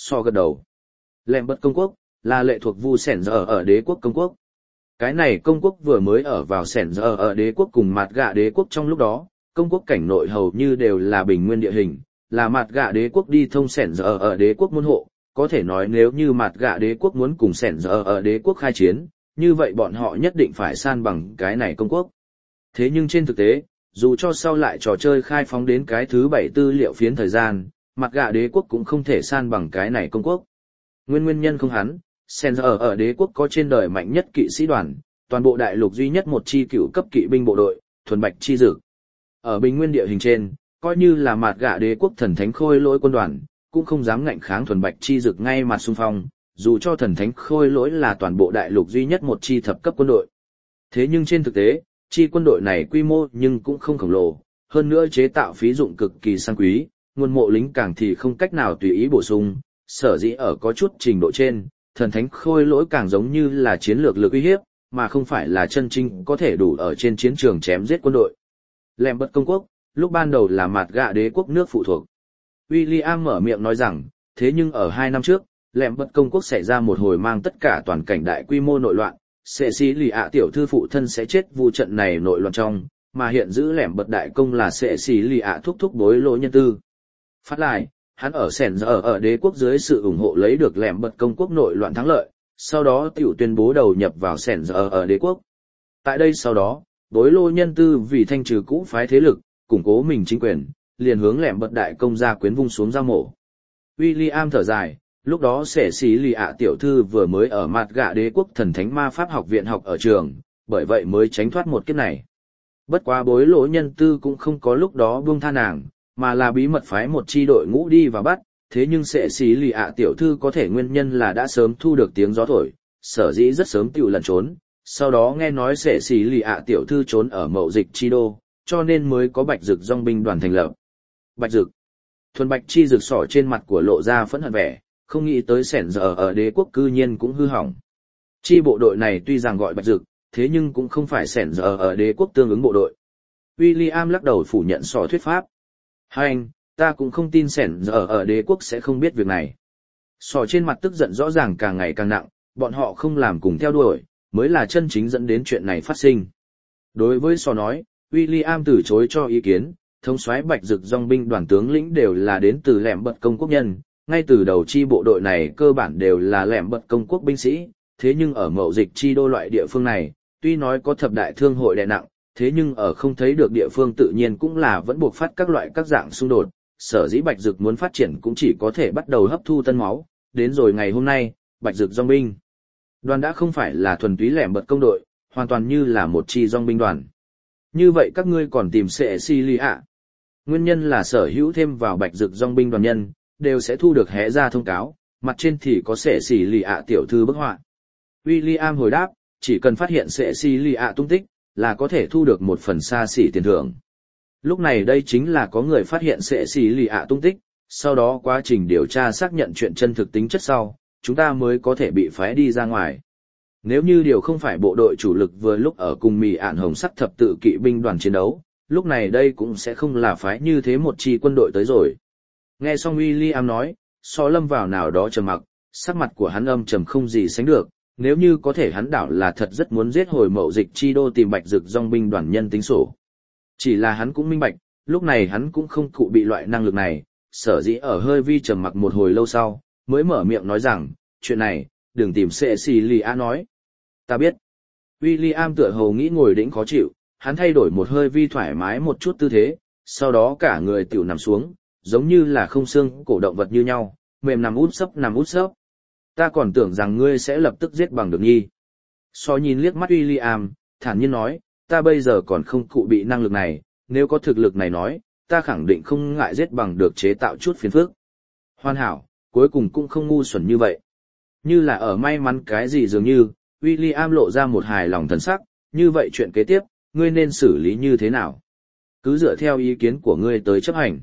So gật đầu. Lẹm bật công quốc, là lệ thuộc Vu Sẻn Giờ ở đế quốc công quốc. Cái này công quốc vừa mới ở vào Sẻn Giờ ở đế quốc cùng Mạt Gạ đế quốc trong lúc đó, công quốc cảnh nội hầu như đều là bình nguyên địa hình, là Mạt Gạ đế quốc đi thông Sẻn Giờ ở đế quốc môn hộ, có thể nói nếu như Mạt Gạ đế quốc muốn cùng Sẻn Giờ ở đế quốc khai chiến, như vậy bọn họ nhất định phải san bằng cái này công quốc. Thế nhưng trên thực tế, dù cho sau lại trò chơi khai phóng đến cái thứ 7 tư liệu phiến thời gian, Mạt Gạ đế quốc cũng không thể san bằng cái này công quốc. Nguyên nhân không hắn, Sẻn Giờ ở đế quốc có trên đời mạnh nhất kỵ sĩ đoàn, toàn bộ đại lục duy nhất một chi cựu cấp kỵ binh bộ đội, thuần bạch chi dực. Ở bình nguyên địa hình trên, coi như là Mạt Gạ đế quốc thần thánh khôi lỗi quân đoàn, cũng không dám ngạnh kháng thuần bạch chi dực ngay mặt xung phong, dù cho thần thánh khôi lỗi là toàn bộ đại lục duy nhất một chi thập cấp quân đội. Thế nhưng trên thực tế, chi quân đội này quy mô nhưng cũng không khổng lồ, hơn nữa chế tạo phí dụng cực kỳ sang quý, nguồn mộ lính càng thì không cách nào tùy ý bổ sung, sở dĩ ở có chút trình độ trên, thần thánh khôi lỗi càng giống như là chiến lược lực uy hiếp, mà không phải là chân chính có thể đủ ở trên chiến trường chém giết quân đội. Lẹm bật công quốc, lúc ban đầu là Mạt Gạ đế quốc nước phụ thuộc. William mở miệng nói rằng, thế nhưng ở 2 năm trước, Lẹm bật công quốc xảy ra một hồi mang tất cả toàn cảnh đại quy mô nội loạn, Sệ Xí Lì ạ tiểu thư phụ thân sẽ chết vụ trận này nội loạn trong, mà hiện giữ Lẹm bật đại công là Sệ Xí Lì ạ thúc thúc bối lỗ nhân tư. Phát lại, hắn ở Sẻn Giờ ở đế quốc dưới sự ủng hộ lấy được Lẹm bật công quốc nội loạn thắng lợi, sau đó tiểu tuyên bố đầu nhập vào Sẻn Giờ ở đế quốc. Tại đây sau đó, bối lỗ nhân tư vì thanh trừ cũ phái thế lực, củng cố mình chính quyền, liền hướng Lẹm bật đại công ra quyến vung xuống dao mổ. William thở dài, lúc đó Sệ Xí Lì ạ tiểu thư vừa mới ở Mạt Gạ đế quốc thần thánh ma pháp học viện học ở trường, bởi vậy mới tránh thoát một kiếp này. Bất quá bối lỗ nhân tư cũng không có lúc đó buông tha nàng, mà là bí mật phái một chi đội ngũ đi và bắt, thế nhưng Sệ Xí Lì ạ tiểu thư có thể nguyên nhân là đã sớm thu được tiếng gió thổi, sở dĩ rất sớm tiểu lẩn trốn, sau đó nghe nói Sệ Xí Lì ạ tiểu thư trốn ở Mậu Dịch chi đô, cho nên mới có Bạch Dực dòng binh đoàn thành lập. Bạch Dực, thuần bạch chi dực sỏ trên mặt của lộ ra phẫn hận vẻ, không nghĩ tới Sẻn Giờ ở đế quốc cư nhiên cũng hư hỏng. Chi bộ đội này tuy rằng gọi Bạch Dực, thế nhưng cũng không phải Sẻn Giờ ở đế quốc tương ứng bộ đội. William lắc đầu phủ nhận sỏ thuyết pháp. Anh, ta cũng không tin Sẻn Giờ ở đế quốc sẽ không biết việc này. Sỏ trên mặt tức giận rõ ràng càng ngày càng nặng, bọn họ không làm cùng theo đuổi, mới là chân chính dẫn đến chuyện này phát sinh. Đối với sỏ nói, William từ chối cho ý kiến, thống soái Bạch Dực dòng binh đoàn tướng lĩnh đều là đến từ Lẹm bật công quốc nhân, ngay từ đầu chi bộ đội này cơ bản đều là Lẹm bật công quốc binh sĩ, thế nhưng ở Mậu Dịch chi đô loại địa phương này, tuy nói có thập đại thương hội đè nặng, thế nhưng ở không thấy được địa phương tự nhiên cũng là vẫn buộc phát các loại các dạng xung đột, sở dĩ Bạch Dực muốn phát triển cũng chỉ có thể bắt đầu hấp thu tân máu, đến rồi ngày hôm nay, Bạch Dực dòng binh đoàn đã không phải là thuần túy Lẹm bật công đội, hoàn toàn như là một chi dòng binh đoàn. Như vậy các ngươi còn tìm Sệ Xí Lì ạ? Nguyên nhân là sở hữu thêm vào Bạch Dực dòng binh đoàn nhân, đều sẽ thu được hé ra thông cáo, mặt trên thì có Sệ Xí Lì ạ tiểu thư bức họa. William hồi đáp, chỉ cần phát hiện Sệ Xí Lì ạ tung tích, là có thể thu được một phần xa xỉ tiền thưởng. Lúc này đây chính là có người phát hiện Sệ Xí Lì ạ tung tích, sau đó quá trình điều tra xác nhận chuyện chân thực tính chất sau, chúng ta mới có thể bị phái đi ra ngoài. Nếu như điều không phải bộ đội chủ lực vừa lúc ở cùng Mì Ản Hồng Sắc thập tự kỵ binh đoàn chiến đấu, lúc này đây cũng sẽ không là phái như thế một chi quân đội tới rồi. Nghe xong William nói, so lâm vào nào đó trầm mặc, sắc mặt của hắn âm trầm không gì sánh được, nếu như có thể hắn đảo là thật rất muốn giết hồi Mậu Dịch chi đô tìm Bạch Dực dòng binh đoàn nhân tính sổ. Chỉ là hắn cũng minh bạch, lúc này hắn cũng không cụ bị loại năng lực này, sở dĩ ở hơi vi trầm mặc một hồi lâu sau, mới mở miệng nói rằng, chuyện này, đừng tìm Sệ Xí Lì ạ nói. Ta biết. William tựa hồ nghĩ ngồi đĩnh khó chịu, hắn thay đổi một hơi vi thoải mái một chút tư thế, sau đó cả người tiểu nằm xuống, giống như là không xương cổ động vật như nhau, mềm nằm út sấp. Ta còn tưởng rằng ngươi sẽ lập tức giết bằng được nhi. So nhìn liếc mắt William, thản nhiên nói, ta bây giờ còn không cụ bị năng lực này, nếu có thực lực này nói, ta khẳng định không ngại giết bằng được chế tạo chút phiền phức. Hoàn hảo, cuối cùng cũng không ngu xuẩn như vậy. Như là ở may mắn cái gì dường như, William lộ ra một hài lòng thần sắc, như vậy chuyện kế tiếp, ngươi nên xử lý như thế nào? Cứ dựa theo ý kiến của ngươi tới chấp hành.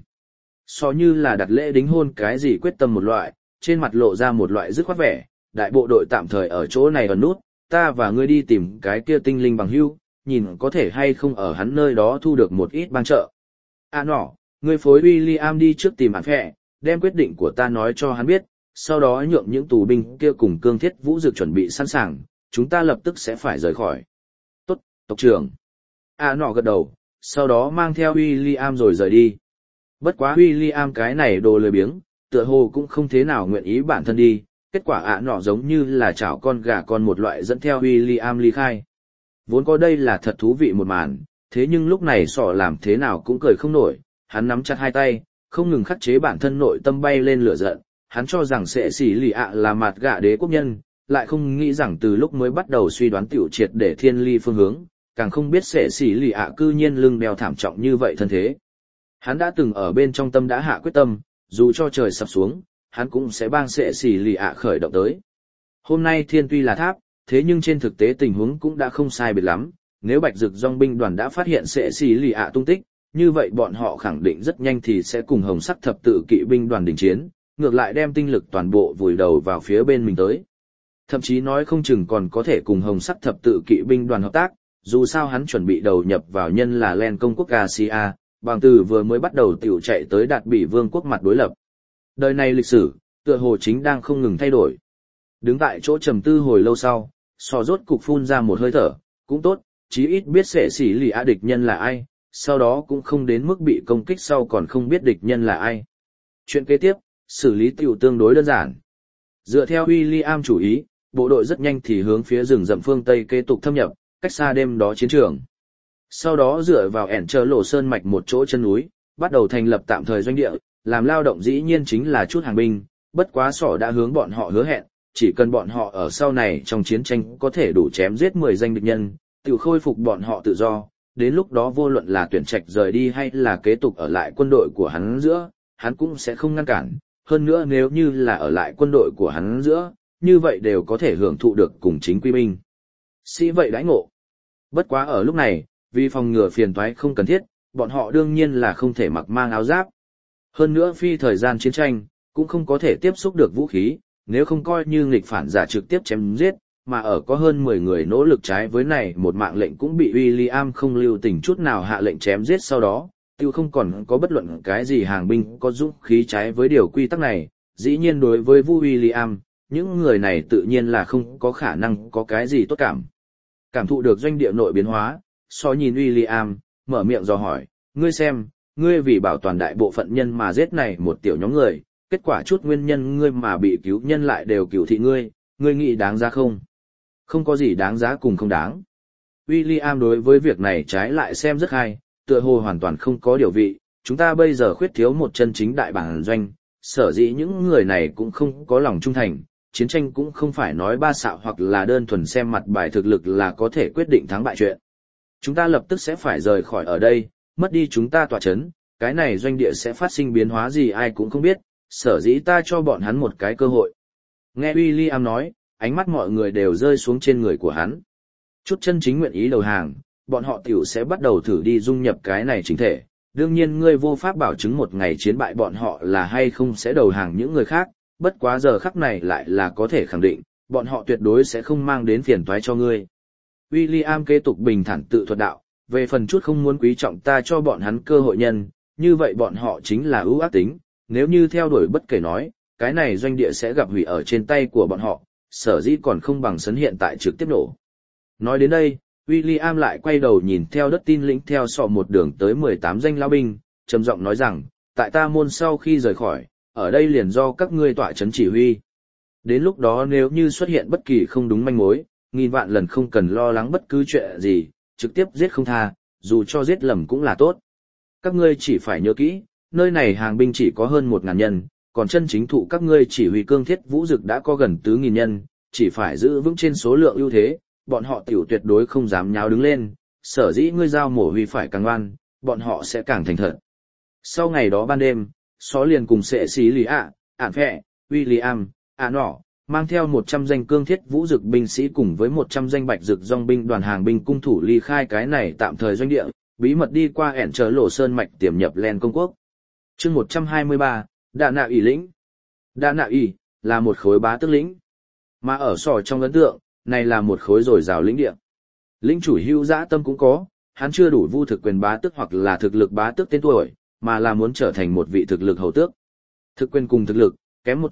So như là đặt lễ đính hôn cái gì quyết tâm một loại, trên mặt lộ ra một loại dứt khoát vẻ, đại bộ đội tạm thời ở chỗ này ẩn nút, ta và ngươi đi tìm cái kia tinh linh bằng hữu, nhìn có thể hay không ở hắn nơi đó thu được một ít bang trợ. À nọ, ngươi phối William đi trước tìm hắn phẹ, đem quyết định của ta nói cho hắn biết, Sau đó nhượng những tù binh kia cùng cương thiết vũ dực chuẩn bị sẵn sàng, chúng ta lập tức sẽ phải rời khỏi. Tốt, tộc trưởng. Nọ gật đầu, sau đó mang theo William rồi rời đi. Bất quá William cái này đồ lười biếng, tựa hồ cũng không thế nào nguyện ý bản thân đi, kết quả nọ giống như là chảo con gà con một loại dẫn theo William ly khai. Vốn có đây là thật thú vị một màn, thế nhưng lúc này sọ làm thế nào cũng cười không nổi, hắn nắm chặt hai tay, không ngừng khắc chế bản thân nội tâm bay lên lửa giận, hắn cho rằng sẽ xỉ lì ạ là mặt gạ đế quốc nhân, lại không nghĩ rằng từ lúc mới bắt đầu suy đoán tiểu triệt để thiên ly phương hướng, càng không biết sẽ xỉ lì ạ cư nhiên lưng đeo thảm trọng như vậy thân thế. Hắn đã từng ở bên trong tâm đã hạ quyết tâm, dù cho trời sập xuống, hắn cũng sẽ bang sẽ xỉ lì ạ khởi động tới. Hôm nay thiên tuy là tháp, thế nhưng trên thực tế tình huống cũng đã không sai biệt lắm, nếu Bạch Dực Dòng binh đoàn đã phát hiện sẽ xỉ lì ạ tung tích, như vậy bọn họ khẳng định rất nhanh thì sẽ cùng Hồng Sắc Thập Tự Kỵ binh đoàn đình chiến, ngược lại đem tinh lực toàn bộ vùi đầu vào phía bên mình tới. Thậm chí nói không chừng còn có thể cùng Hồng Sắc Thập Tự Kỵ binh đoàn hợp tác, dù sao hắn chuẩn bị đầu nhập vào nhân là Len công quốc Garcia, bằng từ vừa mới bắt đầu tiểu chạy tới đạt bị vương quốc mặt đối lập. Đời này lịch sử, tựa hồ chính đang không ngừng thay đổi. Đứng tại chỗ trầm tư hồi lâu sau, sò rốt cục phun ra một hơi thở, cũng tốt, chí ít biết sẽ xỉ lì ạ địch nhân là ai, sau đó cũng không đến mức bị công kích sau còn không biết địch nhân là ai. Chuyện kế tiếp, xử lý tiểu tương đối đơn giản. Dựa theo William chủ ý, bộ đội rất nhanh thì hướng phía rừng rậm phương Tây kế tục thâm nhập, cách xa đêm đó chiến trường. Sau đó dựa vào ẻn chờ lộ sơn mạch một chỗ chân núi, bắt đầu thành lập tạm thời doanh địa, làm lao động dĩ nhiên chính là chút hàng binh, bất quá sỏ đã hướng bọn họ hứa hẹn, chỉ cần bọn họ ở sau này trong chiến tranh có thể đủ chém giết 10 danh địch nhân, tự khôi phục bọn họ tự do, đến lúc đó vô luận là tuyển trạch rời đi hay là kế tục ở lại quân đội của hắn giữa, hắn cũng sẽ không ngăn cản, hơn nữa nếu như là ở lại quân đội của hắn giữa, như vậy đều có thể hưởng thụ được cùng chính quy binh. Sĩ vậy đãi ngộ. Bất quá ở lúc này, vì phòng ngừa phiền toái không cần thiết, bọn họ đương nhiên là không thể mặc mang áo giáp. Hơn nữa phi thời gian chiến tranh, cũng không có thể tiếp xúc được vũ khí, nếu không coi như nghịch phản giả trực tiếp chém giết, mà ở có hơn 10 người nỗ lực trái với này một mạng lệnh cũng bị William không lưu tình chút nào hạ lệnh chém giết sau đó, tiêu không còn có bất luận cái gì hàng binh có dũng khí trái với điều quy tắc này, dĩ nhiên đối với Vu William, những người này tự nhiên là không có khả năng có cái gì tốt cảm. Cảm thụ được doanh địa nội biến hóa, so nhìn William, mở miệng dò hỏi, ngươi xem, ngươi vì bảo toàn đại bộ phận nhân mà giết này một tiểu nhóm người, kết quả chút nguyên nhân ngươi mà bị cứu nhân lại đều cửu thị ngươi nghĩ đáng giá không? Không có gì đáng giá cùng không đáng. William đối với việc này trái lại xem rất hay, tựa hồ hoàn toàn không có điều vị, chúng ta bây giờ khuyết thiếu một chân chính đại bản doanh, sở dĩ những người này cũng không có lòng trung thành, chiến tranh cũng không phải nói ba xạo hoặc là đơn thuần xem mặt bài thực lực là có thể quyết định thắng bại chuyện. Chúng ta lập tức sẽ phải rời khỏi ở đây, mất đi chúng ta tọa chấn, cái này doanh địa sẽ phát sinh biến hóa gì ai cũng không biết, sở dĩ ta cho bọn hắn một cái cơ hội. Nghe William nói, ánh mắt mọi người đều rơi xuống trên người của hắn. Chút chân chính nguyện ý đầu hàng, bọn họ tiểu sẽ bắt đầu thử đi dung nhập cái này chính thể. Đương nhiên ngươi vô pháp bảo chứng một ngày chiến bại bọn họ là hay không sẽ đầu hàng những người khác, bất quá giờ khắc này lại là có thể khẳng định, bọn họ tuyệt đối sẽ không mang đến phiền toái cho ngươi. William kế tục bình thản tự thuật đạo, về phần chút không muốn quý trọng ta cho bọn hắn cơ hội nhân, như vậy bọn họ chính là ưu ác tính, nếu như theo đuổi bất kể nói, cái này doanh địa sẽ gặp hủy ở trên tay của bọn họ, sở dĩ còn không bằng sấn hiện tại trực tiếp nổ. Nói đến đây, William lại quay đầu nhìn theo đất tin lĩnh theo sọ một đường tới 18 danh lao binh, trầm giọng nói rằng, tại ta môn sau khi rời khỏi, ở đây liền do các ngươi tọa chấn chỉ huy. Đến lúc đó nếu như xuất hiện bất kỳ không đúng manh mối, nghìn vạn lần không cần lo lắng bất cứ chuyện gì, trực tiếp giết không tha, dù cho giết lầm cũng là tốt. Các ngươi chỉ phải nhớ kỹ, nơi này hàng binh chỉ có hơn 1.000 nhân, còn chân chính thụ các ngươi chỉ huy cương thiết vũ dực đã có gần 4.000 nhân, chỉ phải giữ vững trên số lượng ưu thế, bọn họ tiểu tuyệt đối không dám nháo đứng lên, sở dĩ ngươi giao mổ huy phải càng ngoan, bọn họ sẽ càng thành thật. Sau ngày đó ban đêm, Xó liền cùng sệ xí lì ạ, ản phẹ, William, nọ, mang theo 100 danh cương thiết vũ dực binh sĩ cùng với 100 danh bạch dực dòng binh đoàn hàng binh cung thủ ly khai cái này tạm thời doanh địa, bí mật đi qua ẻn trở lộ sơn mạch tiềm nhập Len công quốc. Chương 123, Đạ Nạ ỷ lĩnh. Đạ Nạ ỷ là một khối bá tước lĩnh, mà ở sò trong ấn tượng, này là một khối dồi dào lĩnh địa. Lĩnh chủ hữu dã tâm cũng có, hắn chưa đủ vu thực quyền bá tước hoặc là thực lực bá tước tên tuổi, mà là muốn trở thành một vị thực lực hầu tước. Thực quyền cùng thực lực, kém một chữ,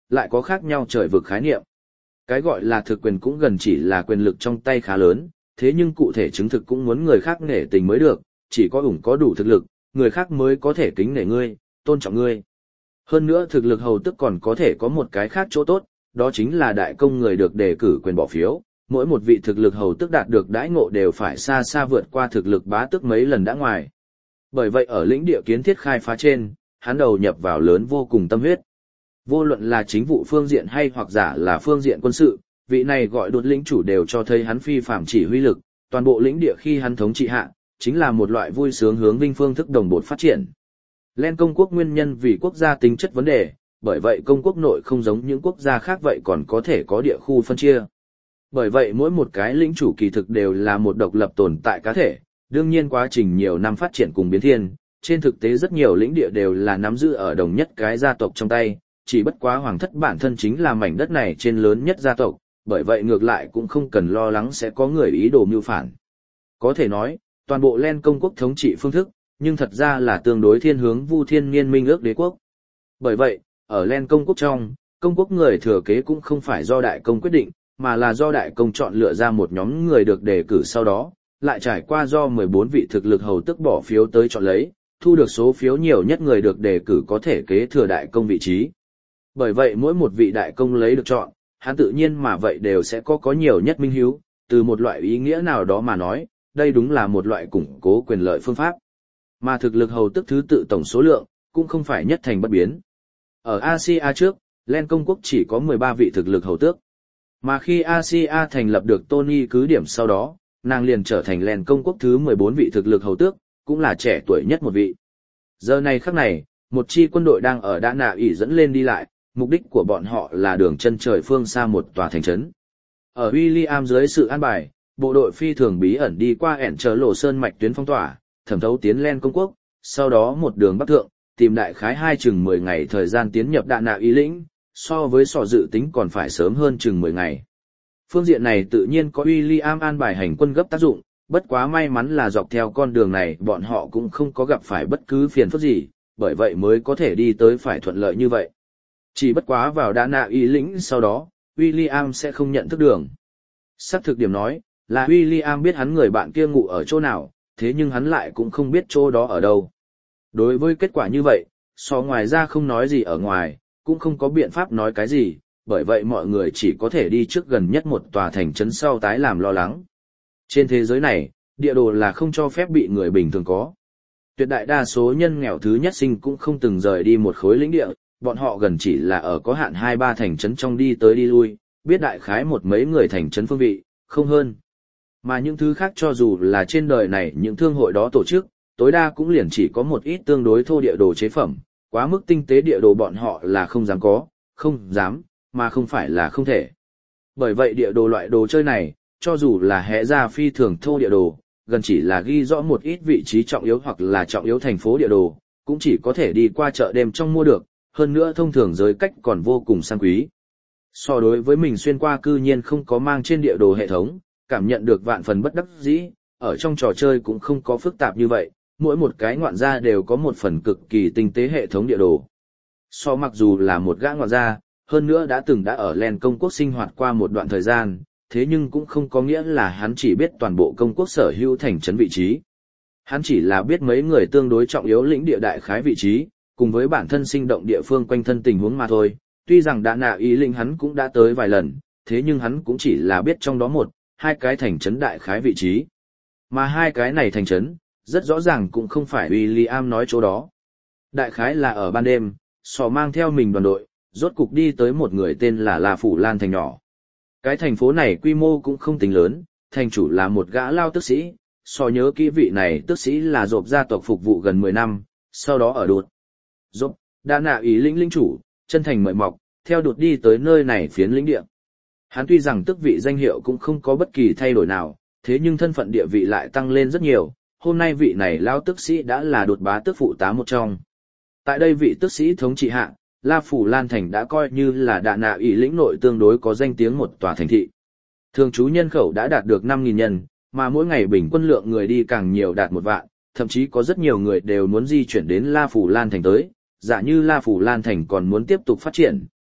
lại có khác nhau trời vực khái niệm. Cái gọi là thực quyền cũng gần chỉ là quyền lực trong tay khá lớn, thế nhưng cụ thể chứng thực cũng muốn người khác nể tình mới được, chỉ có có đủ thực lực, người khác mới có thể kính nể ngươi, tôn trọng ngươi. Hơn nữa thực lực hầu tức còn có thể có một cái khác chỗ tốt, đó chính là đại công người được đề cử quyền bỏ phiếu, mỗi một vị thực lực hầu tức đạt được đãi ngộ đều phải xa xa vượt qua thực lực bá tước mấy lần đã ngoài. Bởi vậy ở lĩnh địa kiến thiết khai phá trên, hắn đầu nhập vào lớn vô cùng tâm huyết. Vô luận là chính vụ phương diện hay hoặc giả là phương diện quân sự, vị này gọi đột lĩnh chủ đều cho thấy hắn phi phạm chỉ huy lực, toàn bộ lĩnh địa khi hắn thống trị hạ, chính là một loại vui sướng hướng vinh phương thức đồng bộ phát triển. Len công quốc nguyên nhân vì quốc gia tính chất vấn đề, bởi vậy công quốc nội không giống những quốc gia khác vậy còn có thể có địa khu phân chia. Bởi vậy mỗi một cái lĩnh chủ kỳ thực đều là một độc lập tồn tại cá thể, đương nhiên quá trình nhiều năm phát triển cùng biến thiên, trên thực tế rất nhiều lĩnh địa đều là nắm giữ ở đồng nhất cái gia tộc trong tay, chỉ bất quá hoàng thất bản thân chính là mảnh đất này trên lớn nhất gia tộc, bởi vậy ngược lại cũng không cần lo lắng sẽ có người ý đồ mưu phản. Có thể nói, toàn bộ Len công quốc thống trị phương thức, nhưng thật ra là tương đối thiên hướng Vu Thiên Niên Minh ước đế quốc. Bởi vậy, ở Len công quốc trong, công quốc người thừa kế cũng không phải do đại công quyết định, mà là do đại công chọn lựa ra một nhóm người được đề cử sau đó, lại trải qua do 14 vị thực lực hầu tức bỏ phiếu tới chọn lấy, thu được số phiếu nhiều nhất người được đề cử có thể kế thừa đại công vị trí. Bởi vậy mỗi một vị đại công lấy được chọn, hắn tự nhiên mà vậy đều sẽ có nhiều nhất minh hiếu, từ một loại ý nghĩa nào đó mà nói, đây đúng là một loại củng cố quyền lợi phương pháp. Mà thực lực hầu tức thứ tự tổng số lượng, cũng không phải nhất thành bất biến. Ở Asia trước, Len công quốc chỉ có 13 vị thực lực hầu tước. Mà khi Asia thành lập được Tony cứ điểm sau đó, nàng liền trở thành Len công quốc thứ 14 vị thực lực hầu tước, cũng là trẻ tuổi nhất một vị. Giờ này khắc này, một chi quân đội đang ở Đa Nạ ỉ dẫn lên đi lại, mục đích của bọn họ là đường chân trời phương xa một tòa thành trấn. Ở William dưới sự an bài, bộ đội phi thường bí ẩn đi qua ẻn trở lộ sơn mạch tuyến phong tỏa, thẩm thấu tiến Len công quốc, sau đó một đường bắc thượng, tìm đại khái 10 ngày thời gian tiến nhập Đa Nạ ỉ lĩnh, so với sò dự tính còn phải sớm hơn 10 ngày. Phương diện này tự nhiên có William an bài hành quân gấp tác dụng, bất quá may mắn là dọc theo con đường này bọn họ cũng không có gặp phải bất cứ phiền phức gì, bởi vậy mới có thể đi tới phải thuận lợi như vậy. Chỉ bất quá vào Đa Nạ ỉ lĩnh sau đó, William sẽ không nhận thức đường. Xác thực điểm nói, là William biết hắn người bạn kia ngủ ở chỗ nào, thế nhưng hắn lại cũng không biết chỗ đó ở đâu. Đối với kết quả như vậy, so ngoài ra không nói gì ở ngoài, cũng không có biện pháp nói cái gì, bởi vậy mọi người chỉ có thể đi trước gần nhất một tòa thành trấn sau tái làm lo lắng. Trên thế giới này, địa đồ là không cho phép bị người bình thường có. Tuyệt đại đa số nhân nghèo thứ nhất sinh cũng không từng rời đi một khối lĩnh địa, bọn họ gần chỉ là ở có hạn 2-3 thành trấn trong đi tới đi lui, biết đại khái một mấy người thành trấn phương vị, không hơn. Mà những thứ khác cho dù là trên đời này những thương hội đó tổ chức, tối đa cũng liền chỉ có một ít tương đối thô địa đồ chế phẩm, quá mức tinh tế địa đồ bọn họ là không dám có, không dám, mà không phải là không thể. Bởi vậy địa đồ loại đồ chơi này, cho dù là hẽ ra phi thường thô địa đồ, gần chỉ là ghi rõ một ít vị trí trọng yếu hoặc là trọng yếu thành phố địa đồ, cũng chỉ có thể đi qua chợ đêm trong mua được, hơn nữa thông thường giới cách còn vô cùng sang quý. So đối với mình xuyên qua cư nhiên không có mang trên địa đồ hệ thống, cảm nhận được vạn phần bất đắc dĩ, ở trong trò chơi cũng không có phức tạp như vậy, mỗi một cái ngoạn gia đều có một phần cực kỳ tinh tế hệ thống địa đồ. So mặc dù là một gã ngoạn gia, hơn nữa đã ở Len công quốc sinh hoạt qua một đoạn thời gian, thế nhưng cũng không có nghĩa là hắn chỉ biết toàn bộ công quốc sở hữu thành trấn vị trí. Hắn chỉ là biết mấy người tương đối trọng yếu lĩnh địa đại khái vị trí, cùng với bản thân sinh động địa phương quanh thân tình huống mà thôi. Tuy rằng Đa Nạ ỉ lĩnh hắn cũng đã tới vài lần, thế nhưng hắn cũng chỉ là biết trong đó 1-2 cái thành trấn đại khái vị trí. Mà 2 cái này thành trấn, rất rõ ràng cũng không phải William nói chỗ đó. Đại khái là ở ban đêm, sò mang theo mình đoàn đội, rốt cục đi tới một người tên là La Phủ Lan thành nhỏ. Cái thành phố này quy mô cũng không tính lớn, thành chủ là một gã lao tước sĩ, so nhớ kỹ vị này tước sĩ là dộp gia tộc phục vụ gần 10 năm, sau đó ở đột. Dộp, Đa Nạ ỉ lĩnh lĩnh chủ, chân thành mời mọc, theo đột đi tới nơi này phiến lĩnh địa. Hắn tuy rằng tước vị danh hiệu cũng không có bất kỳ thay đổi nào, thế nhưng thân phận địa vị lại tăng lên rất nhiều, hôm nay vị này lao tước sĩ đã là đột bá tước phụ tá một trong. Tại đây vị tước sĩ thống trị hạ, La Phủ Lan Thành đã coi như là Đa Nạ ỉ lĩnh nội tương đối có danh tiếng một tòa thành thị. Thường trú nhân khẩu đã đạt được 5.000 nhân, mà mỗi ngày bình quân lượng người đi càng nhiều đạt 1 vạn, thậm chí có rất nhiều người đều muốn di chuyển đến La Phủ Lan Thành tới, giả như La Phủ Lan Thành còn muốn tiếp tục phát triển,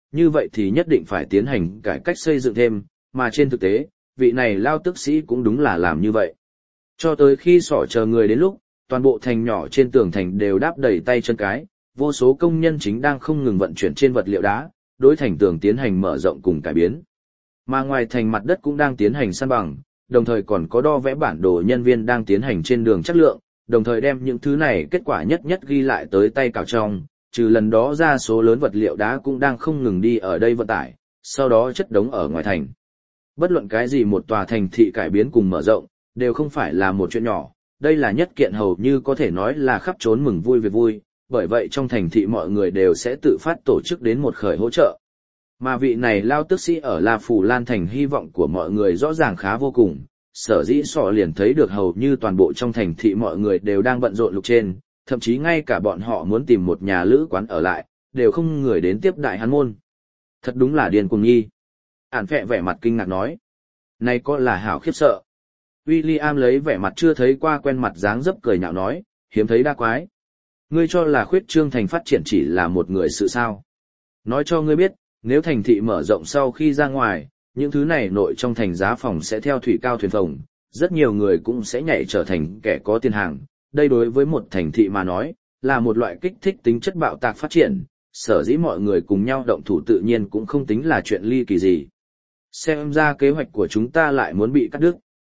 như vậy thì nhất định phải tiến hành cải cách xây dựng thêm, mà trên thực tế, vị này lao tước sĩ cũng đúng là làm như vậy. Cho tới khi sỏ chờ người đến lúc, toàn bộ thành nhỏ trên tường thành đều đáp đầy tay chân cái, vô số công nhân chính đang không ngừng vận chuyển trên vật liệu đá, đối thành tường tiến hành mở rộng cùng cải biến. Mà ngoài thành mặt đất cũng đang tiến hành san bằng, đồng thời còn có đo vẽ bản đồ nhân viên đang tiến hành trên đường chất lượng, đồng thời đem những thứ này kết quả nhất nhất ghi lại tới tay cào trong, trừ lần đó ra số lớn vật liệu đá cũng đang không ngừng đi ở đây vận tải, sau đó chất đống ở ngoài thành. Bất luận cái gì một tòa thành thị cải biến cùng mở rộng, đều không phải là một chuyện nhỏ, đây là nhất kiện hầu như có thể nói là khắp trốn mừng vui việc vui, bởi vậy trong thành thị mọi người đều sẽ tự phát tổ chức đến một khởi hỗ trợ. Mà vị này lao tước sĩ ở La Phủ Lan thành hy vọng của mọi người rõ ràng khá vô cùng, sở dĩ sọ liền thấy được hầu như toàn bộ trong thành thị mọi người đều đang bận rộn lục trên, thậm chí ngay cả bọn họ muốn tìm một nhà lữ quán ở lại, đều không người đến tiếp đại hắn môn. Thật đúng là điên cuồng nhi. Ản phẹ vẻ mặt kinh ngạc nói. Này có là hảo khiếp sợ. William lấy vẻ mặt chưa thấy qua quen mặt dáng dấp cười nhạo nói, hiếm thấy đa quái. Ngươi cho là khuyết trương thành phát triển chỉ là một người sự sao. Nói cho ngươi biết, nếu thành thị mở rộng sau khi ra ngoài, những thứ này nội trong thành giá phòng sẽ theo thủy cao thuyền phồng, rất nhiều người cũng sẽ nhảy trở thành kẻ có tiền hàng. Đây đối với một thành thị mà nói, là một loại kích thích tính chất bạo tạc phát triển, sở dĩ mọi người cùng nhau động thủ tự nhiên cũng không tính là chuyện ly kỳ gì. Xem ra kế hoạch của chúng ta lại muốn bị cắt đứt.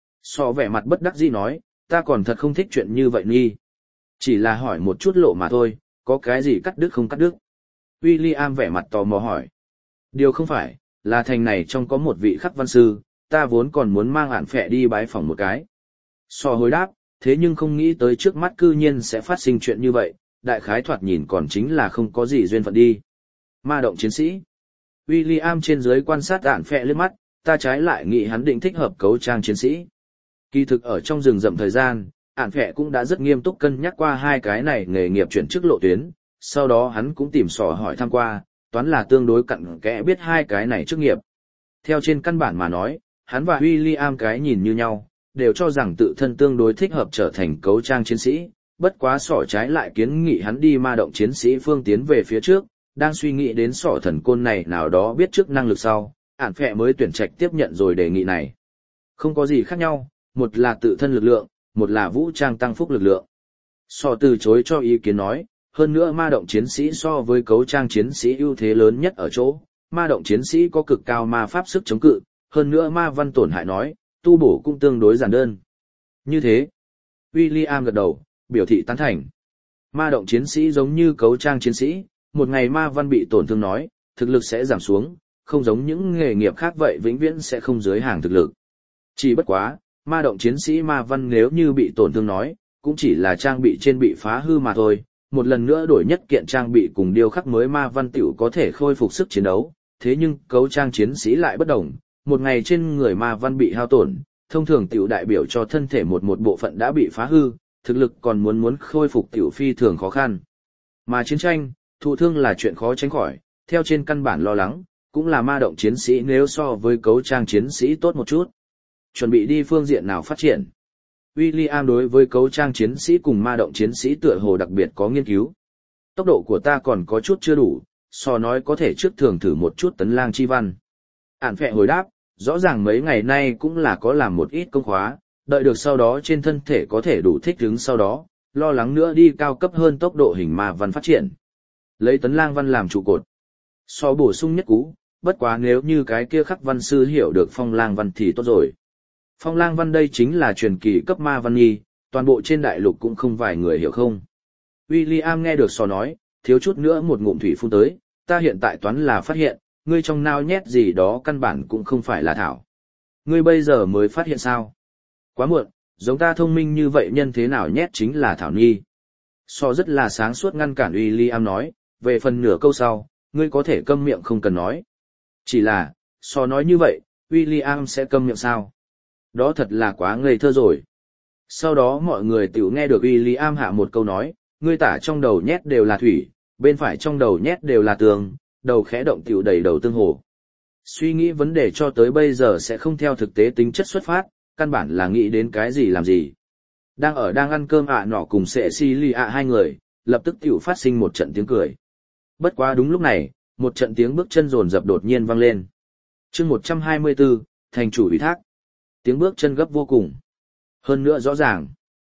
So vẻ mặt bất đắc dĩ nói, ta còn thật không thích chuyện như vậy nghi. Chỉ là hỏi một chút lộ mà thôi, có cái gì cắt đứt không cắt đứt. William vẻ mặt tò mò hỏi. Điều không phải, là thành này trong có một vị khắc văn sư, ta vốn còn muốn mang ản phẹ đi bái phỏng một cái. So hồi đáp, thế nhưng không nghĩ tới trước mắt cư nhiên sẽ phát sinh chuyện như vậy, đại khái thoạt nhìn còn chính là không có gì duyên phận đi. Ma động chiến sĩ. William trên dưới quan sát ản phẹ lướt mắt, ta trái lại nghĩ hắn định thích hợp cấu trang chiến sĩ. Kỳ thực ở trong rừng rậm thời gian, ản phẹ cũng đã rất nghiêm túc cân nhắc qua hai cái này nghề nghiệp chuyển chức lộ tuyến, sau đó hắn cũng tìm sò hỏi thăm qua, toán là tương đối cặn kẽ biết hai cái này chức nghiệp. Theo trên căn bản mà nói, hắn và William cái nhìn như nhau, đều cho rằng tự thân tương đối thích hợp trở thành cấu trang chiến sĩ, bất quá sỏ trái lại kiến nghị hắn đi ma động chiến sĩ phương tiến về phía trước, đang suy nghĩ đến sỏ thần côn này nào đó biết trước năng lực sau, ản phẹ mới tuyển trạch tiếp nhận rồi đề nghị này. Không có gì khác nhau, một là tự thân lực lượng, một là vũ trang tăng phúc lực lượng. Sỏ từ chối cho ý kiến nói, hơn nữa ma động chiến sĩ so với cấu trang chiến sĩ ưu thế lớn nhất ở chỗ, ma động chiến sĩ có cực cao ma pháp sức chống cự, hơn nữa ma văn tổn hại nói, tu bổ cũng tương đối giản đơn. Như thế, William gật đầu, biểu thị tán thành. Ma động chiến sĩ giống như cấu trang chiến sĩ, một ngày ma văn bị tổn thương nói, thực lực sẽ giảm xuống, không giống những nghề nghiệp khác vậy vĩnh viễn sẽ không dưới hàng thực lực. Chỉ bất quá, ma động chiến sĩ ma văn nếu như bị tổn thương nói, cũng chỉ là trang bị trên bị phá hư mà thôi, một lần nữa đổi nhất kiện trang bị cùng điêu khắc mới ma văn tiểu có thể khôi phục sức chiến đấu, thế nhưng cấu trang chiến sĩ lại bất đồng, một ngày trên người ma văn bị hao tổn, thông thường tiểu đại biểu cho thân thể một bộ phận đã bị phá hư, thực lực còn muốn khôi phục tiểu phi thường khó khăn. Mà chiến tranh, thụ thương là chuyện khó tránh khỏi, theo trên căn bản lo lắng, cũng là ma động chiến sĩ nếu so với cấu trang chiến sĩ tốt một chút. Chuẩn bị đi phương diện nào phát triển? William đối với cấu trang chiến sĩ cùng ma động chiến sĩ tựa hồ đặc biệt có nghiên cứu. Tốc độ của ta còn có chút chưa đủ, so nói có thể trước thường thử một chút tấn lang chi văn. Ản phẹ hồi đáp, rõ ràng mấy ngày nay cũng là có làm một ít công khóa, đợi được sau đó trên thân thể có thể đủ thích ứng sau đó, lo lắng nữa đi cao cấp hơn tốc độ hình ma văn phát triển. Lấy tấn lang văn làm trụ cột. So bổ sung nhất cú, bất quá nếu như cái kia khắc văn sư hiểu được phong lang văn thì tốt rồi. Phong lang văn đây chính là truyền kỳ cấp ma văn nhi, toàn bộ trên đại lục cũng không vài người hiểu không. William nghe được sò nói, thiếu chút nữa một ngụm thủy phun tới, ta hiện tại toán là phát hiện, ngươi trong nao nhét gì đó căn bản cũng không phải là thảo. Ngươi bây giờ mới phát hiện sao? Quá muộn, giống ta thông minh như vậy nhân thế nào nhét chính là thảo nhi. Sò rất là sáng suốt ngăn cản William nói, về phần nửa câu sau, ngươi có thể câm miệng không cần nói. Chỉ là, sò nói như vậy, William sẽ câm miệng sao? Đó thật là quá ngây thơ rồi. Sau đó mọi người tiểu nghe được William hạ một câu nói, ngươi tả trong đầu nhét đều là thủy, bên phải trong đầu nhét đều là tường, đầu khẽ động tiểu đầy đầu tương hồ. Suy nghĩ vấn đề cho tới bây giờ sẽ không theo thực tế tính chất xuất phát, căn bản là nghĩ đến cái gì làm gì. Đang ăn cơm nọ cùng Cecilia hai người, lập tức tiểu phát sinh một trận tiếng cười. Bất quá đúng lúc này, Một trận tiếng bước chân rồn rập đột nhiên vang lên. Chương 124, thành chủ ủy thác. Tiếng bước chân gấp vô cùng. Hơn nữa rõ ràng.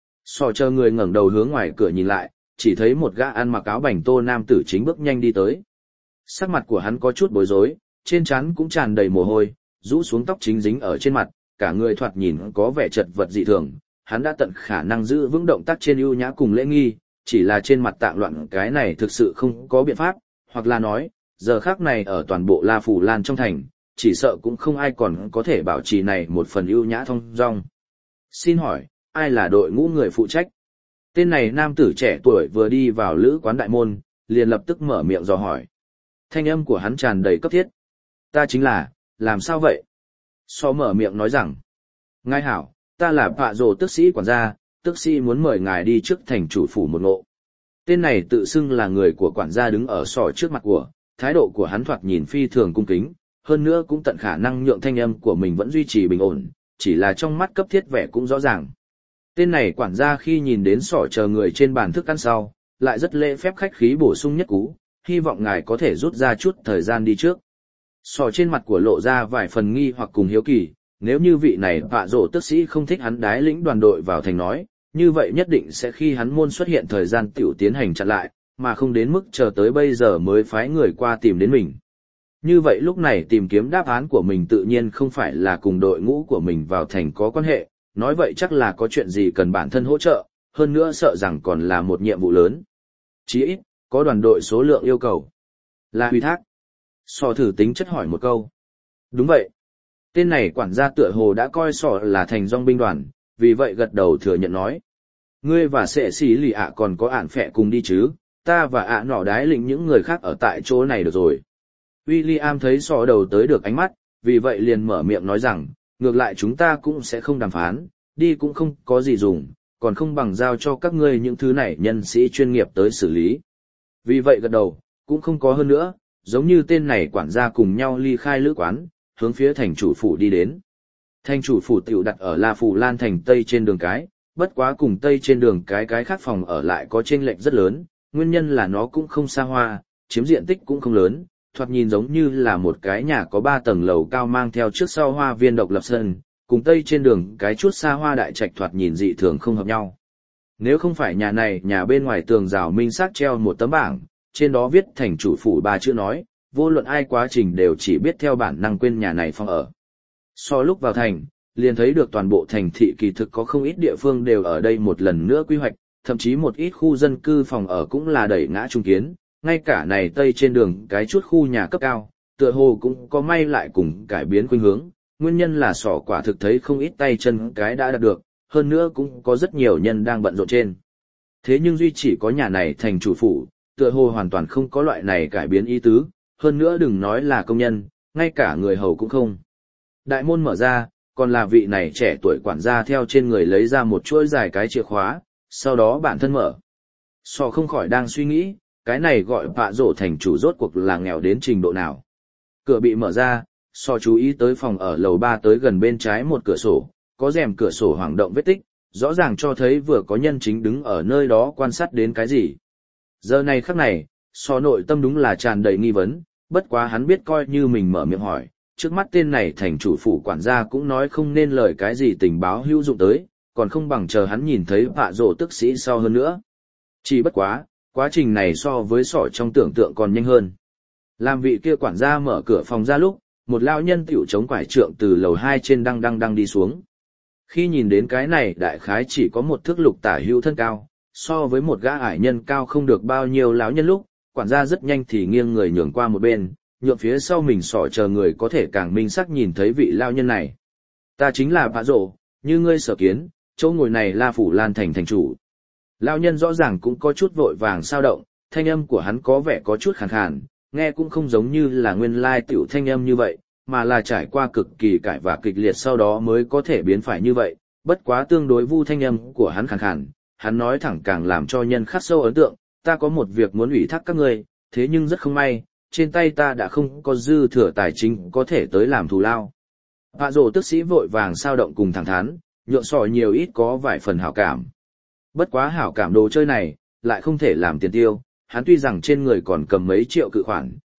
Sọ chờ người ngẩng đầu hướng ngoài cửa nhìn lại, chỉ thấy một gã ăn mặc áo bành tô nam tử chính bước nhanh đi tới. Sắc mặt của hắn có chút bối rối, trên trán cũng tràn đầy mồ hôi, rũ xuống tóc chính dính ở trên mặt, cả người thoạt nhìn có vẻ chật vật dị thường. Hắn đã tận khả năng giữ vững động tác trên ưu nhã cùng lễ nghi, chỉ là trên mặt tạng loạn cái này thực sự không có biện pháp, hoặc là nói, giờ khắc này ở toàn bộ La Phủ Lan trong thành, chỉ sợ cũng không ai còn có thể bảo trì này một phần ưu nhã thông dong. Xin hỏi, ai là đội ngũ người phụ trách? Tên này nam tử trẻ tuổi vừa đi vào lữ quán đại môn, liền lập tức mở miệng dò hỏi. Thanh âm của hắn tràn đầy cấp thiết. Ta chính là, làm sao vậy? So mở miệng nói rằng, ngài hảo, ta là Pạ Rồ tước sĩ quản gia, tước sĩ muốn mời ngài đi trước thành chủ phủ một ngộ. Tên này tự xưng là người của quản gia đứng ở sọ trước mặt của, thái độ của hắn thoạt nhìn phi thường cung kính, hơn nữa cũng tận khả năng nhượng thanh âm của mình vẫn duy trì bình ổn, chỉ là trong mắt cấp thiết vẻ cũng rõ ràng. Tên này quản gia khi nhìn đến sọ chờ người trên bàn thức ăn sau, lại rất lễ phép khách khí bổ sung nhất cú, hy vọng ngài có thể rút ra chút thời gian đi trước. Sọ trên mặt của lộ ra vài phần nghi hoặc cùng hiếu kỳ, nếu như vị này Pạ Rồ tước sĩ không thích hắn đái lĩnh đoàn đội vào thành nói, như vậy nhất định sẽ khi hắn môn xuất hiện thời gian tiểu tiến hành chặn lại, mà không đến mức chờ tới bây giờ mới phái người qua tìm đến mình. Như vậy lúc này tìm kiếm đáp án của mình tự nhiên không phải là cùng đội ngũ của mình vào thành có quan hệ, nói vậy chắc là có chuyện gì cần bản thân hỗ trợ, hơn nữa sợ rằng còn là một nhiệm vụ lớn. Chí ít, có đoàn đội số lượng yêu cầu. Là ủy thác. Sọ thử tính chất hỏi một câu. Đúng vậy. Tên này quản gia tựa hồ đã coi sọ là thành dòng binh đoàn, vì vậy gật đầu thừa nhận nói. Ngươi và sệ xí lì ạ còn có ản phẹ cùng đi chứ, ta và ạ nọ đái lĩnh những người khác ở tại chỗ này được rồi. William thấy sọ đầu tới được ánh mắt, vì vậy liền mở miệng nói rằng, ngược lại chúng ta cũng sẽ không đàm phán, đi cũng không có gì dùng, còn không bằng giao cho các ngươi những thứ này nhân sĩ chuyên nghiệp tới xử lý. Vì vậy gật đầu, cũng không có hơn nữa, giống như tên này quản gia cùng nhau ly khai lữ quán, hướng phía thành chủ phủ đi đến. Thành chủ phủ tiểu đặt ở La Phủ Lan thành Tây trên đường cái, bất quá cùng Tây trên đường cái khác phòng ở lại có chênh lệch rất lớn, nguyên nhân là nó cũng không xa hoa, chiếm diện tích cũng không lớn, thoạt nhìn giống như là một cái nhà có 3 tầng lầu cao mang theo trước sau hoa viên độc lập sân, cùng Tây trên đường cái chút xa hoa đại trạch thoạt nhìn dị thường không hợp nhau. Nếu không phải nhà này, nhà bên ngoài tường rào minh xác treo một tấm bảng, trên đó viết thành chủ phủ 3 chữ nói, vô luận ai quá trình đều chỉ biết theo bản năng quên nhà này phòng ở. So lúc vào thành, liền thấy được toàn bộ thành thị kỳ thực có không ít địa phương đều ở đây một lần nữa quy hoạch, thậm chí một ít khu dân cư phòng ở cũng là đẩy ngã trung kiến, ngay cả này Tây trên đường cái chút khu nhà cấp cao, tựa hồ cũng có may lại cùng cải biến khuynh hướng, nguyên nhân là sỏ quả thực thấy không ít tay chân cái đã đạt được, hơn nữa cũng có rất nhiều nhân đang bận rộn trên. Thế nhưng duy chỉ có nhà này thành chủ phủ, tựa hồ hoàn toàn không có loại này cải biến ý tứ, hơn nữa đừng nói là công nhân, ngay cả người hầu cũng không. Đại môn mở ra, còn là vị này trẻ tuổi quản gia theo trên người lấy ra một chuỗi dài cái chìa khóa, sau đó bản thân mở. Sọ không khỏi đang suy nghĩ, cái này gọi Pạ Rồ thành chủ rốt cuộc là nghèo đến trình độ nào. Cửa bị mở ra, Sọ chú ý tới phòng ở lầu 3 tới gần bên trái một cửa sổ, có rèm cửa sổ hoảng động vết tích, rõ ràng cho thấy vừa có nhân chính đứng ở nơi đó quan sát đến cái gì. Giờ này khắc này, Sọ nội tâm đúng là tràn đầy nghi vấn, bất quá hắn biết coi như mình mở miệng hỏi, trước mắt tên này thành chủ phủ quản gia cũng nói không nên lời cái gì tình báo hữu dụng tới, còn không bằng chờ hắn nhìn thấy Pạ Rồ tước sĩ sau hơn nữa. Chỉ bất quá, quá trình này so với Sọ trong tưởng tượng còn nhanh hơn. Làm vị kia quản gia mở cửa phòng ra lúc, một lão nhân tiểu chống quải trượng từ lầu 2 trên đang đi xuống. Khi nhìn đến cái này đại khái chỉ có một thước lục tả hữu thân cao, so với một gã ải nhân cao không được bao nhiêu lão nhân lúc, quản gia rất nhanh thì nghiêng người nhường qua một bên, nhượng phía sau mình Sọ chờ người có thể càng minh xác nhìn thấy vị lão nhân này. Ta chính là Pạ Rồ, như ngươi sở kiến, chỗ ngồi này La Phủ Lan thành thành chủ. Lão nhân rõ ràng cũng có chút vội vàng sao động, thanh âm của hắn có vẻ có chút khàn khàn, nghe cũng không giống như là nguyên lai tiểu thanh âm như vậy, mà là trải qua cực kỳ cải và kịch liệt sau đó mới có thể biến phải như vậy, bất quá tương đối vu thanh âm của hắn khàn khàn, hắn nói thẳng càng làm cho nhân khắc sâu ấn tượng, ta có một việc muốn ủy thác các ngươi, thế nhưng rất không may, trên tay ta đã không có dư thừa tài chính có thể tới làm thù lao. Pạ Rồ tước sĩ vội vàng sao động cùng thẳng thắn, nhượng Sọ nhiều ít có vài phần hảo cảm. Bất quá hảo cảm đồ chơi này, lại không thể làm tiền tiêu, hắn tuy rằng trên người còn cầm mấy triệu cự khoản,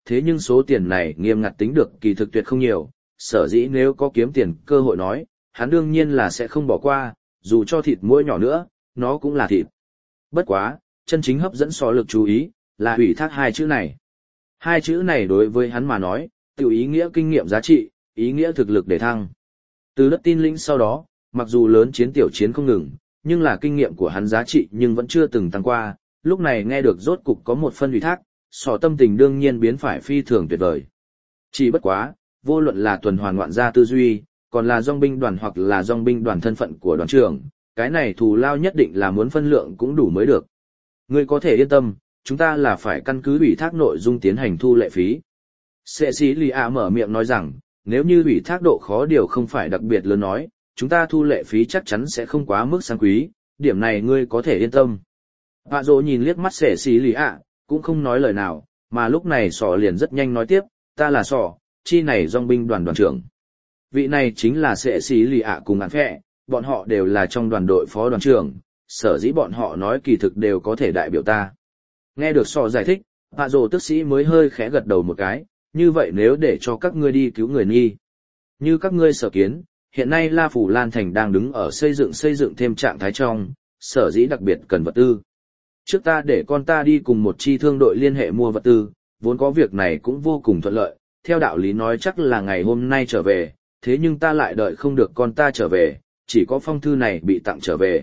thế nhưng số tiền này nghiêm ngặt tính được kỳ thực tuyệt không nhiều, sở dĩ nếu có kiếm tiền cơ hội nói, hắn đương nhiên là sẽ không bỏ qua, dù cho thịt muỗi nhỏ nữa, nó cũng là thịt. Bất quá, chân chính hấp dẫn so lực chú ý, là ủy thác hai chữ này. Hai chữ này đối với hắn mà nói, tiểu ý nghĩa kinh nghiệm giá trị, ý nghĩa thực lực để thăng. Từ đất tin lĩnh sau đó, mặc dù lớn chiến tiểu chiến không ngừng, nhưng là kinh nghiệm của hắn giá trị nhưng vẫn chưa từng tăng qua, lúc này nghe được rốt cục có một phân ủy thác, sọ tâm tình đương nhiên biến phải phi thường tuyệt vời. Chỉ bất quá, vô luận là tuần hoàn ngoạn gia tư duy, còn là dòng binh đoàn hoặc là dòng binh đoàn thân phận của đoàn trưởng, cái này thù lao nhất định là muốn phân lượng cũng đủ mới được. Ngươi có thể yên tâm, chúng ta là phải căn cứ ủy thác nội dung tiến hành thu lệ phí. Sệ sĩ lì ạ mở miệng nói rằng, nếu như ủy thác độ khó điều không phải đặc biệt lớn nói, chúng ta thu lệ phí chắc chắn sẽ không quá mức sang quý, điểm này ngươi có thể yên tâm. Vạ dỗ nhìn liếc mắt sệ sĩ lì ạ, cũng không nói lời nào, mà lúc này sọ liền rất nhanh nói tiếp, ta là sọ, chi này dòng binh đoàn đoàn trưởng. Vị này chính là sệ sĩ lì ạ cùng án phẹ, bọn họ đều là trong đoàn đội phó đoàn trưởng, sở dĩ bọn họ nói kỳ thực đều có thể đại biểu ta. Nghe được sọ giải thích, Vạ dỗ tức sĩ mới hơi khẽ gật đầu một cái, như vậy nếu để cho các ngươi đi cứu người nghi. Như các ngươi sở kiến, hiện nay La Phủ Lan Thành đang đứng ở xây dựng thêm trạng thái trong, sở dĩ đặc biệt cần vật tư. Trước ta để con ta đi cùng một chi thương đội liên hệ mua vật tư, vốn có việc này cũng vô cùng thuận lợi, theo đạo lý nói chắc là ngày hôm nay trở về, thế nhưng ta lại đợi không được con ta trở về, chỉ có phong thư này bị tặng trở về.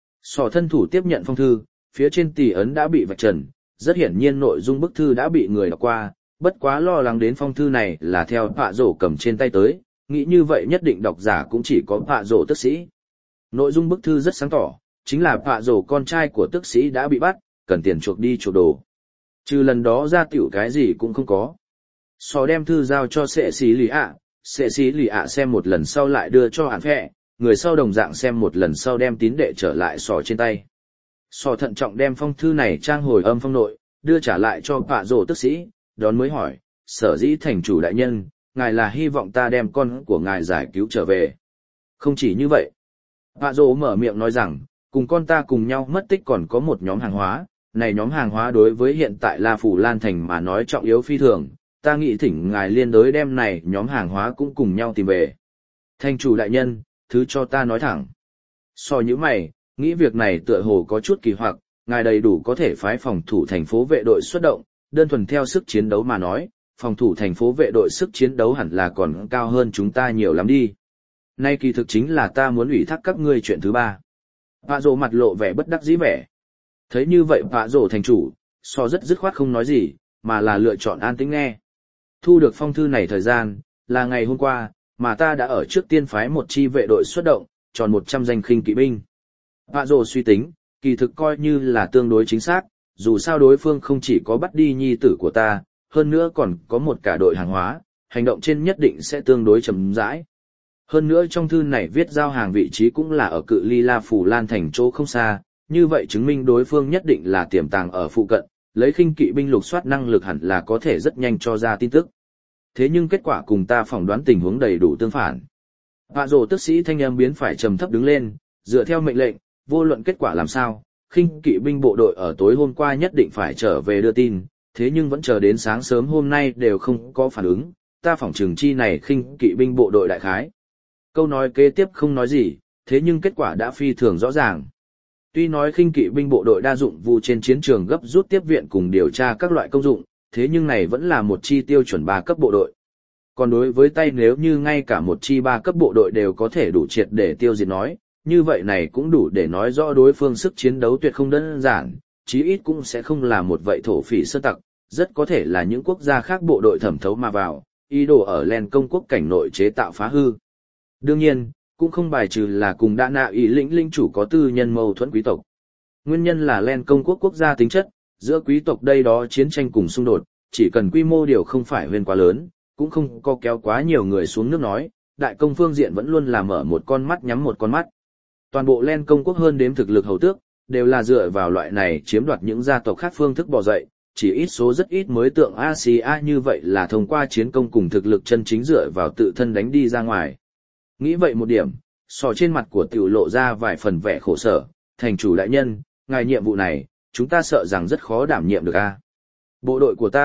Sỏ thân thủ tiếp nhận phong thư, phía trên tỉ ấn đã bị vạch trần, rất hiển nhiên nội dung bức thư đã bị người đọc qua, bất quá lo lắng đến phong thư này là theo Pạ Rổ cầm trên tay tới, nghĩ như vậy nhất định độc giả cũng chỉ có Pạ Rổ tức sĩ. Nội dung bức thư rất sáng tỏ, chính là Pạ Rổ con trai của tức sĩ đã bị bắt, cần tiền chuộc đi chuộc đồ. Trừ lần đó ra tiểu cái gì cũng không có. Sò đem thư giao cho sệ sĩ lì ạ xem một lần sau lại đưa cho hạn phẹ, người sau đồng dạng xem một lần sau đem tín đệ trở lại sò trên tay. Sò thận trọng đem phong thư này trang hồi âm phong nội, đưa trả lại cho Pạ Rổ tức sĩ, đón mới hỏi, sở dĩ thành chủ đại nhân, ngài là hy vọng ta đem con của ngài giải cứu trở về. Không chỉ như vậy. Pạ Rổ mở miệng nói rằng, cùng con ta cùng nhau mất tích còn có một nhóm hàng hóa, này nhóm hàng hóa đối với hiện tại La Phủ Lan Thành mà nói trọng yếu phi thường, ta nghĩ thỉnh ngài liên đối đem này nhóm hàng hóa cũng cùng nhau tìm về. Thành chủ đại nhân, thứ cho ta nói thẳng. So như mày, nghĩ việc này tựa hồ có chút kỳ hoặc, ngài đầy đủ có thể phái phòng thủ thành phố vệ đội xuất động, đơn thuần theo sức chiến đấu mà nói, phòng thủ thành phố vệ đội sức chiến đấu hẳn là còn cao hơn chúng ta nhiều lắm đi. Nay kỳ thực chính là ta muốn ủy thác các ngươi chuyện thứ ba. Pạ Rổ mặt lộ vẻ bất đắc dĩ vẻ. Thấy như vậy Pạ Rổ thành chủ, so rất dứt khoát không nói gì, mà là lựa chọn an tĩnh nghe. Thu được phong thư này thời gian, là ngày hôm qua, mà ta đã ở trước tiên phái một chi vệ đội xuất động, tròn 100 danh khinh kỵ binh. Pạ Rổ suy tính, kỳ thực coi như là tương đối chính xác, dù sao đối phương không chỉ có bắt đi nhi tử của ta, hơn nữa còn có một cả đội hàng hóa, hành động trên nhất định sẽ tương đối chậm rãi. Hơn nữa trong thư này viết giao hàng vị trí cũng là ở cự ly La Phủ Lan Thành chỗ không xa, như vậy chứng minh đối phương nhất định là tiềm tàng ở phụ cận, lấy khinh kỵ binh lục soát năng lực hẳn là có thể rất nhanh cho ra tin tức. Thế nhưng kết quả cùng ta phỏng đoán tình huống đầy đủ tương phản. Pạ Rổ tức sĩ thanh âm biến phải trầm thấp đứng lên, dựa theo mệnh lệnh, vô luận kết quả làm sao, khinh kỵ binh bộ đội ở tối hôm qua nhất định phải trở về đưa tin, thế nhưng vẫn chờ đến sáng sớm hôm nay đều không có phản ứng, ta phỏng chừng chi này khinh kỵ binh bộ đội đại khái. Câu nói kế tiếp không nói gì, thế nhưng kết quả đã phi thường rõ ràng. Tuy nói khinh kỵ binh bộ đội đa dụng vụ trên chiến trường gấp rút tiếp viện cùng điều tra các loại công dụng, thế nhưng này vẫn là một chi tiêu chuẩn 3 cấp bộ đội. Còn đối với tay nếu như ngay cả một chi 3 cấp bộ đội đều có thể đủ triệt để tiêu diệt nói, như vậy này cũng đủ để nói rõ đối phương sức chiến đấu tuyệt không đơn giản, chí ít cũng sẽ không là một vậy thổ phỉ sơ tặc, rất có thể là những quốc gia khác bộ đội thẩm thấu mà vào, ý đồ ở Len công quốc cảnh nội chế tạo phá hư. Đương nhiên, cũng không bài trừ là cùng Đa Nạ ý lĩnh chủ có tư nhân mâu thuẫn quý tộc. Nguyên nhân là Len công quốc quốc gia tính chất, giữa quý tộc đây đó chiến tranh cùng xung đột, chỉ cần quy mô điều không phải huyền quá lớn, cũng không có kéo quá nhiều người xuống nước nói, đại công phương diện vẫn luôn là mở một con mắt nhắm một con mắt. Toàn bộ Len công quốc hơn đếm thực lực hầu tước, đều là dựa vào loại này chiếm đoạt những gia tộc khác phương thức bò dậy, chỉ ít số rất ít mới tượng Asia như vậy là thông qua chiến công cùng thực lực chân chính dựa vào tự thân đánh đi ra ngoài. Nghĩ vậy một điểm, sò trên mặt của tiểu lộ ra vài phần vẻ khổ sở, thành chủ đại nhân, ngài nhiệm vụ này, chúng ta sợ rằng rất khó đảm nhiệm được a. Bộ đội của ta,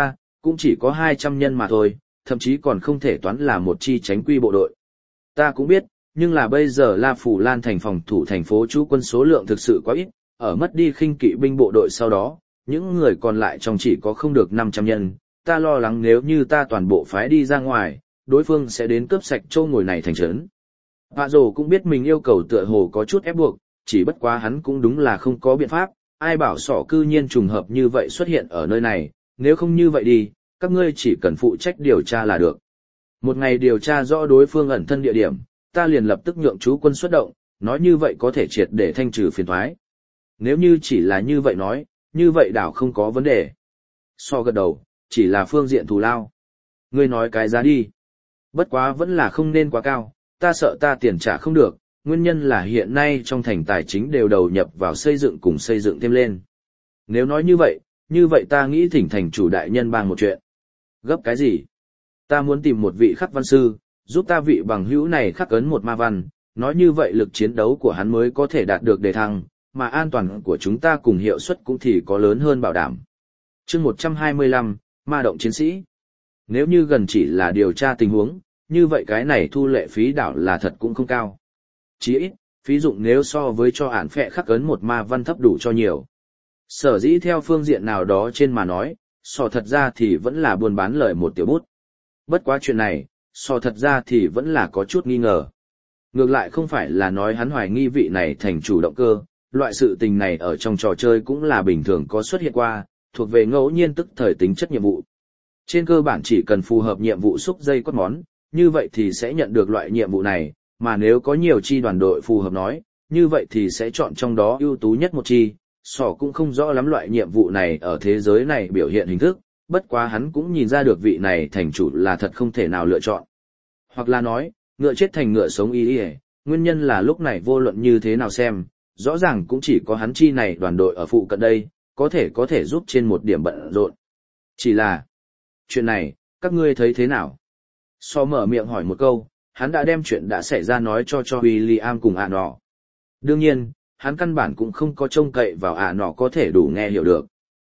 Cũng chỉ có 200 nhân mà thôi, thậm chí còn không thể toán là một chi tránh quy bộ đội. Ta cũng biết, nhưng là bây giờ La Phủ Lan thành phòng thủ thành phố trú quân số lượng thực sự quá ít, ở mất đi khinh kỵ binh bộ đội sau đó, những người còn lại trong chỉ có không được 500 nhân, ta lo lắng nếu như ta toàn bộ phái đi ra ngoài, đối phương sẽ đến cướp sạch châu ngồi này thành trấn. Vạ Dồ cũng biết mình yêu cầu tựa hồ có chút ép buộc, chỉ bất quá hắn cũng đúng là không có biện pháp, ai bảo sỏ cư nhiên trùng hợp như vậy xuất hiện ở nơi này, nếu không như vậy đi, các ngươi chỉ cần phụ trách điều tra là được. Một ngày điều tra rõ đối phương ẩn thân địa điểm, ta liền lập tức nhượng chú quân xuất động, nói như vậy có thể triệt để thanh trừ phiền toái. Nếu như chỉ là như vậy nói, như vậy đảo không có vấn đề. So gật đầu, chỉ là phương diện thù lao. Ngươi nói cái giá đi. Bất quá vẫn là không nên quá cao, ta sợ ta tiền trả không được, nguyên nhân là hiện nay trong thành tài chính đều đầu nhập vào xây dựng cùng xây dựng thêm lên. Nếu nói như vậy ta nghĩ thỉnh thành chủ đại nhân bàn một chuyện. Gấp cái gì? Ta muốn tìm một vị khắc văn sư, giúp ta vị bằng hữu này khắc ấn một ma văn, nói như vậy lực chiến đấu của hắn mới có thể đạt được đề thăng, mà an toàn của chúng ta cùng hiệu suất cũng thì có lớn hơn bảo đảm. Chương 125, ma động chiến sĩ. Nếu như gần chỉ là điều tra tình huống, như vậy cái này thu lệ phí đảo là thật cũng không cao. Chỉ ít, phí dụng nếu so với cho ản phệ khắc ấn một ma văn thấp đủ cho nhiều. Sở dĩ theo phương diện nào đó trên mà nói, so thật ra thì vẫn là buôn bán lời một tiểu bút. Bất quá chuyện này, so thật ra thì vẫn là có chút nghi ngờ. Ngược lại không phải là nói hắn hoài nghi vị này thành chủ động cơ, loại sự tình này ở trong trò chơi cũng là bình thường có xuất hiện qua, thuộc về ngẫu nhiên tức thời tính chất nhiệm vụ. Trên cơ bản chỉ cần phù hợp nhiệm vụ xúc dây cốt món, như vậy thì sẽ nhận được loại nhiệm vụ này, mà nếu có nhiều chi đoàn đội phù hợp nói, như vậy thì sẽ chọn trong đó ưu tú nhất một chi. Sỏ cũng không rõ lắm loại nhiệm vụ này ở thế giới này biểu hiện hình thức, bất quá hắn cũng nhìn ra được vị này thành chủ là thật không thể nào lựa chọn. Hoặc là nói, ngựa chết thành ngựa sống y y, nguyên nhân là lúc này vô luận như thế nào xem, rõ ràng cũng chỉ có hắn chi này đoàn đội ở phụ cận đây, có thể giúp trên một điểm bận rộn. Chỉ là, chuyện này, các ngươi thấy thế nào? So mở miệng hỏi một câu, hắn đã đem chuyện đã xảy ra nói cho William cùng ạ nọ. Đương nhiên, hắn căn bản cũng không có trông cậy vào ạ nọ có thể đủ nghe hiểu được.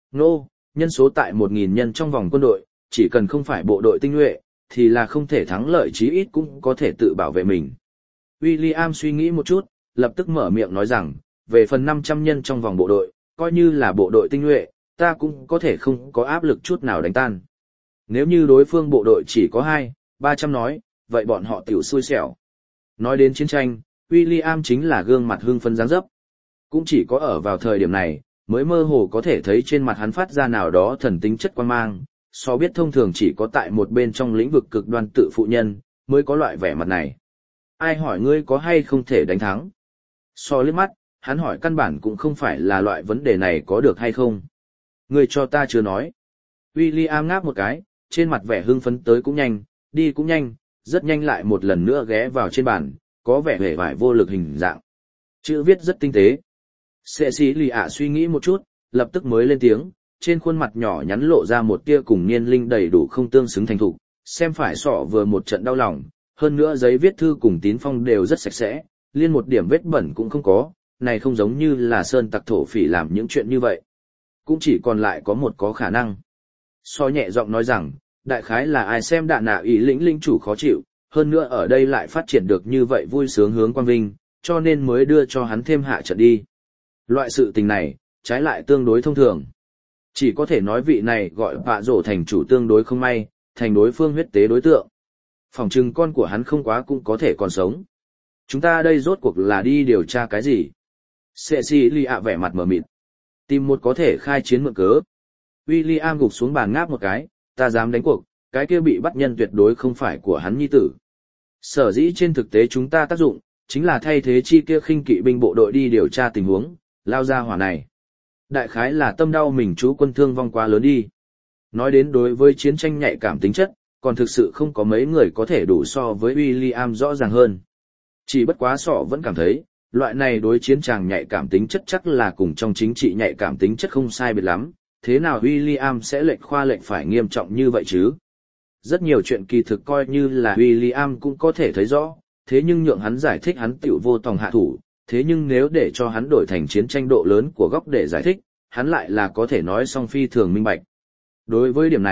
Nhân số tại 1.000 nhân trong vòng quân đội, chỉ cần không phải bộ đội tinh nhuệ, thì là không thể thắng lợi, chí ít cũng có thể tự bảo vệ mình. William suy nghĩ một chút, lập tức mở miệng nói rằng, về phần 500 nhân trong vòng bộ đội, coi như là bộ đội tinh nhuệ, ta cũng có thể không có áp lực chút nào đánh tan. Nếu như đối phương bộ đội chỉ có 200-300 nói, vậy bọn họ tiểu xui xẻo. Nói đến chiến tranh, William chính là gương mặt hưng phấn dáng dấp. Cũng chỉ có ở vào thời điểm này, mới mơ hồ có thể thấy trên mặt hắn phát ra nào đó thần tính chất quan mang, so biết thông thường chỉ có tại một bên trong lĩnh vực cực đoan tự phụ nhân, mới có loại vẻ mặt này. Ai hỏi ngươi có hay không thể đánh thắng? So liếc mắt, hắn hỏi căn bản cũng không phải là loại vấn đề này có được hay không. Ngươi cho ta chưa nói. William ngáp một cái, trên mặt vẻ hưng phấn tới cũng nhanh, đi cũng nhanh, rất nhanh lại một lần nữa ghé vào trên bàn, có vẻ hề vải vô lực hình dạng. Chữ viết rất tinh tế. Sệ sĩ lì ạ suy nghĩ một chút, lập tức mới lên tiếng, trên khuôn mặt nhỏ nhắn lộ ra một tia cùng niên linh đầy đủ không tương xứng thành thục, xem phải sọ vừa một trận đau lòng, hơn nữa giấy viết thư cùng tín phong đều rất sạch sẽ, liên một điểm vết bẩn cũng không có, này không giống như là sơn tặc thổ phỉ làm những chuyện như vậy. Cũng chỉ còn lại có một có khả năng. So nhẹ giọng nói rằng, đại khái là ai xem đạn nạ ý lĩnh chủ khó chịu, hơn nữa ở đây lại phát triển được như vậy vui sướng hướng quang vinh, cho nên mới đưa cho hắn thêm hạ trận đi. Loại sự tình này, trái lại tương đối thông thường. Chỉ có thể nói vị này gọi bạ rổ thành chủ tương đối không may, thành đối phương huyết tế đối tượng. Phòng trừng con của hắn không quá cũng có thể còn sống. Chúng ta đây rốt cuộc là đi điều tra cái gì? Sệ sĩ lì ạ vẻ mặt mờ mịt. Tìm một có thể khai chiến mượn cớ. William gục xuống bàn ngáp một cái, ta dám đánh cuộc, cái kia bị bắt nhân tuyệt đối không phải của hắn nhi tử. Sở dĩ trên thực tế chúng ta tác dụng, chính là thay thế chi kia khinh kỵ binh bộ đội đi điều tra tình huống, lao ra hỏa này. Đại khái là tâm đau mình chú quân thương vong quá lớn đi. Nói đến đối với chiến tranh nhạy cảm tính chất, còn thực sự không có mấy người có thể đủ so với William rõ ràng hơn. Chỉ bất quá sọ vẫn cảm thấy, loại này đối chiến tràng nhạy cảm tính chất chắc là cùng trong chính trị nhạy cảm tính chất không sai biệt lắm, thế nào William sẽ lệch khoa lệch phải nghiêm trọng như vậy chứ? Rất nhiều chuyện kỳ thực coi như là William cũng có thể thấy rõ, thế nhưng nhượng hắn giải thích hắn tiểu vô tòng hạ thủ, thế nhưng nếu để cho hắn đổi thành chiến tranh độ lớn của góc để giải thích, hắn lại là có thể nói song phi thường minh bạch. Đối với điểm này,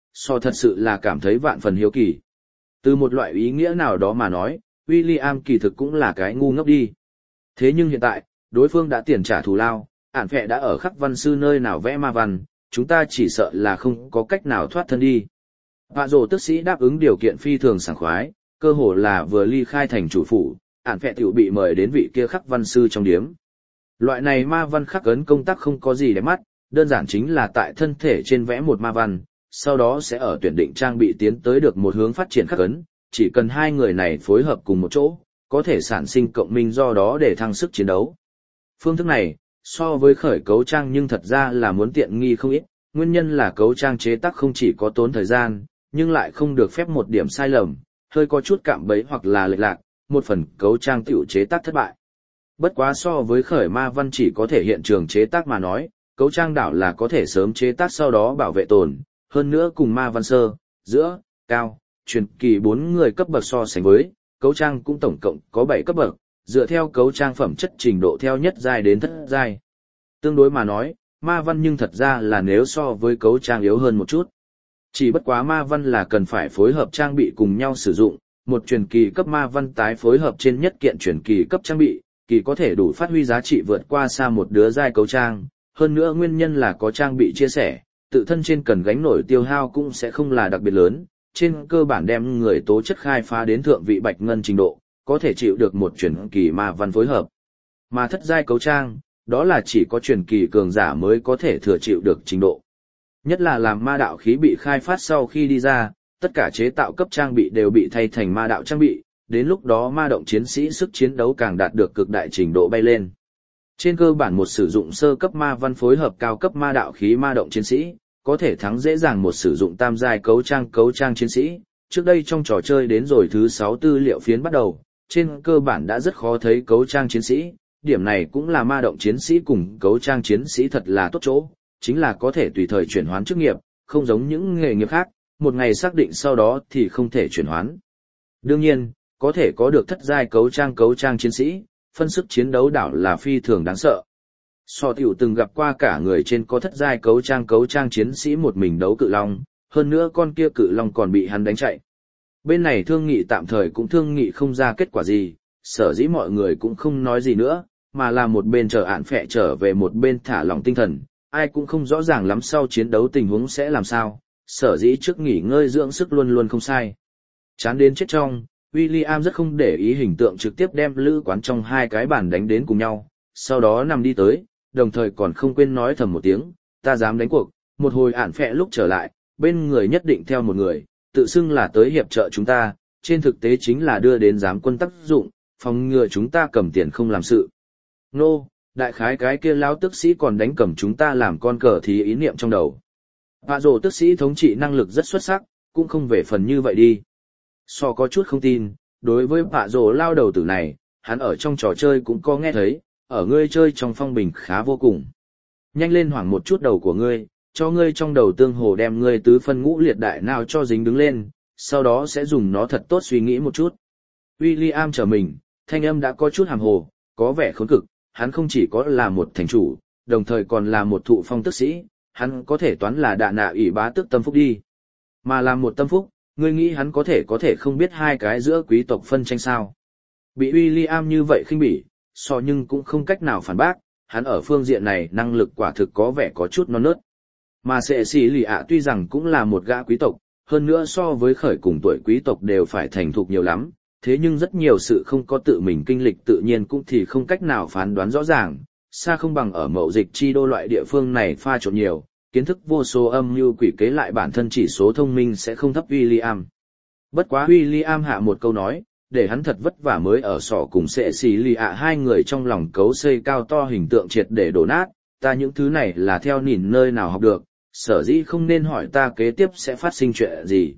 So thật sự là cảm thấy vạn phần hiếu kỳ. Từ một loại ý nghĩa nào đó mà nói, William kỳ thực cũng là cái ngu ngốc đi. Thế nhưng hiện tại, đối phương đã tiền trả thù lao, ản phẹ đã ở khắc văn sư nơi nào vẽ ma văn, chúng ta chỉ sợ là không có cách nào thoát thân đi. Vạ rồ tức sĩ đáp ứng điều kiện phi thường sảng khoái, cơ hồ là vừa ly khai thành chủ phủ, ản phẹ tiểu bị mời đến vị kia khắc văn sư trong điếm. Loại này ma văn khắc ấn công tác không có gì để mắt, đơn giản chính là tại thân thể trên vẽ một ma văn, sau đó sẽ ở tuyển định trang bị tiến tới được một hướng phát triển khắc ấn, chỉ cần hai người này phối hợp cùng một chỗ, có thể sản sinh cộng minh do đó để thăng sức chiến đấu. Phương thức này, so với khởi cấu trang nhưng thật ra là muốn tiện nghi không ít, nguyên nhân là cấu trang chế tác không chỉ có tốn thời gian, nhưng lại không được phép một điểm sai lầm, hơi có chút cạm bẫy hoặc là lệch lạc, một phần cấu trang tiểu chế tác thất bại. Bất quá so với khởi ma văn chỉ có thể hiện trường chế tác mà nói, cấu trang đảo là có thể sớm chế tác sau đó bảo vệ tồn, hơn nữa cùng ma văn sơ, giữa, cao, truyền kỳ 4 người cấp bậc so sánh với, cấu trang cũng tổng cộng có 7 cấp bậc, dựa theo cấu trang phẩm chất trình độ theo nhất giai đến thất giai. Tương đối mà nói, ma văn nhưng thật ra là nếu so với cấu trang yếu hơn một chút. Chỉ bất quá ma văn là cần phải phối hợp trang bị cùng nhau sử dụng, một truyền kỳ cấp ma văn tái phối hợp trên nhất kiện truyền kỳ cấp trang bị, kỳ có thể đủ phát huy giá trị vượt qua xa một đứa giai cấu trang, hơn nữa nguyên nhân là có trang bị chia sẻ, tự thân trên cần gánh nổi tiêu hao cũng sẽ không là đặc biệt lớn, trên cơ bản đem người tố chất khai phá đến thượng vị bạch ngân trình độ, có thể chịu được một truyền kỳ ma văn phối hợp. Mà thất giai cấu trang, đó là chỉ có truyền kỳ cường giả mới có thể thừa chịu được trình độ. Nhất là làm ma đạo khí bị khai phát sau khi đi ra, tất cả chế tạo cấp trang bị đều bị thay thành ma đạo trang bị, đến lúc đó ma động chiến sĩ sức chiến đấu càng đạt được cực đại trình độ bay lên. Trên cơ bản một sử dụng sơ cấp ma văn phối hợp cao cấp ma đạo khí ma động chiến sĩ, có thể thắng dễ dàng một sử dụng tam giai cấu trang chiến sĩ. Trước đây trong trò chơi đến rồi thứ 6 tư liệu phiến bắt đầu, trên cơ bản đã rất khó thấy cấu trang chiến sĩ, điểm này cũng là ma động chiến sĩ cùng cấu trang chiến sĩ thật là tốt chỗ, chính là có thể tùy thời chuyển hoán chức nghiệp, không giống những nghề nghiệp khác, một ngày xác định sau đó thì không thể chuyển hoán. Đương nhiên, có thể có được thất giai cấu trang chiến sĩ, phân sức chiến đấu đảo là phi thường đáng sợ. So tiểu từng gặp qua cả người trên có thất giai cấu trang chiến sĩ một mình đấu cự long, hơn nữa con kia cự long còn bị hắn đánh chạy. Bên này thương nghị tạm thời cũng thương nghị không ra kết quả gì, sở dĩ mọi người cũng không nói gì nữa, mà là một bên chờ ạn phệ trở về một bên thả lỏng tinh thần, ai cũng không rõ ràng lắm sau chiến đấu tình huống sẽ làm sao, sở dĩ trước nghỉ ngơi dưỡng sức luôn luôn không sai. Chán đến chết trong, William rất không để ý hình tượng trực tiếp đem lữ quán trong hai cái bàn đánh đến cùng nhau, sau đó nằm đi tới, đồng thời còn không quên nói thầm một tiếng, ta dám đánh cuộc, một hồi ản phệ lúc trở lại, bên người nhất định theo một người, tự xưng là tới hiệp trợ chúng ta, trên thực tế chính là đưa đến giám quân tác dụng, phòng ngừa chúng ta cầm tiền không làm sự. Nô, đại khái cái kia lão tức sĩ còn đánh cầm chúng ta làm con cờ thì ý niệm trong đầu. Vạ rồ tức sĩ thống trị năng lực rất xuất sắc, cũng không về phần như vậy đi. So có chút không tin, đối với vạ rồ lao đầu tử này, hắn ở trong trò chơi cũng có nghe thấy, ở ngươi chơi trong phong bình khá vô cùng. Nhanh lên hoảng một chút đầu của ngươi, cho ngươi trong đầu tương hồ đem ngươi tứ phân ngũ liệt đại nào cho dính đứng lên, sau đó sẽ dùng nó thật tốt suy nghĩ một chút. William trở mình, thanh âm đã có chút hàm hồ, có vẻ khốn cực, hắn không chỉ có là một thành chủ, đồng thời còn là một thụ phong tức sĩ, hắn có thể toán là đạ nạ ủy bá tước tâm phúc đi. Mà làm một tâm phúc, ngươi nghĩ hắn có thể không biết hai cái giữa quý tộc phân tranh sao. Bị William như vậy khinh bỉ, so nhưng cũng không cách nào phản bác, hắn ở phương diện này năng lực quả thực có vẻ có chút non nớt. Mà sệ sĩ lì ạ tuy rằng cũng là một gã quý tộc, hơn nữa so với khởi cùng tuổi quý tộc đều phải thành thục nhiều lắm, thế nhưng rất nhiều sự không có tự mình kinh lịch tự nhiên cũng thì không cách nào phán đoán rõ ràng, xa không bằng ở mậu dịch chi đô loại địa phương này pha trộn nhiều, kiến thức vô số âm mưu quỷ kế lại bản thân chỉ số thông minh sẽ không thấp William. Bất quá William hạ một câu nói, để hắn thật vất vả mới ở sọ cùng sệ xì lì ạ hai người trong lòng cấu xây cao to hình tượng triệt để đổ nát, ta những thứ này là theo nhìn nơi nào học được, sở dĩ không nên hỏi ta kế tiếp sẽ phát sinh chuyện gì.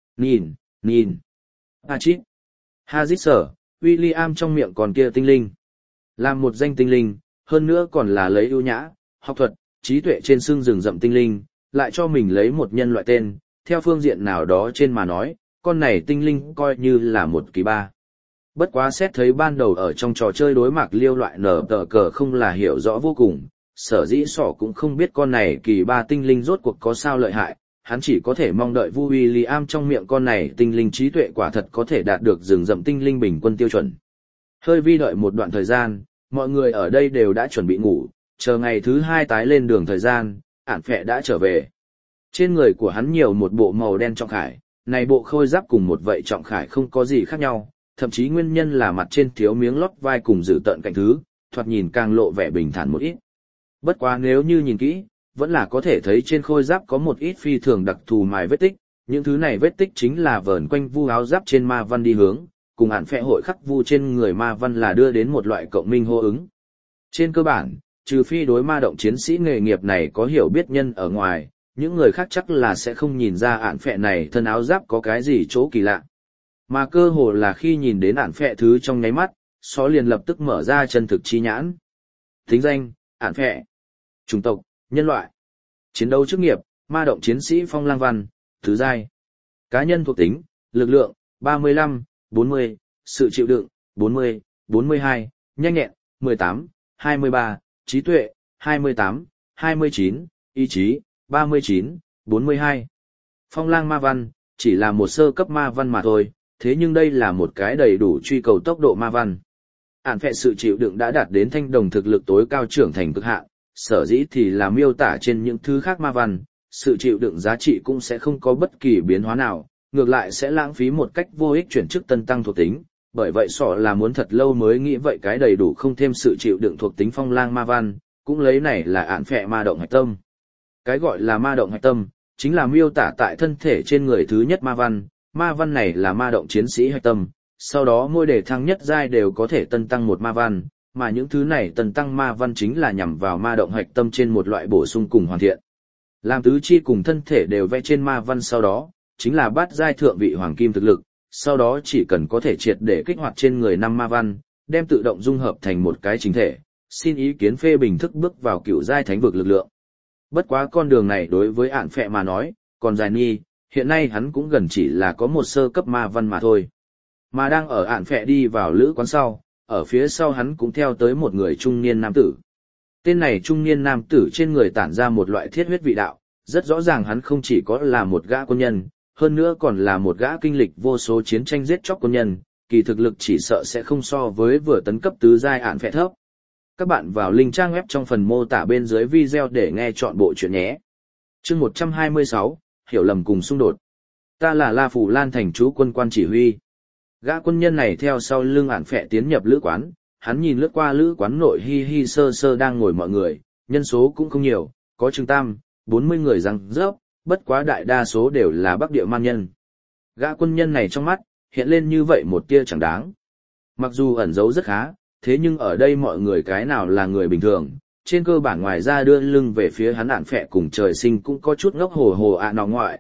Nhìn. Chít. Hazit sở, William trong miệng còn kia tinh linh. Làm một danh tinh linh, hơn nữa còn là lấy ưu nhã, học thuật, trí tuệ trên xương rừng rậm tinh linh, lại cho mình lấy một nhân loại tên, theo phương diện nào đó trên mà nói, con này tinh linh coi như là một kỳ ba. Bất quá xét thấy ban đầu ở trong trò chơi đối mạc liêu loại nở tờ cờ không là hiểu rõ vô cùng, sở dĩ sỏ cũng không biết con này kỳ ba tinh linh rốt cuộc có sao lợi hại, hắn chỉ có thể mong đợi Vu William trong miệng con này tinh linh trí tuệ quả thật có thể đạt được rừng rậm tinh linh bình quân tiêu chuẩn. Hơi vi đợi một đoạn thời gian, mọi người ở đây đều đã chuẩn bị ngủ, chờ ngày thứ 2 tái lên đường thời gian, Ản Phệ đã trở về. Trên người của hắn nhiều một bộ màu đen trọng khải, này bộ khôi giáp cùng một vậy trọng khải không có gì khác nhau, thậm chí nguyên nhân là mặt trên thiếu miếng lót vai cùng dự tợn cạnh thứ, thoạt nhìn càng lộ vẻ bình thản một ít. Bất quá nếu như nhìn kỹ, vẫn là có thể thấy trên khôi giáp có một ít phi thường đặc thù mài vết tích, những thứ này vết tích chính là vờn quanh vu áo giáp trên ma văn đi hướng, cùng Ản Phệ hội khắc vu trên người ma văn là đưa đến một loại cộng minh hô ứng. Trên cơ bản, trừ phi đối ma động chiến sĩ nghề nghiệp này có hiểu biết nhân ở ngoài, những người khác chắc là sẽ không nhìn ra Ản Phệ này thân áo giáp có cái gì chỗ kỳ lạ. Mà cơ hồ là khi nhìn đến Ản Phệ thứ trong nháy mắt, Xó liền lập tức mở ra chân thực chi nhãn. Thính danh, Ản Phệ. Chủng tộc, nhân loại. Chiến đấu chức nghiệp, ma động chiến sĩ phong lang văn, thứ giai. Cá nhân thuộc tính, lực lượng, 35, 40, sự chịu đựng, 40, 42, nhanh nhẹn, 18, 23, trí tuệ, 28, 29, ý chí, 39, 42. Phong lang ma văn, chỉ là một sơ cấp ma văn mà thôi, thế nhưng đây là một cái đầy đủ truy cầu tốc độ ma văn. Ản Phệ sự chịu đựng đã đạt đến thanh đồng thực lực tối cao trưởng thành cực hạn, sở dĩ thì là miêu tả trên những thứ khác ma văn, sự chịu đựng giá trị cũng sẽ không có bất kỳ biến hóa nào, ngược lại sẽ lãng phí một cách vô ích chuyển chức tân tăng thuộc tính, bởi vậy sọ là muốn thật lâu mới nghĩ vậy cái đầy đủ không thêm sự chịu đựng thuộc tính phong lang ma văn, cũng lấy này là Ản Phệ ma động hạch tâm. Cái gọi là ma động hạch tâm, chính là miêu tả tại thân thể trên người thứ nhất ma văn này là ma động chiến sĩ hạch tâm, sau đó mỗi đề thăng nhất giai đều có thể tân tăng một ma văn, mà những thứ này tân tăng ma văn chính là nhằm vào ma động hạch tâm trên một loại bổ sung cùng hoàn thiện. Làm tứ chi cùng thân thể đều vẽ trên ma văn sau đó, chính là bát giai thượng vị hoàng kim thực lực, sau đó chỉ cần có thể triệt để kích hoạt trên người 5 ma văn, đem tự động dung hợp thành một cái chính thể, xin ý kiến phê bình thức bước vào cựu giai thánh vực lực lượng. Bất quá con đường này đối với Ản Phệ mà nói, còn dài nghi, hiện nay hắn cũng gần chỉ là có một sơ cấp ma văn mà thôi. Mà đang ở Ản Phệ đi vào lữ quán sau, ở phía sau hắn cũng theo tới một người trung niên nam tử. Tên này trung niên nam tử trên người tản ra một loại thiết huyết vị đạo, rất rõ ràng hắn không chỉ có là một gã quân nhân, hơn nữa còn là một gã kinh lịch vô số chiến tranh giết chóc quân nhân, kỳ thực lực chỉ sợ sẽ không so với vừa tấn cấp tứ giai Ản Phệ thấp. Các bạn vào link trang web trong phần mô tả bên dưới video để nghe chọn bộ truyện nhé. Chương 126, hiểu lầm cùng xung đột. Ta là La Phủ Lan thành chú quân quan chỉ huy. Gã quân nhân này theo sau lưng Ản Phệ tiến nhập lữ quán, hắn nhìn lướt qua lữ quán nội hi hi sơ sơ đang ngồi mọi người, nhân số cũng không nhiều, có chừng 40 người răng rớp, bất quá đại đa số đều là Bắc Địa man nhân. Gã quân nhân này trong mắt, hiện lên như vậy một tia chẳng đáng. Mặc dù ẩn giấu rất khá, thế nhưng ở đây mọi người cái nào là người bình thường, trên cơ bản ngoài ra đưa lưng về phía hắn Ản Phệ cùng trời sinh cũng có chút ngốc hồ hồ ạ nào ngoại,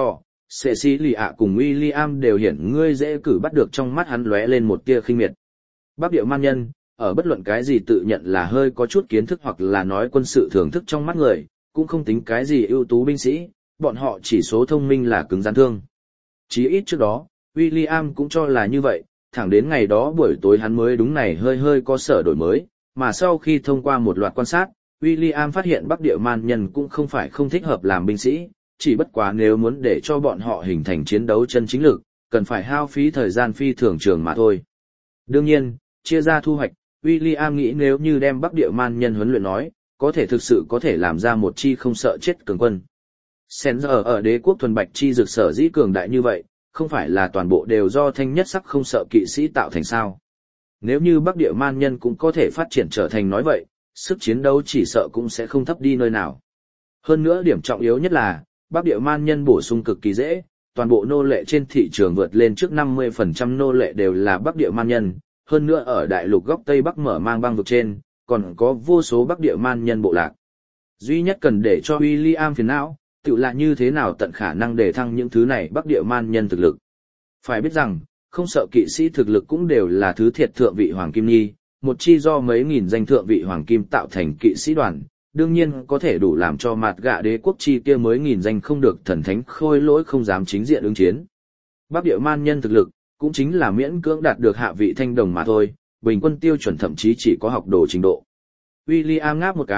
Cecilia cùng William đều hiển ngươi dễ cử bắt được trong mắt hắn lóe lên một tia khinh miệt. Bắc Địa man nhân, ở bất luận cái gì tự nhận là hơi có chút kiến thức hoặc là nói quân sự thưởng thức trong mắt người, cũng không tính cái gì ưu tú binh sĩ, bọn họ chỉ số thông minh là cứng rắn thương. Chí ít trước đó, William cũng cho là như vậy, thẳng đến ngày đó buổi tối hắn mới đúng này hơi có sở đổi mới, mà sau khi thông qua một loạt quan sát, William phát hiện Bắc Địa man nhân cũng không phải không thích hợp làm binh sĩ, chỉ bất quá nếu muốn để cho bọn họ hình thành chiến đấu chân chính lực, cần phải hao phí thời gian phi thường trường mà thôi. Đương nhiên, chia ra thu hoạch, William nghĩ nếu như đem Bắc Địa man nhân huấn luyện nói, có thể thực sự có thể làm ra một chi không sợ chết cường quân. Sen giờ ở đế quốc thuần bạch chi dược sở dĩ cường đại như vậy, không phải là toàn bộ đều do thanh nhất sắc không sợ kỵ sĩ tạo thành sao. Nếu như Bắc Địa man nhân cũng có thể phát triển trở thành nói vậy, sức chiến đấu chỉ sợ cũng sẽ không thấp đi nơi nào. Hơn nữa điểm trọng yếu nhất là, Bắc Địa man nhân bổ sung cực kỳ dễ, toàn bộ nô lệ trên thị trường vượt lên trước 50% nô lệ đều là Bắc Địa man nhân, hơn nữa ở đại lục góc Tây Bắc mở mang băng vực trên, còn có vô số Bắc Địa man nhân bộ lạc. Duy nhất cần để cho William phiền não, tự là như thế nào tận khả năng để thăng những thứ này Bắc Địa man nhân thực lực. Phải biết rằng, không sợ kỵ sĩ thực lực cũng đều là thứ thiệt thượng vị hoàng kim nhi, một chi do mấy nghìn danh thượng vị hoàng kim tạo thành kỵ sĩ đoàn, đương nhiên có thể đủ làm cho mặt gạ đế quốc chi kia mới nghìn danh không được thần thánh khôi lỗi không dám chính diện ứng chiến. Bắc Địa man nhân thực lực, cũng chính là miễn cưỡng đạt được hạ vị thanh đồng mà thôi, bình quân tiêu chuẩn thậm chí chỉ có học đồ trình độ. William ngáp một cái,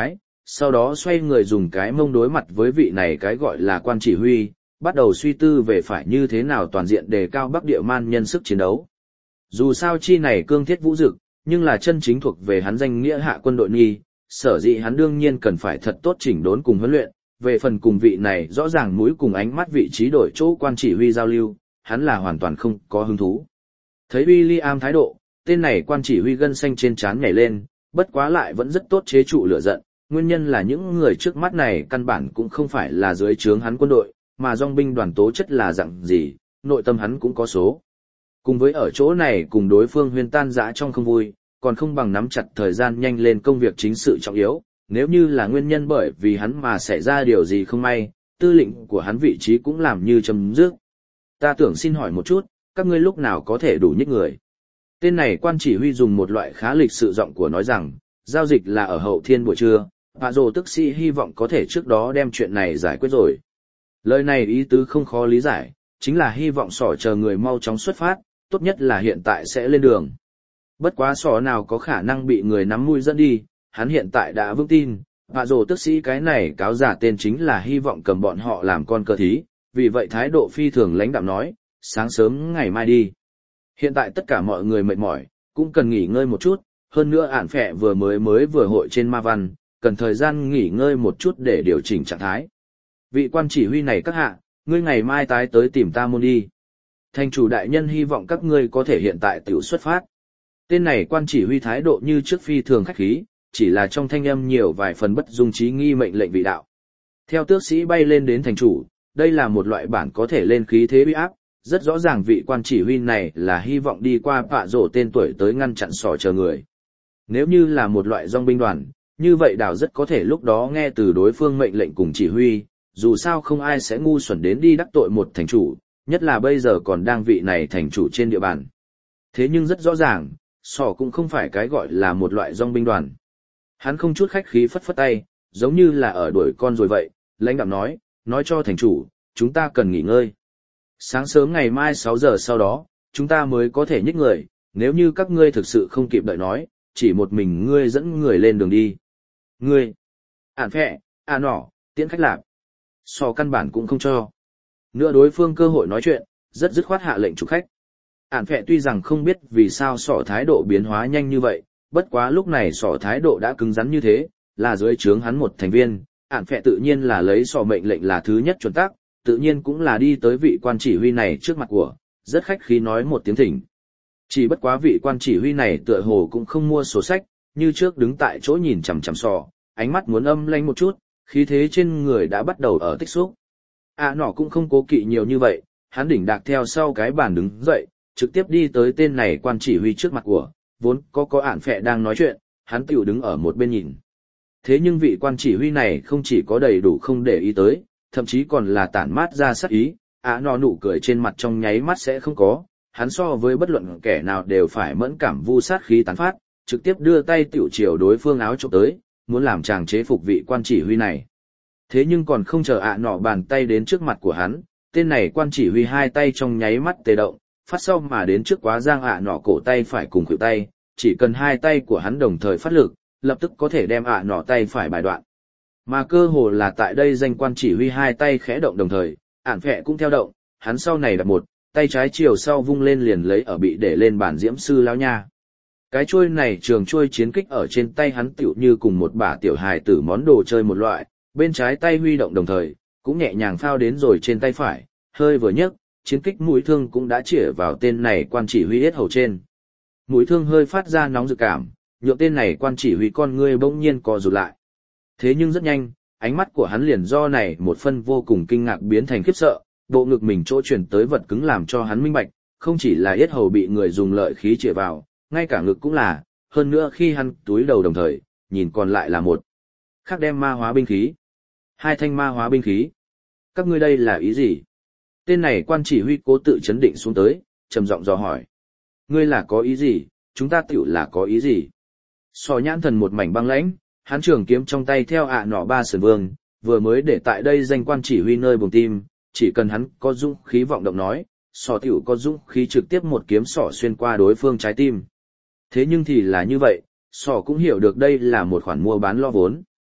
sau đó xoay người dùng cái mông đối mặt với vị này cái gọi là quan chỉ huy, bắt đầu suy tư về phải như thế nào toàn diện đề cao Bắc Địa Man nhân sức chiến đấu. Dù sao chi này cương thiết vũ dực, nhưng là chân chính thuộc về hắn danh nghĩa hạ quân đội nghi, sở dĩ hắn đương nhiên cần phải thật tốt chỉnh đốn cùng huấn luyện, về phần cùng vị này rõ ràng mũi cùng ánh mắt vị trí đổi chỗ quan chỉ huy giao lưu, hắn là hoàn toàn không có hứng thú. Thấy William thái độ, tên này quan chỉ huy gân xanh trên trán nhảy lên, bất quá lại vẫn rất tốt chế trụ lửa giận, nguyên nhân là những người trước mắt này căn bản cũng không phải là dưới trướng hắn quân đội, mà dòng binh đoàn tố chất là dạng gì, nội tâm hắn cũng có số. Cùng với ở chỗ này cùng đối phương huyên tan dã trong không vui, còn không bằng nắm chặt thời gian nhanh lên công việc chính sự trọng yếu, nếu như là nguyên nhân bởi vì hắn mà xảy ra điều gì không may, tư lệnh của hắn vị trí cũng làm như chấm dứt. Ta tưởng xin hỏi một chút, các ngươi lúc nào có thể đủ nhích người? Tên này quan chỉ huy dùng một loại khá lịch sự giọng của nói rằng, giao dịch là ở hậu thiên buổi trưa, Hạ Dồ tức sĩ hy vọng có thể trước đó đem chuyện này giải quyết rồi. Lời này ý tứ không khó lý giải, chính là hy vọng sỏ chờ người mau chóng xuất phát, tốt nhất là hiện tại sẽ lên đường. Bất quá sỏ nào có khả năng bị người nắm mũi dẫn đi, hắn hiện tại đã vững tin, Hạ Dồ tức sĩ cái này cáo giả tên chính là hy vọng cầm bọn họ làm con cờ thí, vì vậy thái độ phi thường lãnh đạm nói, sáng sớm ngày mai đi. Hiện tại tất cả mọi người mệt mỏi, cũng cần nghỉ ngơi một chút, hơn nữa ản phẹ vừa vừa hội trên ma văn, cần thời gian nghỉ ngơi một chút để điều chỉnh trạng thái. Vị quan chỉ huy này các hạ, ngươi ngày mai tái tới tìm ta môn đi. Thành chủ đại nhân hy vọng các ngươi có thể hiện tại tiểu xuất phát. Tên này quan chỉ huy thái độ như trước phi thường khách khí, chỉ là trong thanh âm nhiều vài phần bất dung trí nghi mệnh lệnh vị đạo. Theo tước sĩ bay lên đến thành chủ, đây là một loại bản có thể lên khí thế uy áp, rất rõ ràng vị quan chỉ huy này là hy vọng đi qua Pạ Rổ tên tuổi tới ngăn chặn sỏ chờ người. Nếu như là một loại dòng binh đoàn, như vậy đảo rất có thể lúc đó nghe từ đối phương mệnh lệnh cùng chỉ huy, dù sao không ai sẽ ngu xuẩn đến đi đắc tội một thành chủ, nhất là bây giờ còn đang vị này thành chủ trên địa bàn. Thế nhưng rất rõ ràng, sỏ cũng không phải cái gọi là một loại dòng binh đoàn. Hắn không chút khách khí phất phất tay, giống như là ở đuổi con rồi vậy, lãnh đạm nói cho thành chủ, chúng ta cần nghỉ ngơi. Sáng sớm ngày mai 6 giờ sau đó, chúng ta mới có thể nhích người, nếu như các ngươi thực sự không kịp đợi nói, chỉ một mình ngươi dẫn người lên đường đi. Ngươi, ản phẹ, nỏ, tiễn khách lạc. Sò căn bản cũng không cho. Nữa đối phương cơ hội nói chuyện, rất dứt khoát hạ lệnh chủ khách. Ản phẹ tuy rằng không biết vì sao sỏ thái độ biến hóa nhanh như vậy, bất quá lúc này sỏ thái độ đã cứng rắn như thế, là dưới trướng hắn một thành viên, ản phẹ tự nhiên là lấy sỏ mệnh lệnh là thứ nhất chuẩn tắc, tự nhiên cũng là đi tới vị quan chỉ huy này trước mặt của, rất khách khí nói một tiếng thỉnh. Chỉ bất quá vị quan chỉ huy này tựa hồ cũng không mua sổ sách, như trước đứng tại chỗ nhìn chằm chằm sò, ánh mắt muốn âm lanh một chút, khí thế trên người đã bắt đầu ở tích xúc. Nọ cũng không cố kỵ nhiều như vậy, hắn đỉnh đạc theo sau cái bàn đứng dậy, trực tiếp đi tới tên này quan chỉ huy trước mặt của, vốn có ản phẹ đang nói chuyện, hắn tiểu đứng ở một bên nhìn. Thế nhưng vị quan chỉ huy này không chỉ có đầy đủ không để ý tới, thậm chí còn là tản mát ra sát ý, nọ nụ cười trên mặt trong nháy mắt sẽ không có, hắn so với bất luận kẻ nào đều phải mẫn cảm vu sát khí tán phát, trực tiếp đưa tay tiểu chiều đối phương áo chụp tới, muốn làm chàng chế phục vị quan chỉ huy này. Thế nhưng còn không chờ nọ bàn tay đến trước mặt của hắn, tên này quan chỉ huy hai tay trong nháy mắt tê động, phát sau mà đến trước quá giang nọ cổ tay phải cùng khuỷu tay, chỉ cần hai tay của hắn đồng thời phát lực, lập tức có thể đem nọ tay phải bài đoạn. Mà cơ hồ là tại đây danh quan chỉ huy hai tay khẽ động đồng thời, ản phẹ cũng theo động, hắn sau này đặt một, tay trái chiều sau vung lên liền lấy ở bị để lên bàn diễm sư lão nha. Cái chuôi này trường chuôi chiến kích ở trên tay hắn tựu như cùng một bả tiểu hài tử món đồ chơi một loại, bên trái tay huy động đồng thời, cũng nhẹ nhàng phao đến rồi trên tay phải, hơi vừa nhấc, chiến kích mũi thương cũng đã chĩa vào tên này quan chỉ huy yết hầu trên. Mũi thương hơi phát ra nóng rực cảm, nhượng tên này quan chỉ huy con ngươi bỗng nhiên co rụt lại. Thế nhưng rất nhanh, ánh mắt của hắn liền do này một phân vô cùng kinh ngạc biến thành khiếp sợ, bộ ngực mình chỗ chuyển tới vật cứng làm cho hắn minh bạch, không chỉ là yết hầu bị người dùng lợi khí chĩa vào, ngay cả ngực cũng là, hơn nữa khi hắn túi đầu đồng thời, nhìn còn lại là một khác đem ma hóa binh khí. Hai thanh ma hóa binh khí. Các ngươi đây là ý gì? Tên này quan chỉ huy cố tự chấn định xuống tới, trầm giọng dò hỏi. Ngươi là có ý gì, chúng ta tiểu là có ý gì? Sò nhãn thần một mảnh băng lãnh, hắn trường kiếm trong tay theo nọ ba sườn vương, vừa mới để tại đây danh quan chỉ huy nơi buồng tim, chỉ cần hắn có dũng khí vọng động nói, sò tiểu có dũng khí trực tiếp một kiếm sỏ xuyên qua đối phương trái tim. Thế nhưng thì là như vậy, sò cũng hiểu được đây là một khoản mua bán lo vốn.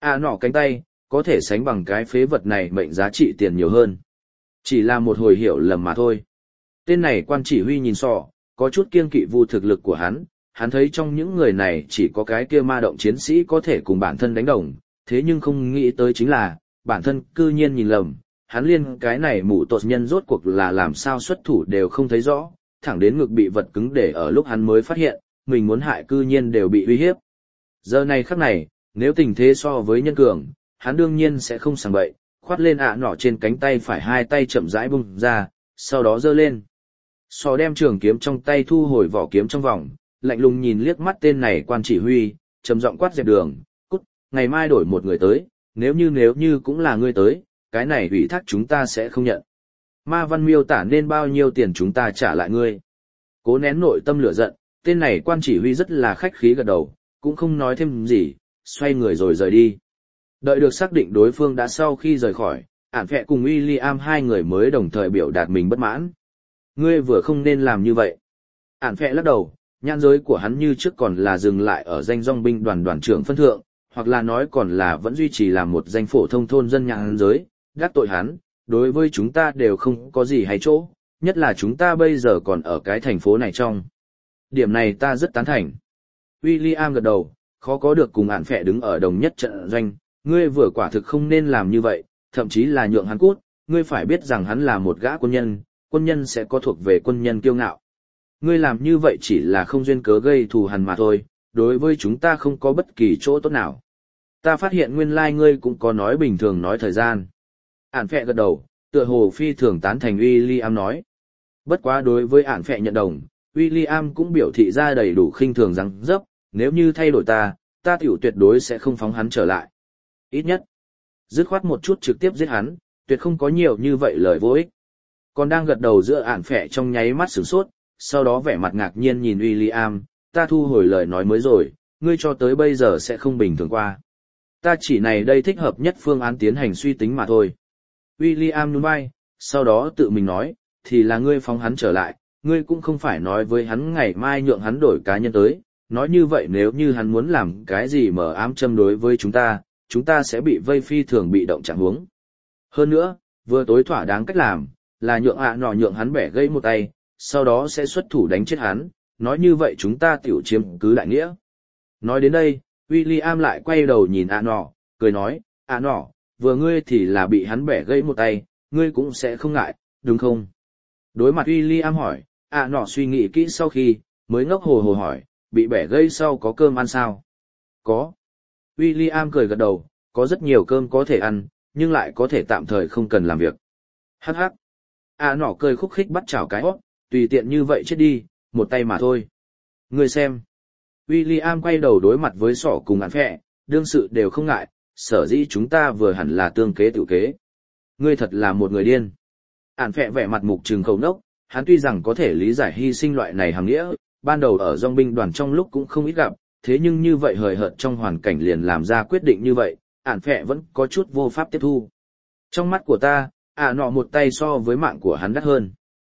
Nọ cánh tay, có thể sánh bằng cái phế vật này mệnh giá trị tiền nhiều hơn. Chỉ là một hồi hiểu lầm mà thôi. Tên này quan chỉ huy nhìn sọ, có chút kiêng kỵ vu thực lực của hắn thấy trong những người này chỉ có cái kia ma động chiến sĩ có thể cùng bản thân đánh đồng, thế nhưng không nghĩ tới chính là, bản thân cư nhiên nhìn lầm, hắn liên cái này mụ tột nhân rốt cuộc là làm sao xuất thủ đều không thấy rõ, thẳng đến ngực bị vật cứng để ở lúc hắn mới phát hiện, mình muốn hại cư nhiên đều bị uy hiếp. Giờ này khắc này, nếu tình thế so với nhân cường, hắn đương nhiên sẽ không sảng bậy, khoát lên nọ trên cánh tay phải hai tay chậm rãi bung ra, sau đó giơ lên. Sò đem trường kiếm trong tay thu hồi vỏ kiếm trong vòng, lạnh lùng nhìn liếc mắt tên này quan chỉ huy, trầm giọng quát dẹp đường, cút, ngày mai đổi một người tới, nếu như cũng là ngươi tới, cái này ủy thác chúng ta sẽ không nhận. Ma văn miêu tả nên bao nhiêu tiền chúng ta trả lại ngươi. Cố nén nội tâm lửa giận, tên này quan chỉ huy rất là khách khí gật đầu, cũng không nói thêm gì, xoay người rồi rời đi. Đợi được xác định đối phương đã sau khi rời khỏi, Ản Phệ cùng William hai người mới đồng thời biểu đạt mình bất mãn. Ngươi vừa không nên làm như vậy. Ản Phệ lắc đầu, nhãn giới của hắn như trước còn là dừng lại ở danh dong binh đoàn trưởng phân thượng, hoặc là nói còn là vẫn duy trì làm một danh phổ thông thôn dân nhãn giới, gác tội hắn, đối với chúng ta đều không có gì hay chỗ, nhất là chúng ta bây giờ còn ở cái thành phố này trong. Điểm này ta rất tán thành. William gật đầu, khó có được cùng Ản Phệ đứng ở đồng nhất trận doanh, ngươi vừa quả thực không nên làm như vậy, thậm chí là nhượng hắn cút, ngươi phải biết rằng hắn là một gã quân nhân sẽ có thuộc về quân nhân kiêu ngạo. Ngươi làm như vậy chỉ là không duyên cớ gây thù hằn mà thôi, đối với chúng ta không có bất kỳ chỗ tốt nào. Ta phát hiện nguyên lai ngươi cũng có nói bình thường nói thời gian. Ản Phệ gật đầu, tựa hồ phi thường tán thành William nói. Bất quá đối với Ản Phệ nhận đồng, William cũng biểu thị ra đầy đủ khinh thường rằng dấp, nếu như thay đổi ta tiểu tuyệt đối sẽ không phóng hắn trở lại. Ít nhất, dứt khoát một chút trực tiếp giết hắn, tuyệt không có nhiều như vậy lời vô ích. Còn đang gật đầu giữa Ản Phệ trong nháy mắt sửng sốt, sau đó vẻ mặt ngạc nhiên nhìn William, ta thu hồi lời nói mới rồi, ngươi cho tới bây giờ sẽ không bình thường qua. Ta chỉ này đây thích hợp nhất phương án tiến hành suy tính mà thôi. William nhún vai, sau đó tự mình nói, thì là ngươi phóng hắn trở lại, ngươi cũng không phải nói với hắn ngày mai nhượng hắn đổi cá nhân tới, nói như vậy nếu như hắn muốn làm cái gì mờ ám châm đối với chúng ta sẽ bị vây phi thường bị động trạng huống. Hơn nữa, vừa tối thỏa đáng cách làm, là nhượng hắn bẻ gãy một tay, sau đó sẽ xuất thủ đánh chết hắn, nói như vậy chúng ta tiểu chiếm cứ đại nghĩa. Nói đến đây, William lại quay đầu nhìn cười nói, vừa ngươi thì là bị hắn bẻ gãy một tay, ngươi cũng sẽ không ngại, đúng không? Đối mặt William hỏi, suy nghĩ kỹ sau khi, mới ngốc hồ hồ hỏi, bị bẻ gãy sau có cơm ăn sao? Có. William cười gật đầu, có rất nhiều cơm có thể ăn, nhưng lại có thể tạm thời không cần làm việc. Hắc hắc. Cười khúc khích bắt chảo cái hót, tùy tiện như vậy chết đi, một tay mà thôi. Ngươi xem. William quay đầu đối mặt với sỏ cùng Ản Phệ, đương sự đều không ngại, sở dĩ chúng ta vừa hẳn là tương kế tự kế. Ngươi thật là một người điên. Ản Phệ vẻ mặt mục trừng khẩu nốc, hắn tuy rằng có thể lý giải hy sinh loại này hàng nghĩa, ban đầu ở dòng binh đoàn trong lúc cũng không ít gặp, thế nhưng như vậy hời hợt trong hoàn cảnh liền làm ra quyết định như vậy, Ản Phệ vẫn có chút vô pháp tiếp thu. Trong mắt của ta, một tay so với mạng của hắn đắt hơn.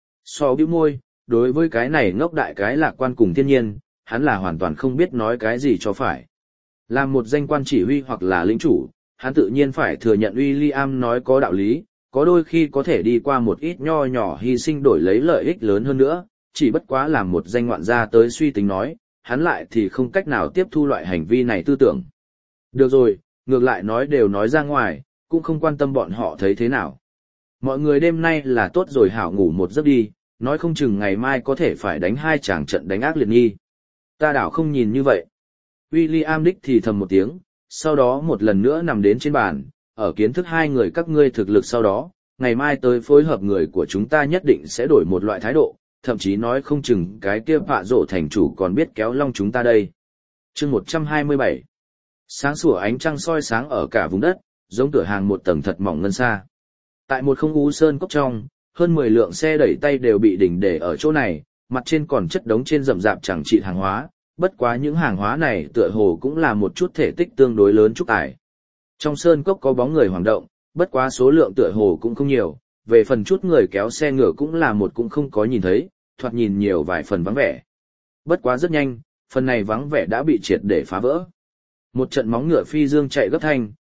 So bĩu môi, đối với cái này ngốc đại cái lạc quan cùng thiên nhiên, hắn là hoàn toàn không biết nói cái gì cho phải. Làm một danh quan chỉ huy hoặc là lĩnh chủ, hắn tự nhiên phải thừa nhận William nói có đạo lý, có đôi khi có thể đi qua một ít nho nhỏ hy sinh đổi lấy lợi ích lớn hơn nữa, chỉ bất quá làm một danh ngoạn gia tới suy tính nói, hắn lại thì không cách nào tiếp thu loại hành vi này tư tưởng. Được rồi, ngược lại nói đều nói ra ngoài, cũng không quan tâm bọn họ thấy thế nào. Mọi người đêm nay là tốt rồi hảo ngủ một giấc đi, nói không chừng ngày mai có thể phải đánh 2 tràng trận đánh ác liệt nghi. Ta đảo không nhìn như vậy. William đích thì thầm một tiếng, sau đó một lần nữa nằm đến trên bàn, ở kiến thức hai người các ngươi thực lực sau đó, ngày mai tới phối hợp người của chúng ta nhất định sẽ đổi một loại thái độ, thậm chí nói không chừng cái kia Phạ Rổ thành chủ còn biết kéo long chúng ta đây. Chương 127. Sáng sủa ánh trăng soi sáng ở cả vùng đất, giống cửa hàng một tầng thật mỏng ngân xa. Tại một không u sơn cốc trong, hơn 10 lượng xe đẩy tay đều bị đỉnh để ở chỗ này, mặt trên còn chất đống trên rậm rạp chẳng trị hàng hóa, bất quá những hàng hóa này tựa hồ cũng là một chút thể tích tương đối lớn chút tải. Trong sơn cốc có bóng người hoạt động, bất quá số lượng tựa hồ cũng không nhiều, về phần chút người kéo xe ngựa cũng là một cũng không có nhìn thấy, thoạt nhìn nhiều vài phần vắng vẻ. Bất quá rất nhanh, phần này vắng vẻ đã bị triệt để phá vỡ. Một trận móng ngựa phi dương chạy gấp thanh,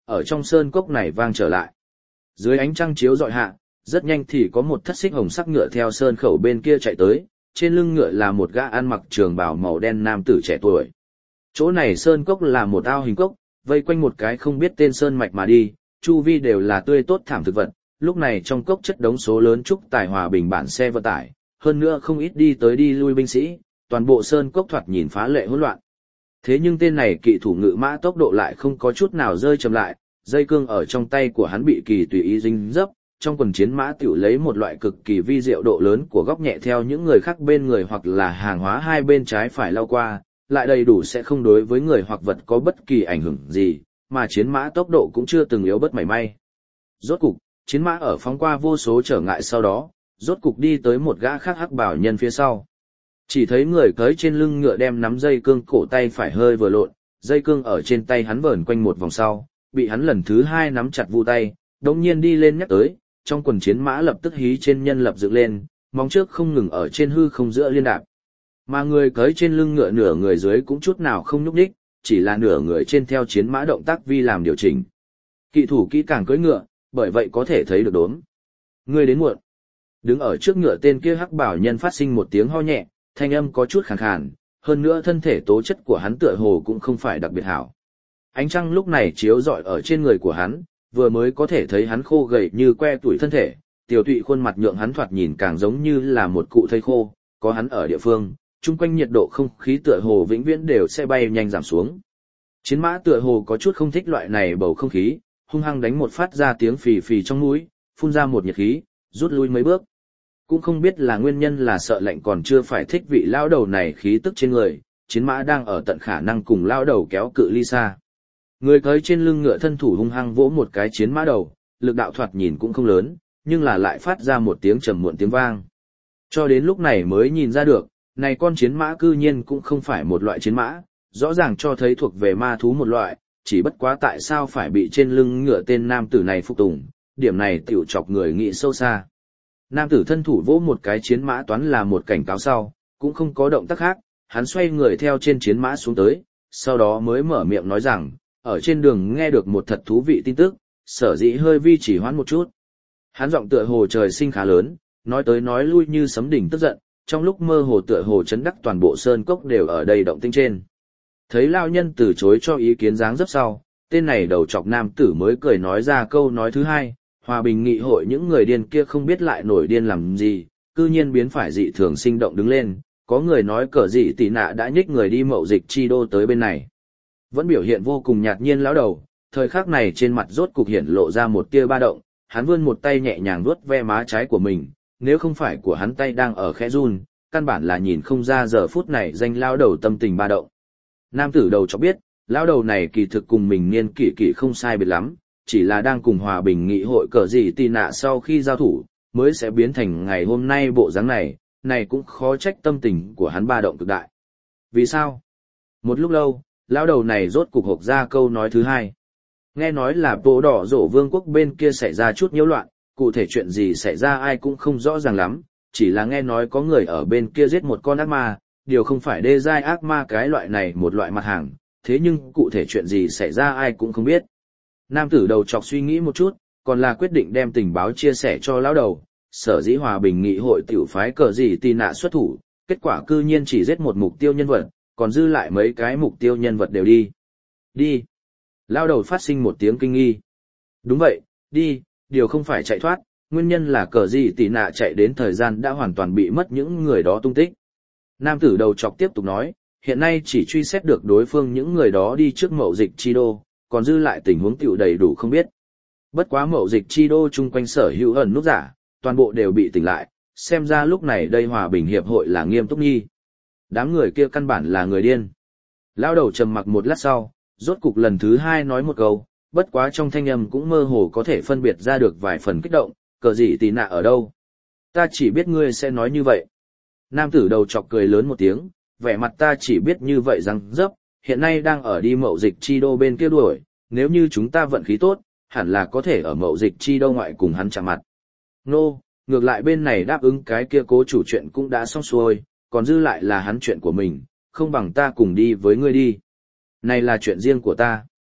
ở trong sơn cốc này vang trở lại. Dưới ánh trăng chiếu rọi hạ, rất nhanh thì có một thất xích hồng sắc ngựa theo sơn khẩu bên kia chạy tới, trên lưng ngựa là một gã ăn mặc trường bào màu đen nam tử trẻ tuổi. Chỗ này sơn cốc là một ao hình cốc, vây quanh một cái không biết tên sơn mạch mà đi, chu vi đều là tươi tốt thảm thực vật, lúc này trong cốc chất đống số lớn trúc tài hòa bình bản xe vận tải, hơn nữa không ít đi tới đi lui binh sĩ, toàn bộ sơn cốc thoạt nhìn phá lệ hỗn loạn. Thế nhưng tên này kỵ thủ ngự mã tốc độ lại không có chút nào rơi chậm lại, dây cương ở trong tay của hắn bị kỳ tùy ý dính dấp, trong quần chiến mã tiểu lấy một loại cực kỳ vi diệu độ lớn của góc nhẹ theo những người khác bên người hoặc là hàng hóa hai bên trái phải lao qua, lại đầy đủ sẽ không đối với người hoặc vật có bất kỳ ảnh hưởng gì, mà chiến mã tốc độ cũng chưa từng yếu bất mảy may. Rốt cục, chiến mã ở phóng qua vô số trở ngại sau đó, rốt cục đi tới một gã khác hắc bảo nhân phía sau. Chỉ thấy người cưỡi trên lưng ngựa đem nắm dây cương cổ tay phải hơi vừa lộn, dây cương ở trên tay hắn vờn quanh một vòng sau, bị hắn lần thứ hai nắm chặt vu tay, đống nhiên đi lên nhắc tới, trong quần chiến mã lập tức hí trên nhân lập dựng lên, móng trước không ngừng ở trên hư không giữa liên đạp. Mà người cưỡi trên lưng ngựa nửa người dưới cũng chút nào không nhúc nhích, chỉ là nửa người trên theo chiến mã động tác vi làm điều chỉnh. Kỵ thủ kỹ càng cưỡi ngựa, bởi vậy có thể thấy được đốm. Người đến muộn. Đứng ở trước ngựa tên kia hắc bảo nhân phát sinh một tiếng ho nhẹ, thanh âm có chút khàn khàn, hơn nữa thân thể tố chất của hắn tựa hồ cũng không phải đặc biệt hảo. Ánh trăng lúc này chiếu rọi ở trên người của hắn, vừa mới có thể thấy hắn khô gầy như que tuổi thân thể, tiểu tụy khuôn mặt nhượng hắn thoạt nhìn càng giống như là một cụ thây khô, có hắn ở địa phương, chung quanh nhiệt độ không khí tựa hồ vĩnh viễn đều sẽ bay nhanh giảm xuống. Chiến mã tựa hồ có chút không thích loại này bầu không khí, hung hăng đánh một phát ra tiếng phì phì trong mũi, phun ra một nhiệt khí, rút lui mấy bước. Cũng không biết là nguyên nhân là sợ lạnh còn chưa phải thích vị lao đầu này khí tức trên người, chiến mã đang ở tận khả năng cùng lao đầu kéo cự ly xa. Người cưỡi trên lưng ngựa thân thủ hung hăng vỗ một cái chiến mã đầu, lực đạo thoạt nhìn cũng không lớn, nhưng là lại phát ra một tiếng trầm muộn tiếng vang. Cho đến lúc này mới nhìn ra được, này con chiến mã cư nhiên cũng không phải một loại chiến mã, rõ ràng cho thấy thuộc về ma thú một loại, chỉ bất quá tại sao phải bị trên lưng ngựa tên nam tử này phục tùng, điểm này tiểu chọc người nghĩ sâu xa. Nam tử thân thủ vỗ một cái chiến mã toán là một cảnh cáo sau, cũng không có động tác khác, hắn xoay người theo trên chiến mã xuống tới, sau đó mới mở miệng nói rằng, ở trên đường nghe được một thật thú vị tin tức, sở dĩ hơi vi chỉ hoãn một chút. Hắn giọng tựa hồ trời sinh khá lớn, nói tới nói lui như sấm đỉnh tức giận, trong lúc mơ hồ tựa hồ chấn đắc toàn bộ sơn cốc đều ở đây động tĩnh trên. Thấy lao nhân từ chối cho ý kiến dáng dấp sau, tên này đầu chọc nam tử mới cười nói ra câu nói thứ hai, hòa bình nghị hội những người điên kia không biết lại nổi điên làm gì, cư nhiên biến phải dị thường sinh động đứng lên, có người nói cờ dị tỷ nạ đã nhích người đi mậu dịch chi đô tới bên này. Vẫn biểu hiện vô cùng nhạt nhiên lão đầu, thời khắc này trên mặt rốt cục hiện lộ ra một tia ba động, hắn vươn một tay nhẹ nhàng vuốt ve má trái của mình, nếu không phải của hắn tay đang ở khẽ run, căn bản là nhìn không ra giờ phút này danh lão đầu tâm tình ba động. Nam tử đầu cho biết, lão đầu này kỳ thực cùng mình niên kỷ kỷ không sai biệt lắm, chỉ là đang cùng hòa bình nghị hội cờ gì tì nạ sau khi giao thủ, mới sẽ biến thành ngày hôm nay bộ dáng này, này cũng khó trách tâm tình của hắn ba động cực đại. Vì sao? Một lúc lâu, lão đầu này rốt cục hộc ra câu nói thứ hai. Nghe nói là bộ đỏ rổ vương quốc bên kia xảy ra chút nhiễu loạn, cụ thể chuyện gì xảy ra ai cũng không rõ ràng lắm, chỉ là nghe nói có người ở bên kia giết một con ác ma, điều không phải đê giai ác ma cái loại này một loại mặt hàng, thế nhưng cụ thể chuyện gì xảy ra ai cũng không biết. Nam tử đầu chọc suy nghĩ một chút, còn là quyết định đem tình báo chia sẻ cho lão đầu, sở dĩ hòa bình nghị hội tiểu phái cờ gì tì nạ xuất thủ, kết quả cư nhiên chỉ giết một mục tiêu nhân vật, còn dư lại mấy cái mục tiêu nhân vật đều đi. Đi. Lão đầu phát sinh một tiếng kinh nghi. Đúng vậy, đi, điều không phải chạy thoát, nguyên nhân là cờ gì tì nạ chạy đến thời gian đã hoàn toàn bị mất những người đó tung tích. Nam tử đầu chọc tiếp tục nói, hiện nay chỉ truy xét được đối phương những người đó đi trước mậu dịch chi đô, còn dư lại tình huống tiểu đầy đủ không biết. Bất quá mậu dịch chi đô chung quanh sở hữu ẩn nút giả, toàn bộ đều bị tỉnh lại, xem ra lúc này đây hòa bình hiệp hội là nghiêm túc nhi. Đám người kia căn bản là người điên. Lão đầu trầm mặc một lát sau, rốt cục lần thứ hai nói một câu, bất quá trong thanh âm cũng mơ hồ có thể phân biệt ra được vài phần kích động, cờ gì tì nạ ở đâu. Ta chỉ biết ngươi sẽ nói như vậy. Nam tử đầu chọc cười lớn một tiếng, vẻ mặt ta chỉ biết như vậy rằng dấp, hiện nay đang ở đi mậu dịch chi đô bên kia đuổi, nếu như chúng ta vận khí tốt, hẳn là có thể ở mậu dịch chi đô ngoại cùng hắn chạm mặt. Nô, ngược lại bên này đáp ứng cái kia cố chủ chuyện cũng đã xong xuôi, còn dư lại là hắn chuyện của mình, không bằng ta cùng đi với ngươi đi. Này là chuyện riêng của ta.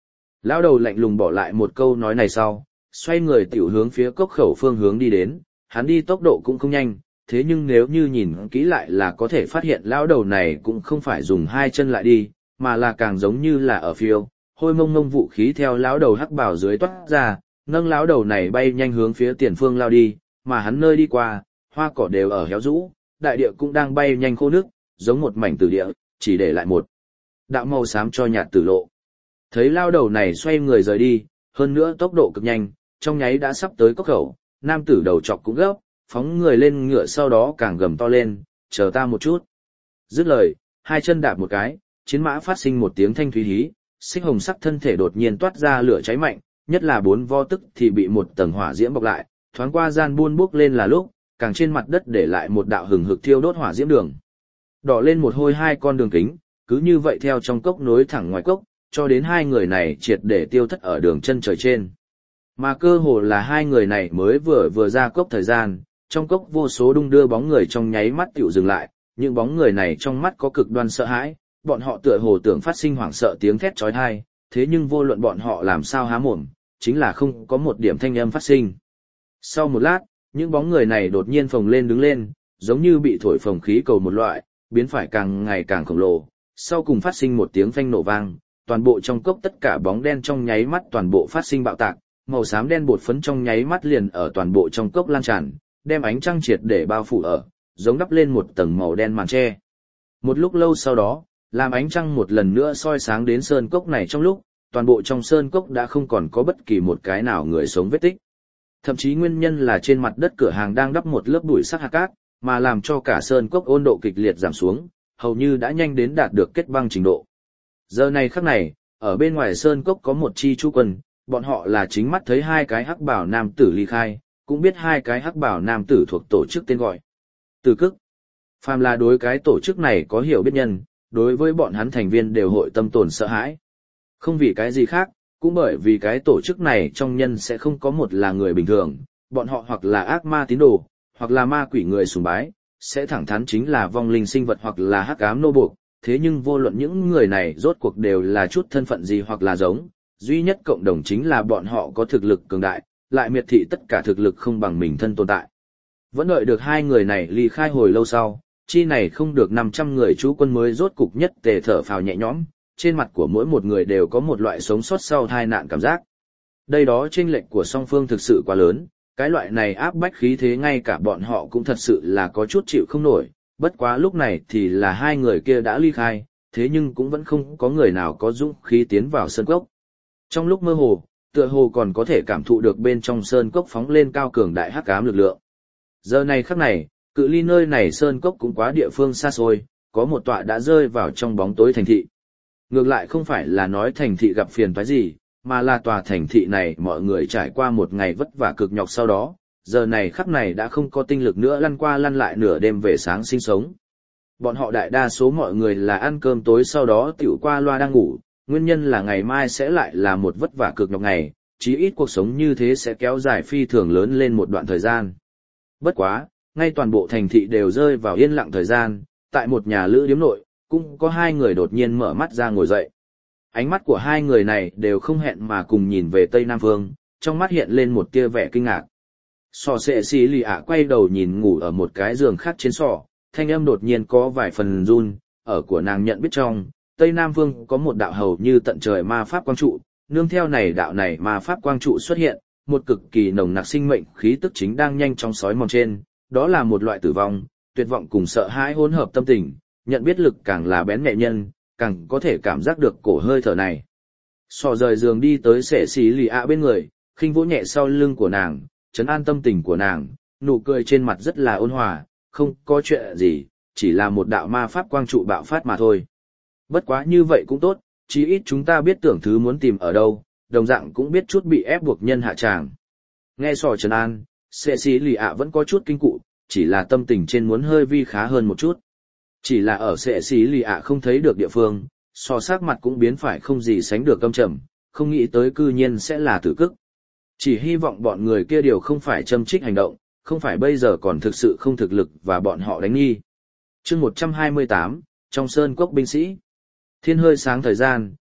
Lão đầu lạnh lùng bỏ lại một câu nói này sau, xoay người tiểu hướng phía cốc khẩu phương hướng đi đến, hắn đi tốc độ cũng không nhanh, thế nhưng nếu như nhìn kỹ lại là có thể phát hiện lão đầu này cũng không phải dùng hai chân lại đi, mà là càng giống như là ở phiêu, hôi mông mông vũ khí theo lão đầu hắc bảo dưới toát ra, nâng lão đầu này bay nhanh hướng phía tiền phương lao đi, mà hắn nơi đi qua, hoa cỏ đều ở héo rũ, đại địa cũng đang bay nhanh khô nước, giống một mảnh tử địa, chỉ để lại một đạo màu xám cho nhạt tử lộ. Thấy lao đầu này xoay người rời đi, hơn nữa tốc độ cực nhanh, trong nháy đã sắp tới cốc khẩu, nam tử đầu chọc cũng gấp, phóng người lên ngựa sau đó càng gầm to lên, chờ ta một chút. Dứt lời, hai chân đạp một cái, chiến mã phát sinh một tiếng thanh thúy hí, xích hồng sắc thân thể đột nhiên toát ra lửa cháy mạnh, nhất là bốn vo tức thì bị một tầng hỏa diễm bọc lại, thoáng qua gian buôn bốc lên là lúc, càng trên mặt đất để lại một đạo hừng hực thiêu đốt hỏa diễm đường. Đỏ lên một hôi hai con đường kính, cứ như vậy theo trong cốc nối thẳng ngoài cốc, cho đến hai người này triệt để tiêu thất ở đường chân trời trên. Mà cơ hồ là hai người này mới vừa ra cốc thời gian, trong cốc vô số đung đưa bóng người trong nháy mắt tiểu dừng lại, những bóng người này trong mắt có cực đoan sợ hãi, bọn họ tựa hồ tưởng phát sinh hoảng sợ tiếng thét chói tai, thế nhưng vô luận bọn họ làm sao há mồm, chính là không có một điểm thanh âm phát sinh. Sau một lát, những bóng người này đột nhiên phồng lên đứng lên, giống như bị thổi phồng khí cầu một loại, biến phải càng ngày càng khổng lồ, sau cùng phát sinh một tiếng phanh nổ vang, toàn bộ trong cốc tất cả bóng đen trong nháy mắt toàn bộ phát sinh bạo tạc, màu xám đen bột phấn trong nháy mắt liền ở toàn bộ trong cốc lan tràn, đem ánh trăng triệt để bao phủ ở, giống đắp lên một tầng màu đen màn che. Một lúc lâu sau đó, làm ánh trăng một lần nữa soi sáng đến sơn cốc này trong lúc, toàn bộ trong sơn cốc đã không còn có bất kỳ một cái nào người sống vết tích. Thậm chí nguyên nhân là trên mặt đất cửa hàng đang đắp một lớp bụi sắc hạt cát, mà làm cho cả sơn cốc 温độ kịch liệt giảm xuống, hầu như đã nhanh đến đạt được kết băng trình độ. Giờ này khắc này, ở bên ngoài sơn cốc có một chi chú quân, bọn họ là chính mắt thấy hai cái hắc bảo nam tử ly khai, cũng biết hai cái hắc bảo nam tử thuộc tổ chức tên gọi Tử Cức. Phàm là đối cái tổ chức này có hiểu biết nhân, đối với bọn hắn thành viên đều hội tâm tồn sợ hãi. Không vì cái gì khác, cũng bởi vì cái tổ chức này trong nhân sẽ không có một là người bình thường, bọn họ hoặc là ác ma tín đồ, hoặc là ma quỷ người sùng bái, sẽ thẳng thắn chính là vong linh sinh vật hoặc là hắc ám nô buộc. Thế nhưng vô luận những người này rốt cuộc đều là chút thân phận gì hoặc là giống, duy nhất cộng đồng chính là bọn họ có thực lực cường đại, lại miệt thị tất cả thực lực không bằng mình thân tồn tại. Vẫn đợi được hai người này ly khai hồi lâu sau, chi này không được 500 người chú quân mới rốt cục nhất tề thở phào nhẹ nhõm, trên mặt của mỗi một người đều có một loại sống sót sau tai nạn cảm giác. Đây đó chênh lệch của song phương thực sự quá lớn, cái loại này áp bách khí thế ngay cả bọn họ cũng thật sự là có chút chịu không nổi, bất quá lúc này thì là hai người kia đã ly khai, thế nhưng cũng vẫn không có người nào có dũng khí tiến vào sơn cốc. Trong lúc mơ hồ, tựa hồ còn có thể cảm thụ được bên trong sơn cốc phóng lên cao cường đại hắc ám lực lượng. Giờ này khắc này, cự ly nơi này sơn cốc cũng quá địa phương xa xôi, có một tọa đã rơi vào trong bóng tối thành thị. Ngược lại không phải là nói thành thị gặp phiền toái gì, mà là tòa thành thị này mọi người trải qua một ngày vất vả cực nhọc sau đó, giờ này khắc này đã không có tinh lực nữa lăn qua lăn lại nửa đêm về sáng sinh sống. Bọn họ đại đa số mọi người là ăn cơm tối sau đó tiểu qua loa đang ngủ, nguyên nhân là ngày mai sẽ lại là một vất vả cực nhọc ngày, chí ít cuộc sống như thế sẽ kéo dài phi thường lớn lên một đoạn thời gian. Bất quá, ngay toàn bộ thành thị đều rơi vào yên lặng thời gian, tại một nhà lữ điếm nội, cũng có hai người đột nhiên mở mắt ra ngồi dậy. Ánh mắt của hai người này đều không hẹn mà cùng nhìn về Tây Nam Phương, trong mắt hiện lên một tia vẻ kinh ngạc. Sò xệ xì lì ạ quay đầu nhìn ngủ ở một cái giường khác trên sọ, thanh âm đột nhiên có vài phần run, ở của nàng nhận biết trong, Tây Nam Phương có một đạo hầu như tận trời ma pháp quang trụ, nương theo này đạo này ma pháp quang trụ xuất hiện, một cực kỳ nồng nặc sinh mệnh khí tức chính đang nhanh chóng sói mòn trên, đó là một loại tử vong, tuyệt vọng cùng sợ hãi hỗn hợp tâm tình, nhận biết lực càng là bén nhẹ nhân, càng có thể cảm giác được cổ hơi thở này. Sò rời giường đi tới xệ xì lì ạ bên người, khinh vỗ nhẹ sau lưng của nàng, trấn an tâm tình của nàng, nụ cười trên mặt rất là ôn hòa, không có chuyện gì, chỉ là một đạo ma pháp quang trụ bạo phát mà thôi. Bất quá như vậy cũng tốt, chí ít chúng ta biết tưởng thứ muốn tìm ở đâu, đồng dạng cũng biết chút bị ép buộc nhân hạ tràng. Nghe sò trấn an, xệ xì lì ạ vẫn có chút kinh cụ, chỉ là tâm tình trên muốn hơi vi khá hơn một chút. Chỉ là ở xệ xì lì ạ không thấy được địa phương, so sắc mặt cũng biến phải không gì sánh được căm trầm, không nghĩ tới cư nhiên sẽ là Tử Cức. Chỉ hy vọng bọn người kia đều không phải châm trích hành động, không phải bây giờ còn thực sự không thực lực và bọn họ đánh nghi. Chương 128, trong sơn cốc binh sĩ. Thiên hơi sáng thời gian,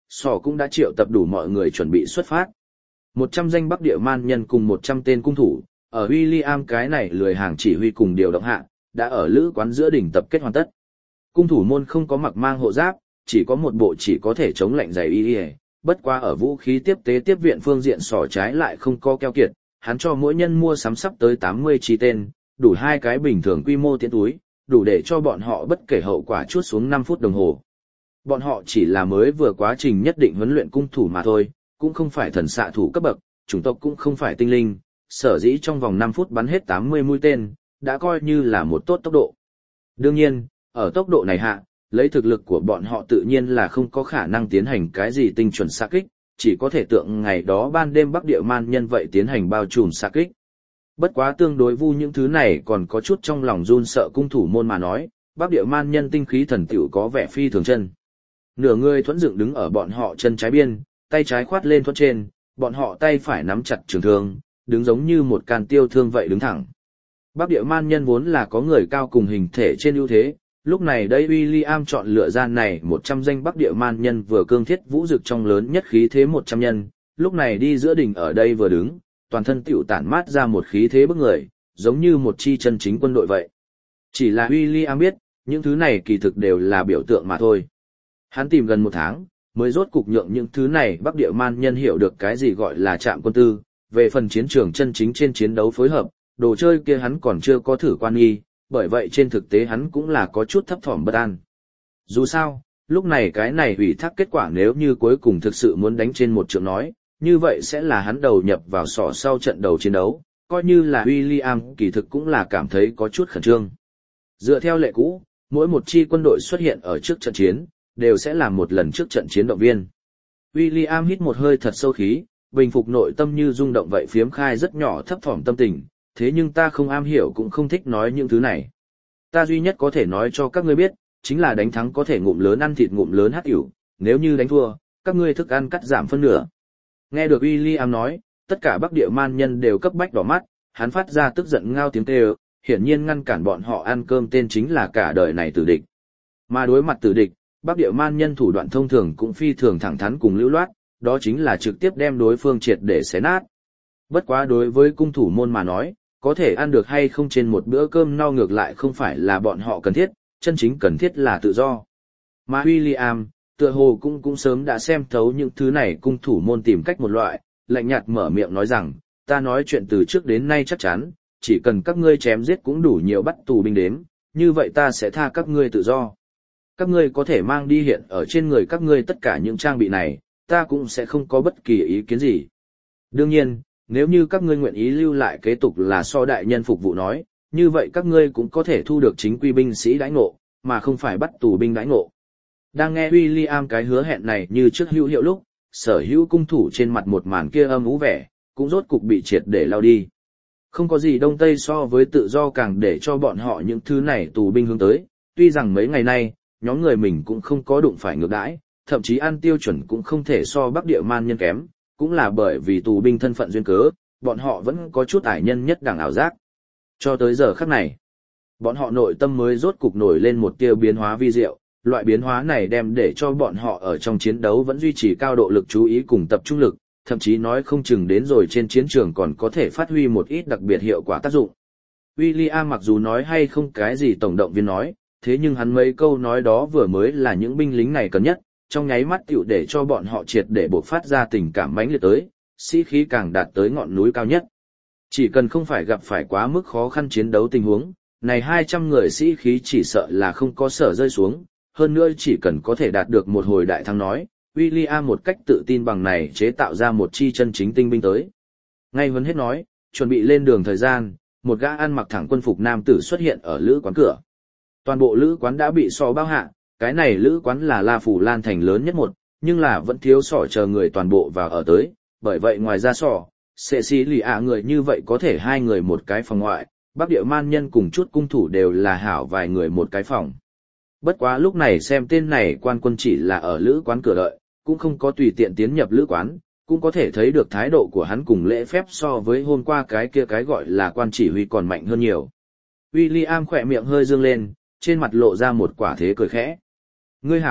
Sỏ cũng đã triệu tập đủ mọi người chuẩn bị xuất phát. 100 danh Bắc Địa man nhân cùng 100 tên cung thủ, ở William cái này lười hàng chỉ huy cùng điều động hạ, đã ở lữ quán giữa đỉnh tập kết hoàn tất. Cung thủ môn không có mặc mang hộ giáp, chỉ có một bộ chỉ có thể chống lạnh giày y, bất qua ở vũ khí tiếp tế tiếp viện phương diện sỏ trái lại không có keo kiệt, hắn cho mỗi nhân mua sắm sắp tới 80 chi tên, đủ 2 cái bình thường quy mô tiến túi, đủ để cho bọn họ bất kể hậu quả chuốt xuống 5 phút đồng hồ. Bọn họ chỉ là mới vừa quá trình nhất định huấn luyện cung thủ mà thôi, cũng không phải thần xạ thủ cấp bậc, chủng tộc cũng không phải tinh linh, sở dĩ trong vòng 5 phút bắn hết 80 mũi tên, đã coi như là một tốt tốc độ. Đương nhiên, ở tốc độ này hạ, lấy thực lực của bọn họ tự nhiên là không có khả năng tiến hành cái gì tinh chuẩn xạ kích, chỉ có thể tượng ngày đó ban đêm Bắc Địa man nhân vậy tiến hành bao trùm xạ kích. Bất quá tương đối vu những thứ này còn có chút trong lòng run sợ cung thủ môn mà nói, Bắc Địa man nhân tinh khí thần tiểu có vẻ phi thường chân. Nửa người thuẫn dựng đứng ở bọn họ chân trái biên, tay trái khoát lên thuẫn trên, bọn họ tay phải nắm chặt trường thương, đứng giống như một can tiêu thương vậy đứng thẳng. Bắc Địa man nhân vốn là có người cao cùng hình thể trên ưu thế, lúc này đây William chọn lựa ra này 100 danh Bắc Địa man nhân vừa cương thiết vũ dực trong lớn nhất khí thế 100 nhân, lúc này đi giữa đỉnh ở đây vừa đứng, toàn thân tiểu tản mát ra một khí thế bức người, giống như một chi chân chính quân đội vậy. Chỉ là William biết, những thứ này kỳ thực đều là biểu tượng mà thôi. Hắn tìm gần 1 tháng, mới rốt cục nhượng những thứ này Bắc Địa man nhân hiểu được cái gì gọi là trạm quân tư, về phần chiến trường chân chính trên chiến đấu phối hợp, đồ chơi kia hắn còn chưa có thử quan nghi, bởi vậy trên thực tế hắn cũng là có chút thấp thỏm bất an. Dù sao, lúc này cái này ủy thác kết quả nếu như cuối cùng thực sự muốn đánh trên một trận nói, như vậy sẽ là hắn đầu nhập vào sọ sau trận đầu chiến đấu, coi như là William kỳ thực cũng là cảm thấy có chút khẩn trương. Dựa theo lệ cũ, mỗi một chi quân đội xuất hiện ở trước trận chiến, đều sẽ làm một lần trước trận chiến động viên. William hít một hơi thật sâu khí, bình phục nội tâm như rung động vậy phiếm khai rất nhỏ thấp thỏm tâm tình, thế nhưng ta không am hiểu cũng không thích nói những thứ này. Ta duy nhất có thể nói cho các ngươi biết, chính là đánh thắng có thể ngụm lớn ăn thịt ngụm lớn hắc ỉu, nếu như đánh thua, các ngươi thức ăn cắt giảm phân nửa. Nghe được William nói, tất cả Bắc Địa man nhân đều cấp bách đỏ mắt, hắn phát ra tức giận ngao tiếng kêu, hiển nhiên ngăn cản bọn họ ăn cơm tên chính là cả đời này tử địch. Mà đối mặt tử địch, Bắc Địa man nhân thủ đoạn thông thường cũng phi thường thẳng thắn cùng lưu loát, đó chính là trực tiếp đem đối phương triệt để xé nát. Bất quá đối với cung thủ môn mà nói, có thể ăn được hay không trên một bữa cơm no ngược lại không phải là bọn họ cần thiết, chân chính cần thiết là tự do. Mà William, tựa hồ cũng sớm đã xem thấu những thứ này cung thủ môn tìm cách một loại, lạnh nhạt mở miệng nói rằng, ta nói chuyện từ trước đến nay chắc chắn, chỉ cần các ngươi chém giết cũng đủ nhiều bắt tù binh đếm, như vậy ta sẽ tha các ngươi tự do. Các ngươi có thể mang đi hiện ở trên người các ngươi tất cả những trang bị này, ta cũng sẽ không có bất kỳ ý kiến gì. Đương nhiên, nếu như các ngươi nguyện ý lưu lại kế tục là so đại nhân phục vụ nói, như vậy các ngươi cũng có thể thu được chính quy binh sĩ đãi ngộ, mà không phải bắt tù binh đãi ngộ. Đang nghe William cái hứa hẹn này như trước hữu hiệu lúc, sở hữu cung thủ trên mặt một màn kia âm ú vẻ, cũng rốt cục bị triệt để lao đi. Không có gì đông tây so với tự do càng để cho bọn họ những thứ này tù binh hướng tới, tuy rằng mấy ngày nay, nhóm người mình cũng không có đụng phải ngược đãi, thậm chí ăn tiêu chuẩn cũng không thể so Bắc Địa man nhân kém, cũng là bởi vì tù binh thân phận duyên cớ, bọn họ vẫn có chút ải nhân nhất đẳng ảo giác. Cho tới giờ khắc này, bọn họ nội tâm mới rốt cục nổi lên một tia biến hóa vi diệu, loại biến hóa này đem để cho bọn họ ở trong chiến đấu vẫn duy trì cao độ lực chú ý cùng tập trung lực, thậm chí nói không chừng đến rồi trên chiến trường còn có thể phát huy một ít đặc biệt hiệu quả tác dụng. William mặc dù nói hay không cái gì tổng động viên nói, thế nhưng hắn mấy câu nói đó vừa mới là những binh lính này cần nhất, trong nháy mắt tiểu để cho bọn họ triệt để bộc phát ra tình cảm mãnh liệt tới, sĩ khí càng đạt tới ngọn núi cao nhất. Chỉ cần không phải gặp phải quá mức khó khăn chiến đấu tình huống, này 200 người sĩ khí chỉ sợ là không có sở rơi xuống, hơn nữa chỉ cần có thể đạt được một hồi đại thắng nói, William một cách tự tin bằng này chế tạo ra một chi chân chính tinh binh tới. Ngay vấn hết nói, chuẩn bị lên đường thời gian, một gã ăn mặc thẳng quân phục nam tử xuất hiện ở lữ quán cửa. Toàn bộ lữ quán đã bị sò bao hạ, cái này lữ quán là La Phủ Lan thành lớn nhất một, nhưng là vẫn thiếu sỏ chờ người toàn bộ vào ở tới, bởi vậy ngoài ra sỏ, sẽ xí lì người như vậy có thể 2 người một cái phòng ngoại, Bắc Địa man nhân cùng chút cung thủ đều là hảo vài người một cái phòng. Bất quá lúc này xem tên này quan quân chỉ là ở lữ quán cửa đợi, cũng không có tùy tiện tiến nhập lữ quán, cũng có thể thấy được thái độ của hắn cùng lễ phép so với hôm qua cái kia cái gọi là quan chỉ huy còn mạnh hơn nhiều. William khỏe miệng hơi dương lên, trên mặt lộ ra một quả thế cười khẽ. Ngươi hảo,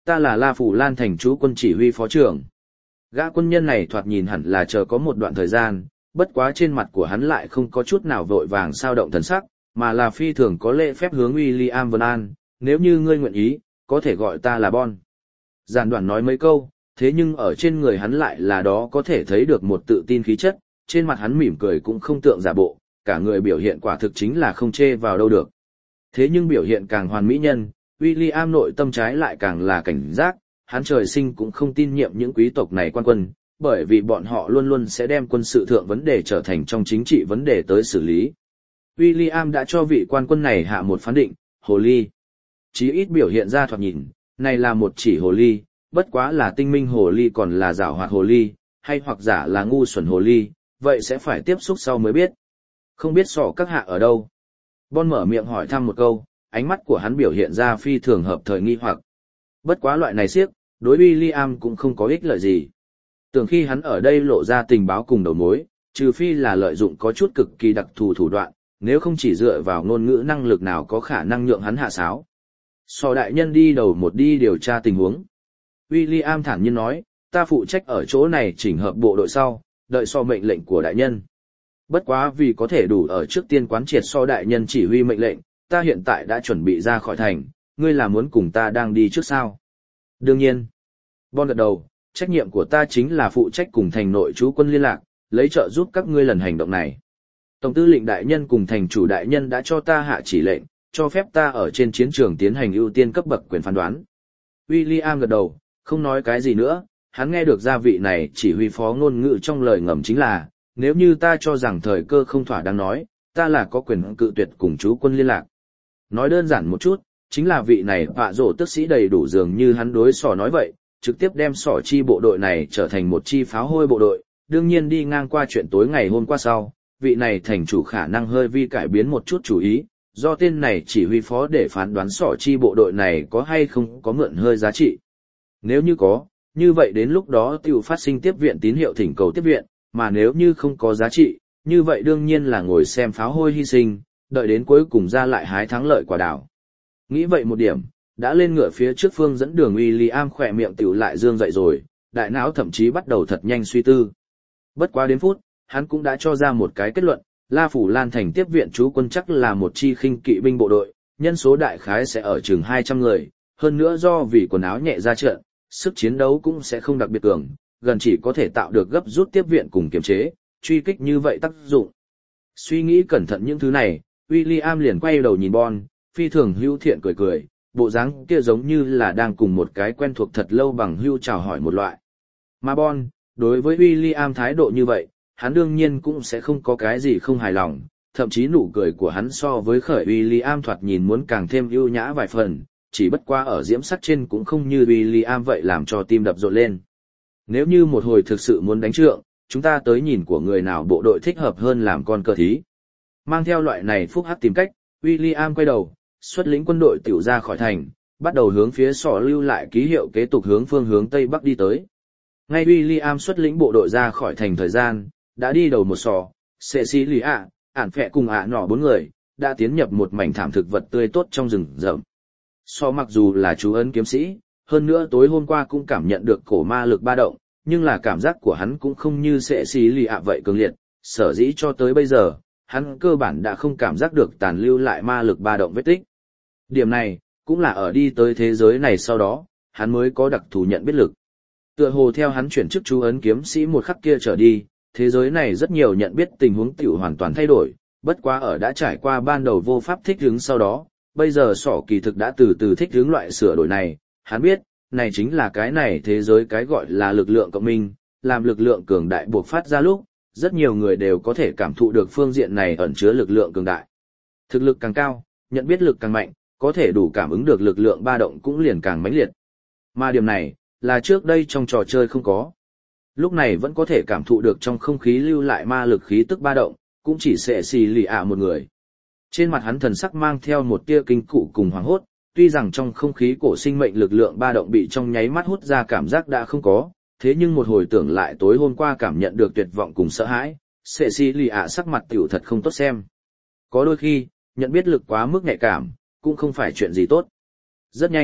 Ta là La Phủ Lan thành chú quân chỉ huy phó trưởng. Gã quân nhân này thoạt nhìn hẳn là chờ có một đoạn thời gian, bất quá trên mặt của hắn lại không có chút nào vội vàng sao động thần sắc, mà là phi thường có lễ phép hướng William Vân An, nếu như ngươi nguyện ý, có thể gọi ta là Bon. Giản đoạn nói mấy câu, thế nhưng ở trên người hắn lại là đó có thể thấy được một tự tin khí chất, trên mặt hắn mỉm cười cũng không tượng giả bộ, cả người biểu hiện quả thực chính là không chê vào đâu được. Thế nhưng biểu hiện càng hoàn mỹ nhân, William nội tâm trái lại càng là cảnh giác, hắn trời sinh cũng không tin nhiệm những quý tộc này quan quân, bởi vì bọn họ luôn luôn sẽ đem quân sự thượng vấn đề trở thành trong chính trị vấn đề tới xử lý. William đã cho vị quan quân này hạ một phán định, hồ ly. Chí ít biểu hiện ra thoạt nhìn, này là một chỉ hồ ly, bất quá là tinh minh hồ ly còn là giảo hoạt hồ ly, hay hoặc giả là ngu xuẩn hồ ly, vậy sẽ phải tiếp xúc sau mới biết. Không biết sỏ các hạ ở đâu? Bon mở miệng hỏi thăm một câu, ánh mắt của hắn biểu hiện ra phi thường hợp thời nghi hoặc. Bất quá loại này siếc, đối William cũng không có ích lợi gì. Tưởng khi hắn ở đây lộ ra tình báo cùng đầu mối, trừ phi là lợi dụng có chút cực kỳ đặc thù thủ đoạn, nếu không chỉ dựa vào ngôn ngữ năng lực nào có khả năng nhượng hắn hạ sáo. Sò đại nhân đi đầu một đi điều tra tình huống. William thản nhiên nói, ta phụ trách ở chỗ này chỉnh hợp bộ đội sau, đợi so mệnh lệnh của đại nhân. Bất quá vì có thể đủ ở trước tiên quán triệt so đại nhân chỉ huy mệnh lệnh, ta hiện tại đã chuẩn bị ra khỏi thành, ngươi là muốn cùng ta đang đi trước sao? Đương nhiên. Bon gật đầu, trách nhiệm của ta chính là phụ trách cùng thành nội trú quân liên lạc, lấy trợ giúp các ngươi lần hành động này. Tổng tư lệnh đại nhân cùng thành chủ đại nhân đã cho ta hạ chỉ lệnh, cho phép ta ở trên chiến trường tiến hành ưu tiên cấp bậc quyền phán đoán. William gật đầu, không nói cái gì nữa, hắn nghe được gia vị này chỉ huy phó ngôn ngữ trong lời ngầm chính là, nếu như ta cho rằng thời cơ không thỏa đáng nói, ta là có quyền cự tuyệt cùng chú quân liên lạc. Nói đơn giản một chút, chính là vị này bạ rổ tức sĩ đầy đủ dường như hắn đối sỏ nói vậy, trực tiếp đem sỏ chi bộ đội này trở thành một chi pháo hôi bộ đội, đương nhiên đi ngang qua chuyện tối ngày hôm qua sau, vị này thành chủ khả năng hơi vi cải biến một chút chủ ý, do tên này chỉ huy phó để phán đoán sỏ chi bộ đội này có hay không có mượn hơi giá trị. Nếu như có, như vậy đến lúc đó tiểu phát sinh tiếp viện tín hiệu thỉnh cầu tiếp viện, mà nếu như không có giá trị, như vậy đương nhiên là ngồi xem pháo hôi hy sinh, đợi đến cuối cùng ra lại hái thắng lợi quả đảo. Nghĩ vậy một điểm, đã lên ngựa phía trước phương dẫn đường William khỏe miệng tiểu lại dương dậy rồi, đại não thậm chí bắt đầu thật nhanh suy tư. Bất quá đến phút, hắn cũng đã cho ra một cái kết luận, La Phủ Lan thành tiếp viện chú quân chắc là một chi khinh kỵ binh bộ đội, nhân số đại khái sẽ ở chừng 200 người, hơn nữa do vì quần áo nhẹ ra trận, sức chiến đấu cũng sẽ không đặc biệt cường, gần chỉ có thể tạo được gấp rút tiếp viện cùng kiềm chế, truy kích như vậy tác dụng. Suy nghĩ cẩn thận những thứ này, William liền quay đầu nhìn Bon, phi thường hữu thiện cười cười, bộ dáng kia giống như là đang cùng một cái quen thuộc thật lâu bằng hữu chào hỏi một loại. Mà Bon, đối với William thái độ như vậy, hắn đương nhiên cũng sẽ không có cái gì không hài lòng, thậm chí nụ cười của hắn so với khởi William thoạt nhìn muốn càng thêm ưu nhã vài phần, chỉ bất qua ở diễm sắc trên cũng không như William vậy làm cho tim đập rộn lên. Nếu như một hồi thực sự muốn đánh trượng, chúng ta tới nhìn của người nào bộ đội thích hợp hơn làm con cờ thí. Mang theo loại này phúc hắc tìm cách, William quay đầu, xuất lĩnh quân đội tiểu ra khỏi thành, bắt đầu hướng phía sỏ lưu lại ký hiệu kế tục hướng phương hướng Tây Bắc đi tới. Ngay William xuất lĩnh bộ đội ra khỏi thành thời gian, đã đi đầu một sò, Cecilia, ản phẹ cùng nọ 4 người, đã tiến nhập một mảnh thảm thực vật tươi tốt trong rừng rậm. So mặc dù là chú ấn kiếm sĩ, hơn nữa tối hôm qua cũng cảm nhận được cổ ma lực ba động, nhưng là cảm giác của hắn cũng không như Cecilia vậy cường liệt, sở dĩ cho tới bây giờ, hắn cơ bản đã không cảm giác được tàn lưu lại ma lực ba động vết tích. Điểm này, cũng là ở đi tới thế giới này sau đó, hắn mới có đặc thù nhận biết lực. Tựa hồ theo hắn chuyển chức chú ấn kiếm sĩ một khắc kia trở đi, thế giới này rất nhiều nhận biết tình huống tiểu hoàn toàn thay đổi, bất quá ở đã trải qua ban đầu vô pháp thích ứng sau đó, bây giờ sỏ kỳ thực đã từ từ thích ứng loại sửa đổi này, hắn biết, này chính là cái này thế giới cái gọi là lực lượng cộng minh, làm lực lượng cường đại buộc phát ra lúc, rất nhiều người đều có thể cảm thụ được phương diện này ẩn chứa lực lượng cường đại. Thực lực càng cao, nhận biết lực càng mạnh, có thể đủ cảm ứng được lực lượng ba động cũng liền càng mãnh liệt. Mà điểm này, là trước đây trong trò chơi không có. Lúc này vẫn có thể cảm thụ được trong không khí lưu lại ma lực khí tức ba động, cũng chỉ sẽ xì lì một người. Trên mặt hắn thần sắc mang theo một tia kinh cụ cùng hoảng hốt, tuy rằng trong không khí cổ sinh mệnh lực lượng ba động bị trong nháy mắt hút ra cảm giác đã không có, thế nhưng một hồi tưởng lại tối hôm qua cảm nhận được tuyệt vọng cùng sợ hãi, Cecilia sắc mặt tiểu thật không tốt xem. Có đôi khi, nhận biết lực quá mức nhạy cảm, cũng không phải chuyện gì tốt. Rất nhanh,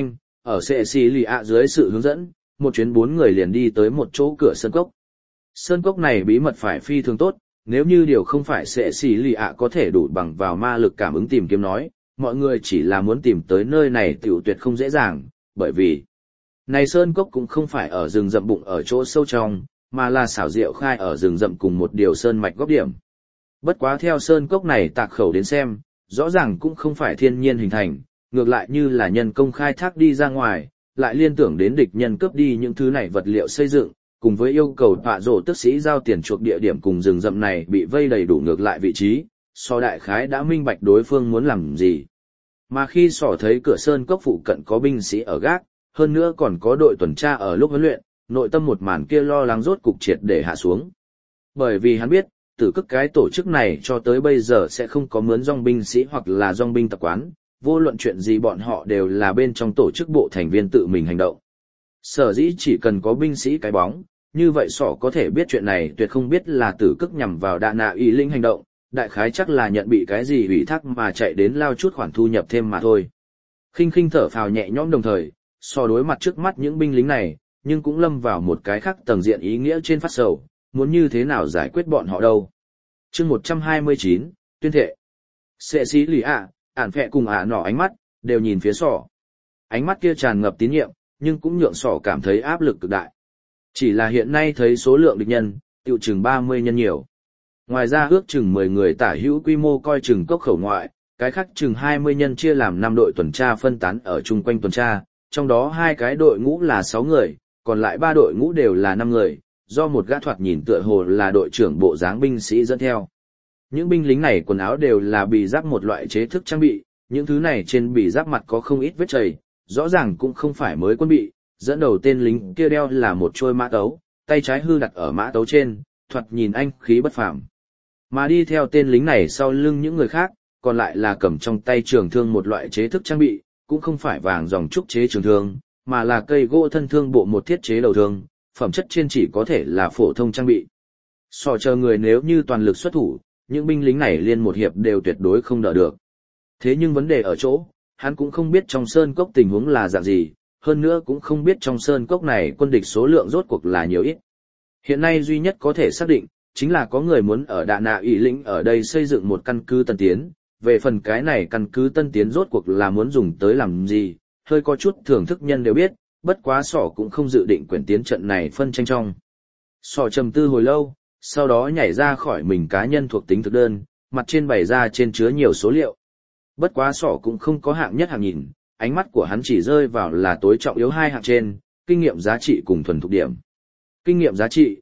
ở sệ xì lì ạ dưới sự hướng dẫn, một chuyến 4 người liền đi tới một chỗ cửa sơn cốc. Sơn cốc này bí mật phải phi thường tốt, nếu như điều không phải sệ xì lì ạ có thể đủ bằng vào ma lực cảm ứng tìm kiếm nói, mọi người chỉ là muốn tìm tới nơi này tiểu tuyệt không dễ dàng, bởi vì này sơn cốc cũng không phải ở rừng rậm bụng ở chỗ sâu trong, mà là xảo diệu khai ở rừng rậm cùng một điều sơn mạch góc điểm. Bất quá theo sơn cốc này tạc khẩu đến xem, rõ ràng cũng không phải thiên nhiên hình thành, ngược lại như là nhân công khai thác đi ra ngoài, lại liên tưởng đến địch nhân cướp đi những thứ này vật liệu xây dựng, cùng với yêu cầu họa rổ tức sĩ giao tiền chuộc địa điểm cùng rừng rậm này bị vây đầy đủ ngược lại vị trí, so đại khái đã minh bạch đối phương muốn làm gì. Mà khi sỏ thấy cửa sơn cốc phụ cận có binh sĩ ở gác, hơn nữa còn có đội tuần tra ở lúc huấn luyện, nội tâm một màn kia lo lắng rốt cục triệt để hạ xuống. Bởi vì hắn biết, tử cức cái tổ chức này cho tới bây giờ sẽ không có mướn dòng binh sĩ hoặc là dòng binh tập quán, vô luận chuyện gì bọn họ đều là bên trong tổ chức bộ thành viên tự mình hành động. Sở dĩ chỉ cần có binh sĩ cái bóng, như vậy sỏ có thể biết chuyện này tuyệt không biết là tử cức nhằm vào đạ nạ ý linh hành động, đại khái chắc là nhận bị cái gì ủy thác mà chạy đến lao chút khoản thu nhập thêm mà thôi. Khinh khinh thở phào nhẹ nhõm đồng thời, so đối mặt trước mắt những binh lính này, nhưng cũng lâm vào một cái khác tầng diện ý nghĩa trên phát sầu, muốn như thế nào giải quyết bọn họ đâu. Chương 129, tuyên thệ. Sệ sĩ lì ạ, ản phẹ cùng nỏ ánh mắt, đều nhìn phía sỏ. Ánh mắt kia tràn ngập tín nhiệm, nhưng cũng nhượng sỏ cảm thấy áp lực cực đại. Chỉ là hiện nay thấy số lượng địch nhân, tiêu chừng 30 nhân nhiều. Ngoài ra ước chừng 10 người tả hữu quy mô coi chừng cốc khẩu ngoại, cái khác chừng 20 nhân chia làm 5 đội tuần tra phân tán ở chung quanh tuần tra, trong đó 2 cái đội ngũ là 6 người, còn lại 3 đội ngũ đều là 5 người, do một gã thoạt nhìn tựa hồ là đội trưởng bộ dáng binh sĩ dẫn theo. Những binh lính này quần áo đều là bì giáp một loại chế thức trang bị, những thứ này trên bì giáp mặt có không ít vết chày, rõ ràng cũng không phải mới quân bị, dẫn đầu tên lính kia đeo là một trôi mã tấu, tay trái hư đặt ở mã tấu trên, thoạt nhìn anh khí bất phàm. Mà đi theo tên lính này sau lưng những người khác, còn lại là cầm trong tay trường thương một loại chế thức trang bị, cũng không phải vàng dòng trúc chế trường thương, mà là cây gỗ thân thương bộ một thiết chế đầu thương, phẩm chất trên chỉ có thể là phổ thông trang bị. So chờ người nếu như toàn lực xuất thủ, những binh lính này liên một hiệp đều tuyệt đối không đỡ được. Thế nhưng vấn đề ở chỗ, hắn cũng không biết trong sơn cốc tình huống là dạng gì, hơn nữa cũng không biết trong sơn cốc này quân địch số lượng rốt cuộc là nhiều ít. Hiện nay duy nhất có thể xác định, chính là có người muốn ở Đạ Nạ ủy lĩnh ở đây xây dựng một căn cứ tân tiến, về phần cái này căn cứ tân tiến rốt cuộc là muốn dùng tới làm gì, hơi có chút thưởng thức nhân đều biết, bất quá sỏ cũng không dự định quyển tiến trận này phân tranh trong. Sỏ trầm tư hồi lâu, sau đó nhảy ra khỏi mình cá nhân thuộc tính thực đơn, mặt trên bày ra trên chứa nhiều số liệu. Bất quá sỏ cũng không có hạng nhất hạng nhìn, ánh mắt của hắn chỉ rơi vào là tối trọng yếu 2 hạng trên, kinh nghiệm giá trị cùng thuần thục điểm. Kinh nghiệm giá trị,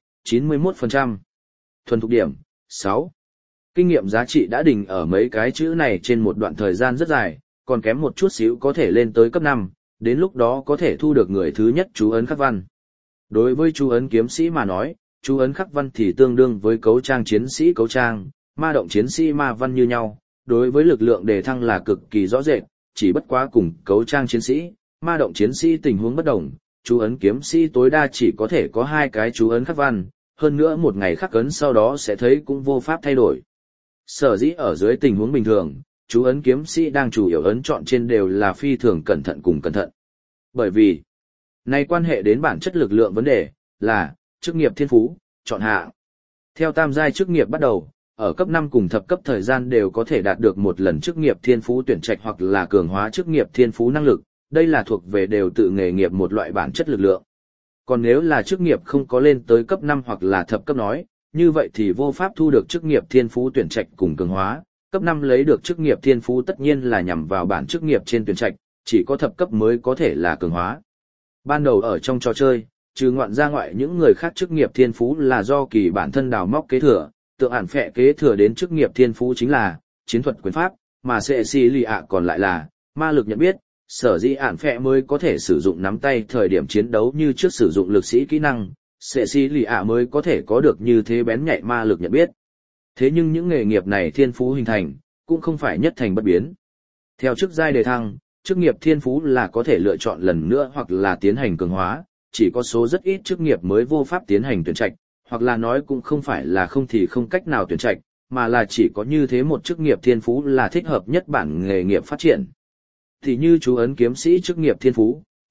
91%. Thuần thục điểm, 6. Kinh nghiệm giá trị đã đỉnh ở mấy cái chữ này trên một đoạn thời gian rất dài, còn kém một chút xíu có thể lên tới cấp 5, đến lúc đó có thể thu được người thứ nhất chú ấn khắc văn. Đối với chú ấn kiếm sĩ mà nói, chú ấn khắc văn thì tương đương với cấu trang chiến sĩ cấu trang, ma động chiến sĩ ma văn như nhau, đối với lực lượng đề thăng là cực kỳ rõ rệt, chỉ bất quá cùng cấu trang chiến sĩ, ma động chiến sĩ tình huống bất đồng, chú ấn kiếm sĩ tối đa chỉ có thể có 2 cái chú ấn khắc văn, hơn nữa một ngày khắc ấn sau đó sẽ thấy cũng vô pháp thay đổi. Sở dĩ ở dưới tình huống bình thường, chú ấn kiếm sĩ đang chủ yếu ấn chọn trên đều là phi thường cẩn thận cùng cẩn thận. Bởi vì, này quan hệ đến bản chất lực lượng vấn đề, là, chức nghiệp thiên phú, chọn hạng. Theo tam giai chức nghiệp bắt đầu, ở cấp 5 cùng thập cấp thời gian đều có thể đạt được một lần chức nghiệp thiên phú tuyển trạch hoặc là cường hóa chức nghiệp thiên phú năng lực, đây là thuộc về đều tự nghề nghiệp một loại bản chất lực lượng. Còn nếu là chức nghiệp không có lên tới cấp 5 hoặc là thập cấp nói, như vậy thì vô pháp thu được chức nghiệp thiên phú tuyển trạch cùng cường hóa, cấp 5 lấy được chức nghiệp thiên phú tất nhiên là nhằm vào bản chức nghiệp trên tuyển trạch, chỉ có thập cấp mới có thể là cường hóa. Ban đầu ở trong trò chơi, trừ ngoạn ra ngoại những người khác chức nghiệp thiên phú là do kỳ bản thân đào móc kế thừa, tượng ản phệ kế thừa đến chức nghiệp thiên phú chính là chiến thuật quyền pháp, mà sệ xì lì ạ còn lại là ma lực nhận biết, sở dĩ ản phệ mới có thể sử dụng nắm tay thời điểm chiến đấu như trước sử dụng lực sĩ kỹ năng, sệ xì lì ạ mới có thể có được như thế bén nhạy ma lực nhận biết. Thế nhưng những nghề nghiệp này thiên phú hình thành, cũng không phải nhất thành bất biến. Theo chức giai đề thăng, chức nghiệp thiên phú là có thể lựa chọn lần nữa hoặc là tiến hành cường hóa, chỉ có số rất ít chức nghiệp mới vô pháp tiến hành tuyển trạch, hoặc là nói cũng không phải là không thì không cách nào tuyển trạch, mà là chỉ có như thế một chức nghiệp thiên phú là thích hợp nhất bản nghề nghiệp phát triển. Thì như chú ấn kiếm sĩ chức nghiệp thiên phú,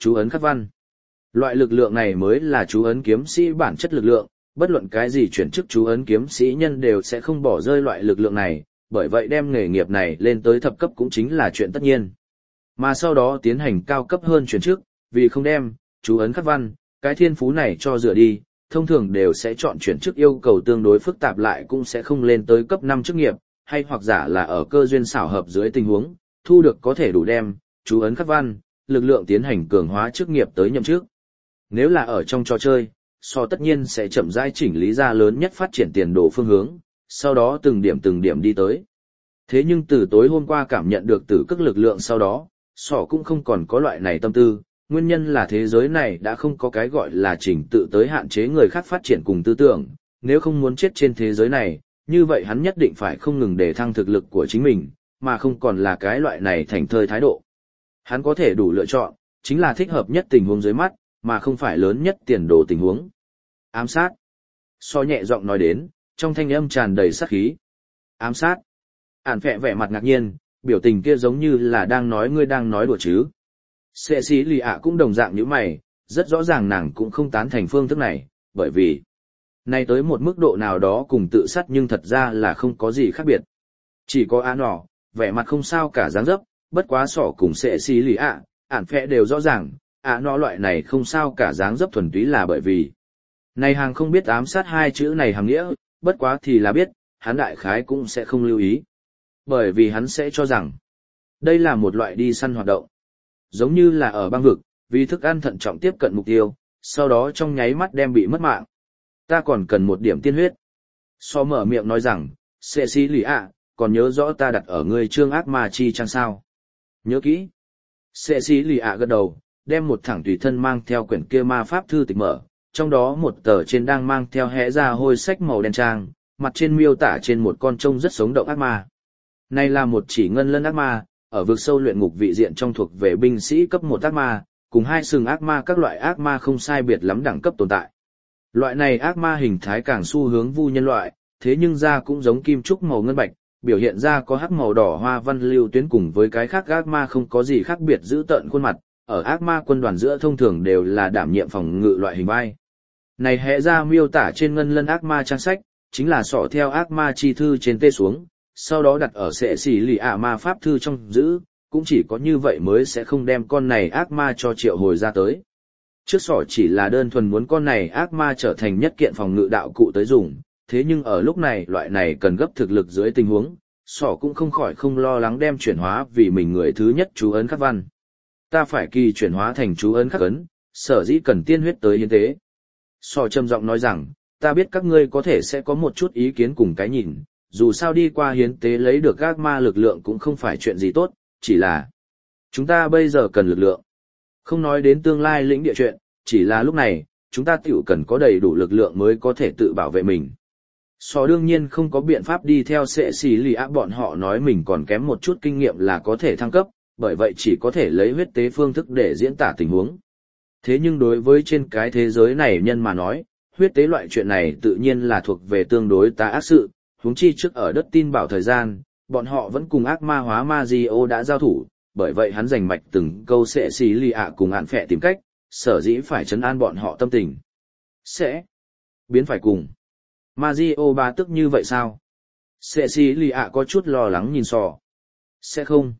chú ấn khắc văn. Loại lực lượng này mới là chú ấn kiếm sĩ bản chất lực lượng, bất luận cái gì chuyển chức chú ấn kiếm sĩ nhân đều sẽ không bỏ rơi loại lực lượng này, bởi vậy đem nghề nghiệp này lên tới thập cấp cũng chính là chuyện tất nhiên. Mà sau đó tiến hành cao cấp hơn chuyển chức, vì không đem chú ấn khắc văn, cái thiên phú này cho rửa đi, thông thường đều sẽ chọn chuyển chức yêu cầu tương đối phức tạp lại cũng sẽ không lên tới cấp 5 chức nghiệp, hay hoặc giả là ở cơ duyên xảo hợp dưới tình huống, thu được có thể đủ đem chú ấn khắc văn, lực lượng tiến hành cường hóa chức nghiệp tới nhậm chức. Nếu là ở trong trò chơi, tất nhiên sẽ chậm rãi chỉnh lý ra lớn nhất phát triển tiền đồ phương hướng, sau đó từng điểm đi tới. Thế nhưng từ tối hôm qua cảm nhận được tử cực lực lượng sau đó, cũng không còn có loại này tâm tư, nguyên nhân là thế giới này đã không có cái gọi là trình tự tới hạn chế người khác phát triển cùng tư tưởng, nếu không muốn chết trên thế giới này, như vậy hắn nhất định phải không ngừng để thăng thực lực của chính mình, mà không còn là cái loại này thành thơi thái độ. Hắn có thể đủ lựa chọn, chính là thích hợp nhất tình huống dưới mắt, mà không phải lớn nhất tiền đồ tình huống. Ám sát. Nhẹ giọng nói đến, trong thanh âm tràn đầy sát khí. Ám sát. Ản Phệ vẻ mặt ngạc nhiên, biểu tình kia giống như là đang nói ngươi đang nói đùa chứ. Sệ xí lì ạ cũng đồng dạng như mày, rất rõ ràng nàng cũng không tán thành phương thức này, bởi vì nay tới một mức độ nào đó cùng tự sát nhưng thật ra là không có gì khác biệt. Chỉ có Á nọ, vẻ mặt không sao cả dáng dấp, bất quá cùng Sệ xí lì ạ, Ản Phệ đều rõ ràng, nọ loại này không sao cả dáng dấp thuần túy là bởi vì này hàng không biết ám sát hai chữ này hàng nghĩa, bất quá thì là biết, hắn đại khái cũng sẽ không lưu ý. Bởi vì hắn sẽ cho rằng, đây là một loại đi săn hoạt động. Giống như là ở băng vực, vì thức ăn thận trọng tiếp cận mục tiêu, sau đó trong nháy mắt đem bị mất mạng. Ta còn cần một điểm tiên huyết. Mở miệng nói rằng, Sệ xí lì ạ, còn nhớ rõ ta đặt ở ngươi trương ác ma chi chăng sao? Nhớ kỹ. Sệ xí lì ạ gật đầu, đem một thẳng tùy thân mang theo quyển kia ma pháp thư tịch mở, trong đó một tờ trên đang mang theo hẽ ra hôi sách màu đen trang, mặt trên miêu tả trên một con trông rất sống động ác ma. Này là một chỉ ngân lân ác ma, ở vực sâu luyện ngục vị diện trong thuộc về binh sĩ cấp 1 ác ma, cùng hai sừng ác ma các loại ác ma không sai biệt lắm đẳng cấp tồn tại. Loại này ác ma hình thái càng xu hướng vu nhân loại, thế nhưng da cũng giống kim trúc màu ngân bạch, biểu hiện ra có hắc màu đỏ hoa văn lưu tuyến cùng với cái khác ác ma không có gì khác biệt giữ tợn khuôn mặt, ở ác ma quân đoàn giữa thông thường đều là đảm nhiệm phòng ngự loại hình vai. Này hẽ ra miêu tả trên ngân lân ác ma trang sách, chính là theo ác ma chi thư trên tê xuống, sau đó đặt ở Sệ xỉ lì ạ ma pháp thư trong giữ, cũng chỉ có như vậy mới sẽ không đem con này ác ma cho triệu hồi ra tới. Trước chỉ là đơn thuần muốn con này ác ma trở thành nhất kiện phòng ngự đạo cụ tới dùng, thế nhưng ở lúc này loại này cần gấp thực lực dưới tình huống, cũng không khỏi không lo lắng đem chuyển hóa vì mình người thứ nhất chú ấn khắc văn. Ta phải kỳ chuyển hóa thành chú ấn khắc ấn, sở dĩ cần tiên huyết tới hiến tế. Trầm giọng nói rằng, ta biết các ngươi có thể sẽ có một chút ý kiến cùng cái nhìn, dù sao đi qua hiến tế lấy được ác ma lực lượng cũng không phải chuyện gì tốt, chỉ là chúng ta bây giờ cần lực lượng. Không nói đến tương lai lĩnh địa chuyện, chỉ là lúc này, chúng ta tiểu cần có đầy đủ lực lượng mới có thể tự bảo vệ mình. Đương nhiên không có biện pháp đi theo Sệ xỉ lì ạ bọn họ nói mình còn kém một chút kinh nghiệm là có thể thăng cấp, bởi vậy chỉ có thể lấy huyết tế phương thức để diễn tả tình huống. Thế nhưng đối với trên cái thế giới này nhân mà nói, huyết tế loại chuyện này tự nhiên là thuộc về tương đối tà ác sự, huống chi trước ở đất tin bảo thời gian, bọn họ vẫn cùng ác ma hóa Mario đã giao thủ, bởi vậy hắn giành mạch từng câu Sệ xỉ lì ạ cùng Ản Phệ tìm cách, sở dĩ phải trấn an bọn họ tâm tình. Sẽ biến phải cùng Mario ba tức như vậy sao? Sệ xỉ lì ạ có chút lo lắng nhìn Sẽ không.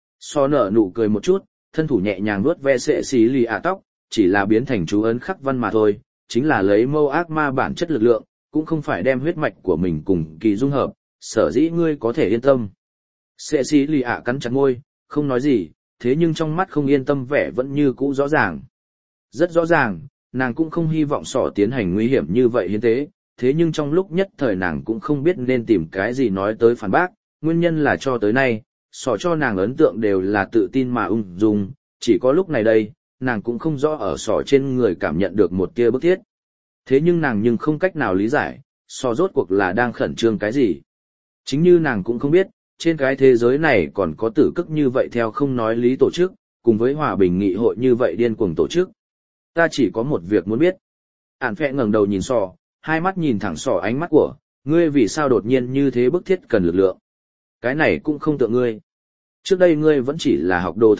Nở nụ cười một chút, thân thủ nhẹ nhàng vuốt ve Sệ xỉ lì ạ tóc, chỉ là biến thành chú ấn khắc văn mà thôi, chính là lấy mâu ác ma bản chất lực lượng, cũng không phải đem huyết mạch của mình cùng kỳ dung hợp, sở dĩ ngươi có thể yên tâm. Sệ xỉ lì ạ cắn chặt môi, không nói gì, thế nhưng trong mắt không yên tâm vẻ vẫn như cũ rõ ràng. Rất rõ ràng, nàng cũng không hy vọng tiến hành nguy hiểm như vậy hiến tế, thế nhưng trong lúc nhất thời nàng cũng không biết nên tìm cái gì nói tới phản bác, nguyên nhân là cho tới nay, cho nàng ấn tượng đều là tự tin mà ung dung, chỉ có lúc này đây, nàng cũng không rõ ở trên người cảm nhận được một tia bức thiết. Thế nhưng nàng không cách nào lý giải, rốt cuộc là đang khẩn trương cái gì. Chính như nàng cũng không biết, trên cái thế giới này còn có tử cực như vậy theo không nói lý tổ chức, cùng với hòa bình nghị hội như vậy điên cuồng tổ chức. Ta chỉ có một việc muốn biết. Ản Phệ ngẩng đầu nhìn hai mắt nhìn thẳng ánh mắt của, ngươi vì sao đột nhiên như thế bức thiết cần lực lượng. Cái này cũng không tượng ngươi. Trước đây ngươi vẫn chỉ là học đồ thực lực,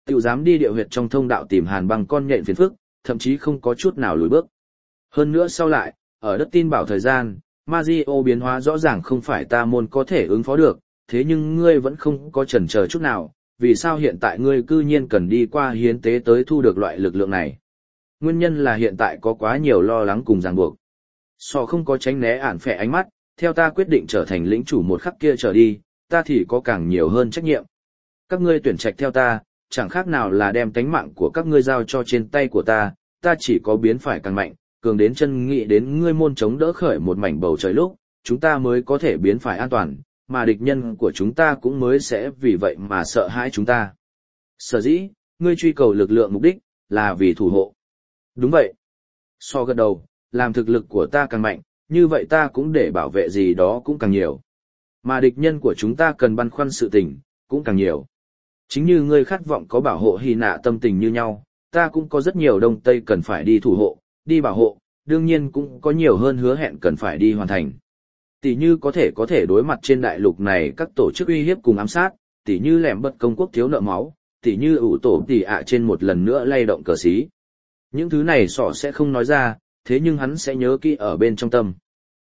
tiểu dám đi địa huyệt trong thông đạo tìm Hàn Băng con nhện phiền phức, thậm chí không có chút nào lùi bước. Hơn nữa sau lại, ở đất tin bảo thời gian, Mario biến hóa rõ ràng không phải ta môn có thể ứng phó được, thế nhưng ngươi vẫn không có chần chờ chút nào, vì sao hiện tại ngươi cư nhiên cần đi qua hiến tế tới thu được loại lực lượng này? Nguyên nhân là hiện tại có quá nhiều lo lắng cùng ràng buộc. Sò không có tránh né ản phệ ánh mắt, theo ta quyết định trở thành lĩnh chủ một khắc kia trở đi, ta thì có càng nhiều hơn trách nhiệm. Các ngươi tuyển trạch theo ta, chẳng khác nào là đem tánh mạng của các ngươi giao cho trên tay của ta chỉ có biến phải càng mạnh, cường đến chân nghị đến ngươi môn chống đỡ khởi một mảnh bầu trời lúc, chúng ta mới có thể biến phải an toàn, mà địch nhân của chúng ta cũng mới sẽ vì vậy mà sợ hãi chúng ta. Sở dĩ, ngươi truy cầu lực lượng mục đích, là vì thủ hộ. Đúng vậy. So gật đầu, làm thực lực của ta càng mạnh, như vậy ta cũng để bảo vệ gì đó cũng càng nhiều. Mà địch nhân của chúng ta cần băn khoăn sự tình, cũng càng nhiều. Chính như ngươi khát vọng có bảo hộ Hy Nạ tâm tình như nhau, ta cũng có rất nhiều Đông Tây cần phải đi thủ hộ, đi bảo hộ, đương nhiên cũng có nhiều hơn hứa hẹn cần phải đi hoàn thành. Tỷ như có thể đối mặt trên đại lục này các tổ chức uy hiếp cùng ám sát, tỷ như lẻm bật công quốc thiếu nợ máu, tỷ như ủ tổ tỷ ạ trên một lần nữa lay động cờ xí. Những thứ này sọ sẽ không nói ra, thế nhưng hắn sẽ nhớ kỹ ở bên trong tâm.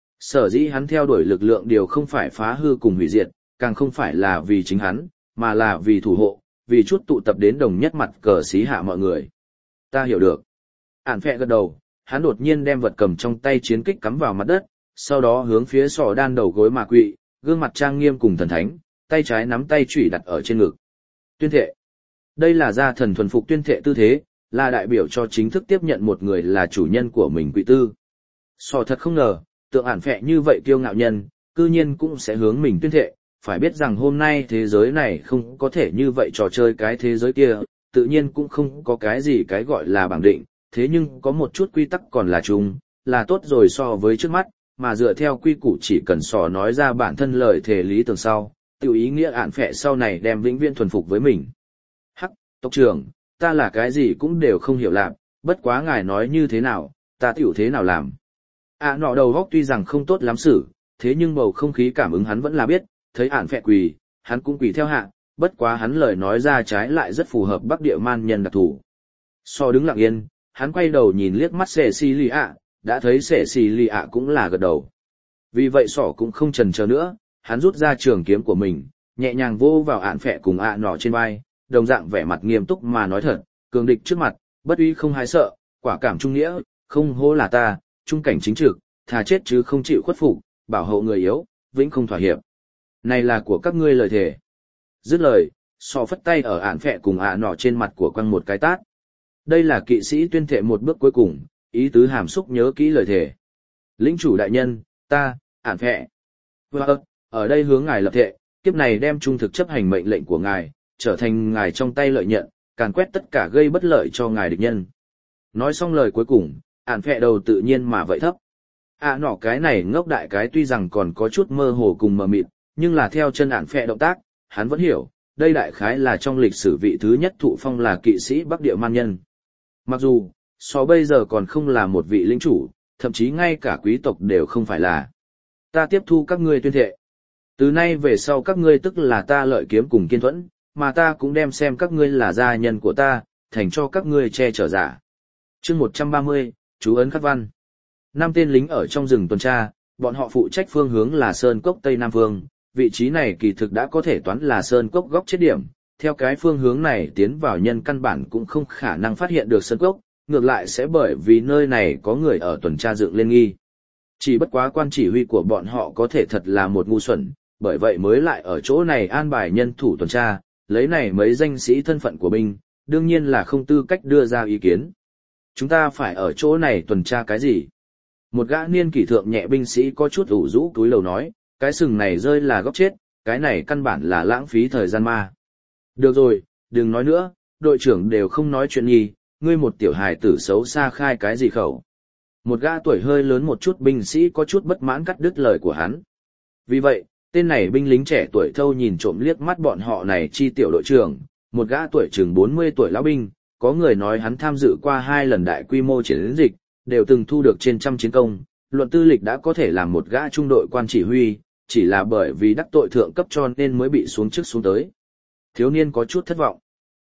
Sở dĩ hắn theo đuổi lực lượng điều không phải phá hư cùng hủy diệt, càng không phải là vì chính hắn, mà là vì thủ hộ, vì chút tụ tập đến đồng nhất mặt cờ xí hạ mọi người. Ta hiểu được. Ản phẹ gật đầu, hắn đột nhiên đem vật cầm trong tay chiến kích cắm vào mặt đất, sau đó hướng phía sọ đan đầu gối mà quỵ, gương mặt trang nghiêm cùng thần thánh, tay trái nắm tay chủy đặt ở trên ngực. Tuyên thệ. Đây là gia thần thuần phục tuyên thệ tư thế, là đại biểu cho chính thức tiếp nhận một người là chủ nhân của mình quỵ tư. Sọ thật không ngờ, tượng Ản phẹ như vậy kiêu ngạo nhân, cư nhiên cũng sẽ hướng mình tuyên thệ, phải biết rằng hôm nay thế giới này không có thể như vậy trò chơi cái thế giới kia, tự nhiên cũng không có cái gì cái gọi là bảng định, thế nhưng có một chút quy tắc còn là chung, là tốt rồi so với trước mắt, mà dựa theo quy củ chỉ cần sò nói ra bản thân lời thề lý tưởng sau, tiểu ý nghĩa Ản phẹ sau này đem vĩnh viễn thuần phục với mình. Hắc, tộc trưởng, ta là cái gì cũng đều không hiểu làm, bất quá ngài nói như thế nào, ta tiểu thế nào làm. Nọ đầu góc tuy rằng không tốt lắm xử, thế nhưng bầu không khí cảm ứng hắn vẫn là biết, thấy Ản phẹ quỳ, hắn cũng quỳ theo hạ, bất quá hắn lời nói ra trái lại rất phù hợp Bắc Địa man nhân đặc thù. So đứng lặng yên, hắn quay đầu nhìn liếc mắt Cecilia, đã thấy Cecilia cũng là gật đầu. Vì vậy sỏ cũng không chần chờ nữa, hắn rút ra trường kiếm của mình, nhẹ nhàng vô vào Ản phẹ cùng nọ trên vai, đồng dạng vẻ mặt nghiêm túc mà nói thật, cường địch trước mặt, bất uy không hái sợ, quả cảm trung nghĩa, không hố là ta, trung cảnh chính trực, thà chết chứ không chịu khuất phục, bảo hộ người yếu, vĩnh không thỏa hiệp. Này là của các ngươi lời thề. Dứt lời, sọ phất tay ở Ản phẹ cùng nọ trên mặt của quăng một cái tát. Đây là kỵ sĩ tuyên thệ một bước cuối cùng, ý tứ hàm xúc nhớ kỹ lời thề. Lĩnh chủ đại nhân, ta, Ản phẹ. Ở đây hướng ngài lập thệ, kiếp này đem trung thực chấp hành mệnh lệnh của ngài, trở thành ngài trong tay lợi nhận, càn quét tất cả gây bất lợi cho ngài địch nhân. Nói xong lời cuối cùng, Ản phẹ đầu tự nhiên mà vậy thấp. Nọ cái này ngốc đại cái tuy rằng còn có chút mơ hồ cùng mờ mịt, nhưng là theo chân Ản phẹ động tác, hắn vẫn hiểu, đây đại khái là trong lịch sử vị thứ nhất thụ phong là kỵ sĩ Bắc Địa man nhân. Mặc dù, so bây giờ còn không là một vị lĩnh chủ, thậm chí ngay cả quý tộc đều không phải là. Ta tiếp thu các ngươi tuyên thệ. Từ nay về sau các ngươi tức là ta Lợi Kiếm cùng Kiên Thuẫn, mà ta cũng đem xem các ngươi là gia nhân của ta, thành cho các ngươi che chở giả. Chương 130, chú ấn khắc văn. 5 tên lính ở trong rừng tuần tra, bọn họ phụ trách phương hướng là Sơn Cốc Tây Nam Phương, vị trí này kỳ thực đã có thể toán là Sơn Cốc góc chết điểm. Theo cái phương hướng này tiến vào nhân căn bản cũng không khả năng phát hiện được Sơn Cốc, ngược lại sẽ bởi vì nơi này có người ở tuần tra dựng lên nghi. Chỉ bất quá quan chỉ huy của bọn họ có thể thật là một ngu xuẩn, bởi vậy mới lại ở chỗ này an bài nhân thủ tuần tra, lấy này mấy danh sĩ thân phận của binh, đương nhiên là không tư cách đưa ra ý kiến. Chúng ta phải ở chỗ này tuần tra cái gì? Một gã niên kỷ thượng nhẹ binh sĩ có chút ủ rũ túi lầu nói, cái sừng này rơi là góc chết, cái này căn bản là lãng phí thời gian ma. Được rồi, đừng nói nữa, đội trưởng đều không nói chuyện nghi, ngươi một tiểu hài tử xấu xa khai cái gì khẩu. Một gã tuổi hơi lớn một chút binh sĩ có chút bất mãn cắt đứt lời của hắn. Vì vậy, tên này binh lính trẻ tuổi thâu nhìn trộm liếc mắt bọn họ này chi tiểu đội trưởng, một gã tuổi chừng 40 tuổi lão binh, có người nói hắn tham dự qua 2 lần đại quy mô chiến dịch, đều từng thu được trên trăm chiến công, luận tư lịch đã có thể làm một gã trung đội quan chỉ huy, chỉ là bởi vì đắc tội thượng cấp cho nên mới bị xuống chức xuống tới. Thiếu niên có chút thất vọng.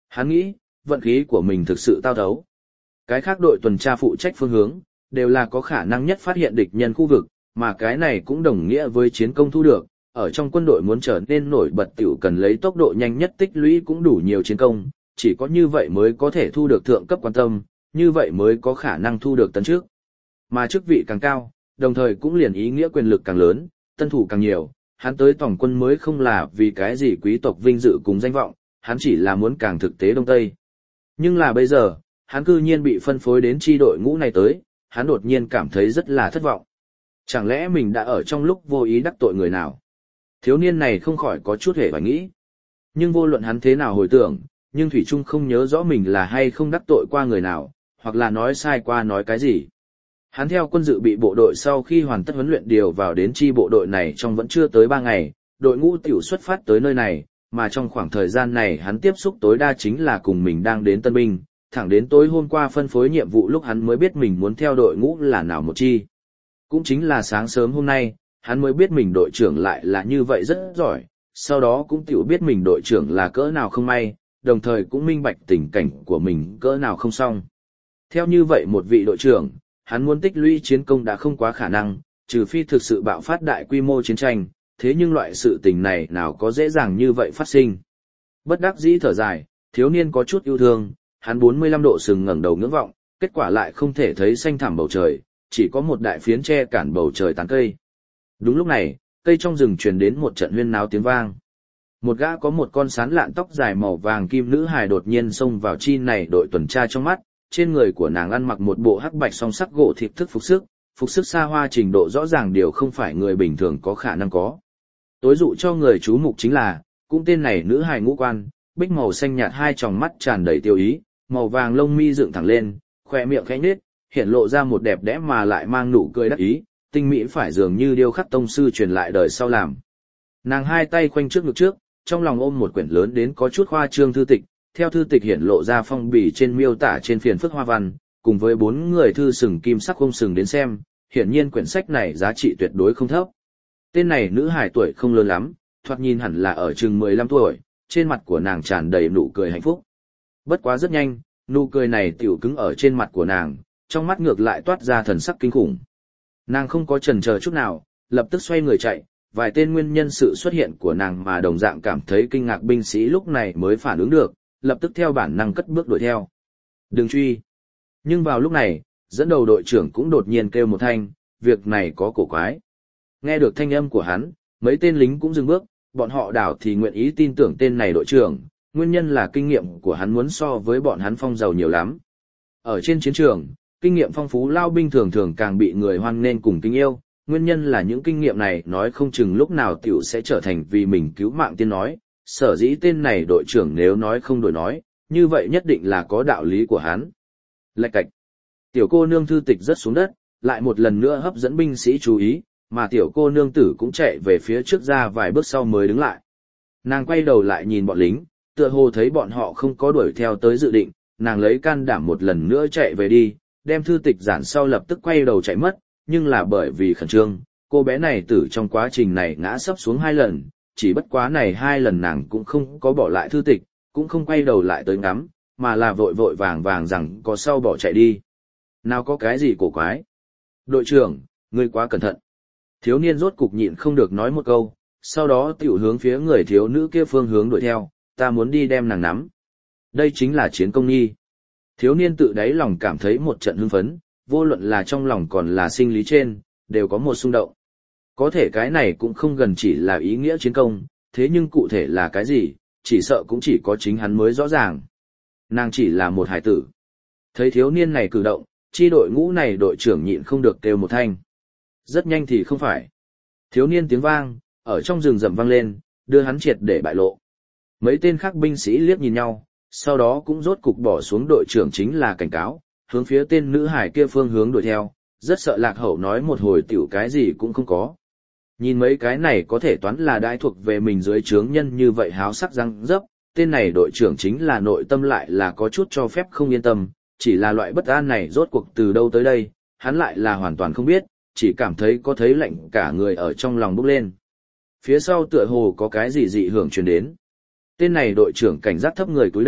Hắn nghĩ, vận khí của mình thực sự tao thấu. Cái khác đội tuần tra phụ trách phương hướng, đều là có khả năng nhất phát hiện địch nhân khu vực, mà cái này cũng đồng nghĩa với chiến công thu được. Ở trong quân đội muốn trở nên nổi bật tiểu cần lấy tốc độ nhanh nhất tích lũy cũng đủ nhiều chiến công, chỉ có như vậy mới có thể thu được thượng cấp quan tâm, như vậy mới có khả năng thu được tấn trước. Mà chức vị càng cao, đồng thời cũng liền ý nghĩa quyền lực càng lớn, tân thủ càng nhiều, hắn tới tổng quân mới không là vì cái gì quý tộc vinh dự cùng danh vọng, hắn chỉ là muốn càng thực tế đông tây. Nhưng là bây giờ, hắn cư nhiên bị phân phối đến chi đội ngũ này tới, hắn đột nhiên cảm thấy rất là thất vọng. Chẳng lẽ mình đã ở trong lúc vô ý đắc tội người nào? Thiếu niên này không khỏi có chút hề phải nghĩ. Nhưng vô luận hắn thế nào hồi tưởng, nhưng Thủy Trung không nhớ rõ mình là hay không đắc tội qua người nào, hoặc là nói sai qua nói cái gì. Hắn theo quân dự bị bộ đội sau khi hoàn tất huấn luyện điều vào đến chi bộ đội này trong vẫn chưa tới 3 ngày, đội ngũ tiểu xuất phát tới nơi này, mà trong khoảng thời gian này hắn tiếp xúc tối đa chính là cùng mình đang đến tân binh, thẳng đến tối hôm qua phân phối nhiệm vụ lúc hắn mới biết mình muốn theo đội ngũ là nào một chi. Cũng chính là sáng sớm hôm nay, hắn mới biết mình đội trưởng lại là như vậy rất giỏi, sau đó cũng tiểu biết mình đội trưởng là cỡ nào không may, đồng thời cũng minh bạch tình cảnh của mình cỡ nào không xong. Theo như vậy một vị đội trưởng, hắn muốn tích lũy chiến công đã không quá khả năng, trừ phi thực sự bạo phát đại quy mô chiến tranh, thế nhưng loại sự tình này nào có dễ dàng như vậy phát sinh. Bất đắc dĩ thở dài, thiếu niên có chút yêu thương, hắn 45 độ sừng ngẩng đầu ngưỡng vọng, kết quả lại không thể thấy xanh thẳm bầu trời, chỉ có một đại phiến che cản bầu trời tán cây. Đúng lúc này, cây trong rừng truyền đến một trận huyên náo tiếng vang. Một gã có một con sán lạn tóc dài màu vàng kim nữ hài đột nhiên xông vào chi này đội tuần tra trong mắt, trên người của nàng ăn mặc một bộ hắc bạch song sắc gỗ thịt thức phục sức xa hoa trình độ rõ ràng điều không phải người bình thường có khả năng có. Tối dụ cho người chú mục chính là, cũng tên này nữ hài ngũ quan, bích màu xanh nhạt hai tròng mắt tràn đầy tiêu ý, màu vàng lông mi dựng thẳng lên, khoe miệng khẽ nhếch, hiện lộ ra một đẹp đẽ mà lại mang nụ cười đắc ý, tinh mỹ phải dường như điêu khắc tông sư truyền lại đời sau làm. Nàng hai tay khoanh trước ngực trước, trong lòng ôm một quyển lớn đến có chút khoa trương thư tịch, theo thư tịch hiện lộ ra phong bì trên miêu tả trên phiền phức hoa văn, cùng với 4 người thư sừng kim sắc không sừng đến xem, hiển nhiên quyển sách này giá trị tuyệt đối không thấp. Tên này nữ hài tuổi không lớn lắm, thoạt nhìn hẳn là ở chừng 15 tuổi, trên mặt của nàng tràn đầy nụ cười hạnh phúc. Bất quá rất nhanh, nụ cười này tiểu cứng ở trên mặt của nàng, trong mắt ngược lại toát ra thần sắc kinh khủng. Nàng không có chần chờ chút nào, lập tức xoay người chạy, vài tên nguyên nhân sự xuất hiện của nàng mà đồng dạng cảm thấy kinh ngạc binh sĩ lúc này mới phản ứng được, lập tức theo bản năng cất bước đuổi theo. Đừng truy. Nhưng vào lúc này, dẫn đầu đội trưởng cũng đột nhiên kêu một thanh, việc này có cổ quái. Nghe được thanh âm của hắn, mấy tên lính cũng dừng bước, bọn họ đảo thì nguyện ý tin tưởng tên này đội trưởng, nguyên nhân là kinh nghiệm của hắn muốn so với bọn hắn phong giàu nhiều lắm. Ở trên chiến trường, kinh nghiệm phong phú lao binh thường thường càng bị người hoan nên cùng kính yêu, nguyên nhân là những kinh nghiệm này nói không chừng lúc nào tiểu sẽ trở thành vì mình cứu mạng tiên nói, sở dĩ tên này đội trưởng nếu nói không đổi nói, như vậy nhất định là có đạo lý của hắn. Lạch cạch. Tiểu cô nương thư tịch rớt xuống đất, lại một lần nữa hấp dẫn binh sĩ chú ý, mà tiểu cô nương tử cũng chạy về phía trước ra vài bước sau mới đứng lại. Nàng quay đầu lại nhìn bọn lính, tựa hồ thấy bọn họ không có đuổi theo tới dự định, nàng lấy can đảm một lần nữa chạy về đi, đem thư tịch giản sau lập tức quay đầu chạy mất, nhưng là bởi vì khẩn trương, cô bé này tử trong quá trình này ngã sấp xuống 2 lần, chỉ bất quá này 2 lần nàng cũng không có bỏ lại thư tịch, cũng không quay đầu lại tới ngắm, mà là vội vội vàng vàng rằng có sau bỏ chạy đi. Nào có cái gì cổ quái? Đội trưởng, ngươi quá cẩn thận. Thiếu niên rốt cục nhịn không được nói một câu, sau đó tiểu hướng phía người thiếu nữ kia phương hướng đuổi theo, ta muốn đi đem nàng nắm. Đây chính là chiến công nghi. Thiếu niên tự đáy lòng cảm thấy một trận hưng phấn, vô luận là trong lòng còn là sinh lý trên, đều có một xung động. Có thể cái này cũng không gần chỉ là ý nghĩa chiến công, thế nhưng cụ thể là cái gì, chỉ sợ cũng chỉ có chính hắn mới rõ ràng. Nàng chỉ là một hải tử. Thấy thiếu niên này cử động, chi đội ngũ này đội trưởng nhịn không được kêu một thanh. Rất nhanh thì không phải. Thiếu niên tiếng vang, ở trong rừng rậm vang lên, đưa hắn triệt để bại lộ. Mấy tên khác binh sĩ liếc nhìn nhau, sau đó cũng rốt cục bỏ xuống đội trưởng chính là cảnh cáo, hướng phía tên nữ hải kia phương hướng đuổi theo, rất sợ lạc hậu nói một hồi tiểu cái gì cũng không có. Nhìn mấy cái này có thể toán là đãi thuộc về mình dưới trướng nhân như vậy háo sắc răng dấp, tên này đội trưởng chính là nội tâm lại là có chút cho phép không yên tâm, chỉ là loại bất an này rốt cuộc từ đâu tới đây, hắn lại là hoàn toàn không biết, chỉ cảm thấy có thấy lạnh cả người ở trong lòng bốc lên. Phía sau tựa hồ có cái gì dị hưởng truyền đến. Tên này đội trưởng cảnh giác thấp người cúi đầu,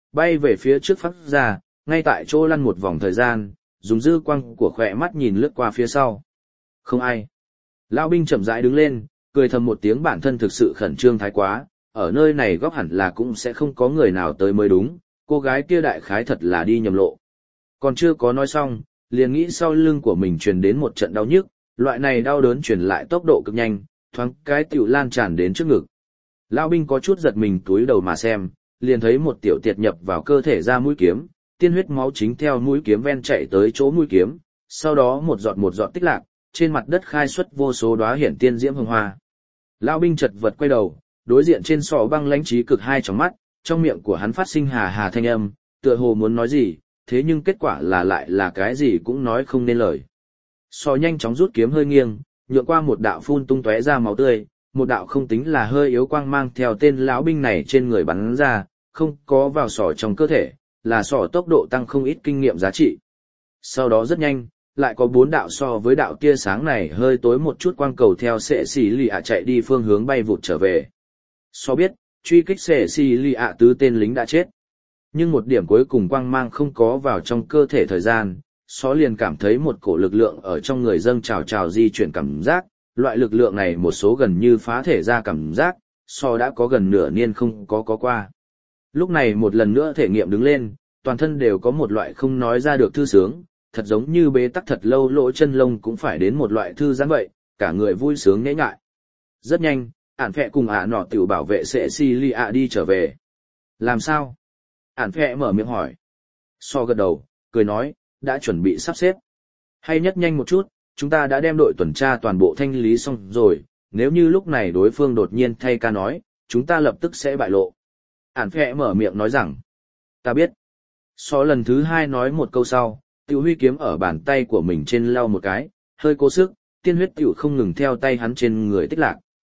bay về phía trước phát ra, ngay tại chỗ lăn một vòng thời gian, dùng dư quang của khỏe mắt nhìn lướt qua phía sau. Không ai. Lão binh chậm rãi đứng lên, cười thầm một tiếng, bản thân thực sự khẩn trương thái quá, ở nơi này góc hẳn là cũng sẽ không có người nào tới mới đúng, cô gái kia đại khái thật là đi nhầm lộ. Còn chưa có nói xong, liền nghĩ sau lưng của mình truyền đến một trận đau nhức, loại này đau đớn truyền lại tốc độ cực nhanh, thoáng cái tiểu lan tràn đến trước ngực. Lão binh có chút giật mình túi đầu mà xem, liền thấy một tiểu tiệt nhập vào cơ thể ra mũi kiếm, tiên huyết máu chính theo mũi kiếm ven chạy tới chỗ mũi kiếm, sau đó một giọt tích lạc, trên mặt đất khai xuất vô số đóa hiển tiên diễm hương hoa. Lão binh chật vật quay đầu, đối diện trên sọ băng lãnh trí cực hai tròng mắt, trong miệng của hắn phát sinh hà hà thanh âm, tựa hồ muốn nói gì, thế nhưng kết quả là lại là cái gì cũng nói không nên lời. Sọ nhanh chóng rút kiếm hơi nghiêng, nhượng qua một đạo phun tung tóe ra máu tươi, một đạo không tính là hơi yếu quang mang theo tên lão binh này trên người bắn ra, không có vào sọ trong cơ thể, là sọ tốc độ tăng không ít kinh nghiệm giá trị. Sau đó rất nhanh, lại có 4 đạo so với đạo tia sáng này hơi tối một chút quang cầu theo sệ xì lì ạ chạy đi phương hướng bay vụt trở về. So biết, truy kích sệ xì lì ạ tứ tên lính đã chết. Nhưng một điểm cuối cùng quang mang không có vào trong cơ thể thời gian, Só liền cảm thấy một cổ lực lượng ở trong người dâng trào trào di chuyển cảm giác, loại lực lượng này một số gần như phá thể ra cảm giác, Só đã có gần nửa niên không có qua. Lúc này một lần nữa thể nghiệm đứng lên, toàn thân đều có một loại không nói ra được thư sướng, thật giống như bế tắc thật lâu lỗ chân lông cũng phải đến một loại thư giãn vậy, cả người vui sướng nhễ nhại. Rất nhanh, ản phẹ cùng nọ tiểu bảo vệ sệ si li ạ đi trở về. Làm sao? Ản phẹ mở miệng hỏi. So gật đầu, cười nói, đã chuẩn bị sắp xếp. Hay nhất nhanh một chút, chúng ta đã đem đội tuần tra toàn bộ thanh lý xong rồi, nếu như lúc này đối phương đột nhiên thay ca nói, chúng ta lập tức sẽ bại lộ. Ản phẹ mở miệng nói rằng, ta biết. So lần thứ 2 nói một câu sau, tiểu huy kiếm ở bàn tay của mình trên lau một cái, hơi cố sức, tiên huyết tiểu không ngừng theo tay hắn trên người tích lạc.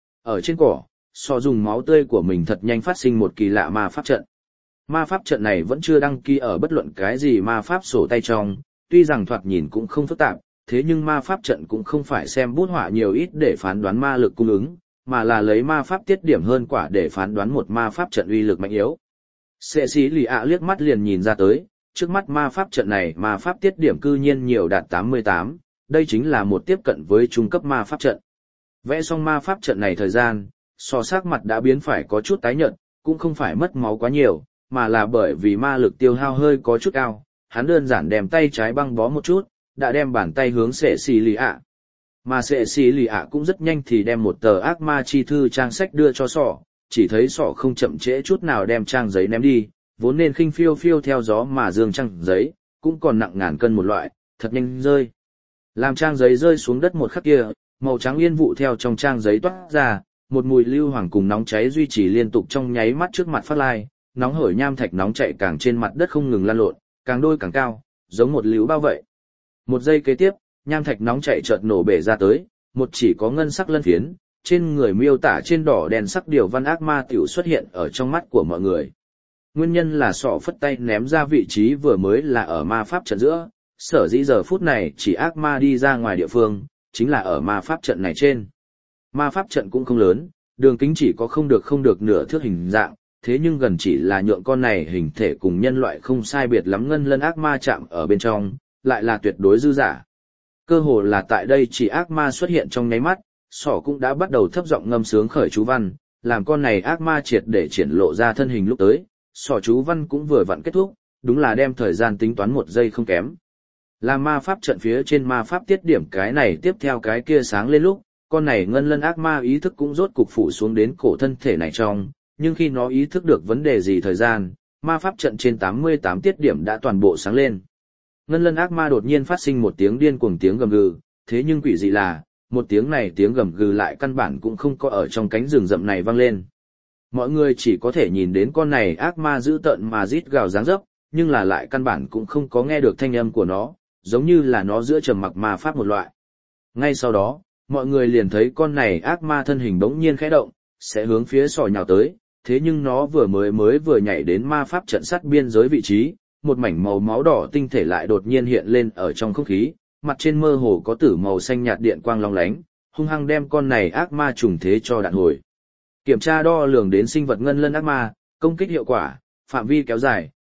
Ở trên cỏ, So dùng máu tươi của mình thật nhanh phát sinh một kỳ lạ ma pháp trận. Ma pháp trận này vẫn chưa đăng ký ở bất luận cái gì ma pháp sổ tay trong, tuy rằng thoạt nhìn cũng không phức tạp, thế nhưng ma pháp trận cũng không phải xem bút họa nhiều ít để phán đoán ma lực cung ứng, mà là lấy ma pháp tiết điểm hơn quả để phán đoán một ma pháp trận uy lực mạnh yếu. Sệ sĩ lì ạ liếc mắt liền nhìn ra tới, trước mắt ma pháp trận này ma pháp tiết điểm cư nhiên nhiều đạt 88, đây chính là một tiếp cận với trung cấp ma pháp trận. Vẽ xong ma pháp trận này thời gian, So sắc mặt đã biến phải có chút tái nhợt, cũng không phải mất máu quá nhiều, mà là bởi vì ma lực tiêu hao hơi có chút cao, hắn đơn giản đem tay trái băng bó một chút, đã đem bàn tay hướng sệ xì lì ạ. Mà sệ xì lì ạ cũng rất nhanh thì đem một tờ ác ma chi thư trang sách đưa cho Sọ, chỉ thấy Sọ không chậm trễ chút nào đem trang giấy ném đi, vốn nên khinh phiêu phiêu theo gió mà dương trang giấy, cũng còn nặng ngàn cân một loại, thật nhanh rơi. Làm trang giấy rơi xuống đất một khắc kia, màu trắng yên vụ theo trong trang giấy toát ra, một mùi lưu hoàng cùng nóng cháy duy trì liên tục trong nháy mắt trước mặt phát lai, nóng hổi nham thạch nóng chạy càng trên mặt đất không ngừng lan lộn, càng đôi càng cao, giống một liễu bao vậy. Một giây kế tiếp, nham thạch nóng chạy chợt nổ bể ra tới, một chỉ có ngân sắc lân phiến, trên người miêu tả trên đỏ đèn sắc điều văn ác ma tiểu xuất hiện ở trong mắt của mọi người. Nguyên nhân là Sọ phất tay ném ra vị trí vừa mới là ở ma pháp trận giữa, sở dĩ giờ phút này chỉ ác ma đi ra ngoài địa phương, chính là ở ma pháp trận này trên. Ma pháp trận cũng không lớn, đường kính chỉ có không được nửa thước hình dạng, thế nhưng gần chỉ là nhượng con này hình thể cùng nhân loại không sai biệt lắm ngân lân ác ma chạm ở bên trong, lại là tuyệt đối dư giả. Cơ hồ là tại đây chỉ ác ma xuất hiện trong nháy mắt, Sọ cũng đã bắt đầu thấp giọng ngâm sướng khởi chú văn, làm con này ác ma triệt để triển lộ ra thân hình lúc tới, Sọ chú văn cũng vừa vặn kết thúc, đúng là đem thời gian tính toán 1 giây không kém. Làm ma pháp trận phía trên ma pháp tiết điểm cái này tiếp theo cái kia sáng lên lúc, con này ngân lân ác ma ý thức cũng rốt cục phủ xuống đến cổ thân thể này trong, nhưng khi nó ý thức được vấn đề gì thời gian, ma pháp trận trên 88 tiết điểm đã toàn bộ sáng lên. Ngân lân ác ma đột nhiên phát sinh một tiếng điên cuồng tiếng gầm gừ, thế nhưng quỷ dị là, một tiếng này tiếng gầm gừ lại căn bản cũng không có ở trong cánh rừng rậm này vang lên. Mọi người chỉ có thể nhìn đến con này ác ma dữ tợn mà rít gào dáng dấp, nhưng là lại căn bản cũng không có nghe được thanh âm của nó, giống như là nó giữa trầm mặc ma pháp một loại. Ngay sau đó, mọi người liền thấy con này ác ma thân hình bỗng nhiên khẽ động, sẽ hướng phía Sọ nhào tới, thế nhưng nó vừa vừa nhảy đến ma pháp trận sát biên giới vị trí, một mảnh màu máu đỏ tinh thể lại đột nhiên hiện lên ở trong không khí, mặt trên mơ hồ có tử màu xanh nhạt điện quang long lánh, hung hăng đem con này ác ma trùng thế cho đạn hồi. Kiểm tra đo lường đến sinh vật ngân lân ác ma, công kích hiệu quả, phạm vi kéo dài,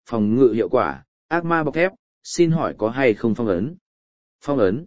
phòng ngự hiệu quả, ác ma bọc thép, xin hỏi có hay không phong ấn? Phong ấn.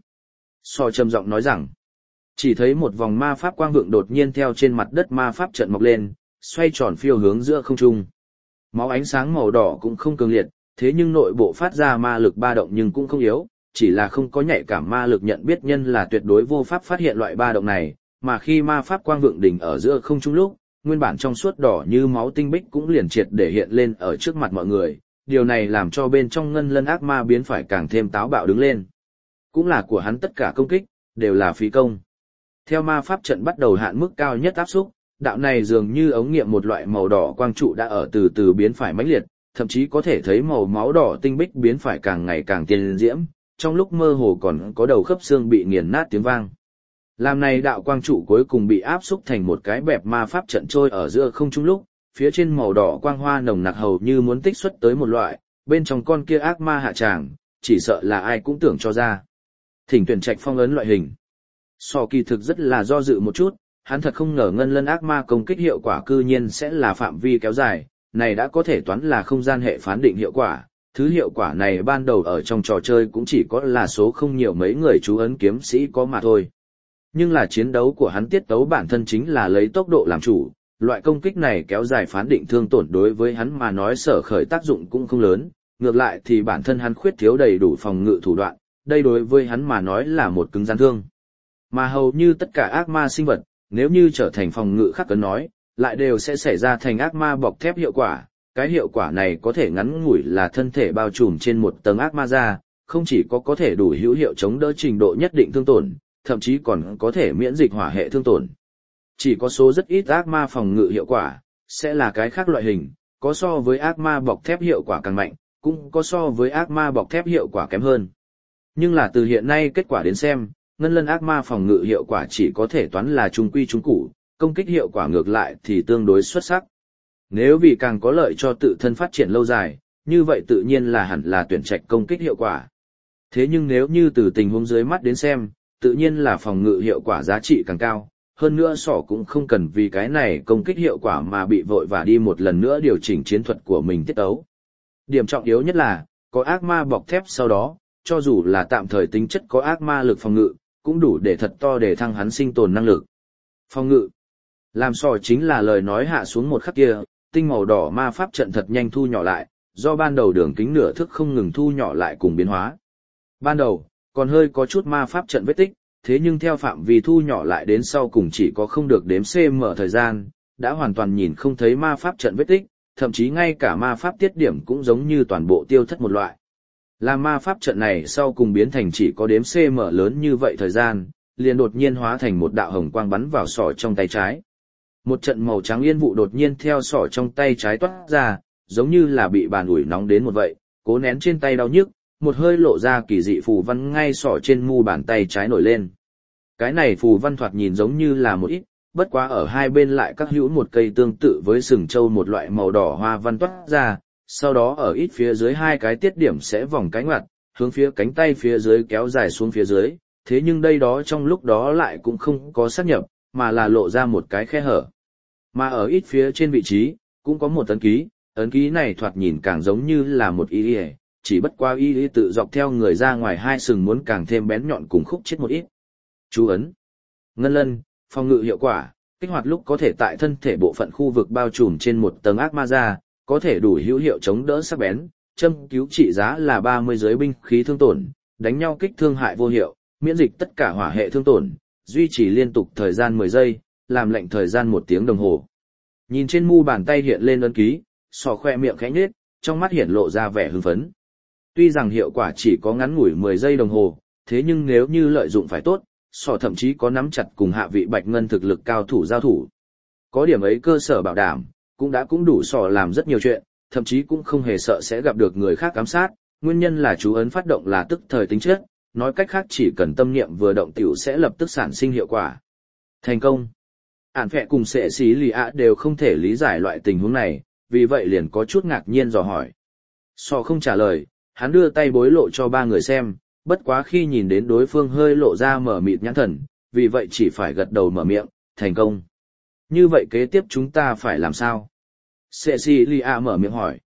Sò trầm giọng nói rằng, chỉ thấy một vòng ma pháp quang vượng đột nhiên theo trên mặt đất ma pháp trận mọc lên, xoay tròn phiêu hướng giữa không trung. Máu ánh sáng màu đỏ cũng không cường liệt, thế nhưng nội bộ phát ra ma lực ba động nhưng cũng không yếu, chỉ là không có nhạy cảm ma lực nhận biết nhân là tuyệt đối vô pháp phát hiện loại ba động này, mà khi ma pháp quang vượng đỉnh ở giữa không trung lúc, nguyên bản trong suốt đỏ như máu tinh bích cũng liền triệt để hiện lên ở trước mặt mọi người, điều này làm cho bên trong ngân lân ác ma biến phải càng thêm táo bạo đứng lên. Cũng là của hắn tất cả công kích, đều là phí công. Theo ma pháp trận bắt đầu hạn mức cao nhất áp xúc, đạo này dường như ống nghiệm một loại màu đỏ quang trụ đã ở từ từ biến phải mãnh liệt, thậm chí có thể thấy màu máu đỏ tinh bích biến phải càng ngày càng tiên diễm, trong lúc mơ hồ còn có đầu khớp xương bị nghiền nát tiếng vang. Làm này đạo quang trụ cuối cùng bị áp xúc thành một cái bẹp ma pháp trận trôi ở giữa không trung lúc, phía trên màu đỏ quang hoa nồng nặc hầu như muốn tích xuất tới một loại, bên trong con kia ác ma hạ tràng, chỉ sợ là ai cũng tưởng cho ra. Thỉnh tuyển trạch phong ấn loại hình. Sò kỳ thực rất là do dự một chút, hắn thật không ngờ ngân lân ác ma công kích hiệu quả cư nhiên sẽ là phạm vi kéo dài, này đã có thể toán là không gian hệ phán định hiệu quả. Thứ hiệu quả này ban đầu ở trong trò chơi cũng chỉ có là số không nhiều mấy người chú ấn kiếm sĩ có mà thôi. Nhưng là chiến đấu của hắn tiết tấu bản thân chính là lấy tốc độ làm chủ, loại công kích này kéo dài phán định thương tổn đối với hắn mà nói sở khởi tác dụng cũng không lớn, ngược lại thì bản thân hắn khuyết thiếu đầy đủ phòng ngự thủ đoạn, đây đối với hắn mà nói là một cứng gian thương. Mà hầu như tất cả ác ma sinh vật, nếu như trở thành phòng ngự khắc cấn nói, lại đều sẽ xảy ra thành ác ma bọc thép hiệu quả. Cái hiệu quả này có thể ngắn ngủi là thân thể bao trùm trên một tầng ác ma da, không chỉ có thể đủ hữu hiệu chống đỡ trình độ nhất định thương tổn, thậm chí còn có thể miễn dịch hỏa hệ thương tổn. Chỉ có số rất ít ác ma phòng ngự hiệu quả, sẽ là cái khác loại hình, có so với ác ma bọc thép hiệu quả càng mạnh, cũng có so với ác ma bọc thép hiệu quả kém hơn. Nhưng là từ hiện nay kết quả đến xem, ngân lân ác ma phòng ngự hiệu quả chỉ có thể toán là trung quy trung cụ, công kích hiệu quả ngược lại thì tương đối xuất sắc. Nếu vì càng có lợi cho tự thân phát triển lâu dài, như vậy tự nhiên là hẳn là tuyển trạch công kích hiệu quả. Thế nhưng nếu như từ tình huống dưới mắt đến xem, tự nhiên là phòng ngự hiệu quả giá trị càng cao, hơn nữa sỏ cũng không cần vì cái này công kích hiệu quả mà bị vội và đi một lần nữa điều chỉnh chiến thuật của mình tiết tấu. Điểm trọng yếu nhất là, có ác ma bọc thép sau đó, cho dù là tạm thời tính chất có ác ma lực phòng ngự, cũng đủ để thật to để thăng hắn sinh tồn năng lực. Phòng ngự. Làm sỏ chính là lời nói hạ xuống một khắc kia, tinh màu đỏ ma pháp trận thật nhanh thu nhỏ lại, do ban đầu đường kính nửa thước không ngừng thu nhỏ lại cùng biến hóa. Ban đầu, còn hơi có chút ma pháp trận vết tích, thế nhưng theo phạm vi thu nhỏ lại đến sau cùng chỉ có không được đếm cm thời gian, đã hoàn toàn nhìn không thấy ma pháp trận vết tích, thậm chí ngay cả ma pháp tiết điểm cũng giống như toàn bộ tiêu thất một loại. Làm ma pháp trận này sau cùng biến thành chỉ có đếm cm lớn như vậy thời gian, liền đột nhiên hóa thành một đạo hồng quang bắn vào sọ trong tay trái. Một trận màu trắng yên vụ đột nhiên theo sọ trong tay trái toát ra, giống như là bị bàn ủi nóng đến một vậy, cố nén trên tay đau nhức, một hơi lộ ra kỳ dị phù văn ngay sọ trên mu bàn tay trái nổi lên. Cái này phù văn thoạt nhìn giống như là một ít, bất quá ở hai bên lại các hữu một cây tương tự với sừng trâu một loại màu đỏ hoa văn toát ra, sau đó ở ít phía dưới hai cái tiết điểm sẽ vòng cánh ngoặt, hướng phía cánh tay phía dưới kéo dài xuống phía dưới, thế nhưng đây đó trong lúc đó lại cũng không có sát nhập, mà là lộ ra một cái khe hở. Mà ở ít phía trên vị trí, cũng có một ấn ký này thoạt nhìn càng giống như là một y lý, chỉ bất qua y lý tự dọc theo người ra ngoài hai sừng muốn càng thêm bén nhọn cùng khúc chết một ít. Chú ấn. Ngân lân, phòng ngự hiệu quả, kích hoạt lúc có thể tại thân thể bộ phận khu vực bao trùm trên một tầng ác ma da, có thể đủ hữu hiệu chống đỡ sắc bén, châm cứu trị giá là 30 giới binh khí thương tổn, đánh nhau kích thương hại vô hiệu, miễn dịch tất cả hỏa hệ thương tổn, duy trì liên tục thời gian 10 giây, làm lệnh thời gian 1 tiếng đồng hồ. Nhìn trên mu bàn tay hiện lên ấn ký, sọ khoe miệng khẽ nhếch, trong mắt hiển lộ ra vẻ hưng phấn. Tuy rằng hiệu quả chỉ có ngắn ngủi 10 giây đồng hồ, thế nhưng nếu như lợi dụng phải tốt, sọ thậm chí có nắm chặt cùng hạ vị bạch ngân thực lực cao thủ giao thủ. Có điểm ấy cơ sở bảo đảm, cũng đủ sọ làm rất nhiều chuyện, thậm chí cũng không hề sợ sẽ gặp được người khác ám sát, nguyên nhân là chú ấn phát động là tức thời tính chất, nói cách khác chỉ cần tâm niệm vừa động tiểu sẽ lập tức sản sinh hiệu quả. Thành công. Ản phẹ cùng sệ xí lì ạ đều không thể lý giải loại tình huống này, vì vậy liền có chút ngạc nhiên dò hỏi. Sọ không trả lời, hắn đưa tay bối lộ cho ba người xem, bất quá khi nhìn đến đối phương hơi lộ ra mở mịt nhãn thần, vì vậy chỉ phải gật đầu mở miệng, thành công. Như vậy kế tiếp chúng ta phải làm sao? Cecilia mở miệng hỏi.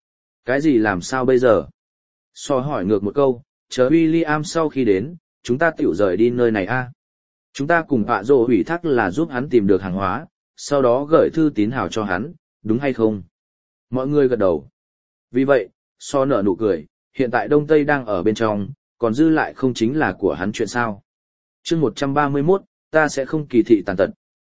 Cái gì làm sao bây giờ? So hỏi ngược một câu, chờ William sau khi đến, chúng ta tiểu rời đi nơi này a. Chúng ta cùng Pạ Rồ ủy thác là giúp hắn tìm được hàng hóa, sau đó gửi thư tín hào cho hắn, đúng hay không? Mọi người gật đầu. Vì vậy, so nở nụ cười, hiện tại Đông Tây đang ở bên trong, còn dư lại không chính là của hắn chuyện sao. Chương 131, ta sẽ không kỳ thị tàn tật.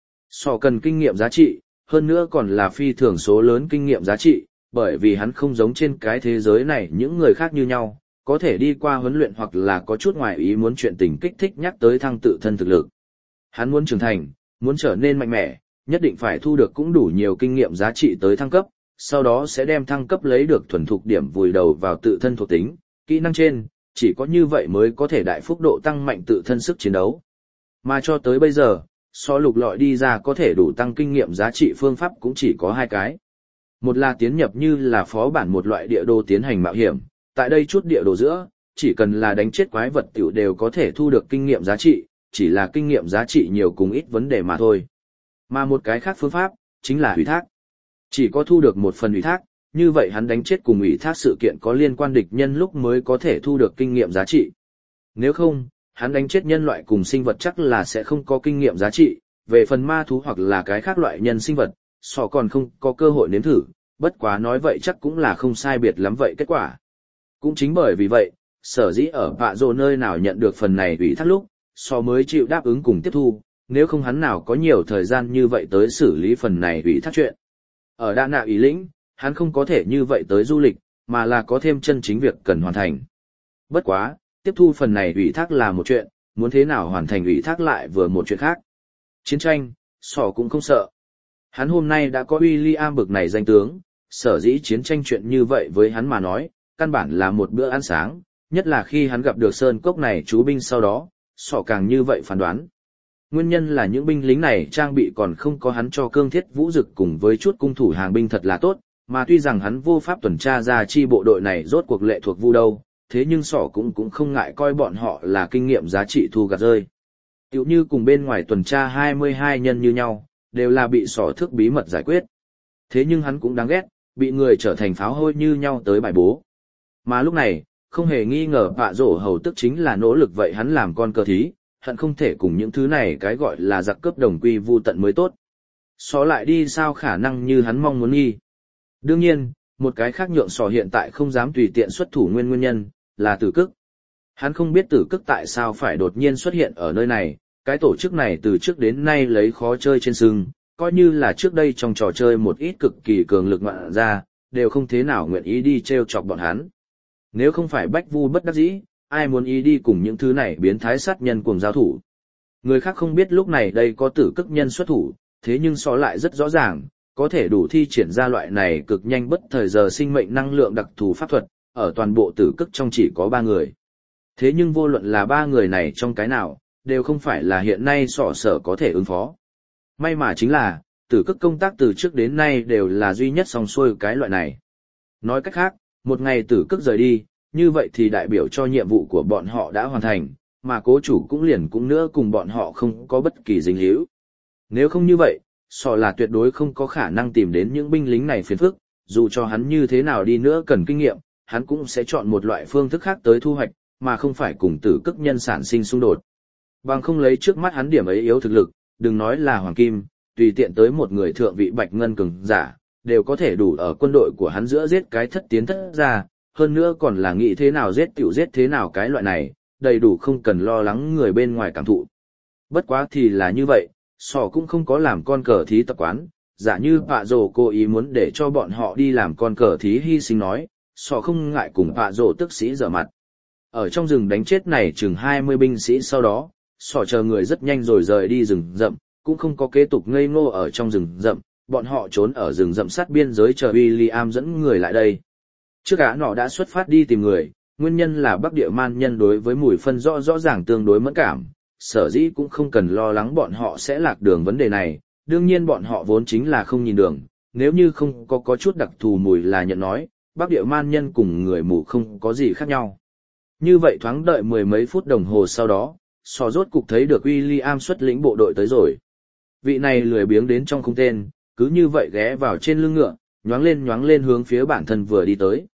So cần kinh nghiệm giá trị, hơn nữa còn là phi thường số lớn kinh nghiệm giá trị, bởi vì hắn không giống trên cái thế giới này những người khác như nhau, có thể đi qua huấn luyện hoặc là có chút ngoài ý muốn chuyện tình kích thích nhắc tới thăng tự thân thực lực. Hắn muốn trưởng thành, muốn trở nên mạnh mẽ, nhất định phải thu được cũng đủ nhiều kinh nghiệm giá trị tới thăng cấp, sau đó sẽ đem thăng cấp lấy được thuần thục điểm vùi đầu vào tự thân thuộc tính, kỹ năng trên, chỉ có như vậy mới có thể đại phúc độ tăng mạnh tự thân sức chiến đấu. Mà cho tới bây giờ, so lục lọi đi ra có thể đủ tăng kinh nghiệm giá trị phương pháp cũng chỉ có hai cái. Một là tiến nhập như là phó bản một loại địa đồ tiến hành mạo hiểm, tại đây chút địa đồ giữa, chỉ cần là đánh chết quái vật tiểu đều có thể thu được kinh nghiệm giá trị, chỉ là kinh nghiệm giá trị nhiều cùng ít vấn đề mà thôi. Mà một cái khác phương pháp, chính là ủy thác. Chỉ có thu được một phần ủy thác, như vậy hắn đánh chết cùng ủy thác sự kiện có liên quan địch nhân lúc mới có thể thu được kinh nghiệm giá trị. Nếu không, hắn đánh chết nhân loại cùng sinh vật chắc là sẽ không có kinh nghiệm giá trị, về phần ma thú hoặc là cái khác loại nhân sinh vật, sò còn không có cơ hội nếm thử, bất quá nói vậy chắc cũng là không sai biệt lắm vậy kết quả. Cũng chính bởi vì vậy, sở dĩ ở Pạ Rồ nơi nào nhận được phần này ủy thác lúc, sò mới chịu đáp ứng cùng tiếp thu, nếu không hắn nào có nhiều thời gian như vậy tới xử lý phần này ủy thác chuyện. Ở Đa Nạ Ý lĩnh, hắn không có thể như vậy tới du lịch, mà là có thêm chân chính việc cần hoàn thành. Bất quá, tiếp thu phần này ủy thác là một chuyện, muốn thế nào hoàn thành ủy thác lại vừa một chuyện khác. Chiến tranh, sò cũng không sợ. Hắn hôm nay đã có William bực này danh tướng, sở dĩ chiến tranh chuyện như vậy với hắn mà nói, căn bản là một bữa ăn sáng, nhất là khi hắn gặp được sơn cốc này chú binh sau đó, sò càng như vậy phán đoán. Nguyên nhân là những binh lính này trang bị còn không có hắn cho cương thiết vũ dực cùng với chút cung thủ hàng binh thật là tốt, mà tuy rằng hắn vô pháp tuần tra ra chi bộ đội này rốt cuộc lệ thuộc vu đâu, thế nhưng sỏ cũng không ngại coi bọn họ là kinh nghiệm giá trị thu gặt rơi. Tiểu như cùng bên ngoài tuần tra 22 nhân như nhau, đều là bị sỏ thước bí mật giải quyết. Thế nhưng hắn cũng đáng ghét, bị người trở thành pháo hôi như nhau tới bài bố. Mà lúc này, không hề nghi ngờ Pạ Rồ hầu tức chính là nỗ lực vậy hắn làm con cờ thí, hận không thể cùng những thứ này cái gọi là giặc cướp đồng quy vu tận mới tốt. Sỏ lại đi sao khả năng như hắn mong muốn nghi. Đương nhiên, một cái khác nhượng sỏ hiện tại không dám tùy tiện xuất thủ nguyên nhân, là Tử Cức. Hắn không biết Tử Cức tại sao phải đột nhiên xuất hiện ở nơi này, cái tổ chức này từ trước đến nay lấy khó chơi trên sừng, coi như là trước đây trong trò chơi một ít cực kỳ cường lực ngoạn ra, đều không thế nào nguyện ý đi treo chọc bọn hắn. Nếu không phải bách vu bất đắc dĩ, ai muốn ý đi cùng những thứ này biến thái sát nhân cùng giao thủ. Người khác không biết lúc này đây có Tử Cức nhân xuất thủ, thế nhưng so lại rất rõ ràng, có thể đủ thi triển ra loại này cực nhanh bất thời giờ sinh mệnh năng lượng đặc thù pháp thuật, ở toàn bộ Tử Cức trong chỉ có 3 người. Thế nhưng vô luận là 3 người này trong cái nào, đều không phải là hiện nay sọ sở có thể ứng phó. May mà chính là, Tử Cức công tác từ trước đến nay đều là duy nhất song xuôi cái loại này. Nói cách khác, một ngày Tử Cức rời đi, như vậy thì đại biểu cho nhiệm vụ của bọn họ đã hoàn thành, mà cố chủ cũng liền cũng nữa cùng bọn họ không có bất kỳ dính líu. Nếu không như vậy, sọ là tuyệt đối không có khả năng tìm đến những binh lính này phiền phức, dù cho hắn như thế nào đi nữa cần kinh nghiệm, hắn cũng sẽ chọn một loại phương thức khác tới thu hoạch, mà không phải cùng Tử Cức nhân sản sinh xung đột. Bằng không lấy trước mắt hắn điểm ấy yếu thực lực, đừng nói là hoàng kim, tùy tiện tới một người thượng vị bạch ngân cường giả, đều có thể đủ ở quân đội của hắn giữa giết cái thất tiến thất ra, hơn nữa còn là nghĩ thế nào giết tiểu giết thế nào cái loại này, đầy đủ không cần lo lắng người bên ngoài cảm thụ. Bất quá thì là như vậy, sỏ cũng không có làm con cờ thí tập quán, giả như Pạ Rồ cố ý muốn để cho bọn họ đi làm con cờ thí hy sinh nói, sỏ không ngại cùng Pạ Rồ tức sĩ dở mặt. Ở trong rừng đánh chết này chừng 20 binh sĩ sau đó, sỏ chờ người rất nhanh rồi rời đi rừng rậm, cũng không có kế tục ngây ngô ở trong rừng rậm, bọn họ trốn ở rừng rậm sát biên giới chờ William dẫn người lại đây. Trước gã nọ đã xuất phát đi tìm người, nguyên nhân là Bắc Địa Man nhân đối với mùi phân rõ ràng tương đối mẫn cảm, sở dĩ cũng không cần lo lắng bọn họ sẽ lạc đường vấn đề này, đương nhiên bọn họ vốn chính là không nhìn đường, nếu như không có chút đặc thù mùi là nhận nói, Bắc Địa Man nhân cùng người mù không có gì khác nhau. Như vậy thoáng đợi mười mấy phút đồng hồ sau đó, sò rốt cục thấy được William xuất lĩnh bộ đội tới rồi. Vị này lười biếng đến trong không tên, cứ như vậy ghé vào trên lưng ngựa, nhoáng lên hướng phía bản thân vừa đi tới.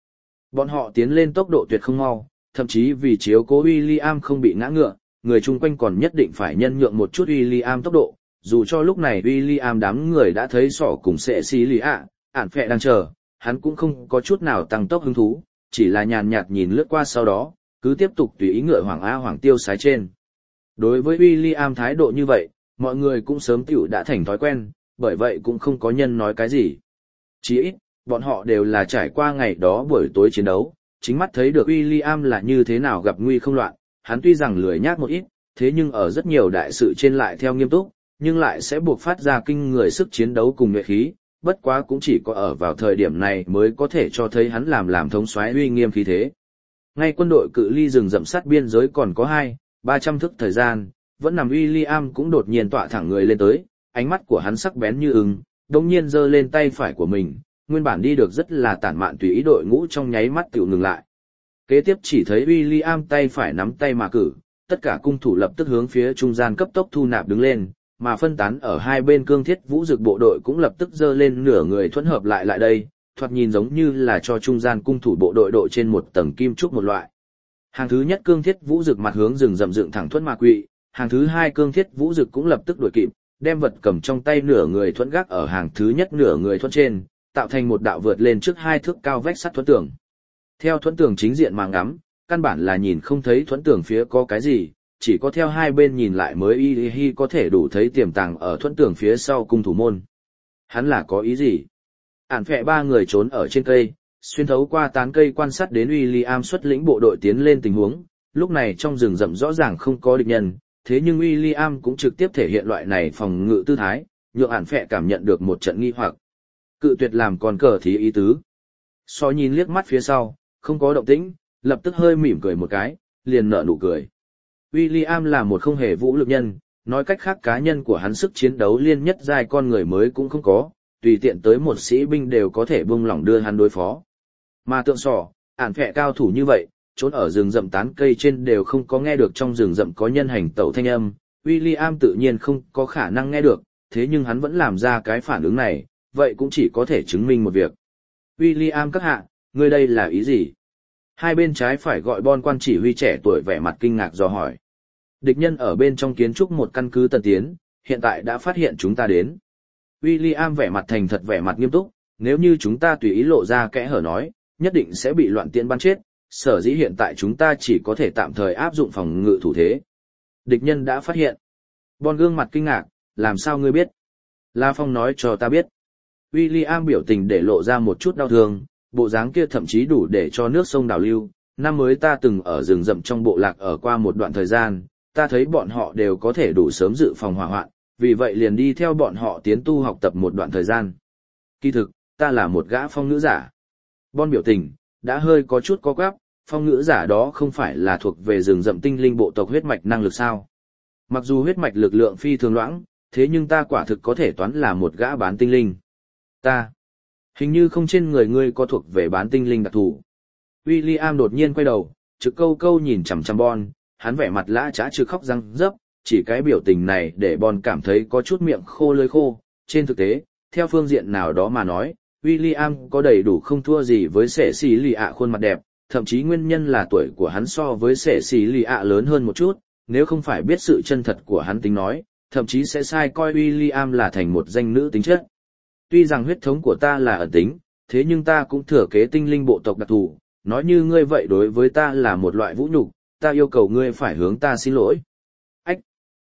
Bọn họ tiến lên tốc độ tuyệt không mau, thậm chí vì chiếu cố William không bị ngã ngựa, người chung quanh còn nhất định phải nhân nhượng một chút William tốc độ, dù cho lúc này William đám người đã thấy sỏ cùng sệ xí lì ạ, ản phẹ đang chờ, hắn cũng không có chút nào tăng tốc hứng thú, chỉ là nhàn nhạt nhìn lướt qua sau đó, cứ tiếp tục tùy ý ngựa hoàng a hoàng tiêu sái trên. Đối với William thái độ như vậy, mọi người cũng sớm tiểu đã thành thói quen, bởi vậy cũng không có nhân nói cái gì. Chỉ ít, bọn họ đều là trải qua ngày đó buổi tối chiến đấu, chính mắt thấy được William là như thế nào gặp nguy không loạn, hắn tuy rằng lười nhác một ít, thế nhưng ở rất nhiều đại sự trên lại theo nghiêm túc, nhưng lại sẽ buộc phát ra kinh người sức chiến đấu cùng nhuệ khí, bất quá cũng chỉ có ở vào thời điểm này mới có thể cho thấy hắn làm thống soái uy nghiêm khí thế. Ngay quân đội cự ly rừng rậm sát biên giới còn có 200-300 thước thời gian, vẫn nằm William cũng đột nhiên tọa thẳng người lên tới, ánh mắt của hắn sắc bén như ưng, đồng nhiên giơ lên tay phải của mình, nguyên bản đi được rất là tản mạn tùy ý đội ngũ trong nháy mắt tiểu ngừng lại. Kế tiếp chỉ thấy William tay phải nắm tay mà cử, tất cả cung thủ lập tức hướng phía trung gian cấp tốc thu nạp đứng lên, mà phân tán ở hai bên cương thiết vũ dực bộ đội cũng lập tức giơ lên nửa người thuẫn hợp lại đây, thoạt nhìn giống như là cho trung gian cung thủ bộ đội đội trên một tầng kim trúc một loại. Hàng thứ nhất cương thiết vũ dực mặt hướng rừng rậm dựng thẳng thuẫn mà quỵ, hàng thứ hai cương thiết vũ dực cũng lập tức đuổi kịp, đem vật cầm trong tay nửa người thuẫn gác ở hàng thứ nhất nửa người thuẫn trên, tạo thành một đạo vượt lên trước 2 thước cao vách sắt thuẫn tường. Theo thuẫn tường chính diện mà ngắm, căn bản là nhìn không thấy thuẫn tường phía có cái gì, chỉ có theo hai bên nhìn lại mới y có thể đủ thấy tiềm tàng ở thuẫn tường phía sau cung thủ môn. Hắn là có ý gì? Ản phẹ ba người trốn ở trên cây, xuyên thấu qua tán cây quan sát đến William xuất lĩnh bộ đội tiến lên tình huống, lúc này trong rừng rậm rõ ràng không có địch nhân, thế nhưng William cũng trực tiếp thể hiện loại này phòng ngự tư thái, nhượng Ản phẹ cảm nhận được một trận nghi hoặc. Cự tuyệt làm con cờ thí ý tứ. So nhìn liếc mắt phía sau, không có động tĩnh, lập tức hơi mỉm cười một cái, liền nở nụ cười. William là một không hề vũ lực nhân, nói cách khác cá nhân của hắn sức chiến đấu liên nhất giai con người mới cũng không có, tùy tiện tới một sĩ binh đều có thể buông lỏng đưa hắn đối phó. Mà tượng sỏ, Ản phẹ cao thủ như vậy, trốn ở rừng rậm tán cây trên đều không có nghe được trong rừng rậm có nhân hành tẩu thanh âm, William tự nhiên không có khả năng nghe được, thế nhưng hắn vẫn làm ra cái phản ứng này, vậy cũng chỉ có thể chứng minh một việc. William các hạ, ngươi đây là ý gì? Hai bên trái phải gọi Bon quan chỉ huy trẻ tuổi vẻ mặt kinh ngạc dò hỏi. Địch nhân ở bên trong kiến trúc một căn cứ tân tiến, hiện tại đã phát hiện chúng ta đến. William vẻ mặt thành thật vẻ mặt nghiêm túc, nếu như chúng ta tùy ý lộ ra kẽ hở nói, nhất định sẽ bị loạn tiễn bắn chết, sở dĩ hiện tại chúng ta chỉ có thể tạm thời áp dụng phòng ngự thủ thế. Địch nhân đã phát hiện. Bon gương mặt kinh ngạc, làm sao ngươi biết? La Phong nói cho ta biết. William biểu tình để lộ ra một chút đau thương, bộ dáng kia thậm chí đủ để cho nước sông đảo lưu. Năm mới ta từng ở rừng rậm trong bộ lạc ở qua một đoạn thời gian, ta thấy bọn họ đều có thể đủ sớm dự phòng hỏa hoạn, vì vậy liền đi theo bọn họ tiến tu học tập một đoạn thời gian. Kỳ thực, ta là một gã phong ngữ giả. Bon biểu tình, đã hơi có chút có quắp, phong ngữ giả đó không phải là thuộc về rừng rậm tinh linh bộ tộc huyết mạch năng lực sao. Mặc dù huyết mạch lực lượng phi thường loãng, thế nhưng ta quả thực có thể toán là một gã bán tinh linh. Ta, hình như không trên người ngươi có thuộc về bán tinh linh đặc thù. William đột nhiên quay đầu, trực câu câu nhìn chằm chằm Bon, hắn vẻ mặt lã chã trực khóc răng rớp, chỉ cái biểu tình này để Bon cảm thấy có chút miệng khô lưỡi khô. Trên thực tế, theo phương diện nào đó mà nói, William có đầy đủ không thua gì với sẻ xì lì ạ khuôn mặt đẹp, thậm chí nguyên nhân là tuổi của hắn so với sẻ xì lì ạ lớn hơn một chút, nếu không phải biết sự chân thật của hắn tính nói, thậm chí sẽ sai coi William là thành một danh nữ tính chất. Tuy rằng huyết thống của ta là ẩn tính, thế nhưng ta cũng thừa kế tinh linh bộ tộc đặc thù, nói như ngươi vậy đối với ta là một loại vũ nhục, ta yêu cầu ngươi phải hướng ta xin lỗi. Ách!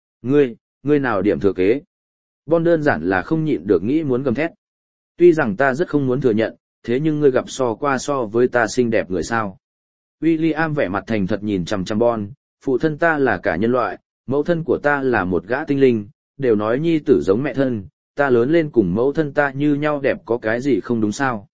Ngươi nào điểm thừa kế? Bon đơn giản là không nhịn được nghĩ muốn gầm thét. Tuy rằng ta rất không muốn thừa nhận, thế nhưng ngươi gặp so với ta xinh đẹp người sao. William vẻ mặt thành thật nhìn chằm chằm Bon, phụ thân ta là cả nhân loại, mẫu thân của ta là một gã tinh linh, đều nói nhi tử giống mẹ thân, ta lớn lên cùng mẫu thân ta như nhau đẹp có cái gì không đúng sao.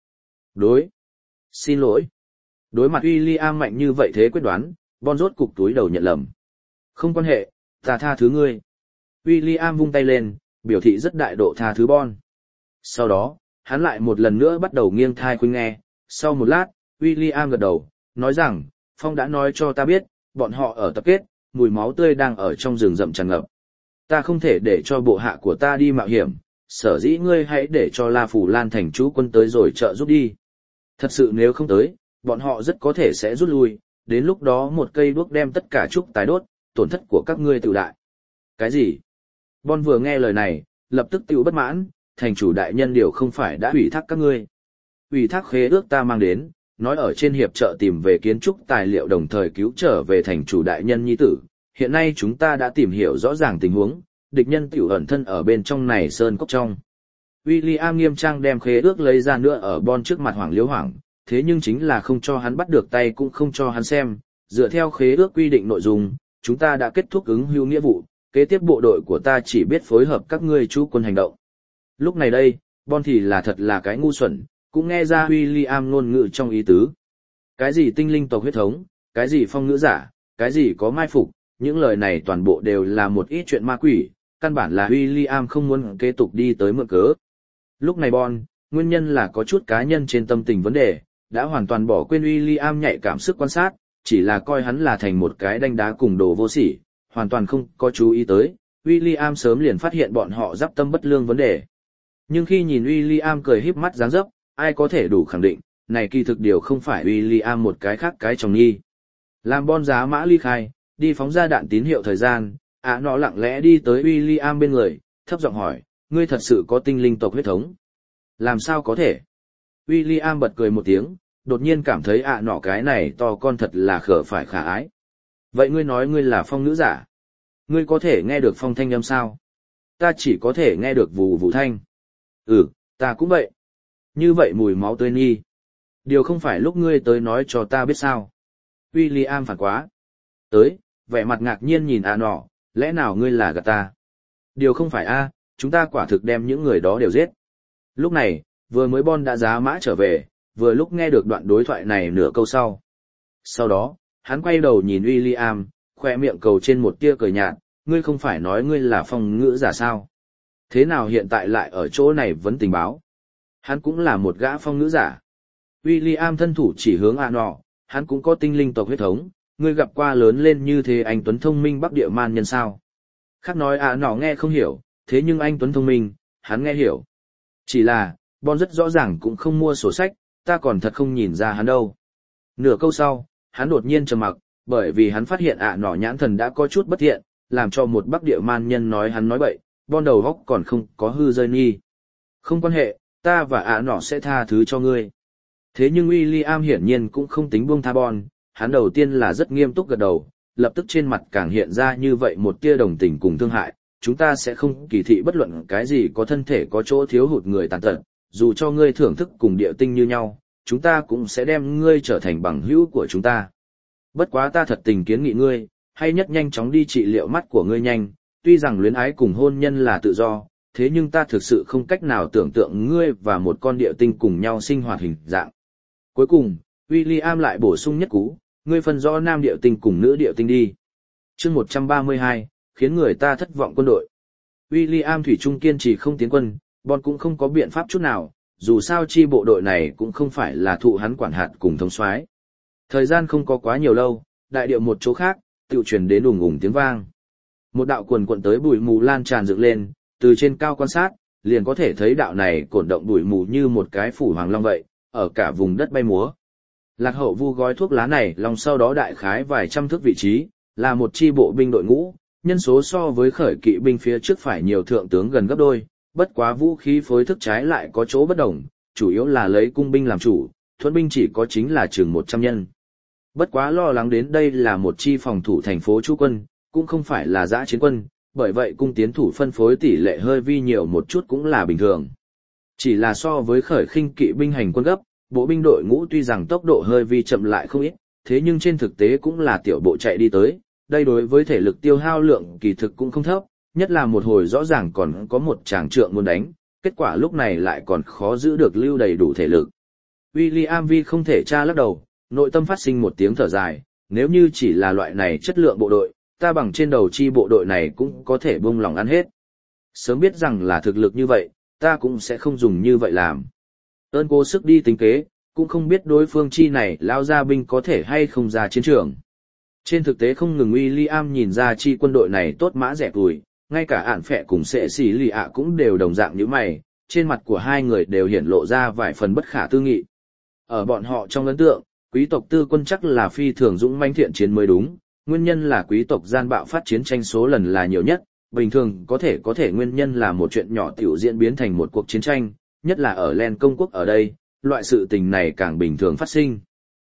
Xin lỗi. Đối mặt William mạnh như vậy thế quyết đoán, Bon rốt cục túi đầu nhận lầm. Không quan hệ, ta tha thứ ngươi. William vung tay lên, biểu thị rất đại độ tha thứ Bon. Sau đó, hắn lại một lần nữa bắt đầu nghiêng thai khuynh nghe. Sau một lát, William gật đầu, nói rằng, Phong đã nói cho ta biết, bọn họ ở tập kết, mùi máu tươi đang ở trong rừng rậm tràn ngập. Ta không thể để cho bộ hạ của ta đi mạo hiểm, sở dĩ ngươi hãy để cho La Phủ Lan thành chú quân tới rồi trợ giúp đi. Thật sự nếu không tới, bọn họ rất có thể sẽ rút lui, đến lúc đó một cây đuốc đem tất cả trúc tái đốt, tổn thất của các ngươi tự đại. Cái gì? Bon vừa nghe lời này, lập tức tiêu bất mãn, thành chủ đại nhân điều không phải đã ủy thác các ngươi. Ủy thác khế ước ta mang đến, nói ở trên hiệp chợ tìm về kiến trúc tài liệu đồng thời cứu trở về thành chủ đại nhân nhi tử. Hiện nay chúng ta đã tìm hiểu rõ ràng tình huống, địch nhân tiểu ẩn thân ở bên trong này sơn cốc trong. William nghiêm trang đem khế ước lấy ra nữa ở Bon trước mặt Hoàng Liễu Hoàng, thế nhưng chính là không cho hắn bắt được tay cũng không cho hắn xem, dựa theo khế ước quy định nội dung, chúng ta đã kết thúc ứng hữu nghĩa vụ, kế tiếp bộ đội của ta chỉ biết phối hợp các ngươi chú quân hành động. Lúc này đây, Bon thì là thật là cái ngu xuẩn, cũng nghe ra William ngôn ngữ trong ý tứ. Cái gì tinh linh tộc huyết thống, cái gì phong ngữ giả, cái gì có mai phục, những lời này toàn bộ đều là một ít chuyện ma quỷ, căn bản là William không muốn kế tục đi tới mượn cớ. Lúc này Bon, nguyên nhân là có chút cá nhân trên tâm tình vấn đề, đã hoàn toàn bỏ quên William nhạy cảm sức quan sát, chỉ là coi hắn là thành một cái đanh đá cùng đồ vô sỉ, hoàn toàn không có chú ý tới. William sớm liền phát hiện bọn họ giáp tâm bất lương vấn đề. Nhưng khi nhìn William cười híp mắt dáng dấp, ai có thể đủ khẳng định, này kỳ thực điều không phải William một cái khác cái chồng nhi. Làm Bon giá mã ly khai, đi phóng ra đạn tín hiệu thời gian, nó lặng lẽ đi tới William bên người, thấp giọng hỏi, ngươi thật sự có tinh linh tộc huyết thống? Làm sao có thể? William bật cười một tiếng, đột nhiên cảm thấy nọ cái này to con thật là khở phải khả ái. Vậy ngươi nói ngươi là phong nữ giả? Ngươi có thể nghe được phong thanh âm sao? Ta chỉ có thể nghe được vù vù thanh. Ừ, ta cũng vậy. Như vậy mùi máu tươi nghi. Điều không phải lúc ngươi tới nói cho ta biết sao. William phản quá. Tới, vẻ mặt ngạc nhiên nhìn nọ, lẽ nào ngươi là gạt ta? Điều không phải chúng ta quả thực đem những người đó đều giết. Lúc này, vừa mới Bon đã giá mã trở về, vừa lúc nghe được đoạn đối thoại này nửa câu sau. Sau đó, hắn quay đầu nhìn William, khoe miệng cầu trên một tia cười nhạt, ngươi không phải nói ngươi là phong ngữ giả sao? Thế nào hiện tại lại ở chỗ này vẫn tình báo? Hắn cũng là một gã phong ngữ giả. William thân thủ chỉ hướng nọ, hắn cũng có tinh linh tộc huyết thống, ngươi gặp qua lớn lên như thế anh Tuấn thông minh Bắc Địa man nhân sao? Khác nói nọ nghe không hiểu, thế nhưng anh Tuấn thông minh, hắn nghe hiểu. Chỉ là, Bon rất rõ ràng cũng không mua sổ sách, ta còn thật không nhìn ra hắn đâu. Nửa câu sau, hắn đột nhiên trầm mặc, bởi vì hắn phát hiện nọ nhãn thần đã có chút bất thiện, làm cho một Bắc Địa man nhân nói hắn nói bậy, Bon đầu góc còn không có hư rơi nghi. Không quan hệ, ta và nọ sẽ tha thứ cho ngươi. Thế nhưng William hiển nhiên cũng không tính buông tha Bon, hắn đầu tiên là rất nghiêm túc gật đầu, lập tức trên mặt càng hiện ra như vậy một tia đồng tình cùng thương hại, chúng ta sẽ không kỳ thị bất luận cái gì có thân thể có chỗ thiếu hụt người tàn tật, dù cho ngươi thưởng thức cùng địa tinh như nhau, chúng ta cũng sẽ đem ngươi trở thành bằng hữu của chúng ta. Bất quá ta thật tình kiến nghị ngươi, hay nhất nhanh chóng đi trị liệu mắt của ngươi nhanh, tuy rằng luyến ái cùng hôn nhân là tự do, thế nhưng ta thực sự không cách nào tưởng tượng ngươi và một con địa tinh cùng nhau sinh hoạt hình dạng. Cuối cùng, William lại bổ sung nhất cú, ngươi phân rõ nam địa tinh cùng nữ địa tinh đi. Chương 132, khiến người ta thất vọng quân đội. William thủy chung kiên trì không tiến quân, Bon cũng không có biện pháp chút nào, dù sao chi bộ đội này cũng không phải là thụ hắn quản hạt cùng thống soái. Thời gian không có quá nhiều lâu, đại điệu một chỗ khác, tự truyền đến ùng ùng tiếng vang. Một đạo quần quần tới bụi mù lan tràn dựng lên, từ trên cao quan sát, liền có thể thấy đạo này cổn động bụi mù như một cái phủ hoàng long vậy, ở cả vùng đất bay múa. Lạc Hậu vu gói thuốc lá này lòng sau đó đại khái vài trăm thước vị trí, là một chi bộ binh đội ngũ, nhân số so với khởi kỵ binh phía trước phải nhiều thượng tướng gần gấp đôi, bất quá vũ khí phối thức trái lại có chỗ bất đồng, chủ yếu là lấy cung binh làm chủ, thuẫn binh chỉ có chính là chừng 100 nhân. Bất quá lo lắng đến đây là một chi phòng thủ thành phố chú quân, cũng không phải là dã chiến quân, bởi vậy cung tiến thủ phân phối tỷ lệ hơi vi nhiều một chút cũng là bình thường. Chỉ là so với khởi khinh kỵ binh hành quân gấp, bộ binh đội ngũ tuy rằng tốc độ hơi vi chậm lại không ít, thế nhưng trên thực tế cũng là tiểu bộ chạy đi tới, đây đối với thể lực tiêu hao lượng kỳ thực cũng không thấp, nhất là một hồi rõ ràng còn có một tràng trượng muốn đánh, kết quả lúc này lại còn khó giữ được lưu đầy đủ thể lực. William Vi không thể tra lắc đầu, nội tâm phát sinh một tiếng thở dài, nếu như chỉ là loại này chất lượng bộ đội, ta bằng trên đầu chi bộ đội này cũng có thể buông lòng ăn hết. Sớm biết rằng là thực lực như vậy, ta cũng sẽ không dùng như vậy làm. Ơn cố sức đi tính kế, cũng không biết đối phương chi này lao ra binh có thể hay không ra chiến trường. Trên thực tế không ngừng William nhìn ra chi quân đội này tốt mã rẻ tuổi, ngay cả ản phẹ cùng sệ xì lì ạ cũng đều đồng dạng như mày, trên mặt của hai người đều hiển lộ ra vài phần bất khả tư nghị. Ở bọn họ trong ấn tượng, quý tộc tư quân chắc là phi thường dũng mãnh thiện chiến mới đúng, nguyên nhân là quý tộc gian bạo phát chiến tranh số lần là nhiều nhất, bình thường có thể nguyên nhân là một chuyện nhỏ tiểu diễn biến thành một cuộc chiến tranh, nhất là ở Len công quốc ở đây, loại sự tình này càng bình thường phát sinh.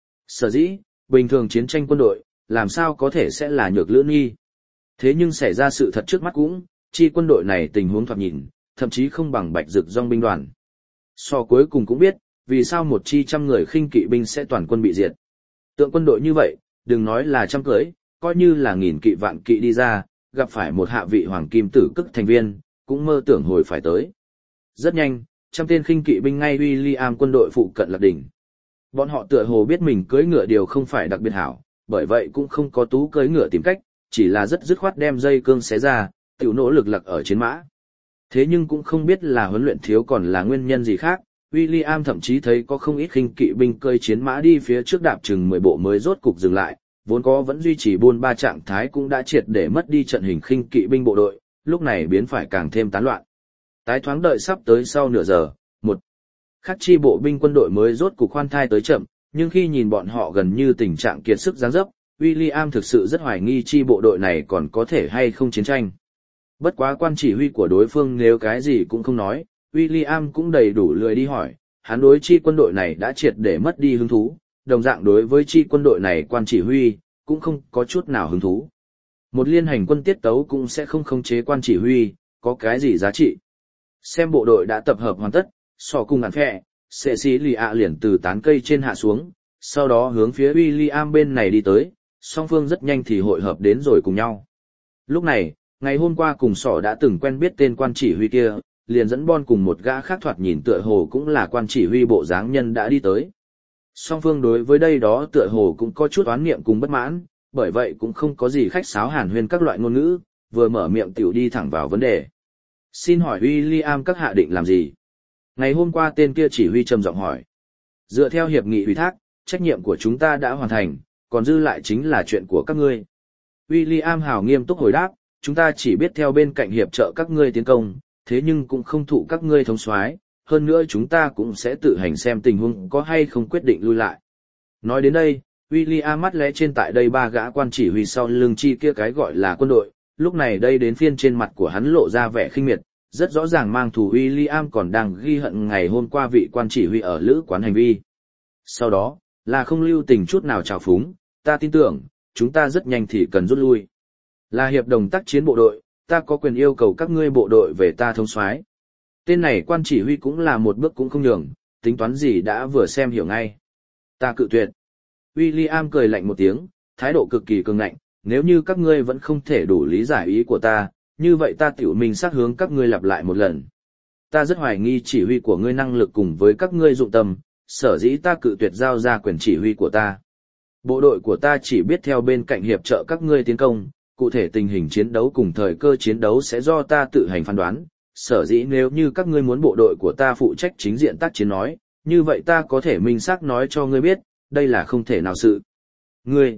Sở dĩ, bình thường chiến tranh quân đội, làm sao có thể sẽ là nhược lưỡng nghi. Thế nhưng xảy ra sự thật trước mắt cũng, chi quân đội này tình huống thoạt nhìn, thậm chí không bằng Bạch Dực Dòng binh đoàn. So cuối cùng cũng biết, vì sao một chi trăm người khinh kỵ binh sẽ toàn quân bị diệt. Tượng quân đội như vậy, đừng nói là trăm cưới, coi như là nghìn kỵ vạn kỵ đi ra, gặp phải một hạ vị hoàng kim tử cức thành viên, cũng mơ tưởng hồi phải tới. Rất nhanh, trăm tên khinh kỵ binh ngay William quân đội phụ cận lập đỉnh. Bọn họ tựa hồ biết mình cưỡi ngựa điều không phải đặc biệt hảo, bởi vậy cũng không có tú cưỡi ngựa tìm cách, chỉ là rất dứt khoát đem dây cương xé ra, tiểu nỗ lực lặc ở chiến mã. Thế nhưng cũng không biết là huấn luyện thiếu còn là nguyên nhân gì khác, William thậm chí thấy có không ít khinh kỵ binh cơi chiến mã đi phía trước đạp chừng 10 bộ mới rốt cục dừng lại, vốn có vẫn duy trì buôn ba trạng thái cũng đã triệt để mất đi trận hình khinh kỵ binh bộ đội, lúc này biến phải càng thêm tán loạn. Tái thoáng đợi sắp tới sau nửa giờ, một khắc chi bộ binh quân đội mới rốt cục khoan thai tới chậm, nhưng khi nhìn bọn họ gần như tình trạng kiệt sức giáng dấp, William thực sự rất hoài nghi chi bộ đội này còn có thể hay không chiến tranh. Bất quá quan chỉ huy của đối phương nếu cái gì cũng không nói, William cũng đầy đủ lười đi hỏi, hắn đối chi quân đội này đã triệt để mất đi hứng thú, đồng dạng đối với chi quân đội này quan chỉ huy, cũng không có chút nào hứng thú. Một liên hành quân tiết tấu cũng sẽ không khống chế quan chỉ huy, có cái gì giá trị. Xem bộ đội đã tập hợp hoàn tất, sò cùng ngàn phẹ, sệ xí lì ạ liền từ tán cây trên hạ xuống, sau đó hướng phía William bên này đi tới, song phương rất nhanh thì hội hợp đến rồi cùng nhau. Lúc này, ngày hôm qua cùng sỏ đã từng quen biết tên quan chỉ huy kia, liền dẫn Bon cùng một gã khác thoạt nhìn tựa hồ cũng là quan chỉ huy bộ dáng nhân đã đi tới. Song phương đối với đây đó tựa hồ cũng có chút oán niệm cùng bất mãn, bởi vậy cũng không có gì khách sáo hàn huyên các loại ngôn ngữ, vừa mở miệng tiểu đi thẳng vào vấn đề. Xin hỏi William các hạ định làm gì? Ngày hôm qua tên kia chỉ huy trầm giọng hỏi. Dựa theo hiệp nghị ủy thác, trách nhiệm của chúng ta đã hoàn thành, còn dư lại chính là chuyện của các ngươi. William hào nghiêm túc hồi đáp, chúng ta chỉ biết theo bên cạnh hiệp trợ các ngươi tiến công, thế nhưng cũng không thụ các ngươi thống soái, hơn nữa chúng ta cũng sẽ tự hành xem tình huống có hay không quyết định lui lại. Nói đến đây, William mắt lẽ trên tại đây ba gã quan chỉ huy sau lưng chi kia cái gọi là quân đội, lúc này đây đến phiên trên mặt của hắn lộ ra vẻ khinh miệt, rất rõ ràng mang thù William còn đang ghi hận ngày hôm qua vị quan chỉ huy ở lữ quán hành vi. Sau đó, là không lưu tình chút nào trào phúng, ta tin tưởng, chúng ta rất nhanh thì cần rút lui. Là hiệp đồng tác chiến bộ đội, ta có quyền yêu cầu các ngươi bộ đội về ta thống soái. Tên này quan chỉ huy cũng là một bước cũng không nhường, tính toán gì đã vừa xem hiểu ngay. Ta cự tuyệt. William cười lạnh một tiếng, thái độ cực kỳ cường ngạnh, nếu như các ngươi vẫn không thể đủ lý giải ý của ta, như vậy ta tiểu mình xác hướng các ngươi lặp lại một lần. Ta rất hoài nghi chỉ huy của ngươi năng lực cùng với các ngươi dụng tâm, sở dĩ ta cự tuyệt giao ra quyền chỉ huy của ta. Bộ đội của ta chỉ biết theo bên cạnh hiệp trợ các ngươi tiến công, cụ thể tình hình chiến đấu cùng thời cơ chiến đấu sẽ do ta tự hành phán đoán, sở dĩ nếu như các ngươi muốn bộ đội của ta phụ trách chính diện tác chiến nói, như vậy ta có thể minh xác nói cho ngươi biết, đây là không thể nào sự. Ngươi,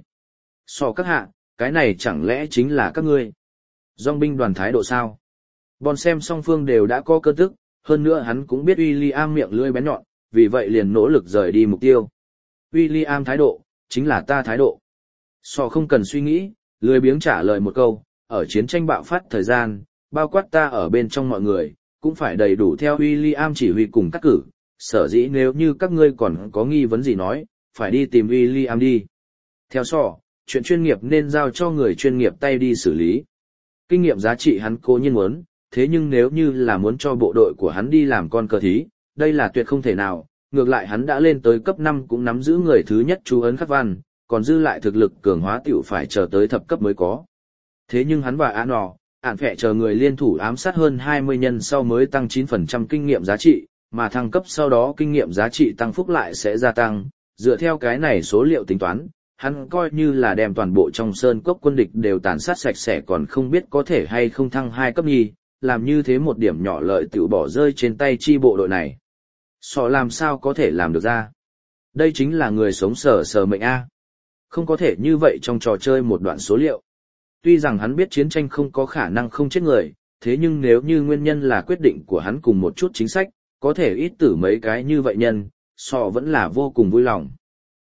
so các hạ, cái này chẳng lẽ chính là các ngươi? Dòng binh đoàn thái độ sao? Bon xem song phương đều đã có cơn tức, hơn nữa hắn cũng biết William miệng lưỡi bén nhọn, vì vậy liền nỗ lực rời đi mục tiêu. William thái độ, chính là ta thái độ. So không cần suy nghĩ, lười biếng trả lời một câu, ở chiến tranh bạo phát thời gian, bao quát ta ở bên trong mọi người, cũng phải đầy đủ theo William chỉ huy cùng cắt cử, sở dĩ nếu như các ngươi còn có nghi vấn gì nói, phải đi tìm William đi. Theo so, chuyện chuyên nghiệp nên giao cho người chuyên nghiệp tay đi xử lý. Kinh nghiệm giá trị hắn cố nhiên muốn, thế nhưng nếu như là muốn cho bộ đội của hắn đi làm con cờ thí, đây là tuyệt không thể nào, ngược lại hắn đã lên tới cấp 5 cũng nắm giữ người thứ nhất chú ấn khắc văn, còn dư lại thực lực cường hóa tiểu phải chờ tới thập cấp mới có. Thế nhưng hắn và ản phẹ chờ người liên thủ ám sát hơn 20 nhân sau mới tăng 9% kinh nghiệm giá trị, mà thăng cấp sau đó kinh nghiệm giá trị tăng phúc lại sẽ gia tăng, dựa theo cái này số liệu tính toán, hắn coi như là đem toàn bộ trong sơn cốc quân địch đều tàn sát sạch sẽ còn không biết có thể hay không thăng 2 cấp nhì, làm như thế một điểm nhỏ lợi tiểu bỏ rơi trên tay chi bộ đội này. Sọ làm sao có thể làm được ra? Đây chính là người sống sờ mệnh A. Không có thể như vậy trong trò chơi một đoạn số liệu. Tuy rằng hắn biết chiến tranh không có khả năng không chết người, thế nhưng nếu như nguyên nhân là quyết định của hắn cùng một chút chính sách, có thể ít tử mấy cái như vậy nhân, Sọ vẫn là vô cùng vui lòng.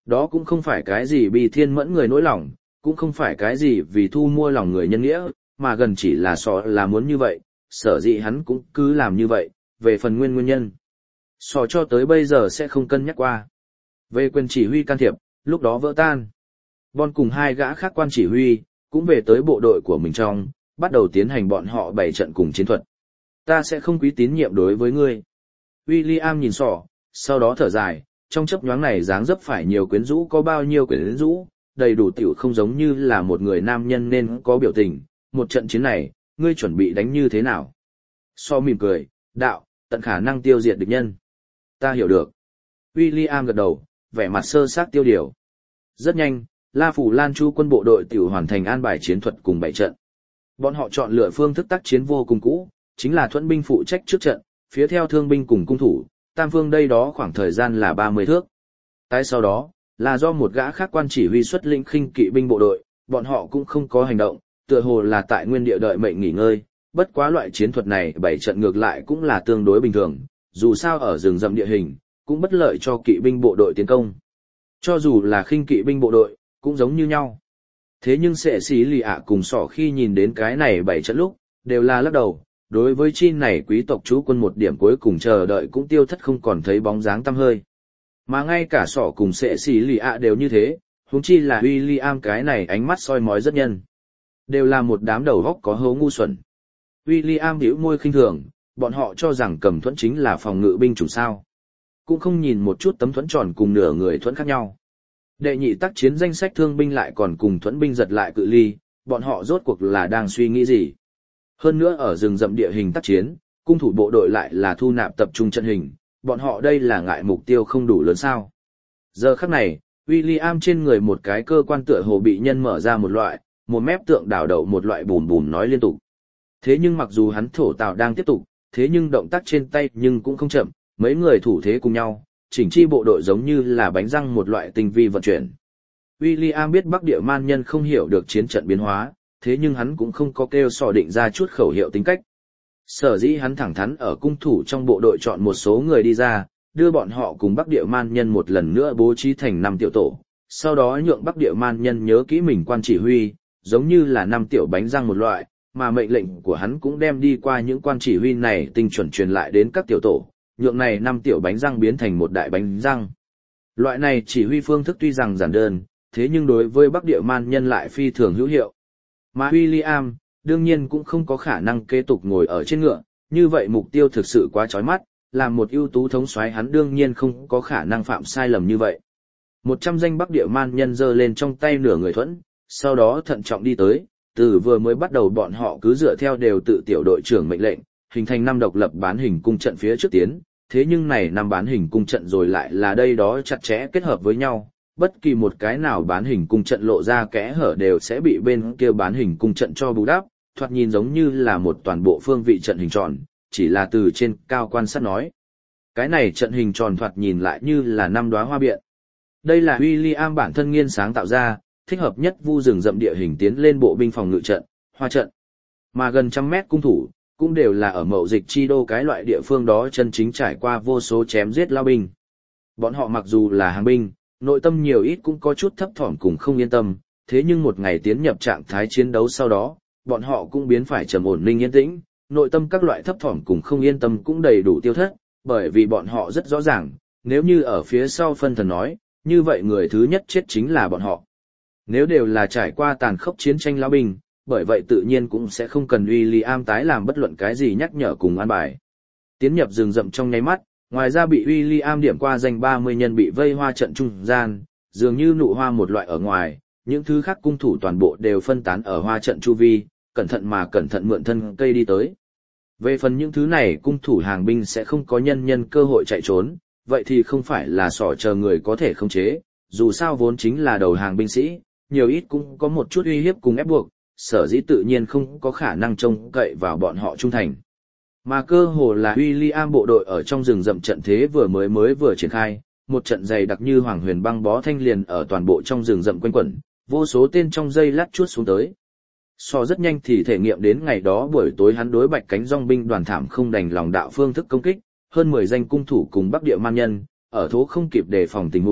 Đó cũng không phải cái gì bi thiên mẫn người nỗi lòng, cũng không phải cái gì vì thu mua lòng người nhân nghĩa, mà gần chỉ là sọ là muốn như vậy, sở dĩ hắn cũng cứ làm như vậy, về phần nguyên nhân. Sọ cho tới bây giờ sẽ không cân nhắc qua. Về quyền chỉ huy can thiệp, lúc đó vỡ tan. Bon cùng hai gã khác quan chỉ huy, cũng về tới bộ đội của mình trong, bắt đầu tiến hành bọn họ bày trận cùng chiến thuật. Ta sẽ không quý tín nhiệm đối với ngươi. William nhìn Sọ, sau đó thở dài, trong chớp nhoáng này dáng dấp phải nhiều quyến rũ có bao nhiêu quyến rũ, đầy đủ tiểu không giống như là một người nam nhân nên có biểu tình. Một trận chiến này, ngươi chuẩn bị đánh như thế nào? Sọ mỉm cười, đạo, tận khả năng tiêu diệt địch nhân. Ta hiểu được. William gật đầu, vẻ mặt sơ xác tiêu điều. Rất nhanh, La Phủ Lan Chu quân bộ đội tiểu hoàn thành an bài chiến thuật cùng bảy trận. Bọn họ chọn lựa phương thức tác chiến vô cùng cũ, chính là thuẫn binh phụ trách trước trận, phía theo thương binh cùng cung thủ, tam phương đây đó khoảng thời gian là 30 thước. Tại sau đó, là do một gã khác quan chỉ huy xuất lĩnh khinh kỵ binh bộ đội, bọn họ cũng không có hành động, tựa hồ là tại nguyên địa đợi mệnh nghỉ ngơi, bất quá loại chiến thuật này bảy trận ngược lại cũng là tương đối bình thường, dù sao ở rừng rậm địa hình, cũng bất lợi cho kỵ binh bộ đội tiến công. Cho dù là khinh kỵ binh bộ đội, cũng giống như nhau. Thế nhưng Sệ Sĩ Lì ạ cùng Sọ khi nhìn đến cái này bảy trận lúc, đều là lắc đầu, đối với chi này quý tộc chú quân một điểm cuối cùng chờ đợi cũng tiêu thất không còn thấy bóng dáng tăm hơi. Mà ngay cả Sọ cùng Sệ Sĩ Lì ạ đều như thế, huống chi là William cái này ánh mắt soi mói rất nhân. Đều là một đám đầu góc có hố ngu xuẩn. William bĩu môi khinh thường, bọn họ cho rằng cầm thuẫn chính là phòng ngự binh chủng sao. Cũng không nhìn một chút tấm thuẫn tròn cùng nửa người thuẫn khác nhau. Đệ nhị tác chiến danh sách thương binh lại còn cùng thuẫn binh giật lại cự ly, bọn họ rốt cuộc là đang suy nghĩ gì. Hơn nữa ở rừng rậm địa hình tác chiến, cung thủ bộ đội lại là thu nạp tập trung trận hình, bọn họ đây là ngại mục tiêu không đủ lớn sao. Giờ khắc này, William trên người một cái cơ quan tựa hồ bị nhân mở ra một loại, một mép tượng đảo đậu một loại bùm bùm nói liên tục. Thế nhưng mặc dù hắn thổ tạo đang tiếp tục, thế nhưng động tác trên tay nhưng cũng không chậm, mấy người thủ thế cùng nhau, chỉnh chi bộ đội giống như là bánh răng một loại tinh vi vận chuyển. William biết Bắc Địa Man nhân không hiểu được chiến trận biến hóa, thế nhưng hắn cũng không có kêu Sọ định ra chút khẩu hiệu tính cách. Sở dĩ hắn thẳng thắn ở cung thủ trong bộ đội chọn một số người đi ra, đưa bọn họ cùng Bắc Địa Man nhân một lần nữa bố trí thành 5 tiểu tổ, sau đó nhượng Bắc Địa Man nhân nhớ kỹ mình quan chỉ huy, giống như là 5 tiểu bánh răng một loại, mà mệnh lệnh của hắn cũng đem đi qua những quan chỉ huy này tinh chuẩn truyền lại đến các tiểu tổ, nhượng này 5 tiểu bánh răng biến thành một đại bánh răng. Loại này chỉ huy phương thức tuy rằng giản đơn, thế nhưng đối với Bắc Địa Man nhân lại phi thường hữu hiệu. Mà William, đương nhiên cũng không có khả năng kế tục ngồi ở trên ngựa, như vậy mục tiêu thực sự quá chói mắt, làm một ưu tú thống soái hắn đương nhiên không có khả năng phạm sai lầm như vậy. 100 danh Bắc Địa Man nhân giơ lên trong tay nửa người thuẫn, sau đó thận trọng đi tới, từ vừa mới bắt đầu bọn họ cứ dựa theo đều tự tiểu đội trưởng mệnh lệnh, hình thành 5 độc lập bán hình cung trận phía trước tiến, thế nhưng này 5 bán hình cung trận rồi lại là đây đó chặt chẽ kết hợp với nhau, bất kỳ một cái nào bán hình cung trận lộ ra kẽ hở đều sẽ bị bên kia bán hình cung trận cho bù đắp, thoạt nhìn giống như là một toàn bộ phương vị trận hình tròn, chỉ là từ trên cao quan sát nói. Cái này trận hình tròn thoạt nhìn lại như là 5 đóa hoa biện. Đây là William bản thân nghiên sáng tạo ra, thích hợp nhất vu rừng rậm địa hình tiến lên bộ binh phòng ngự trận, hoa trận. Mà gần 100 mét cung thủ, cũng đều là ở mậu dịch chi đô cái loại địa phương đó chân chính trải qua vô số chém giết lao binh. Bọn họ mặc dù là hàng binh, nội tâm nhiều ít cũng có chút thấp thỏm cùng không yên tâm, thế nhưng một ngày tiến nhập trạng thái chiến đấu sau đó, bọn họ cũng biến phải trầm ổn ninh yên tĩnh, nội tâm các loại thấp thỏm cùng không yên tâm cũng đầy đủ tiêu thất, bởi vì bọn họ rất rõ ràng, nếu như ở phía sau phân thần nói, như vậy người thứ nhất chết chính là bọn họ. Nếu đều là trải qua tàn khốc chiến tranh lao binh, bởi vậy tự nhiên cũng sẽ không cần William tái làm bất luận cái gì nhắc nhở cùng an bài. Tiến nhập rừng rậm trong nháy mắt, ngoài ra bị William điểm qua danh 30 nhân bị vây hoa trận trung gian, dường như nụ hoa một loại ở ngoài, những thứ khác cung thủ toàn bộ đều phân tán ở hoa trận chu vi, cẩn thận mượn thân cây đi tới. Về phần những thứ này cung thủ hàng binh sẽ không có nhân cơ hội chạy trốn, vậy thì không phải là Sọ chờ người có thể khống chế, dù sao vốn chính là đầu hàng binh sĩ, nhiều ít cũng có một chút uy hiếp cùng ép buộc, sở dĩ tự nhiên không có khả năng trông cậy vào bọn họ trung thành. Mà cơ hồ là William bộ đội ở trong rừng rậm trận thế vừa triển khai, một trận dày đặc như hoàng huyền băng bó thanh liền ở toàn bộ trong rừng rậm quanh quẩn, vô số tên trong dây lát chuốt xuống tới. Sọ rất nhanh thì thể nghiệm đến ngày đó buổi tối hắn đối Bạch Cánh dòng binh đoàn thảm không đành lòng đạo phương thức công kích, hơn 10 danh cung thủ cùng Bắc Địa Man nhân, ở thố không kịp đề phòng tình huống,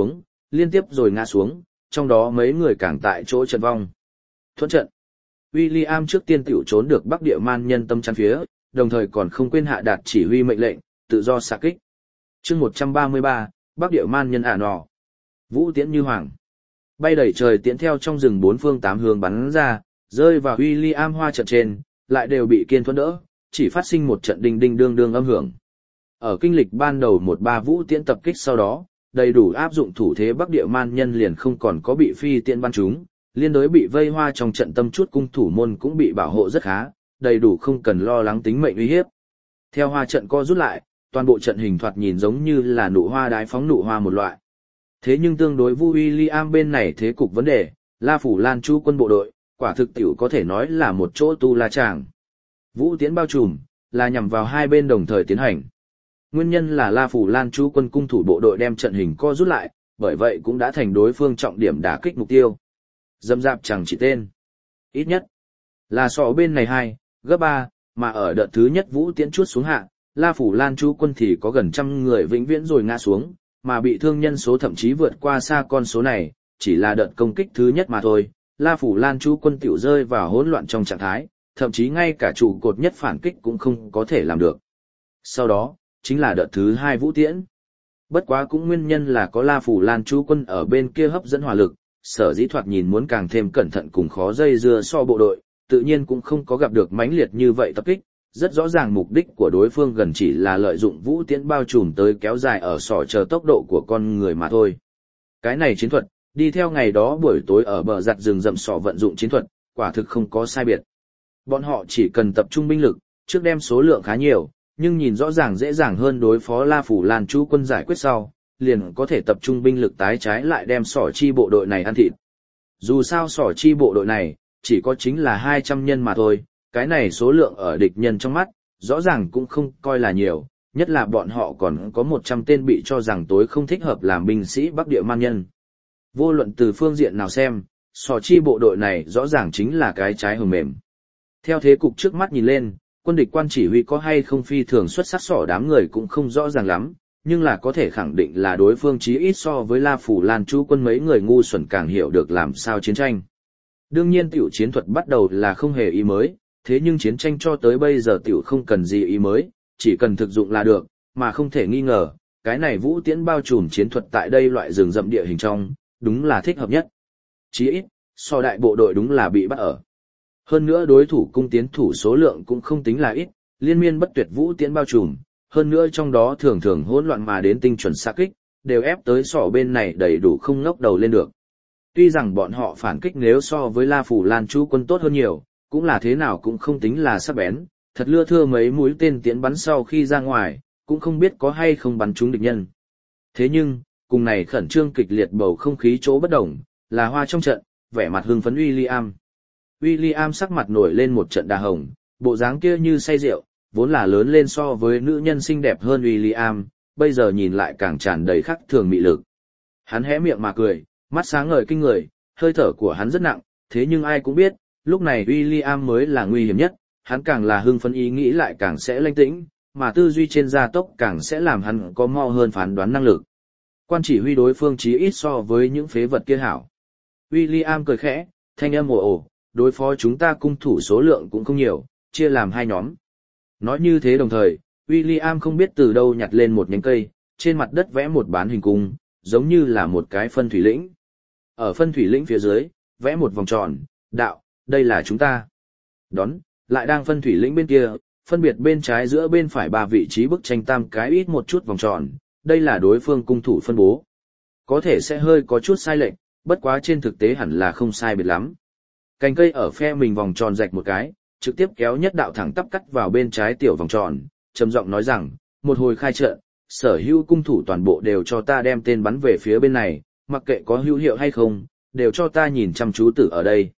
liên tiếp rồi ngã xuống, trong đó mấy người càng tại chỗ trận vong. Thuẫn trận. William trước tiên tiểu trốn được Bắc Địa Man nhân tâm chắn phía, đồng thời còn không quên hạ đạt chỉ huy mệnh lệnh, tự do xạ kích. Chương 133, Bắc Địa Man nhân nọ. Vũ tiễn như hoàng. Bay đầy trời tiễn theo trong rừng bốn phương tám hướng bắn ra, rơi vào William hoa trận trên, lại đều bị Kiên Thuẫn đỡ, chỉ phát sinh một trận đinh đinh đương đương âm hưởng. Ở kinh lịch ban đầu 1-3 vũ tiễn tập kích sau đó, đầy đủ áp dụng thủ thế Bắc Địa Man nhân liền không còn có bị phi tiễn bắn trúng, liên đối bị vây hoa trong trận tâm chút cung thủ môn cũng bị bảo hộ rất khá, đầy đủ không cần lo lắng tính mệnh uy hiếp. Theo hoa trận co rút lại, toàn bộ trận hình thoạt nhìn giống như là nụ hoa đái phóng nụ hoa một loại. Thế nhưng tương đối Vu William bên này thế cục vấn đề, La Phủ Lan Chu quân bộ đội, quả thực tiểu có thể nói là một chỗ tu la tràng. Vũ tiễn bao trùm, là nhằm vào hai bên đồng thời tiến hành. Nguyên nhân là La Phủ Lan Chu quân cung thủ bộ đội đem trận hình co rút lại, bởi vậy cũng đã thành đối phương trọng điểm đả kích mục tiêu. Dâm dạp chẳng chỉ tên. Ít nhất là so bên này 2, gấp 3, mà ở đợt thứ nhất vũ tiễn chuốt xuống hạ, La Phủ Lan Chu quân thì có gần 100 người vĩnh viễn rồi ngã xuống, mà bị thương nhân số thậm chí vượt qua xa con số này, chỉ là đợt công kích thứ nhất mà thôi. La Phủ Lan Chu quân tiểu rơi vào hỗn loạn trong trạng thái, thậm chí ngay cả trụ cột nhất phản kích cũng không có thể làm được. Sau đó, chính là đợt thứ 2 vũ tiễn. Bất quá cũng nguyên nhân là có La Phủ Lan Chu quân ở bên kia hấp dẫn hỏa lực, sở dĩ thoạt nhìn muốn càng thêm cẩn thận cùng khó dây dưa so bộ đội, tự nhiên cũng không có gặp được mãnh liệt như vậy tập kích. Rất rõ ràng mục đích của đối phương gần chỉ là lợi dụng vũ tiễn bao trùm tới kéo dài ở sỏ chờ tốc độ của con người mà thôi. Cái này chiến thuật, đi theo ngày đó buổi tối ở bờ giặt rừng rậm sỏ vận dụng chiến thuật, quả thực không có sai biệt. Bọn họ chỉ cần tập trung binh lực, trước đem số lượng khá nhiều, nhưng nhìn rõ ràng dễ dàng hơn đối phó La Phủ Lan Chu quân giải quyết sau, liền có thể tập trung binh lực tái trái lại đem sỏ chi bộ đội này ăn thịt. Dù sao sỏ chi bộ đội này, chỉ có chính là 200 nhân mà thôi, cái này số lượng ở địch nhân trong mắt, rõ ràng cũng không coi là nhiều, nhất là bọn họ còn có 100 tên bị cho rằng tối không thích hợp làm binh sĩ Bắc Địa Man nhân. Vô luận từ phương diện nào xem, sỏ chi bộ đội này rõ ràng chính là cái trái hồng mềm. Theo thế cục trước mắt nhìn lên, quân địch quan chỉ huy có hay không phi thường xuất sắc sỏ đám người cũng không rõ ràng lắm, nhưng là có thể khẳng định là đối phương chí ít so với La Phủ Lan Chu quân mấy người ngu xuẩn càng hiểu được làm sao chiến tranh. Đương nhiên tiểu chiến thuật bắt đầu là không hề ý mới, thế nhưng chiến tranh cho tới bây giờ tiểu không cần gì ý mới, chỉ cần thực dụng là được, mà không thể nghi ngờ, cái này vũ tiễn bao trùm chiến thuật tại đây loại rừng rậm địa hình trong, đúng là thích hợp nhất. Chí ít, so đại bộ đội đúng là bị bắt ở. Hơn nữa đối thủ cung tiến thủ số lượng cũng không tính là ít, liên miên bất tuyệt vũ tiễn bao trùm, hơn nữa trong đó thường thường hỗn loạn mà đến tinh chuẩn xạ kích, đều ép tới sỏ bên này đầy đủ không ngóc đầu lên được. Tuy rằng bọn họ phản kích nếu so với La Phủ Lan Chu quân tốt hơn nhiều, cũng là thế nào cũng không tính là sắc bén, thật lưa thưa mấy mũi tên tiễn bắn sau khi ra ngoài, cũng không biết có hay không bắn trúng địch nhân. Thế nhưng, cùng này khẩn trương kịch liệt bầu không khí chỗ bất đồng, là hoa trong trận, vẻ mặt hưng phấn William. William sắc mặt nổi lên một trận đà hồng, bộ dáng kia như say rượu, vốn là lớn lên so với nữ nhân xinh đẹp hơn William, bây giờ nhìn lại càng tràn đầy khắc thường mị lực. Hắn hé miệng mà cười, mắt sáng ngời kinh người, hơi thở của hắn rất nặng, thế nhưng ai cũng biết, lúc này William mới là nguy hiểm nhất, hắn càng là hưng phấn ý nghĩ lại càng sẽ lanh tĩnh, mà tư duy trên gia tốc càng sẽ làm hắn có mau hơn phán đoán năng lực. Quan chỉ huy đối phương chí ít so với những phế vật kia hảo. William cười khẽ, thanh âm ồ ồ, đối phó chúng ta cung thủ số lượng cũng không nhiều, chia làm 2 nhóm. Nói như thế đồng thời, William không biết từ đâu nhặt lên một nhánh cây, trên mặt đất vẽ một bán hình cung, giống như là một cái phân thủy lĩnh. Ở phân thủy lĩnh phía dưới, vẽ một vòng tròn, đạo, đây là chúng ta. Đón, lại đang phân thủy lĩnh bên kia, phân biệt bên trái giữa bên phải 3 vị trí bức tranh tam cái ít một chút vòng tròn, đây là đối phương cung thủ phân bố. Có thể sẽ hơi có chút sai lệch, bất quá trên thực tế hẳn là không sai biệt lắm. Cành cây ở phe mình vòng tròn rạch một cái, trực tiếp kéo nhất đạo thẳng tắp cắt vào bên trái tiểu vòng tròn, trầm giọng nói rằng, một hồi khai trận, sở hữu cung thủ toàn bộ đều cho ta đem tên bắn về phía bên này, mặc kệ có hữu hiệu hay không, đều cho ta nhìn chăm chú tử ở đây.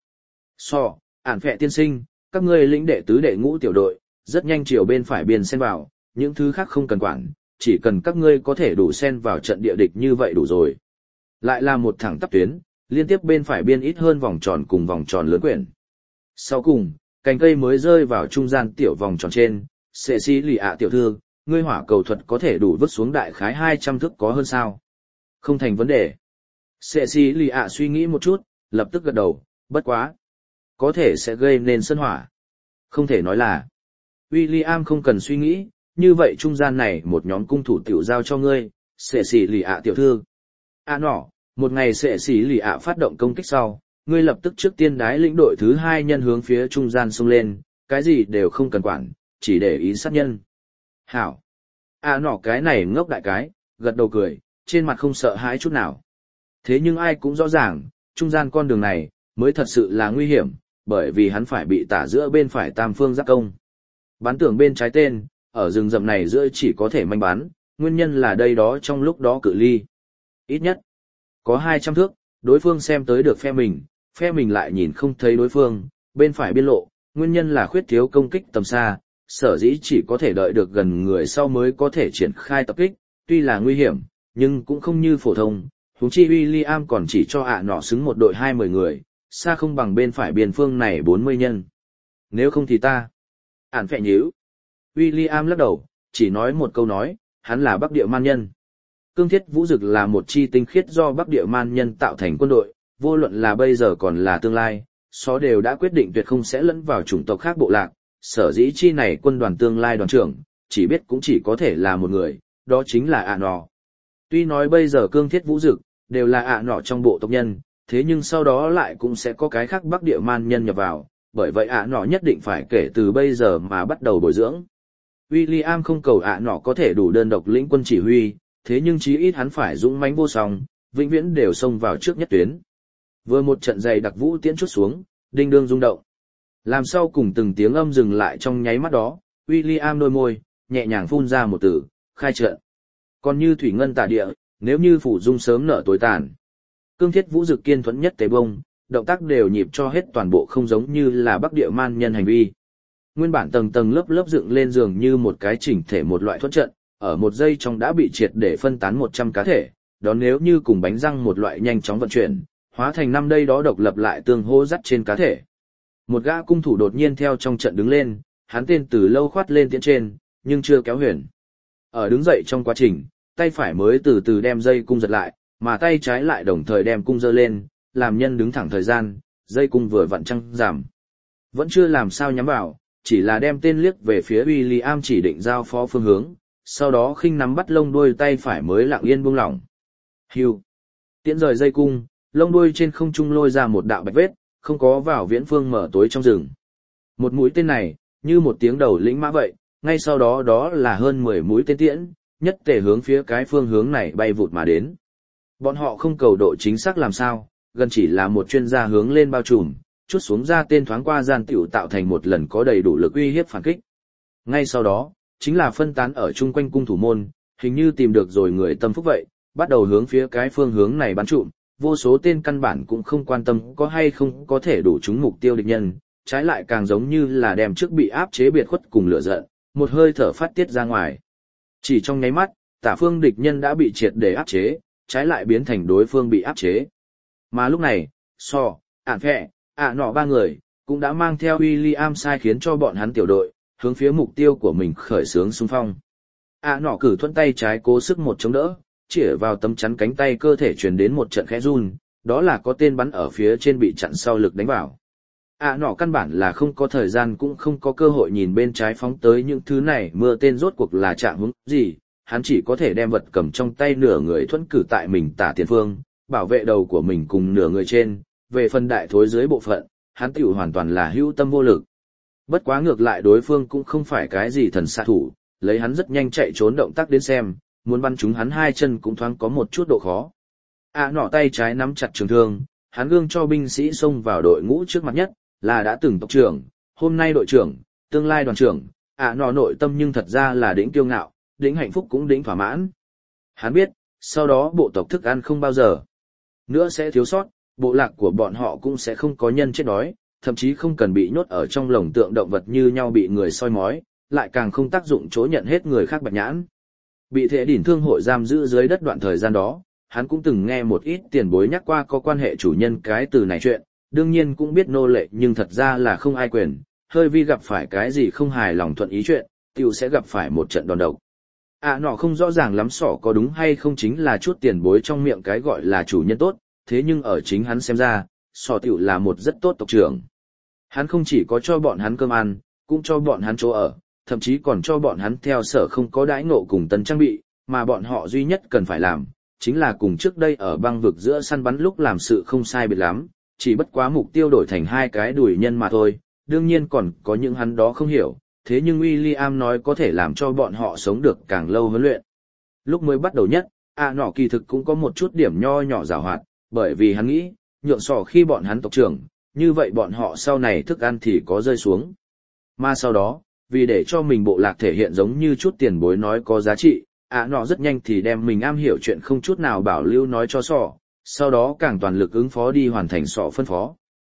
Ản phệ tiên sinh, các ngươi lĩnh đệ tứ đệ ngũ tiểu đội, rất nhanh chiều bên phải biên xen vào, những thứ khác không cần quản, chỉ cần các ngươi có thể đủ xen vào trận địa địch như vậy đủ rồi. Lại là một thẳng tắp tuyến, liên tiếp bên phải biên ít hơn vòng tròn cùng vòng tròn lớn quyển. Sau cùng, cành cây mới rơi vào trung gian tiểu vòng tròn trên, Cecilia tiểu thư, ngươi hỏa cầu thuật có thể đủ vứt xuống đại khái 200 thước có hơn sao? Không thành vấn đề. Sệ xì lì ạ suy nghĩ một chút, lập tức gật đầu, bất quá. Có thể sẽ gây nên sân hỏa. Không thể nói là. William không cần suy nghĩ, như vậy trung gian này một nhóm cung thủ tiểu giao cho ngươi, sệ xì lì ạ tiểu thư. Nọ, một ngày sệ xì lì ạ phát động công kích sau, ngươi lập tức trước tiên đái lĩnh đội thứ 2 nhân hướng phía trung gian xông lên, cái gì đều không cần quản, chỉ để ý sát nhân. Hảo. Nọ cái này ngốc đại cái, gật đầu cười, trên mặt không sợ hãi chút nào. Thế nhưng ai cũng rõ ràng, trung gian con đường này, mới thật sự là nguy hiểm, bởi vì hắn phải bị tả giữa bên phải tam phương giáp công. Bắn tưởng bên trái tên, ở rừng rậm này giữa chỉ có thể manh bắn, nguyên nhân là đây đó trong lúc đó cự ly. Ít nhất, có 200 thước, đối phương xem tới được phe mình lại nhìn không thấy đối phương, bên phải biên lộ, nguyên nhân là khuyết thiếu công kích tầm xa, sở dĩ chỉ có thể đợi được gần người sau mới có thể triển khai tập kích, tuy là nguy hiểm, nhưng cũng không như phổ thông, huống chi William còn chỉ cho nọ xứng một đội 20 người, xa không bằng bên phải biên phương này 40 nhân. Nếu không thì ta. Phẹ nhíu. William lắc đầu, chỉ nói một câu nói, hắn là Bắc Địa Man Nhân. Cương Thiết Vũ Dực là một chi tinh khiết do Bắc Địa Man Nhân tạo thành quân đội, vô luận là bây giờ còn là tương lai, xó đều đã quyết định tuyệt không sẽ lẫn vào chủng tộc khác bộ lạc, sở dĩ chi này quân đoàn tương lai đoàn trưởng, chỉ biết cũng chỉ có thể là một người, đó chính là nọ. Tuy nói bây giờ Cương Thiết Vũ Dực đều là nọ trong bộ tộc nhân, thế nhưng sau đó lại cũng sẽ có cái khác Bắc Địa Man Nhân nhập vào, bởi vậy nọ nhất định phải kể từ bây giờ mà bắt đầu bồi dưỡng. William không cầu nọ có thể đủ đơn độc lĩnh quân chỉ huy, thế nhưng chí ít hắn phải dũng mãnh vô song, vĩnh viễn đều xông vào trước nhất tuyến. Vừa một trận dày đặc vũ tiễn chút xuống, đinh đương rung động. Làm sau cùng từng tiếng âm dừng lại trong nháy mắt đó, William đôi môi, nhẹ nhàng phun ra một từ, khai trận. Còn như thủy ngân tả địa, nếu như phủ dung sớm nở tối tàn. Cương Thiết Vũ Dực kiên thuẫn nhất tế bông, động tác đều nhịp cho hết toàn bộ không giống như là Bắc Địa Man Nhân hành vi. Nguyên bản tầng tầng lớp lớp dựng lên giường như một cái chỉnh thể một loại thuẫn trận, ở một giây trong đã bị triệt để phân tán 100 cá thể, đó nếu như cùng bánh răng một loại nhanh chóng vận chuyển, hóa thành 5 đây đó độc lập lại tương hô dắt trên cá thể. Một gã cung thủ đột nhiên theo trong trận đứng lên, hắn tên từ lâu khoát lên tiễn trên, nhưng chưa kéo huyền. Ở đứng dậy trong quá trình, tay phải mới từ từ đem dây cung giật lại, mà tay trái lại đồng thời đem cung giơ lên, làm nhân đứng thẳng thời gian, dây cung vừa vặn trăng giảm. Vẫn chưa làm sao nhắm vào, chỉ là đem tên liếc về phía William chỉ định giao phó phương hướng, sau đó khinh nắm bắt lông đuôi tay phải mới lặng yên buông lỏng. Hưu. Tiễn rời dây cung, lông đuôi trên không trung lôi ra một đạo bạch vết, không có vào viễn phương mở tối trong rừng. Một mũi tên này, như một tiếng đầu lĩnh mã vậy, ngay sau đó đó là hơn 10 mũi tên tiễn, nhất tề hướng phía cái phương hướng này bay vụt mà đến. Bọn họ không cầu độ chính xác làm sao, gần chỉ là một chuyên gia hướng lên bao trùm, chút xuống ra tên thoáng qua gian tiểu tạo thành một lần có đầy đủ lực uy hiếp phản kích. Ngay sau đó, chính là phân tán ở chung quanh cung thủ môn, hình như tìm được rồi người tâm phúc vậy, bắt đầu hướng phía cái phương hướng này bắn trụm, vô số tên căn bản cũng không quan tâm có hay không có thể đủ trúng mục tiêu địch nhân, trái lại càng giống như là đem trước bị áp chế biệt khuất cùng lửa giận, một hơi thở phát tiết ra ngoài. Chỉ trong nháy mắt, tả phương địch nhân đã bị triệt để áp chế, trái lại biến thành đối phương bị áp chế. Mà lúc này, Phẹ, nọ ba người, cũng đã mang theo William sai khiến cho bọn hắn tiểu đội, hướng phía mục tiêu của mình khởi xướng xung phong. Nọ cử thuận tay trái cố sức một chống đỡ, chĩa vào tấm chắn cánh tay cơ thể truyền đến một trận khẽ run, đó là có tên bắn ở phía trên bị chặn sau lực đánh vào. Nọ căn bản là không có thời gian cũng không có cơ hội nhìn bên trái phóng tới những thứ này mưa tên rốt cuộc là trạng huống gì, hắn chỉ có thể đem vật cầm trong tay nửa người thuẫn cử tại mình tả tiền phương, bảo vệ đầu của mình cùng nửa người trên, về phần đại thối dưới bộ phận, hắn tiểu hoàn toàn là hữu tâm vô lực. Bất quá ngược lại đối phương cũng không phải cái gì thần xạ thủ, lấy hắn rất nhanh chạy trốn động tác đến xem, muốn bắn trúng hắn hai chân cũng thoáng có một chút độ khó. Nọ tay trái nắm chặt trường thương, hắn gương cho binh sĩ xông vào đội ngũ trước mặt nhất, là đã từng tộc trưởng, hôm nay đội trưởng, tương lai đoàn trưởng, nọ nội tâm nhưng thật ra là đỉnh kiêu ngạo, đỉnh hạnh phúc cũng đỉnh thỏa mãn. Hắn biết, sau đó bộ tộc thức ăn không bao giờ nữa sẽ thiếu sót, bộ lạc của bọn họ cũng sẽ không có nhân chết đói, thậm chí không cần bị nhốt ở trong lồng tượng động vật như nhau bị người soi mói, lại càng không tác dụng chỗ nhận hết người khác bạch nhãn. Bị Thể Đỉnh Thương hội giam giữ dưới đất đoạn thời gian đó, hắn cũng từng nghe một ít tiền bối nhắc qua có quan hệ chủ nhân cái từ này chuyện, đương nhiên cũng biết nô lệ nhưng thật ra là không ai quyền, hơi vi gặp phải cái gì không hài lòng thuận ý chuyện, tiểu sẽ gặp phải một trận đòn độc. Nọ không rõ ràng lắm sỏ có đúng hay không chính là chút tiền bối trong miệng cái gọi là chủ nhân tốt, thế nhưng ở chính hắn xem ra, sọ tiểu là một rất tốt tộc trưởng. Hắn không chỉ có cho bọn hắn cơm ăn, cũng cho bọn hắn chỗ ở, thậm chí còn cho bọn hắn theo sở không có đãi ngộ cùng tân trang bị, mà bọn họ duy nhất cần phải làm, chính là cùng trước đây ở băng vực giữa săn bắn lúc làm sự không sai biệt lắm, chỉ bất quá mục tiêu đổi thành hai cái đùi nhân mà thôi, đương nhiên còn có những hắn đó không hiểu, thế nhưng William nói có thể làm cho bọn họ sống được càng lâu huấn luyện. Lúc mới bắt đầu nhất, nọ kỳ thực cũng có một chút điểm nho nhỏ giàu hoạt, bởi vì hắn nghĩ, nhượng sỏ khi bọn hắn tộc trưởng, như vậy bọn họ sau này thức ăn thì có rơi xuống. Mà sau đó, vì để cho mình bộ lạc thể hiện giống như chút tiền bối nói có giá trị, nọ rất nhanh thì đem mình am hiểu chuyện không chút nào bảo lưu nói cho sỏ, sau đó càng toàn lực ứng phó đi hoàn thành sỏ phân phó.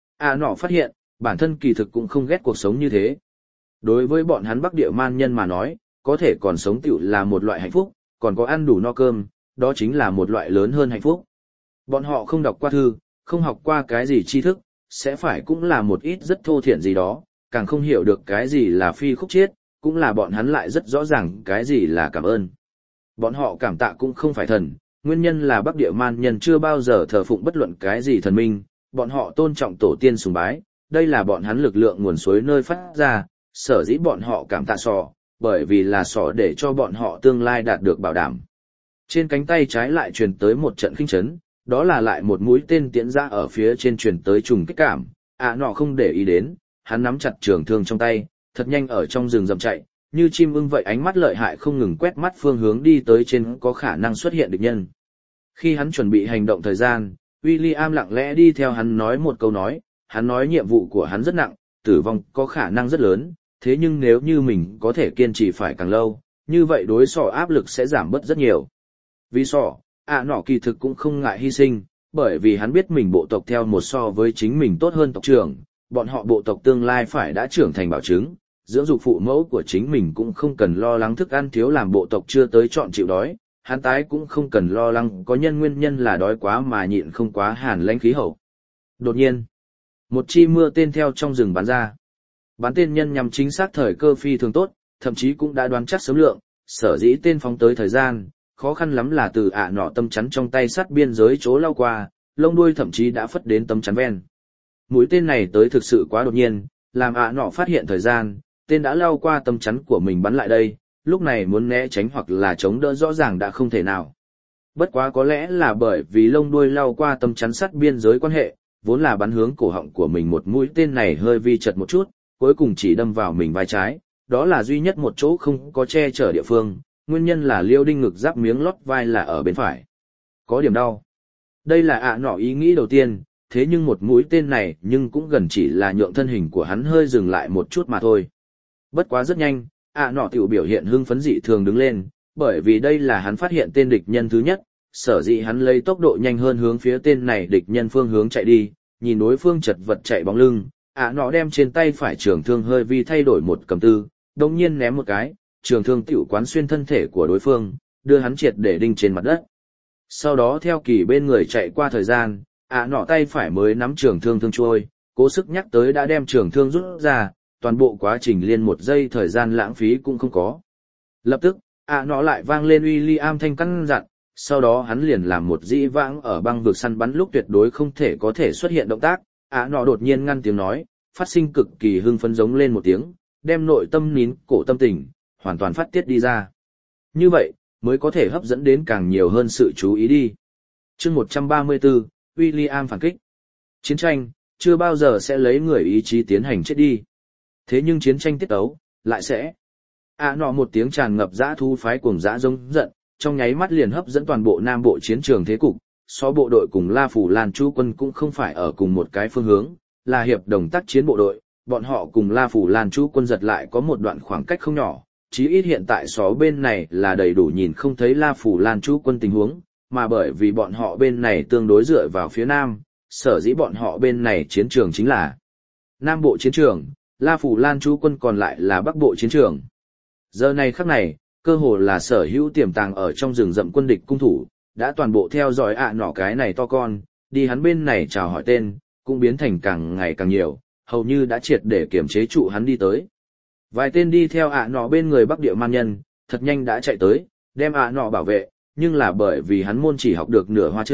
Nọ phát hiện, bản thân kỳ thực cũng không ghét cuộc sống như thế. Đối với bọn hắn Bắc Địa man nhân mà nói, có thể còn sống tiểu là một loại hạnh phúc, còn có ăn đủ no cơm, đó chính là một loại lớn hơn hạnh phúc. Bọn họ không đọc qua thư, không học qua cái gì tri thức, sẽ phải cũng là một ít rất thô thiển gì đó, càng không hiểu được cái gì là phi khúc chiết, cũng là bọn hắn lại rất rõ ràng cái gì là cảm ơn. Bọn họ cảm tạ cũng không phải thần, nguyên nhân là Bắc Địa man nhân chưa bao giờ thờ phụng bất luận cái gì thần minh, bọn họ tôn trọng tổ tiên sùng bái, đây là bọn hắn lực lượng nguồn suối nơi phát ra, sở dĩ bọn họ cảm tạ sỏ, bởi vì là sỏ để cho bọn họ tương lai đạt được bảo đảm. Trên cánh tay trái lại truyền tới một trận khinh chấn, đó là lại một mũi tên tiễn ra ở phía trên truyền tới trùng kích cảm, nọ không để ý đến, hắn nắm chặt trường thương trong tay, thật nhanh ở trong rừng rậm chạy, như chim ưng vậy ánh mắt lợi hại không ngừng quét mắt phương hướng đi tới trên có khả năng xuất hiện địch nhân. Khi hắn chuẩn bị hành động thời gian, William lặng lẽ đi theo hắn nói một câu nói, hắn nói nhiệm vụ của hắn rất nặng, tử vong có khả năng rất lớn, thế nhưng nếu như mình có thể kiên trì phải càng lâu, như vậy đối sỏ áp lực sẽ giảm bớt rất nhiều. Vì sỏ, nọ kỳ thực cũng không ngại hy sinh, bởi vì hắn biết mình bộ tộc theo một so với chính mình tốt hơn tộc trưởng, bọn họ bộ tộc tương lai phải đã trưởng thành bảo chứng, dưỡng dục phụ mẫu của chính mình cũng không cần lo lắng thức ăn thiếu làm bộ tộc chưa tới chọn chịu đói, hắn tái cũng không cần lo lắng có nguyên nhân là đói quá mà nhịn không quá hàn lãnh khí hậu. Đột nhiên, một chi mưa tên theo trong rừng bắn ra. Bắn tên nhân nhằm chính xác thời cơ phi thường tốt, thậm chí cũng đã đoán chắc sớm lượng, sở dĩ tên phóng tới thời gian, khó khăn lắm là từ nọ tâm chắn trong tay sát biên giới chỗ lao qua, lông đuôi thậm chí đã phất đến tấm chắn ven. Mũi tên này tới thực sự quá đột nhiên, làm nọ phát hiện thời gian, tên đã lao qua tấm chắn của mình bắn lại đây, lúc này muốn né tránh hoặc là chống đỡ rõ ràng đã không thể nào. Bất quá có lẽ là bởi vì lông đuôi lao qua tấm chắn sát biên giới quan hệ, vốn là bắn hướng cổ họng của mình một mũi tên này hơi vi chật một chút, cuối cùng chỉ đâm vào mình vai trái, đó là duy nhất một chỗ không có che chở địa phương, nguyên nhân là liêu đinh ngực giáp miếng lót vai là ở bên phải. Có điểm đau. Đây là nọ ý nghĩ đầu tiên, thế nhưng một mũi tên này nhưng cũng gần chỉ là nhượng thân hình của hắn hơi dừng lại một chút mà thôi. Bất quá rất nhanh, nọ tiểu biểu hiện hưng phấn dị thường đứng lên, bởi vì đây là hắn phát hiện tên địch nhân thứ nhất, sở dĩ hắn lấy tốc độ nhanh hơn hướng phía tên này địch nhân phương hướng chạy đi, nhìn đối phương chật vật chạy bóng lưng, nọ đem trên tay phải trường thương hơi vi thay đổi một cầm tư, đồng nhiên ném một cái, trường thương tiểu quán xuyên thân thể của đối phương, đưa hắn triệt để đinh trên mặt đất. Sau đó theo kỳ bên người chạy qua thời gian, nọ tay phải mới nắm trường thương thương trôi, cố sức nhắc tới đã đem trường thương rút ra, toàn bộ quá trình liên một giây thời gian lãng phí cũng không có. Lập tức, nọ lại vang lên William thanh căn dặn, sau đó hắn liền làm một dĩ vãng ở băng vực săn bắn lúc tuyệt đối không thể có thể xuất hiện động tác, nọ đột nhiên ngăn tiếng nói, phát sinh cực kỳ hưng phấn giống lên một tiếng, đem nội tâm nín cổ tâm tình, hoàn toàn phát tiết đi ra. Như vậy, mới có thể hấp dẫn đến càng nhiều hơn sự chú ý đi. Chương 134, William phản kích. Chiến tranh, chưa bao giờ sẽ lấy người ý chí tiến hành chết đi. Thế nhưng chiến tranh tiết tấu, lại sẽ. Nọ một tiếng tràn ngập dã thu phái cuồng dã giống giận, trong nháy mắt liền hấp dẫn toàn bộ Nam Bộ chiến trường thế cục, so bộ đội cùng La Phủ Lan Chu quân cũng không phải ở cùng một cái phương hướng, là hiệp đồng tác chiến bộ đội, bọn họ cùng La Phủ Lan Chu quân giật lại có một đoạn khoảng cách không nhỏ, chí ít hiện tại xó bên này là đầy đủ nhìn không thấy La Phủ Lan Chu quân tình huống, mà bởi vì bọn họ bên này tương đối dựa vào phía Nam, sở dĩ bọn họ bên này chiến trường chính là Nam Bộ chiến trường, La Phủ Lan Chu quân còn lại là Bắc Bộ chiến trường. Giờ này khắc này, cơ hồ là sở hữu tiềm tàng ở trong rừng rậm quân địch cung thủ, đã toàn bộ theo dõi nọ cái này to con, đi hắn bên này chào hỏi tên, cũng biến thành càng ngày càng nhiều, hầu như đã triệt để kiểm chế trụ hắn đi tới. Vài tên đi theo nọ bên người Bắc Địa man nhân, thật nhanh đã chạy tới, đem nọ bảo vệ, nhưng là bởi vì hắn môn chỉ học được nửa hoa trận,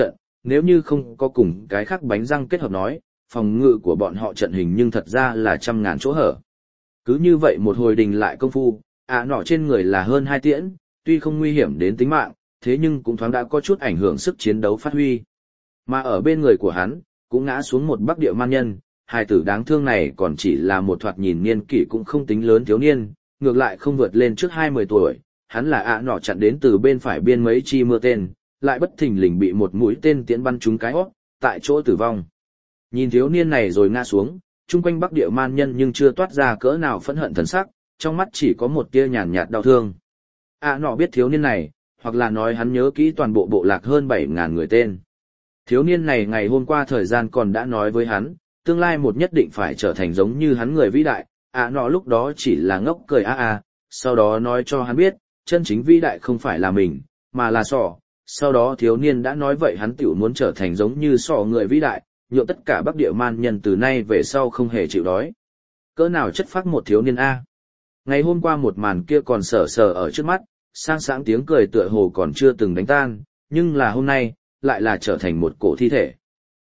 nếu như không có cùng cái khác bánh răng kết hợp nói, phòng ngự của bọn họ trận hình nhưng thật ra là trăm ngàn chỗ hở. Cứ như vậy một hồi đình lại công phu, nọ trên người là hơn 2 tiễn, tuy không nguy hiểm đến tính mạng, thế nhưng cũng thoáng đã có chút ảnh hưởng sức chiến đấu phát huy. Mà ở bên người của hắn, cũng ngã xuống một bắc địa man nhân, hài tử đáng thương này còn chỉ là một thoạt nhìn niên kỷ cũng không tính lớn thiếu niên, ngược lại không vượt lên trước 20 tuổi, hắn là nọ chặn đến từ bên phải biên mấy chi mưa tên, lại bất thình lình bị một mũi tên tiễn bắn trúng cái hót, tại chỗ tử vong. Nhìn thiếu niên này rồi ngã xuống, chung quanh bắc địa man nhân nhưng chưa toát ra cỡ nào phẫn hận thần sắc, trong mắt chỉ có một tia nhàn nhạt đau thương. Nọ biết thiếu niên này, hoặc là nói hắn nhớ kỹ toàn bộ bộ lạc hơn 7.000 người tên. Thiếu niên này ngày hôm qua thời gian còn đã nói với hắn, tương lai một nhất định phải trở thành giống như hắn người vĩ đại, nọ lúc đó chỉ là ngốc cười sau đó nói cho hắn biết, chân chính vĩ đại không phải là mình, mà là sỏ. Sau đó thiếu niên đã nói vậy hắn tiểu muốn trở thành giống như sỏ người vĩ đại, nhượng tất cả bắc địa man nhân từ nay về sau không hề chịu đói. Cỡ nào chất phác một thiếu niên a. Ngày hôm qua một màn kia còn sờ sờ ở trước mắt, sang sáng tiếng cười tựa hồ còn chưa từng đánh tan, nhưng là hôm nay, lại là trở thành một cổ thi thể.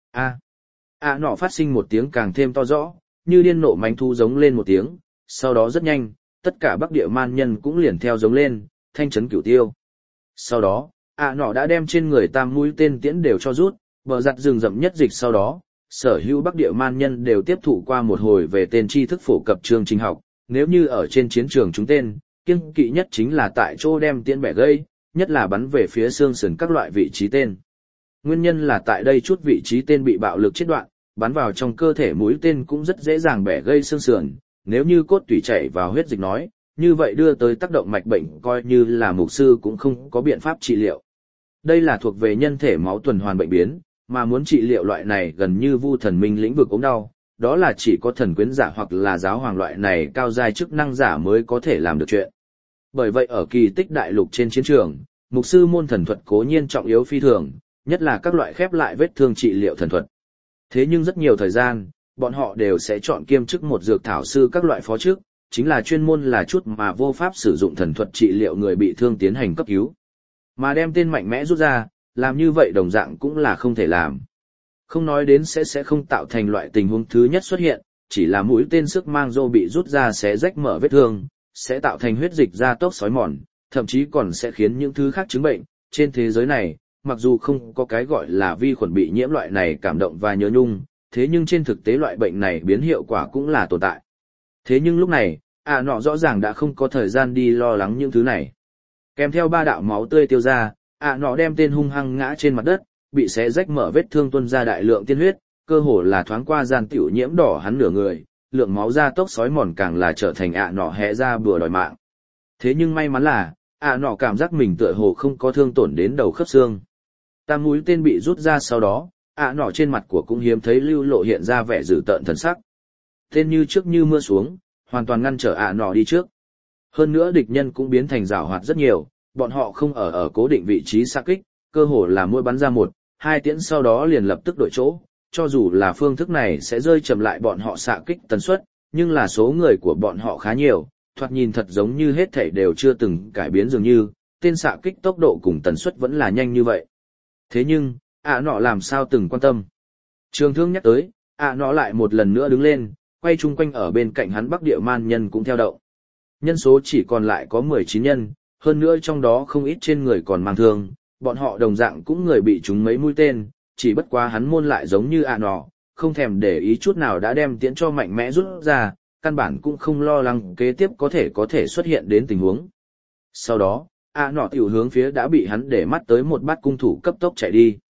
Nọ phát sinh một tiếng càng thêm to rõ, như điên nộ mánh thu giống lên một tiếng, sau đó rất nhanh, tất cả bắc địa man nhân cũng liền theo giống lên, thanh chấn cửu tiêu. Sau đó, nọ đã đem trên người tam mũi tên tiễn đều cho rút, bờ giặt rừng rậm nhất dịch sau đó, sở hữu bắc địa man nhân đều tiếp thụ qua một hồi về tên tri thức phổ cập chương trình học, nếu như ở trên chiến trường chúng tên, kiêng kỵ nhất chính là tại chỗ đem tiễn bẻ gây, nhất là bắn về phía xương sườn các loại vị trí tên. Nguyên nhân là tại đây chút vị trí tên bị bạo lực chết đoạn, bắn vào trong cơ thể mũi tên cũng rất dễ dàng bẻ gây xương sườn, nếu như cốt tủy chảy vào huyết dịch nói, như vậy đưa tới tác động mạch bệnh coi như là mục sư cũng không có biện pháp trị liệu. Đây là thuộc về nhân thể máu tuần hoàn bệnh biến, mà muốn trị liệu loại này gần như vu thần minh lĩnh vực ốm đau, đó là chỉ có thần quyến giả hoặc là giáo hoàng loại này cao giai chức năng giả mới có thể làm được chuyện. Bởi vậy ở kỳ tích đại lục trên chiến trường, mục sư môn thần thuật cố nhiên trọng yếu phi thường, nhất là các loại khép lại vết thương trị liệu thần thuật. Thế nhưng rất nhiều thời gian, bọn họ đều sẽ chọn kiêm chức một dược thảo sư các loại phó chức, chính là chuyên môn là chút mà vô pháp sử dụng thần thuật trị liệu người bị thương tiến hành cấp cứu. Mà đem tên mạnh mẽ rút ra, làm như vậy đồng dạng cũng là không thể làm. Không nói đến sẽ không tạo thành loại tình huống thứ nhất xuất hiện, chỉ là mũi tên sức mang rô bị rút ra sẽ rách mở vết thương, sẽ tạo thành huyết dịch gia tốc xói mòn, thậm chí còn sẽ khiến những thứ khác chứng bệnh. Trên thế giới này, mặc dù không có cái gọi là vi khuẩn bị nhiễm loại này cảm động và nhớ nhung, thế nhưng trên thực tế loại bệnh này biến hiệu quả cũng là tồn tại. Thế nhưng lúc này, nọ rõ ràng đã không có thời gian đi lo lắng những thứ này. Kèm theo 3 đạo máu tươi tiêu ra, nọ đem tên hung hăng ngã trên mặt đất, bị xé rách mở vết thương tuôn ra đại lượng tiên huyết, cơ hồ là thoáng qua gian tiểu nhiễm đỏ hắn nửa người, lượng máu ra tốc sói mòn càng là trở thành nọ hẽ ra bừa đòi mạng. Thế nhưng may mắn là, nọ cảm giác mình tựa hồ không có thương tổn đến đầu khớp xương. Tam mũi tên bị rút ra sau đó, nọ trên mặt của cũng hiếm thấy lưu lộ hiện ra vẻ dữ tợn thần sắc. Tên như trước như mưa xuống, hoàn toàn ngăn trở nọ đi trước. Hơn nữa địch nhân cũng biến thành giảo hoạt rất nhiều, bọn họ không ở cố định vị trí xạ kích, cơ hồ là mỗi bắn ra 1-2 tiễn sau đó liền lập tức đổi chỗ, cho dù là phương thức này sẽ rơi chậm lại bọn họ xạ kích tần suất, nhưng là số người của bọn họ khá nhiều, thoạt nhìn thật giống như hết thảy đều chưa từng cải biến dường như, tên xạ kích tốc độ cùng tần suất vẫn là nhanh như vậy. Thế nhưng, nọ làm sao từng quan tâm. Trường thương nhắc tới, nọ lại một lần nữa đứng lên, quay chung quanh ở bên cạnh hắn bắc địa man nhân cũng theo động. Nhân số chỉ còn lại có 19 nhân, hơn nữa trong đó không ít trên người còn mang thương, bọn họ đồng dạng cũng người bị trúng mấy mũi tên, chỉ bất quá hắn môn lại giống như nọ, không thèm để ý chút nào đã đem tiễn cho mạnh mẽ rút ra, căn bản cũng không lo lắng kế tiếp có thể xuất hiện đến tình huống. Sau đó, nọ tiểu hướng phía đã bị hắn để mắt tới một bát cung thủ cấp tốc chạy đi.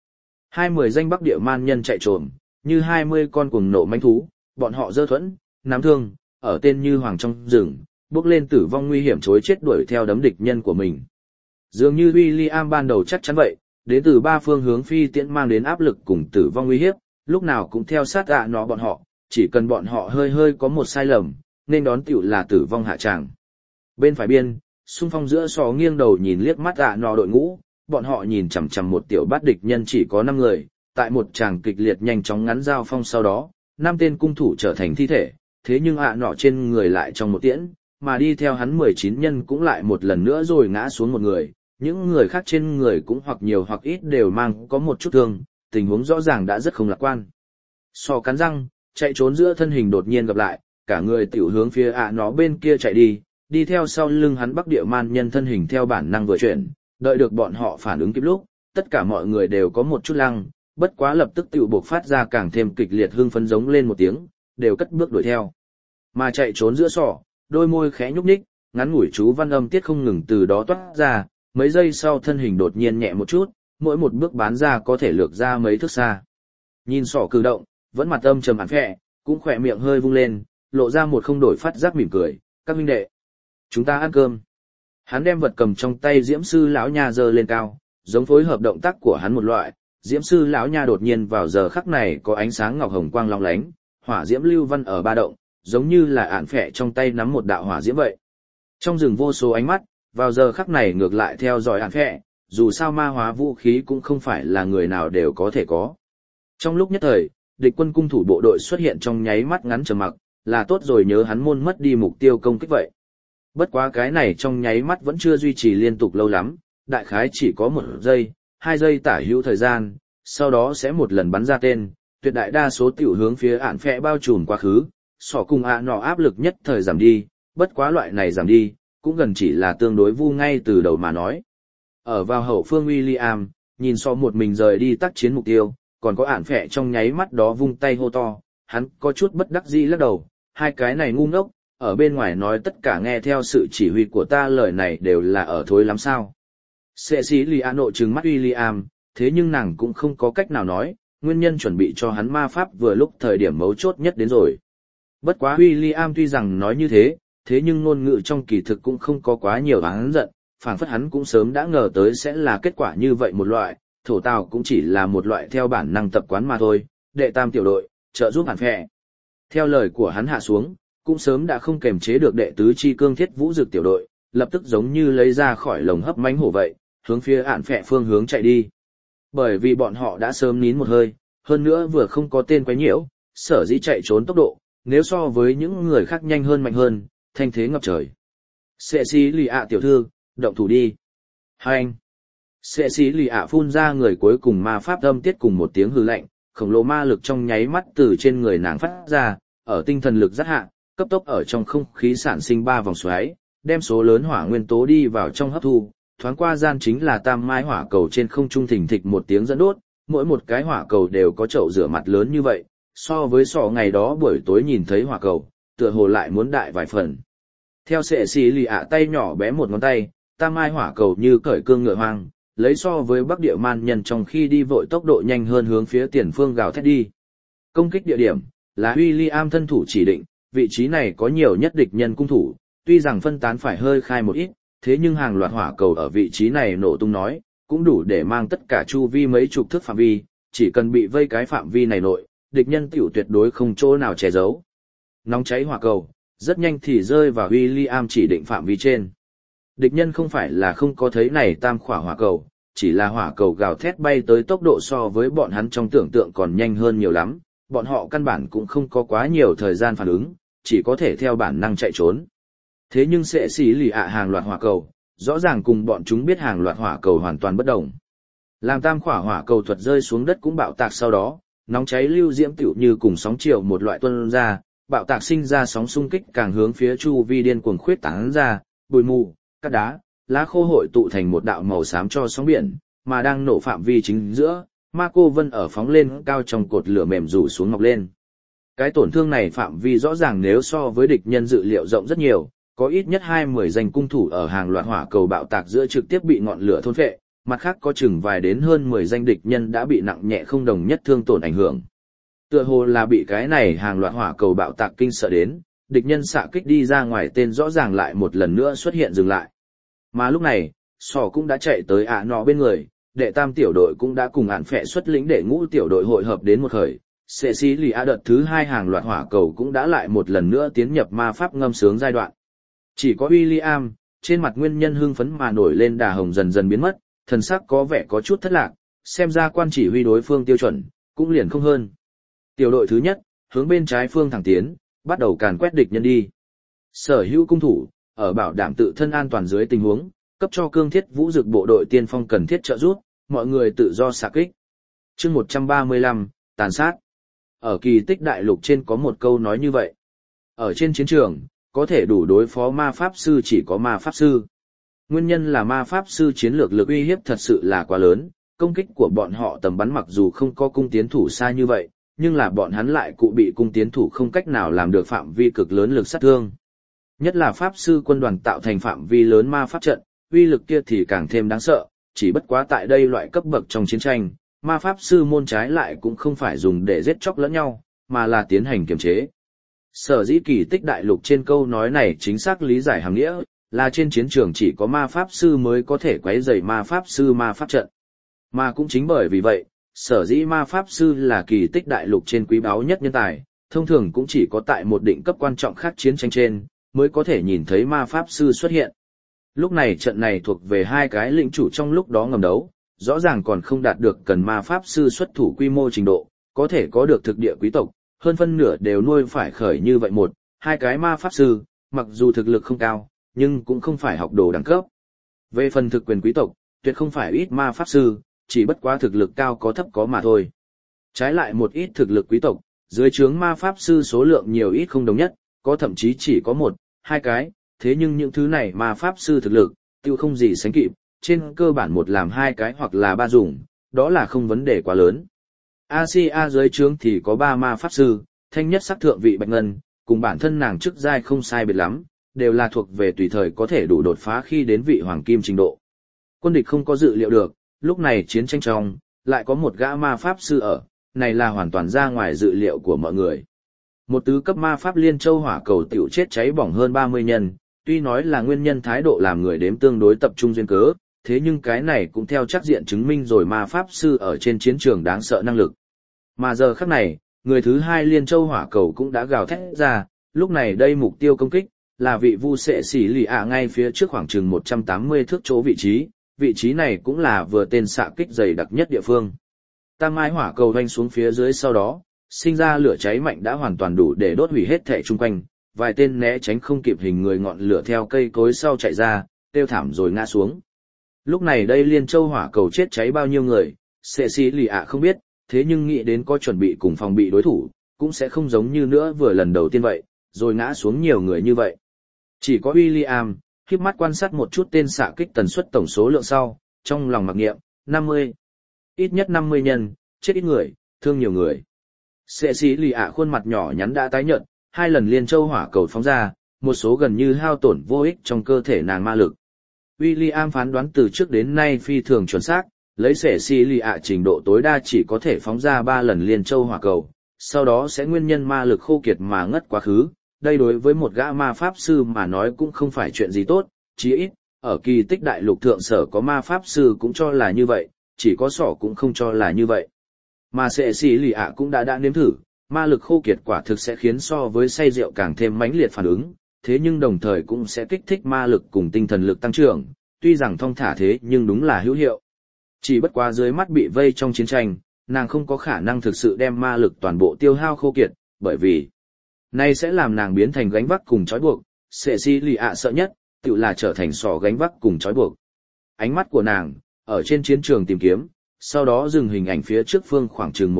20 danh bắc địa man nhân chạy trồm, như 20 con cuồng nộ manh thú, bọn họ giơ thuẫn, nắm thương, ở tên như hoàng trong rừng, bước lên tử vong nguy hiểm chối chết đuổi theo đấm địch nhân của mình. Dường như William ban đầu chắc chắn vậy, đến từ 3 phương hướng phi tiễn mang đến áp lực cùng tử vong nguy hiểm, lúc nào cũng theo sát nọ bọn họ, chỉ cần bọn họ hơi có một sai lầm, nên đón tiểu là tử vong hạ tràng. Bên phải biên, xung phong giữa sò nghiêng đầu nhìn liếc mắt nọ đội ngũ, bọn họ nhìn chằm chằm một tiểu bát địch nhân chỉ có 5 người, tại một tràng kịch liệt nhanh chóng ngắn giao phong sau đó, 5 tên cung thủ trở thành thi thể, thế nhưng nọ trên người lại trong một tiễn, mà đi theo hắn 19 nhân cũng lại một lần nữa rồi ngã xuống một người, những người khác trên người cũng hoặc nhiều hoặc ít đều mang có một chút thương, tình huống rõ ràng đã rất không lạc quan. Sò cắn răng, chạy trốn giữa thân hình đột nhiên gặp lại, cả người tiểu hướng phía nó bên kia chạy đi, đi theo sau lưng hắn Bắc Địa Man Nhân thân hình theo bản năng vừa chuyển, đợi được bọn họ phản ứng kịp lúc, tất cả mọi người đều có một chút lăng, bất quá lập tức tiểu buộc phát ra càng thêm kịch liệt hưng phấn giống lên một tiếng, đều cất bước đuổi theo. Mà chạy trốn giữa sọ, đôi môi khẽ nhúc nhích, ngắn ngủi chú văn âm tiết không ngừng từ đó toát ra, mấy giây sau thân hình đột nhiên nhẹ một chút, mỗi một bước bán ra có thể lược ra mấy thước xa. Nhìn sọ cử động, vẫn mặt âm trầm hẳn phệ, cũng khỏe miệng hơi vung lên, lộ ra một không đổi phát giác mỉm cười, các huynh đệ, chúng ta ăn cơm. Hắn đem vật cầm trong tay diễm sư lão nha giơ lên cao, giống phối hợp động tác của hắn một loại, diễm sư lão nha đột nhiên vào giờ khắc này có ánh sáng ngọc hồng quang long lánh, hỏa diễm lưu văn ở ba động, giống như là ản phệ trong tay nắm một đạo hỏa diễm vậy. Trong rừng vô số ánh mắt, vào giờ khắc này ngược lại theo dõi ản phệ, dù sao ma hóa vũ khí cũng không phải là người nào đều có thể có. Trong lúc nhất thời, địch quân cung thủ bộ đội xuất hiện trong nháy mắt ngắn trầm mặc, là tốt rồi nhớ hắn môn mất đi mục tiêu công kích vậy. Bất quá cái này trong nháy mắt vẫn chưa duy trì liên tục lâu lắm, đại khái chỉ có 1 giây, 2 giây tả hữu thời gian, sau đó sẽ một lần bắn ra tên, tuyệt đại đa số tiểu hướng phía ản phệ bao trùm quá khứ, sỏ cùng nọ áp lực nhất thời giảm đi, bất quá loại này giảm đi, cũng gần chỉ là tương đối vu ngay từ đầu mà nói. Ở vào hậu phương William, nhìn so một mình rời đi tác chiến mục tiêu, còn có ản phệ trong nháy mắt đó vung tay hô to, hắn có chút bất đắc dĩ lắc đầu, hai cái này ngu ngốc, ở bên ngoài nói tất cả nghe theo sự chỉ huy của ta lời này đều là ở thối lắm sao. Cecilia nộ trừng mắt William, thế nhưng nàng cũng không có cách nào nói, nguyên nhân chuẩn bị cho hắn ma pháp vừa lúc thời điểm mấu chốt nhất đến rồi. Bất quá William tuy rằng nói như thế, thế nhưng ngôn ngữ trong kỳ thực cũng không có quá nhiều hắn giận, phảng phất hắn cũng sớm đã ngờ tới sẽ là kết quả như vậy một loại, thổ tào cũng chỉ là một loại theo bản năng tập quán mà thôi, đệ tam tiểu đội, trợ giúp hàn phệ. Theo lời của hắn hạ xuống, cũng sớm đã không kềm chế được đệ tứ chi cương thiết vũ dực tiểu đội, lập tức giống như lấy ra khỏi lồng hấp mánh hổ vậy, hướng phía ản phệ phương hướng chạy đi. Bởi vì bọn họ đã sớm nín một hơi, hơn nữa vừa không có tên quấy nhiễu, sở dĩ chạy trốn tốc độ, nếu so với những người khác nhanh hơn mạnh hơn, thanh thế ngập trời. Cecilia tiểu thư, động thủ đi. Hành. Cecilia phun ra người cuối cùng ma pháp âm tiết cùng một tiếng hư lạnh, khổng lồ ma lực trong nháy mắt từ trên người nàng phát ra, ở tinh thần lực rất hạ, cấp tốc ở trong không khí sản sinh 3 vòng xoáy, đem số lớn hỏa nguyên tố đi vào trong hấp thu, thoáng qua gian chính là tam mai hỏa cầu trên không trung thình thịch một tiếng dẫn đốt, mỗi một cái hỏa cầu đều có chậu rửa mặt lớn như vậy, so với sọ ngày đó buổi tối nhìn thấy hỏa cầu, tựa hồ lại muốn đại vài phần. Theo sệ xì lì ạ tay nhỏ bé một ngón tay, tam mai hỏa cầu như cởi cương ngựa hoang, lấy so với Bắc Địa Man Nhân trong khi đi vội tốc độ nhanh hơn hướng phía tiền phương gào thét đi. Công kích địa điểm là William thân thủ chỉ định, vị trí này có nhiều nhất địch nhân cung thủ, tuy rằng phân tán phải hơi khai một ít, thế nhưng hàng loạt hỏa cầu ở vị trí này nổ tung nói, cũng đủ để mang tất cả chu vi mấy chục thước phạm vi, chỉ cần bị vây cái phạm vi này nội, địch nhân tiểu tuyệt đối không chỗ nào che giấu. Nóng cháy hỏa cầu, rất nhanh thì rơi vào William chỉ định phạm vi trên. Địch nhân không phải là không có thấy này tam khỏa hỏa cầu, chỉ là hỏa cầu gào thét bay tới tốc độ so với bọn hắn trong tưởng tượng còn nhanh hơn nhiều lắm, bọn họ căn bản cũng không có quá nhiều thời gian phản ứng, chỉ có thể theo bản năng chạy trốn. Thế nhưng sẽ xỉ lì ạ hàng loạt hỏa cầu, rõ ràng cùng bọn chúng biết hàng loạt hỏa cầu hoàn toàn bất đồng. Làm tam khỏa hỏa cầu thuật rơi xuống đất cũng bạo tạc sau đó, nóng cháy lưu diễm tựu như cùng sóng chiều một loại tuôn ra, bạo tạc sinh ra sóng xung kích càng hướng phía chu vi điên cuồng khuyết tán ra, bụi mù, cát đá, lá khô hội tụ thành một đạo màu xám cho sóng biển, mà đang nổ phạm vi chính giữa, ma cô vân ở phóng lên cao trong cột lửa mềm rủ xuống mọc lên. Cái tổn thương này phạm vi rõ ràng nếu so với địch nhân dự liệu rộng rất nhiều, có ít nhất 20 danh cung thủ ở hàng loạt hỏa cầu bạo tạc giữa trực tiếp bị ngọn lửa thôn phệ, mặt khác có chừng vài đến hơn 10 danh địch nhân đã bị nặng nhẹ không đồng nhất thương tổn ảnh hưởng. Tựa hồ là bị cái này hàng loạt hỏa cầu bạo tạc kinh sợ đến, địch nhân xạ kích đi ra ngoài tên rõ ràng lại một lần nữa xuất hiện dừng lại. Mà lúc này, sò cũng đã chạy tới nọ bên người, đệ tam tiểu đội cũng đã cùng ạn phệ xuất lĩnh đệ ngũ tiểu đội hội hợp đến một khởi. Cecilia đợt thứ 2 hàng loạt hỏa cầu cũng đã lại một lần nữa tiến nhập ma pháp ngâm sướng giai đoạn. Chỉ có William, trên mặt nguyên nhân hưng phấn mà nổi lên đà hồng dần dần biến mất, thần sắc có vẻ có chút thất lạc, xem ra quan chỉ huy đối phương tiêu chuẩn, cũng liền không hơn. Tiểu đội thứ nhất, hướng bên trái phương thẳng tiến, bắt đầu càn quét địch nhân đi. Sở hữu cung thủ, ở bảo đảm tự thân an toàn dưới tình huống, cấp cho cương thiết vũ dực bộ đội tiên phong cần thiết trợ giúp, mọi người tự do xạ kích. Chương 135, tàn sát. Ở kỳ tích đại lục trên có một câu nói như vậy. Ở trên chiến trường, có thể đủ đối phó ma pháp sư chỉ có ma pháp sư. Nguyên nhân là ma pháp sư chiến lược lực uy hiếp thật sự là quá lớn, công kích của bọn họ tầm bắn mặc dù không có cung tiến thủ xa như vậy, nhưng là bọn hắn lại cụ bị cung tiến thủ không cách nào làm được phạm vi cực lớn lực sát thương. Nhất là pháp sư quân đoàn tạo thành phạm vi lớn ma pháp trận, uy lực kia thì càng thêm đáng sợ, chỉ bất quá tại đây loại cấp bậc trong chiến tranh, ma pháp sư môn trái lại cũng không phải dùng để giết chóc lẫn nhau, mà là tiến hành kiềm chế. Sở dĩ kỳ tích đại lục trên câu nói này chính xác lý giải hàm nghĩa, là trên chiến trường chỉ có ma pháp sư mới có thể quấy rầy ma pháp sư ma pháp trận. Mà cũng chính bởi vì vậy, sở dĩ ma pháp sư là kỳ tích đại lục trên quý báu nhất nhân tài, thông thường cũng chỉ có tại một định cấp quan trọng khác chiến tranh trên, mới có thể nhìn thấy ma pháp sư xuất hiện. Lúc này trận này thuộc về hai cái lĩnh chủ trong lúc đó ngầm đấu, rõ ràng còn không đạt được cần ma pháp sư xuất thủ quy mô trình độ, có thể có được thực địa quý tộc, hơn phân nửa đều nuôi phải khởi như vậy một, hai cái ma pháp sư, mặc dù thực lực không cao, nhưng cũng không phải học đồ đẳng cấp. Về phần thực quyền quý tộc, tuyệt không phải ít ma pháp sư, chỉ bất quá thực lực cao có thấp có mà thôi. Trái lại một ít thực lực quý tộc, dưới trướng ma pháp sư số lượng nhiều ít không đồng nhất, có thậm chí chỉ có một, hai cái, thế nhưng những thứ này ma pháp sư thực lực, tiêu không gì sánh kịp, trên cơ bản một làm hai cái hoặc là ba dùng, đó là không vấn đề quá lớn. Asia dưới trướng thì có ba ma pháp sư, thanh nhất sắc thượng vị Bạch Ngân, cùng bản thân nàng chức giai không sai biệt lắm, đều là thuộc về tùy thời có thể đủ đột phá khi đến vị hoàng kim trình độ. Quân địch không có dự liệu được, lúc này chiến tranh trong, lại có một gã ma pháp sư ở, này là hoàn toàn ra ngoài dự liệu của mọi người. Một tứ cấp ma pháp liên châu hỏa cầu tiểu chết cháy bỏng hơn 30 nhân, tuy nói là nguyên nhân thái độ làm người đếm tương đối tập trung duyên cớ, thế nhưng cái này cũng theo chắc diện chứng minh rồi ma pháp sư ở trên chiến trường đáng sợ năng lực. Mà giờ khắc này, người thứ hai liên châu hỏa cầu cũng đã gào thét ra, lúc này đây mục tiêu công kích, là vị vu sệ xỉ lì ạ ngay phía trước khoảng chừng 180 thước chỗ vị trí này cũng là vừa tên xạ kích dày đặc nhất địa phương. Tam mai hỏa cầu vanh xuống phía dưới sau đó, sinh ra lửa cháy mạnh đã hoàn toàn đủ để đốt hủy hết thảy chung quanh, vài tên né tránh không kịp hình người ngọn lửa theo cây cối sau chạy ra, tiêu thảm rồi ngã xuống. Lúc này đây liên châu hỏa cầu chết cháy bao nhiêu người, sệ xỉ lì ạ không biết, thế nhưng nghĩ đến có chuẩn bị cùng phòng bị đối thủ, cũng sẽ không giống như nữa vừa lần đầu tiên vậy, rồi ngã xuống nhiều người như vậy. Chỉ có William, khiếp mắt quan sát một chút tên xạ kích tần suất tổng số lượng sau, trong lòng mặc niệm, 50. Ít nhất 50 nhân, chết ít người, thương nhiều người. Sệ xỉ lì ạ khuôn mặt nhỏ nhắn đã tái nhợt, hai lần liên châu hỏa cầu phóng ra, một số gần như hao tổn vô ích trong cơ thể nàng ma lực. William phán đoán từ trước đến nay phi thường chuẩn xác, lấy sệ xỉ lì ạ trình độ tối đa chỉ có thể phóng ra 3 lần liên châu hỏa cầu, sau đó sẽ nguyên nhân ma lực khô kiệt mà ngất quá khứ. Đây đối với một gã ma pháp sư mà nói cũng không phải chuyện gì tốt, chí ít, ở kỳ tích đại lục thượng sở có ma pháp sư cũng cho là như vậy, chỉ có sỏ cũng không cho là như vậy. Mà sệ xỉ lì ạ cũng đã nếm thử, ma lực khô kiệt quả thực sẽ khiến so với say rượu càng thêm mãnh liệt phản ứng, thế nhưng đồng thời cũng sẽ kích thích ma lực cùng tinh thần lực tăng trưởng, tuy rằng thong thả thế nhưng đúng là hữu hiệu. Chỉ bất quá dưới mắt bị vây trong chiến tranh, nàng không có khả năng thực sự đem ma lực toàn bộ tiêu hao khô kiệt, bởi vì nay sẽ làm nàng biến thành gánh vác cùng trói buộc, sệ xỉ lì ạ sợ nhất, tự là trở thành sỏ gánh vác cùng trói buộc. Ánh mắt của nàng, ở trên chiến trường tìm kiếm, sau đó dừng hình ảnh phía trước phương khoảng chừng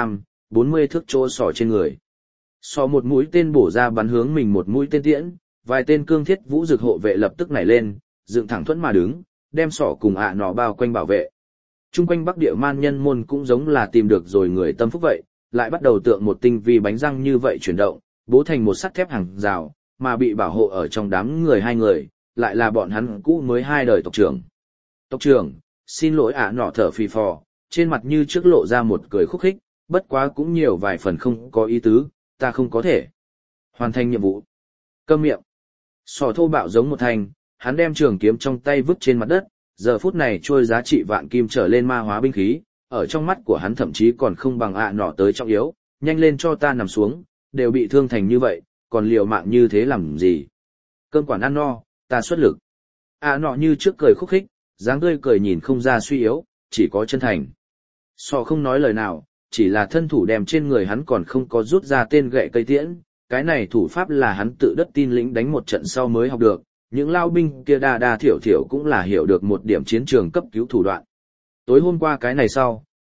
140 thước chỗ sỏ trên người. Sỏ một mũi tên bổ ra bắn hướng mình một mũi tên tiễn, vài tên cương thiết vũ dực hộ vệ lập tức nảy lên, dựng thẳng thuẫn mà đứng, đem sỏ cùng nọ bao quanh bảo vệ. Trung quanh Bắc Địa Man nhân môn cũng giống là tìm được rồi người tâm phúc vậy, lại bắt đầu tượng một tinh vi bánh răng như vậy chuyển động, bố thành một sắt thép hàng rào, mà bị bảo hộ ở trong đám người hai người, lại là bọn hắn cũ mới hai đời tộc trưởng. Tộc trưởng, xin lỗi nọ thở phì phò, trên mặt như trước lộ ra một cười khúc khích, bất quá cũng nhiều vài phần không có ý tứ, ta không có thể hoàn thành nhiệm vụ. Câm miệng. Sỏ thô bạo giống một thanh, hắn đem trường kiếm trong tay vứt trên mặt đất, giờ phút này trôi giá trị vạn kim trở lên ma hóa binh khí, ở trong mắt của hắn thậm chí còn không bằng nọ tới trọng yếu, nhanh lên cho ta nằm xuống, đều bị thương thành như vậy, còn liều mạng như thế làm gì? Cơm quản ăn no, ta xuất lực. Nọ như trước cười khúc khích, dáng tươi cười nhìn không ra suy yếu, chỉ có chân thành. Sọ không nói lời nào, chỉ là thân thủ đem trên người hắn còn không có rút ra tên gậy cây tiễn, cái này thủ pháp là hắn tự đất tin lĩnh đánh một trận sau mới học được, những lao binh kia đa thiểu thiểu cũng là hiểu được một điểm chiến trường cấp cứu thủ đoạn. Tối hôm qua cái này sau,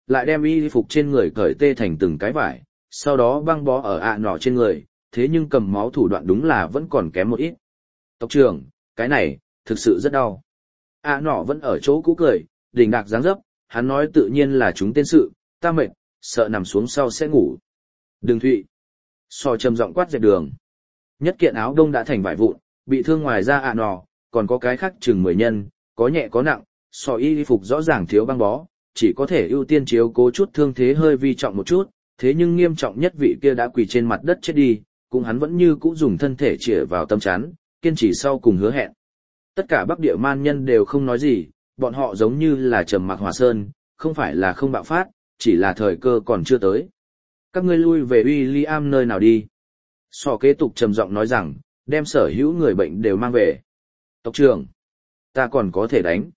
lại đem y phục trên người cởi tê thành từng cái vải, sau đó băng bó ở ạ nọ trên người, thế nhưng cầm máu thủ đoạn đúng là vẫn còn kém một ít. Tộc trưởng, cái này, thực sự rất đau. ạ nọ vẫn ở chỗ cũ cười, đỉnh đạc dáng dấp, hắn nói tự nhiên là chúng tên sự, ta mệt, sợ nằm xuống sau sẽ ngủ. Đường Thụy. Sò trầm giọng quát dẹp đường. Nhất kiện áo đông đã thành vải vụn, bị thương ngoài ra ạ nọ, còn có cái khác chừng 10 nhân, có nhẹ có nặng, sò y phục rõ ràng thiếu băng bó, chỉ có thể ưu tiên chiếu cố chút thương thế hơi vi trọng một chút, thế nhưng nghiêm trọng nhất vị kia đã quỳ trên mặt đất chết đi, cũng hắn vẫn như cũ dùng thân thể chĩa vào tâm chắn, kiên trì sau cùng hứa hẹn. Tất cả Bắc Địa man nhân đều không nói gì, bọn họ giống như là trầm mặc hòa sơn, không phải là không bạo phát, chỉ là thời cơ còn chưa tới. Các ngươi lui về William nơi nào đi. Sò kế tục trầm giọng nói rằng, đem sở hữu người bệnh đều mang về. Tộc trưởng, ta còn có thể đánh.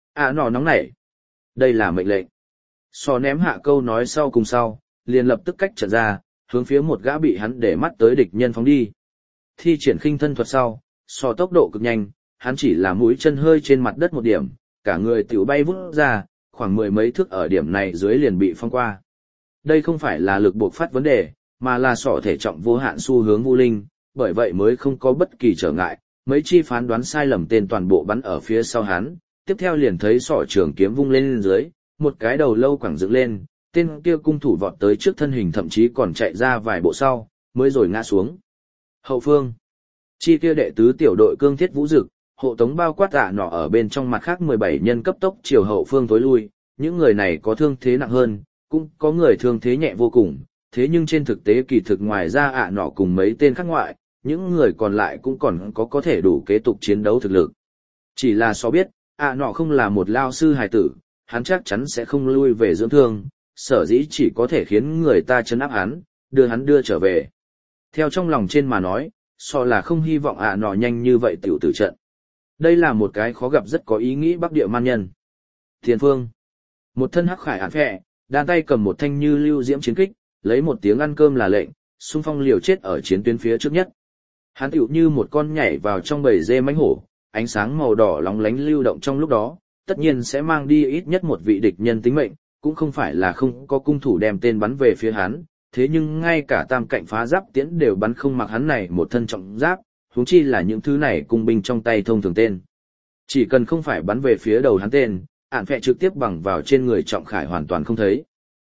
Nọ nóng nảy. Đây là mệnh lệnh. Sò ném hạ câu nói sau cùng sau, liền lập tức cách trận ra, hướng phía một gã bị hắn để mắt tới địch nhân phóng đi. Thi triển khinh thân thuật sau, sò tốc độ cực nhanh, hắn chỉ là mũi chân hơi trên mặt đất một điểm, cả người tiểu bay vút ra, khoảng 10 mấy thước ở điểm này dưới liền bị phong qua. Đây không phải là lực buộc phát vấn đề, mà là sọ thể trọng vô hạn xu hướng vô linh, bởi vậy mới không có bất kỳ trở ngại, mấy chi phán đoán sai lầm tên toàn bộ bắn ở phía sau hắn, tiếp theo liền thấy sọ trường kiếm vung lên dưới, một cái đầu lâu quẳng dựng lên, tên kia cung thủ vọt tới trước thân hình thậm chí còn chạy ra vài bộ sau, mới rồi ngã xuống. Hậu phương, chi kia đệ tứ tiểu đội cương thiết vũ dực, hộ tống bao quát nọ ở bên trong mặt khác 17 nhân cấp tốc chiều hậu phương tối lui, những người này có thương thế nặng hơn, cũng có người thương thế nhẹ vô cùng, thế nhưng trên thực tế kỳ thực ngoài ra nọ cùng mấy tên khác ngoại, những người còn lại cũng còn có thể đủ kế tục chiến đấu thực lực. Chỉ là so biết, nọ không là một lao sư hài tử, hắn chắc chắn sẽ không lui về dưỡng thương, sở dĩ chỉ có thể khiến người ta trấn áp hắn đưa trở về. Theo trong lòng trên mà nói, so là không hy vọng nọ nhanh như vậy tiểu tử trận. Đây là một cái khó gặp rất có ý nghĩ Bắc Địa man nhân. Tiền phương, một thân hắc khải phệ, đan tay cầm một thanh như lưu diễm chiến kích, lấy một tiếng ăn cơm là lệnh, xung phong liều chết ở chiến tuyến phía trước nhất. Hắn tựu như một con nhảy vào trong bầy dê mãnh hổ, ánh sáng màu đỏ lóng lánh lưu động trong lúc đó, tất nhiên sẽ mang đi ít nhất một vị địch nhân tính mệnh, cũng không phải là không có cung thủ đem tên bắn về phía hắn, thế nhưng ngay cả tam cạnh phá giáp tiễn đều bắn không mặc hắn này một thân trọng giáp, huống chi là những thứ này cung binh trong tay thông thường tên. Chỉ cần không phải bắn về phía đầu hắn tên, phệ trực tiếp bằng vào trên người trọng khải hoàn toàn không thấy.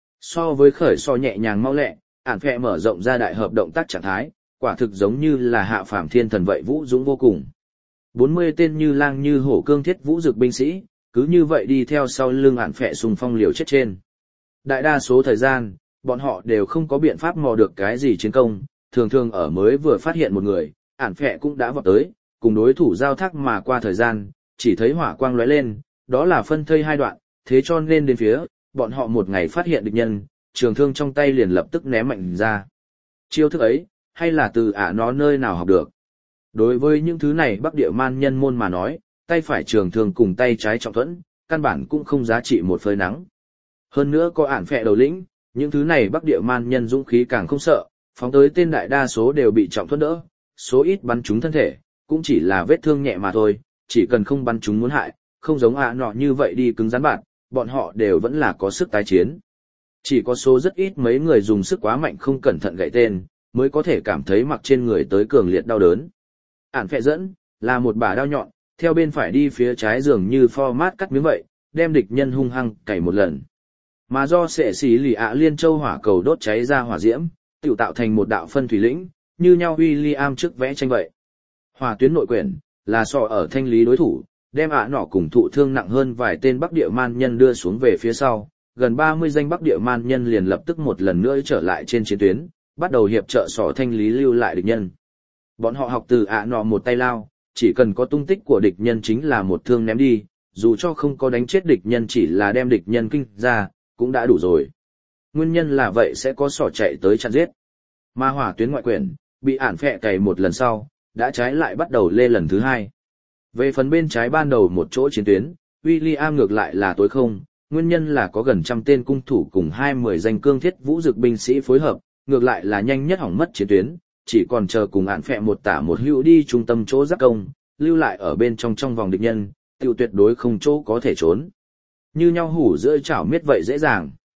So với khởi so nhẹ nhàng mau lẹ, phệ mở rộng ra đại hợp động tác trạng thái, quả thực giống như là hạ phàm thiên thần vậy vũ dũng vô cùng. 40 tên như lang như hổ cương thiết vũ dực binh sĩ, cứ như vậy đi theo sau lưng phệ xung phong liều chết trên. Đại đa số thời gian, bọn họ đều không có biện pháp mò được cái gì chiến công, thường thường ở mới vừa phát hiện một người, phệ cũng đã vọt tới, cùng đối thủ giao thác mà qua thời gian, chỉ thấy hỏa quang lóe lên, đó là phân thây hai đoạn, thế cho nên đến phía, bọn họ một ngày phát hiện địch nhân, trường thương trong tay liền lập tức ném mạnh ra. Chiêu thức ấy, hay là từ nó nơi nào học được. Đối với những thứ này Bắc Địa man nhân môn mà nói, tay phải trường thương cùng tay trái trọng thuẫn, căn bản cũng không giá trị một phơi nắng. Hơn nữa có phệ đầu lĩnh, những thứ này Bắc Địa man nhân dũng khí càng không sợ, phóng tới tên đại đa số đều bị trọng thuẫn đỡ, số ít bắn trúng thân thể, cũng chỉ là vết thương nhẹ mà thôi, chỉ cần không bắn trúng muốn hại, không giống nọ như vậy đi cứng rắn bạn, bọn họ đều vẫn là có sức tái chiến. Chỉ có số rất ít mấy người dùng sức quá mạnh không cẩn thận gãy tên, mới có thể cảm thấy mặc trên người tới cường liệt đau đớn. Phệ dẫn, là một bả đao nhọn, theo bên phải đi phía trái dường như format cắt miếng vậy, đem địch nhân hung hăng cày một lần. Mà do sệ xí lì liên châu hỏa cầu đốt cháy ra hỏa diễm, tự tạo thành một đạo phân thủy lĩnh, như nhau William trước vẽ tranh vậy. Hỏa tuyến nội quyển, là sọ ở thanh lý đối thủ, đem nọ cùng thụ thương nặng hơn vài tên Bắc Địa man nhân đưa xuống về phía sau, gần 30 danh Bắc Địa man nhân liền lập tức một lần nữa trở lại trên chiến tuyến, bắt đầu hiệp trợ sọ thanh lý lưu lại địch nhân. Bọn họ học từ nọ một tay lao, chỉ cần có tung tích của địch nhân chính là một thương ném đi, dù cho không có đánh chết địch nhân chỉ là đem địch nhân kinh ra, cũng đã đủ rồi. Nguyên nhân là vậy sẽ có sọ chạy tới chặn giết. Mà hỏa tuyến ngoại quyển, bị phệ cày một lần sau, đã trái lại bắt đầu lê lần thứ hai. Về phần bên trái ban đầu một chỗ chiến tuyến, William ngược lại là tối không, nguyên nhân là có gần trăm tên cung thủ cùng 20 danh cương thiết vũ dực binh sĩ phối hợp, ngược lại là nhanh nhất hỏng mất chiến tuyến, chỉ còn chờ cùng phệ một tả một hữu đi trung tâm chỗ giáp công, lưu lại ở bên trong vòng địch nhân, tiêu tuyệt đối không chỗ có thể trốn. Như nhau hủ giữa chảo miết vậy dễ dàng.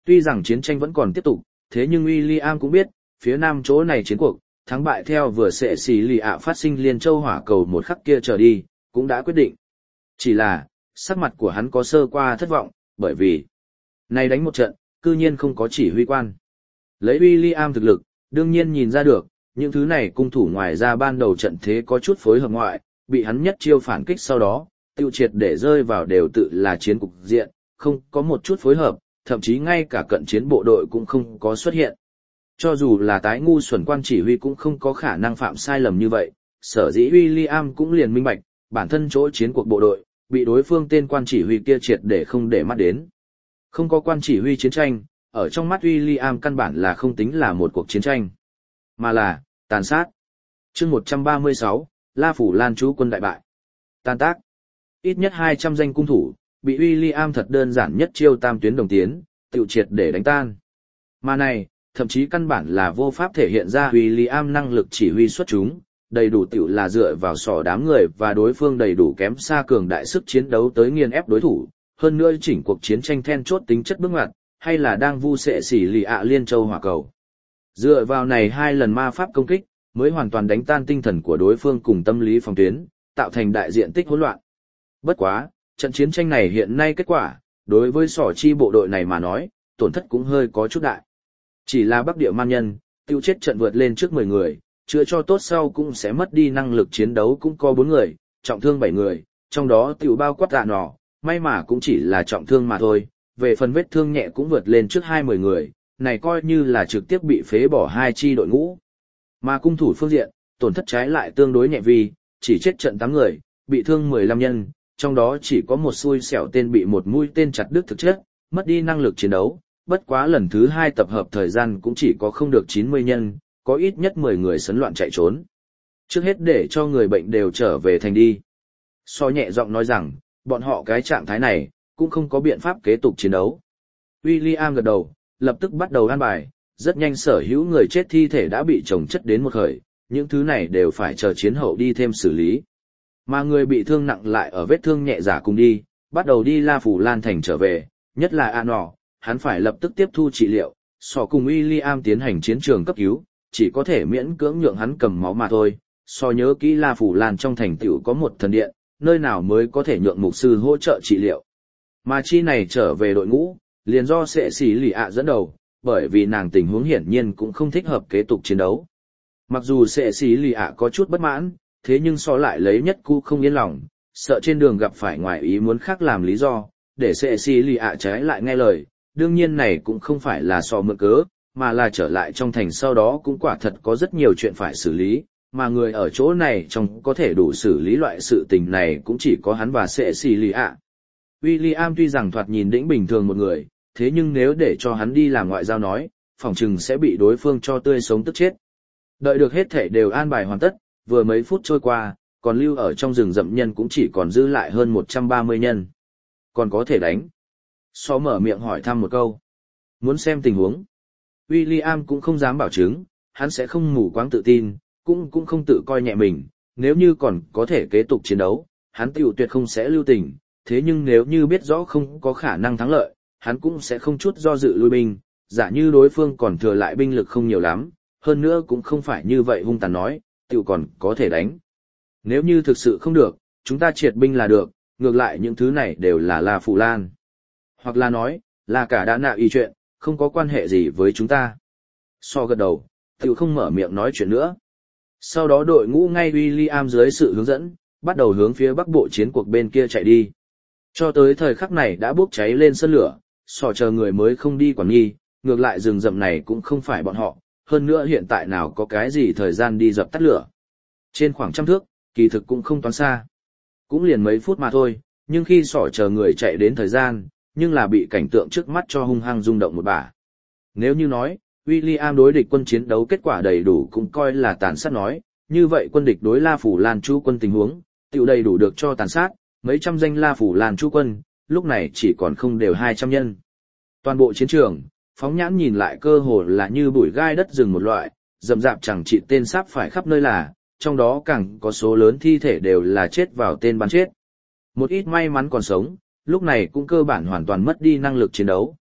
Tuy rằng chiến tranh vẫn còn tiếp tục, thế nhưng William cũng biết, phía nam chỗ này chiến cuộc, thắng bại theo vừa sẽ xì lì ạ phát sinh liên châu hỏa cầu một khắc kia trở đi, cũng đã quyết định. Chỉ là, sắc mặt của hắn có sơ qua thất vọng, bởi vì này đánh một trận, cư nhiên không có chỉ huy quan. Lấy William thực lực, đương nhiên nhìn ra được, những thứ này cung thủ ngoài ra ban đầu trận thế có chút phối hợp ngoại, bị hắn nhất chiêu phản kích sau đó, tiêu triệt để rơi vào đều tự là chiến cục diện, không có một chút phối hợp, thậm chí ngay cả cận chiến bộ đội cũng không có xuất hiện. Cho dù là tái ngu xuẩn quan chỉ huy cũng không có khả năng phạm sai lầm như vậy, sở dĩ William cũng liền minh bạch, bản thân chỗ chiến cuộc bộ đội, bị đối phương tên quan chỉ huy kia triệt để không để mắt đến. Không có quan chỉ huy chiến tranh, ở trong mắt William căn bản là không tính là một cuộc chiến tranh, mà là tàn sát. Chương 136, La Phủ Lan chú quân đại bại. Tan tác. Ít nhất 200 danh cung thủ, bị William thật đơn giản nhất chiêu tam tuyến đồng tiến, tiêu triệt để đánh tan. Mà này, thậm chí căn bản là vô pháp thể hiện ra William năng lực chỉ huy xuất chúng, đầy đủ tiểu là dựa vào sỏ đám người và đối phương đầy đủ kém xa cường đại sức chiến đấu tới nghiền ép đối thủ, hơn nữa chỉnh cuộc chiến tranh then chốt tính chất bước ngoặt, hay là đang vu sệ xỉ lì ạ liên châu hỏa cầu. Dựa vào này 2 lần ma pháp công kích, mới hoàn toàn đánh tan tinh thần của đối phương cùng tâm lý phòng tuyến, tạo thành đại diện tích hỗn loạn. Bất quá, trận chiến tranh này hiện nay kết quả, đối với sỏ chi bộ đội này mà nói, tổn thất cũng hơi có chút đại. Chỉ là Bắc Địa Man Nhân, tiêu chết trận vượt lên trước 10 người, chữa cho tốt sau cũng sẽ mất đi năng lực chiến đấu cũng có 4 người, trọng thương 7 người, trong đó tiểu bao quát tạ nỏ, may mà cũng chỉ là trọng thương mà thôi, về phần vết thương nhẹ cũng vượt lên trước 20 người, này coi như là trực tiếp bị phế bỏ 2 chi đội ngũ. Mà cung thủ phương diện, tổn thất trái lại tương đối nhẹ vì, chỉ chết trận 8 người, bị thương 15 nhân, trong đó chỉ có một xui xẻo tên bị một mũi tên chặt đứt thực chất, mất đi năng lực chiến đấu, bất quá lần thứ 2 tập hợp thời gian cũng chỉ có không được 90 nhân, có ít nhất 10 người sấn loạn chạy trốn. Trước hết để cho người bệnh đều trở về thành đi. So nhẹ giọng nói rằng, bọn họ cái trạng thái này, cũng không có biện pháp kế tục chiến đấu. William gật đầu, lập tức bắt đầu an bài, rất nhanh sở hữu người chết thi thể đã bị chồng chất đến một khởi, những thứ này đều phải chờ chiến hậu đi thêm xử lý. Mà người bị thương nặng lại ở vết thương nhẹ giả cùng đi, bắt đầu đi La Phủ Lan thành trở về, nhất là An Nỏ, hắn phải lập tức tiếp thu trị liệu, so cùng William tiến hành chiến trường cấp cứu, chỉ có thể miễn cưỡng nhượng hắn cầm máu mà thôi. So nhớ kỹ La Phủ Lan trong thành tựu có một thần điện, nơi nào mới có thể nhượng mục sư hỗ trợ trị liệu. Mà chi này trở về đội ngũ, liền do sệ xỉ lì ạ dẫn đầu, bởi vì nàng tình huống hiển nhiên cũng không thích hợp kế tục chiến đấu. Mặc dù sệ xỉ lì ạ có chút bất mãn, thế nhưng so lại lấy nhất cú không yên lòng, sợ trên đường gặp phải ngoài ý muốn khác làm lý do, để sệ xỉ lì ạ trái lại nghe lời. Đương nhiên này cũng không phải là so mượn cớ, mà là trở lại trong thành sau đó cũng quả thật có rất nhiều chuyện phải xử lý, mà người ở chỗ này trong có thể đủ xử lý loại sự tình này cũng chỉ có hắn và sệ xỉ lì ạ. William tuy rằng thoạt nhìn đĩnh bình thường một người, thế nhưng nếu để cho hắn đi làm ngoại giao nói, phỏng chừng sẽ bị đối phương cho tươi sống tức chết. Đợi được hết thể đều an bài hoàn tất, vừa mấy phút trôi qua, còn lưu ở trong rừng rậm nhân cũng chỉ còn dư lại hơn 130 nhân. Còn có thể đánh. So mở miệng hỏi thăm một câu. Muốn xem tình huống. William cũng không dám bảo chứng, hắn sẽ không mù quáng tự tin, cũng không tự coi nhẹ mình, nếu như còn có thể kế tục chiến đấu, hắn tiểu tuyệt không sẽ lưu tình, thế nhưng nếu như biết rõ không có khả năng thắng lợi, hắn cũng sẽ không chút do dự lui binh, giả như đối phương còn thừa lại binh lực không nhiều lắm, hơn nữa cũng không phải như vậy hung tàn nói, tiểu còn có thể đánh. Nếu như thực sự không được, chúng ta triệt binh là được, ngược lại những thứ này đều là La Phủ Lan. Hoặc là nói, là cả đã nạ y chuyện, không có quan hệ gì với chúng ta. So gật đầu, tiểu không mở miệng nói chuyện nữa. Sau đó đội ngũ ngay William dưới sự hướng dẫn, bắt đầu hướng phía bắc bộ chiến cuộc bên kia chạy đi. Cho tới thời khắc này đã bốc cháy lên sân lửa, sò chờ người mới không đi quản nghi, ngược lại rừng rậm này cũng không phải bọn họ, hơn nữa hiện tại nào có cái gì thời gian đi dập tắt lửa. Trên khoảng 100 thước, kỳ thực cũng không toán xa. Cũng liền mấy phút mà thôi, nhưng khi sỏ chờ người chạy đến thời gian, nhưng là bị cảnh tượng trước mắt cho hung hăng rung động một bả. Nếu như nói, William đối địch quân chiến đấu kết quả đầy đủ cũng coi là tàn sát nói, như vậy quân địch đối La Phủ Lan chú quân tình huống, tiểu đầy đủ được cho tàn sát, mấy trăm danh La Phủ Lan chú quân, lúc này chỉ còn không đều 200 nhân. Toàn bộ chiến trường, phóng nhãn nhìn lại cơ hồ là như bụi gai đất rừng một loại, rậm rạp chẳng trị tên sáp phải khắp nơi là, trong đó càng có số lớn thi thể đều là chết vào tên bắn chết. Một ít may mắn còn sống, lúc này cũng cơ bản hoàn toàn mất đi năng lực chiến đấu,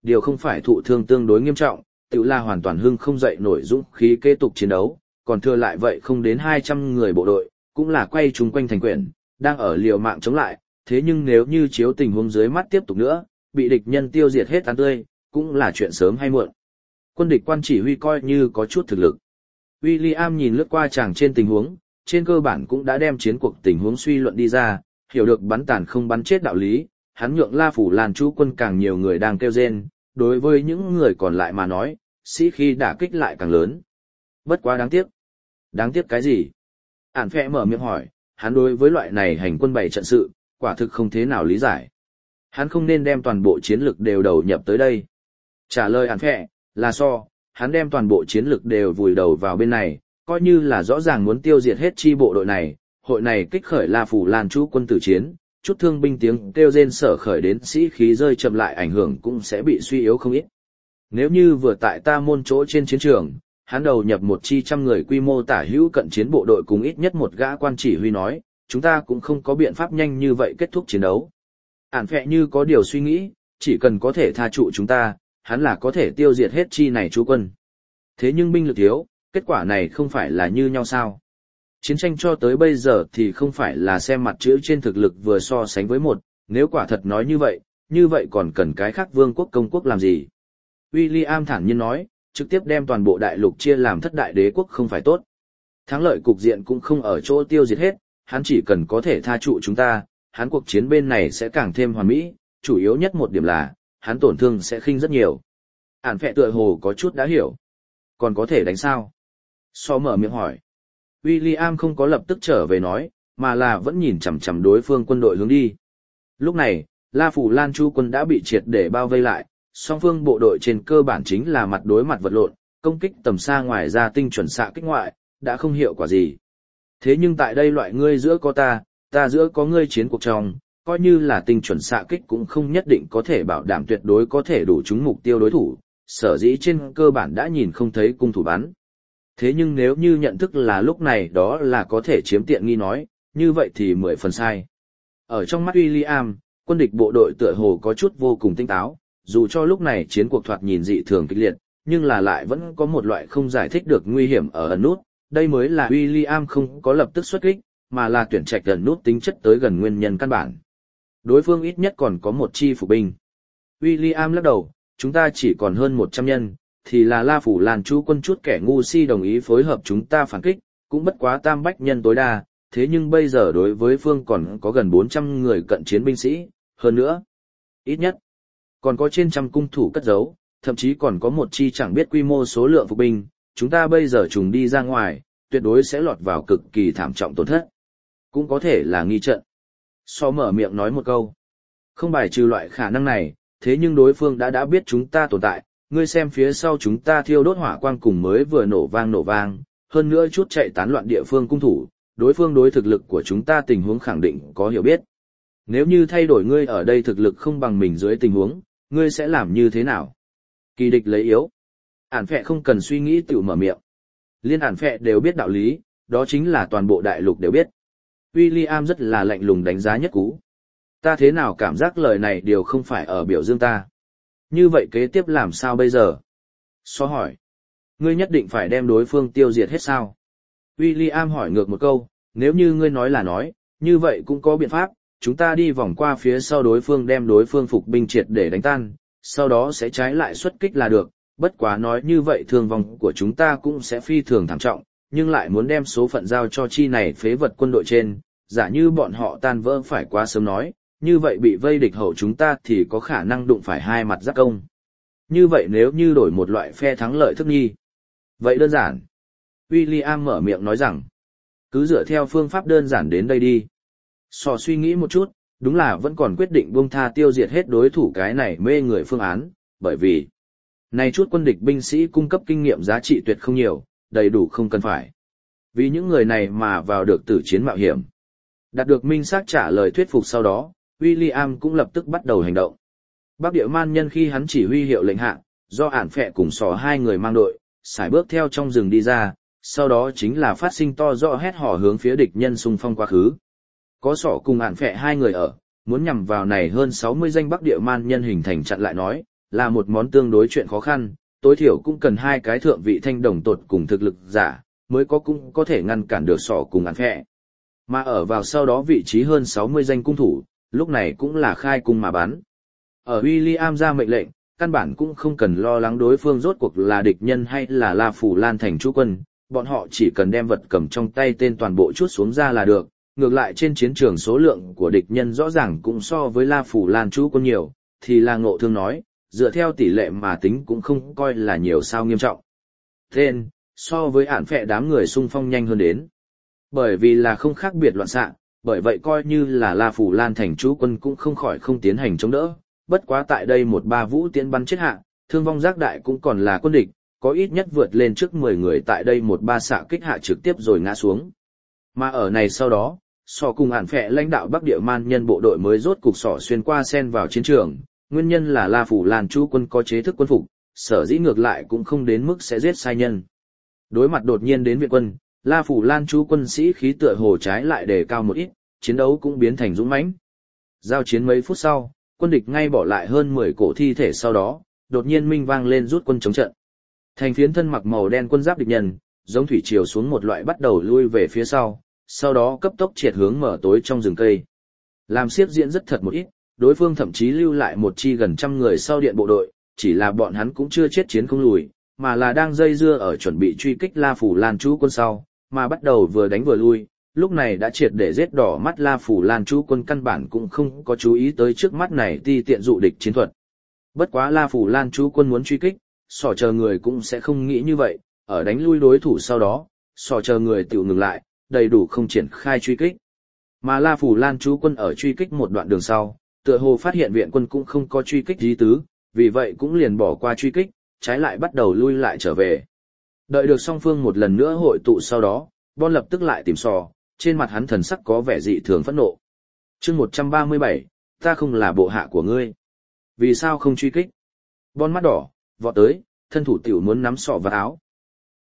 điều không phải thụ thương tương đối nghiêm trọng, tự là hoàn toàn hưng không dậy nổi dũng khí kế tục chiến đấu, còn thừa lại vậy không đến 200 người bộ đội, cũng là quay chúng quanh thành quyển, đang ở liều mạng chống lại, thế nhưng nếu như chiếu tình huống dưới mắt tiếp tục nữa, bị địch nhân tiêu diệt hết tán tươi, cũng là chuyện sớm hay muộn. Quân địch quan chỉ huy coi như có chút thực lực. William nhìn lướt qua chàng trên tình huống, trên cơ bản cũng đã đem chiến cuộc tình huống suy luận đi ra, hiểu được bắn tàn không bắn chết đạo lý, hắn nhượng La Phủ Lan chú quân càng nhiều người đang kêu rên, đối với những người còn lại mà nói, sĩ khi đả kích lại càng lớn. Bất quá đáng tiếc. Đáng tiếc cái gì? Ản Phệ mở miệng hỏi, hắn đối với loại này hành quân bày trận sự, quả thực không thế nào lý giải. Hắn không nên đem toàn bộ chiến lực đều đầu nhập tới đây. Trả lời Ản Phệ là hắn đem toàn bộ chiến lực đều vùi đầu vào bên này, coi như là rõ ràng muốn tiêu diệt hết chi bộ đội này, hội này kích khởi La Phủ Lan chú quân tử chiến, chút thương binh tiếng kêu rên sở khởi đến sĩ khí rơi chậm lại ảnh hưởng cũng sẽ bị suy yếu không ít. Nếu như vừa tại ta môn chỗ trên chiến trường, hắn đầu nhập một chi trăm người quy mô tả hữu cận chiến bộ đội cùng ít nhất một gã quan chỉ huy nói, chúng ta cũng không có biện pháp nhanh như vậy kết thúc chiến đấu. Ản Phệ như có điều suy nghĩ, chỉ cần có thể tha trụ chúng ta, hắn là có thể tiêu diệt hết chi này chú quân. Thế nhưng binh lực thiếu, kết quả này không phải là như nhau sao? Chiến tranh cho tới bây giờ thì không phải là xem mặt chữ trên thực lực vừa so sánh với một, nếu quả thật nói như vậy còn cần cái khác vương quốc công quốc làm gì? William thản nhiên nói, trực tiếp đem toàn bộ đại lục chia làm thất đại đế quốc không phải tốt. Thắng lợi cục diện cũng không ở chỗ tiêu diệt hết, hắn chỉ cần có thể tha trụ chúng ta, hắn cuộc chiến bên này sẽ càng thêm hoàn mỹ, chủ yếu nhất một điểm là, hắn tổn thương sẽ khinh rất nhiều. Ản Phệ tựa hồ có chút đã hiểu. Còn có thể đánh sao? Mở miệng hỏi. William không có lập tức trở về nói, mà là vẫn nhìn chằm chằm đối phương quân đội hướng đi. Lúc này, La Phủ Lan Chu quân đã bị triệt để bao vây lại, song phương bộ đội trên cơ bản chính là mặt đối mặt vật lộn, công kích tầm xa ngoài ra tinh chuẩn xạ kích ngoại, đã không hiệu quả gì. Thế nhưng tại đây loại ngươi giữa có ta giữa có ngươi chiến cuộc trong, coi như là tinh chuẩn xạ kích cũng không nhất định có thể bảo đảm tuyệt đối có thể đủ trúng mục tiêu đối thủ, sở dĩ trên cơ bản đã nhìn không thấy cung thủ bắn. Thế nhưng nếu như nhận thức là lúc này đó là có thể chiếm tiện nghi nói, như vậy thì 10 phần sai. Ở trong mắt William, quân địch bộ đội tựa hồ có chút vô cùng tinh táo, dù cho lúc này chiến cuộc thoạt nhìn dị thường kịch liệt, nhưng là lại vẫn có một loại không giải thích được nguy hiểm ở ẩn nút, đây mới là William không có lập tức xuất kích, mà là tuyển trạch ẩn nút tính chất tới gần nguyên nhân căn bản. Đối phương ít nhất còn có một chi phục binh. William lắc đầu, chúng ta chỉ còn hơn 100 nhân, thì là La Phủ Lan chú quân chút kẻ ngu si đồng ý phối hợp chúng ta phản kích, cũng bất quá tam bách nhân tối đa, thế nhưng bây giờ đối với phương còn có gần 400 người cận chiến binh sĩ, hơn nữa, ít nhất, còn có trên trăm cung thủ cất giấu, thậm chí còn có một chi chẳng biết quy mô số lượng phục binh, chúng ta bây giờ trùng đi ra ngoài, tuyệt đối sẽ lọt vào cực kỳ thảm trọng tổn thất. Cũng có thể là nghi trận. Mở miệng nói một câu. Không bài trừ loại khả năng này, thế nhưng đối phương đã biết chúng ta tồn tại, ngươi xem phía sau chúng ta thiêu đốt hỏa quang cùng mới vừa nổ vang, hơn nữa chút chạy tán loạn địa phương cung thủ, đối phương đối thực lực của chúng ta tình huống khẳng định có hiểu biết. Nếu như thay đổi ngươi ở đây thực lực không bằng mình dưới tình huống, ngươi sẽ làm như thế nào? Kỳ địch lấy yếu. Ản Phệ không cần suy nghĩ tự mở miệng. Liên Ản Phệ đều biết đạo lý, đó chính là toàn bộ đại lục đều biết. William rất là lạnh lùng đánh giá Nhất Cú. Ta thế nào cảm giác lời này đều không phải ở biểu dương ta. Như vậy kế tiếp làm sao bây giờ? Hỏi. Ngươi nhất định phải đem đối phương tiêu diệt hết sao? William hỏi ngược một câu, nếu như ngươi nói là nói, như vậy cũng có biện pháp, chúng ta đi vòng qua phía sau đối phương đem đối phương phục binh triệt để đánh tan, sau đó sẽ trái lại xuất kích là được, bất quá nói như vậy thương vong của chúng ta cũng sẽ phi thường thảm trọng, nhưng lại muốn đem số phận giao cho chi này phế vật quân đội trên, giả như bọn họ tan vỡ phải quá sớm nói, như vậy bị vây địch hậu chúng ta thì có khả năng đụng phải hai mặt giáp công. Như vậy nếu như đổi một loại phe thắng lợi thức nghi. Vậy đơn giản. William mở miệng nói rằng, cứ dựa theo phương pháp đơn giản đến đây đi. Suy nghĩ một chút, đúng là vẫn còn quyết định buông tha tiêu diệt hết đối thủ cái này mê người phương án, bởi vì này chút quân địch binh sĩ cung cấp kinh nghiệm giá trị tuyệt không nhiều, đầy đủ không cần phải. Vì những người này mà vào được tử chiến mạo hiểm. Đạt được minh xác trả lời thuyết phục sau đó, William cũng lập tức bắt đầu hành động. Bắc Địa Man Nhân khi hắn chỉ huy hiệu lệnh hạ, do Ản Phệ cùng hai người mang đội, sải bước theo trong rừng đi ra, sau đó chính là phát sinh to rõ hét hò hướng phía địch nhân xung phong quá khứ. Có cùng Ản Phệ hai người ở, muốn nhằm vào này hơn 60 danh Bắc Địa Man Nhân hình thành chặn lại nói, là một món tương đối chuyện khó khăn, tối thiểu cũng cần hai cái thượng vị thanh đồng tột cùng thực lực giả, mới cũng có thể ngăn cản được sỏ cùng án phẹ. Mà ở vào sau đó vị trí hơn 60 danh cung thủ, lúc này cũng là khai cung mà bắn. Ở William ra mệnh lệnh, căn bản cũng không cần lo lắng đối phương rốt cuộc là địch nhân hay là La Phủ Lan thành chú quân, bọn họ chỉ cần đem vật cầm trong tay tên toàn bộ chút xuống ra là được. Ngược lại trên chiến trường số lượng của địch nhân rõ ràng cũng so với La Phủ Lan chú quân nhiều, thì là Ngộ Thương nói, dựa theo tỷ lệ mà tính cũng không coi là nhiều sao nghiêm trọng. Tên, so với án phệ đám người xung phong nhanh hơn đến. Bởi vì là không khác biệt loạn xạ, bởi vậy coi như là La Phủ Lan thành chú quân cũng không khỏi không tiến hành chống đỡ. Bất quá tại đây một ba vũ tiễn bắn chết hạ, thương vong giác đại cũng còn là quân địch, có ít nhất vượt lên trước 10 người tại đây một ba xạ kích hạ trực tiếp rồi ngã xuống. Mà ở này sau đó, sỏ cùng án phệ lãnh đạo Bắc Địa Man nhân bộ đội mới rốt cục sỏ xuyên qua xen vào chiến trường, nguyên nhân là La Phủ Lan chú quân có chế thức quân phục, sở dĩ ngược lại cũng không đến mức sẽ giết sai nhân. Đối mặt đột nhiên đến viện quân, La Phủ Lan chú quân sĩ khí tựa hồ trái lại đề cao một ít, chiến đấu cũng biến thành dũng mãnh. Giao chiến mấy phút sau, quân địch ngay bỏ lại hơn 10 cổ thi thể sau đó, đột nhiên minh vang lên rút quân chống trận. Thành phiến thân mặc màu đen quân giáp địch nhân, giống thủy triều xuống một loại bắt đầu lui về phía sau đó cấp tốc triệt hướng mở tối trong rừng cây. Làm xiếc diễn rất thật một ít, đối phương thậm chí lưu lại một chi gần trăm người sau điện bộ đội, chỉ là bọn hắn cũng chưa chết chiến không lùi, mà là đang dây dưa ở chuẩn bị truy kích La Phủ Lan chú quân sau, mà bắt đầu vừa đánh vừa lui, lúc này đã triệt để giết đỏ mắt La Phủ Lan chú quân căn bản cũng không có chú ý tới trước mắt này ti tiện dụ địch chiến thuật. Bất quá La Phủ Lan chú quân muốn truy kích, sỏ chờ người cũng sẽ không nghĩ như vậy, ở đánh lui đối thủ sau đó, sỏ chờ người tự ngừng lại, đầy đủ không triển khai truy kích. Mà La Phủ Lan chú quân ở truy kích một đoạn đường sau, tựa hồ phát hiện viện quân cũng không có truy kích ý tứ, vì vậy cũng liền bỏ qua truy kích, trái lại bắt đầu lui lại trở về. Đợi được song phương một lần nữa hội tụ sau đó, Bon lập tức lại tìm sò, trên mặt hắn thần sắc có vẻ dị thường phẫn nộ. Chương 137, ta không là bộ hạ của ngươi. Vì sao không truy kích? Bon mắt đỏ, vọt tới, thân thủ tiểu muốn nắm sọ vào áo,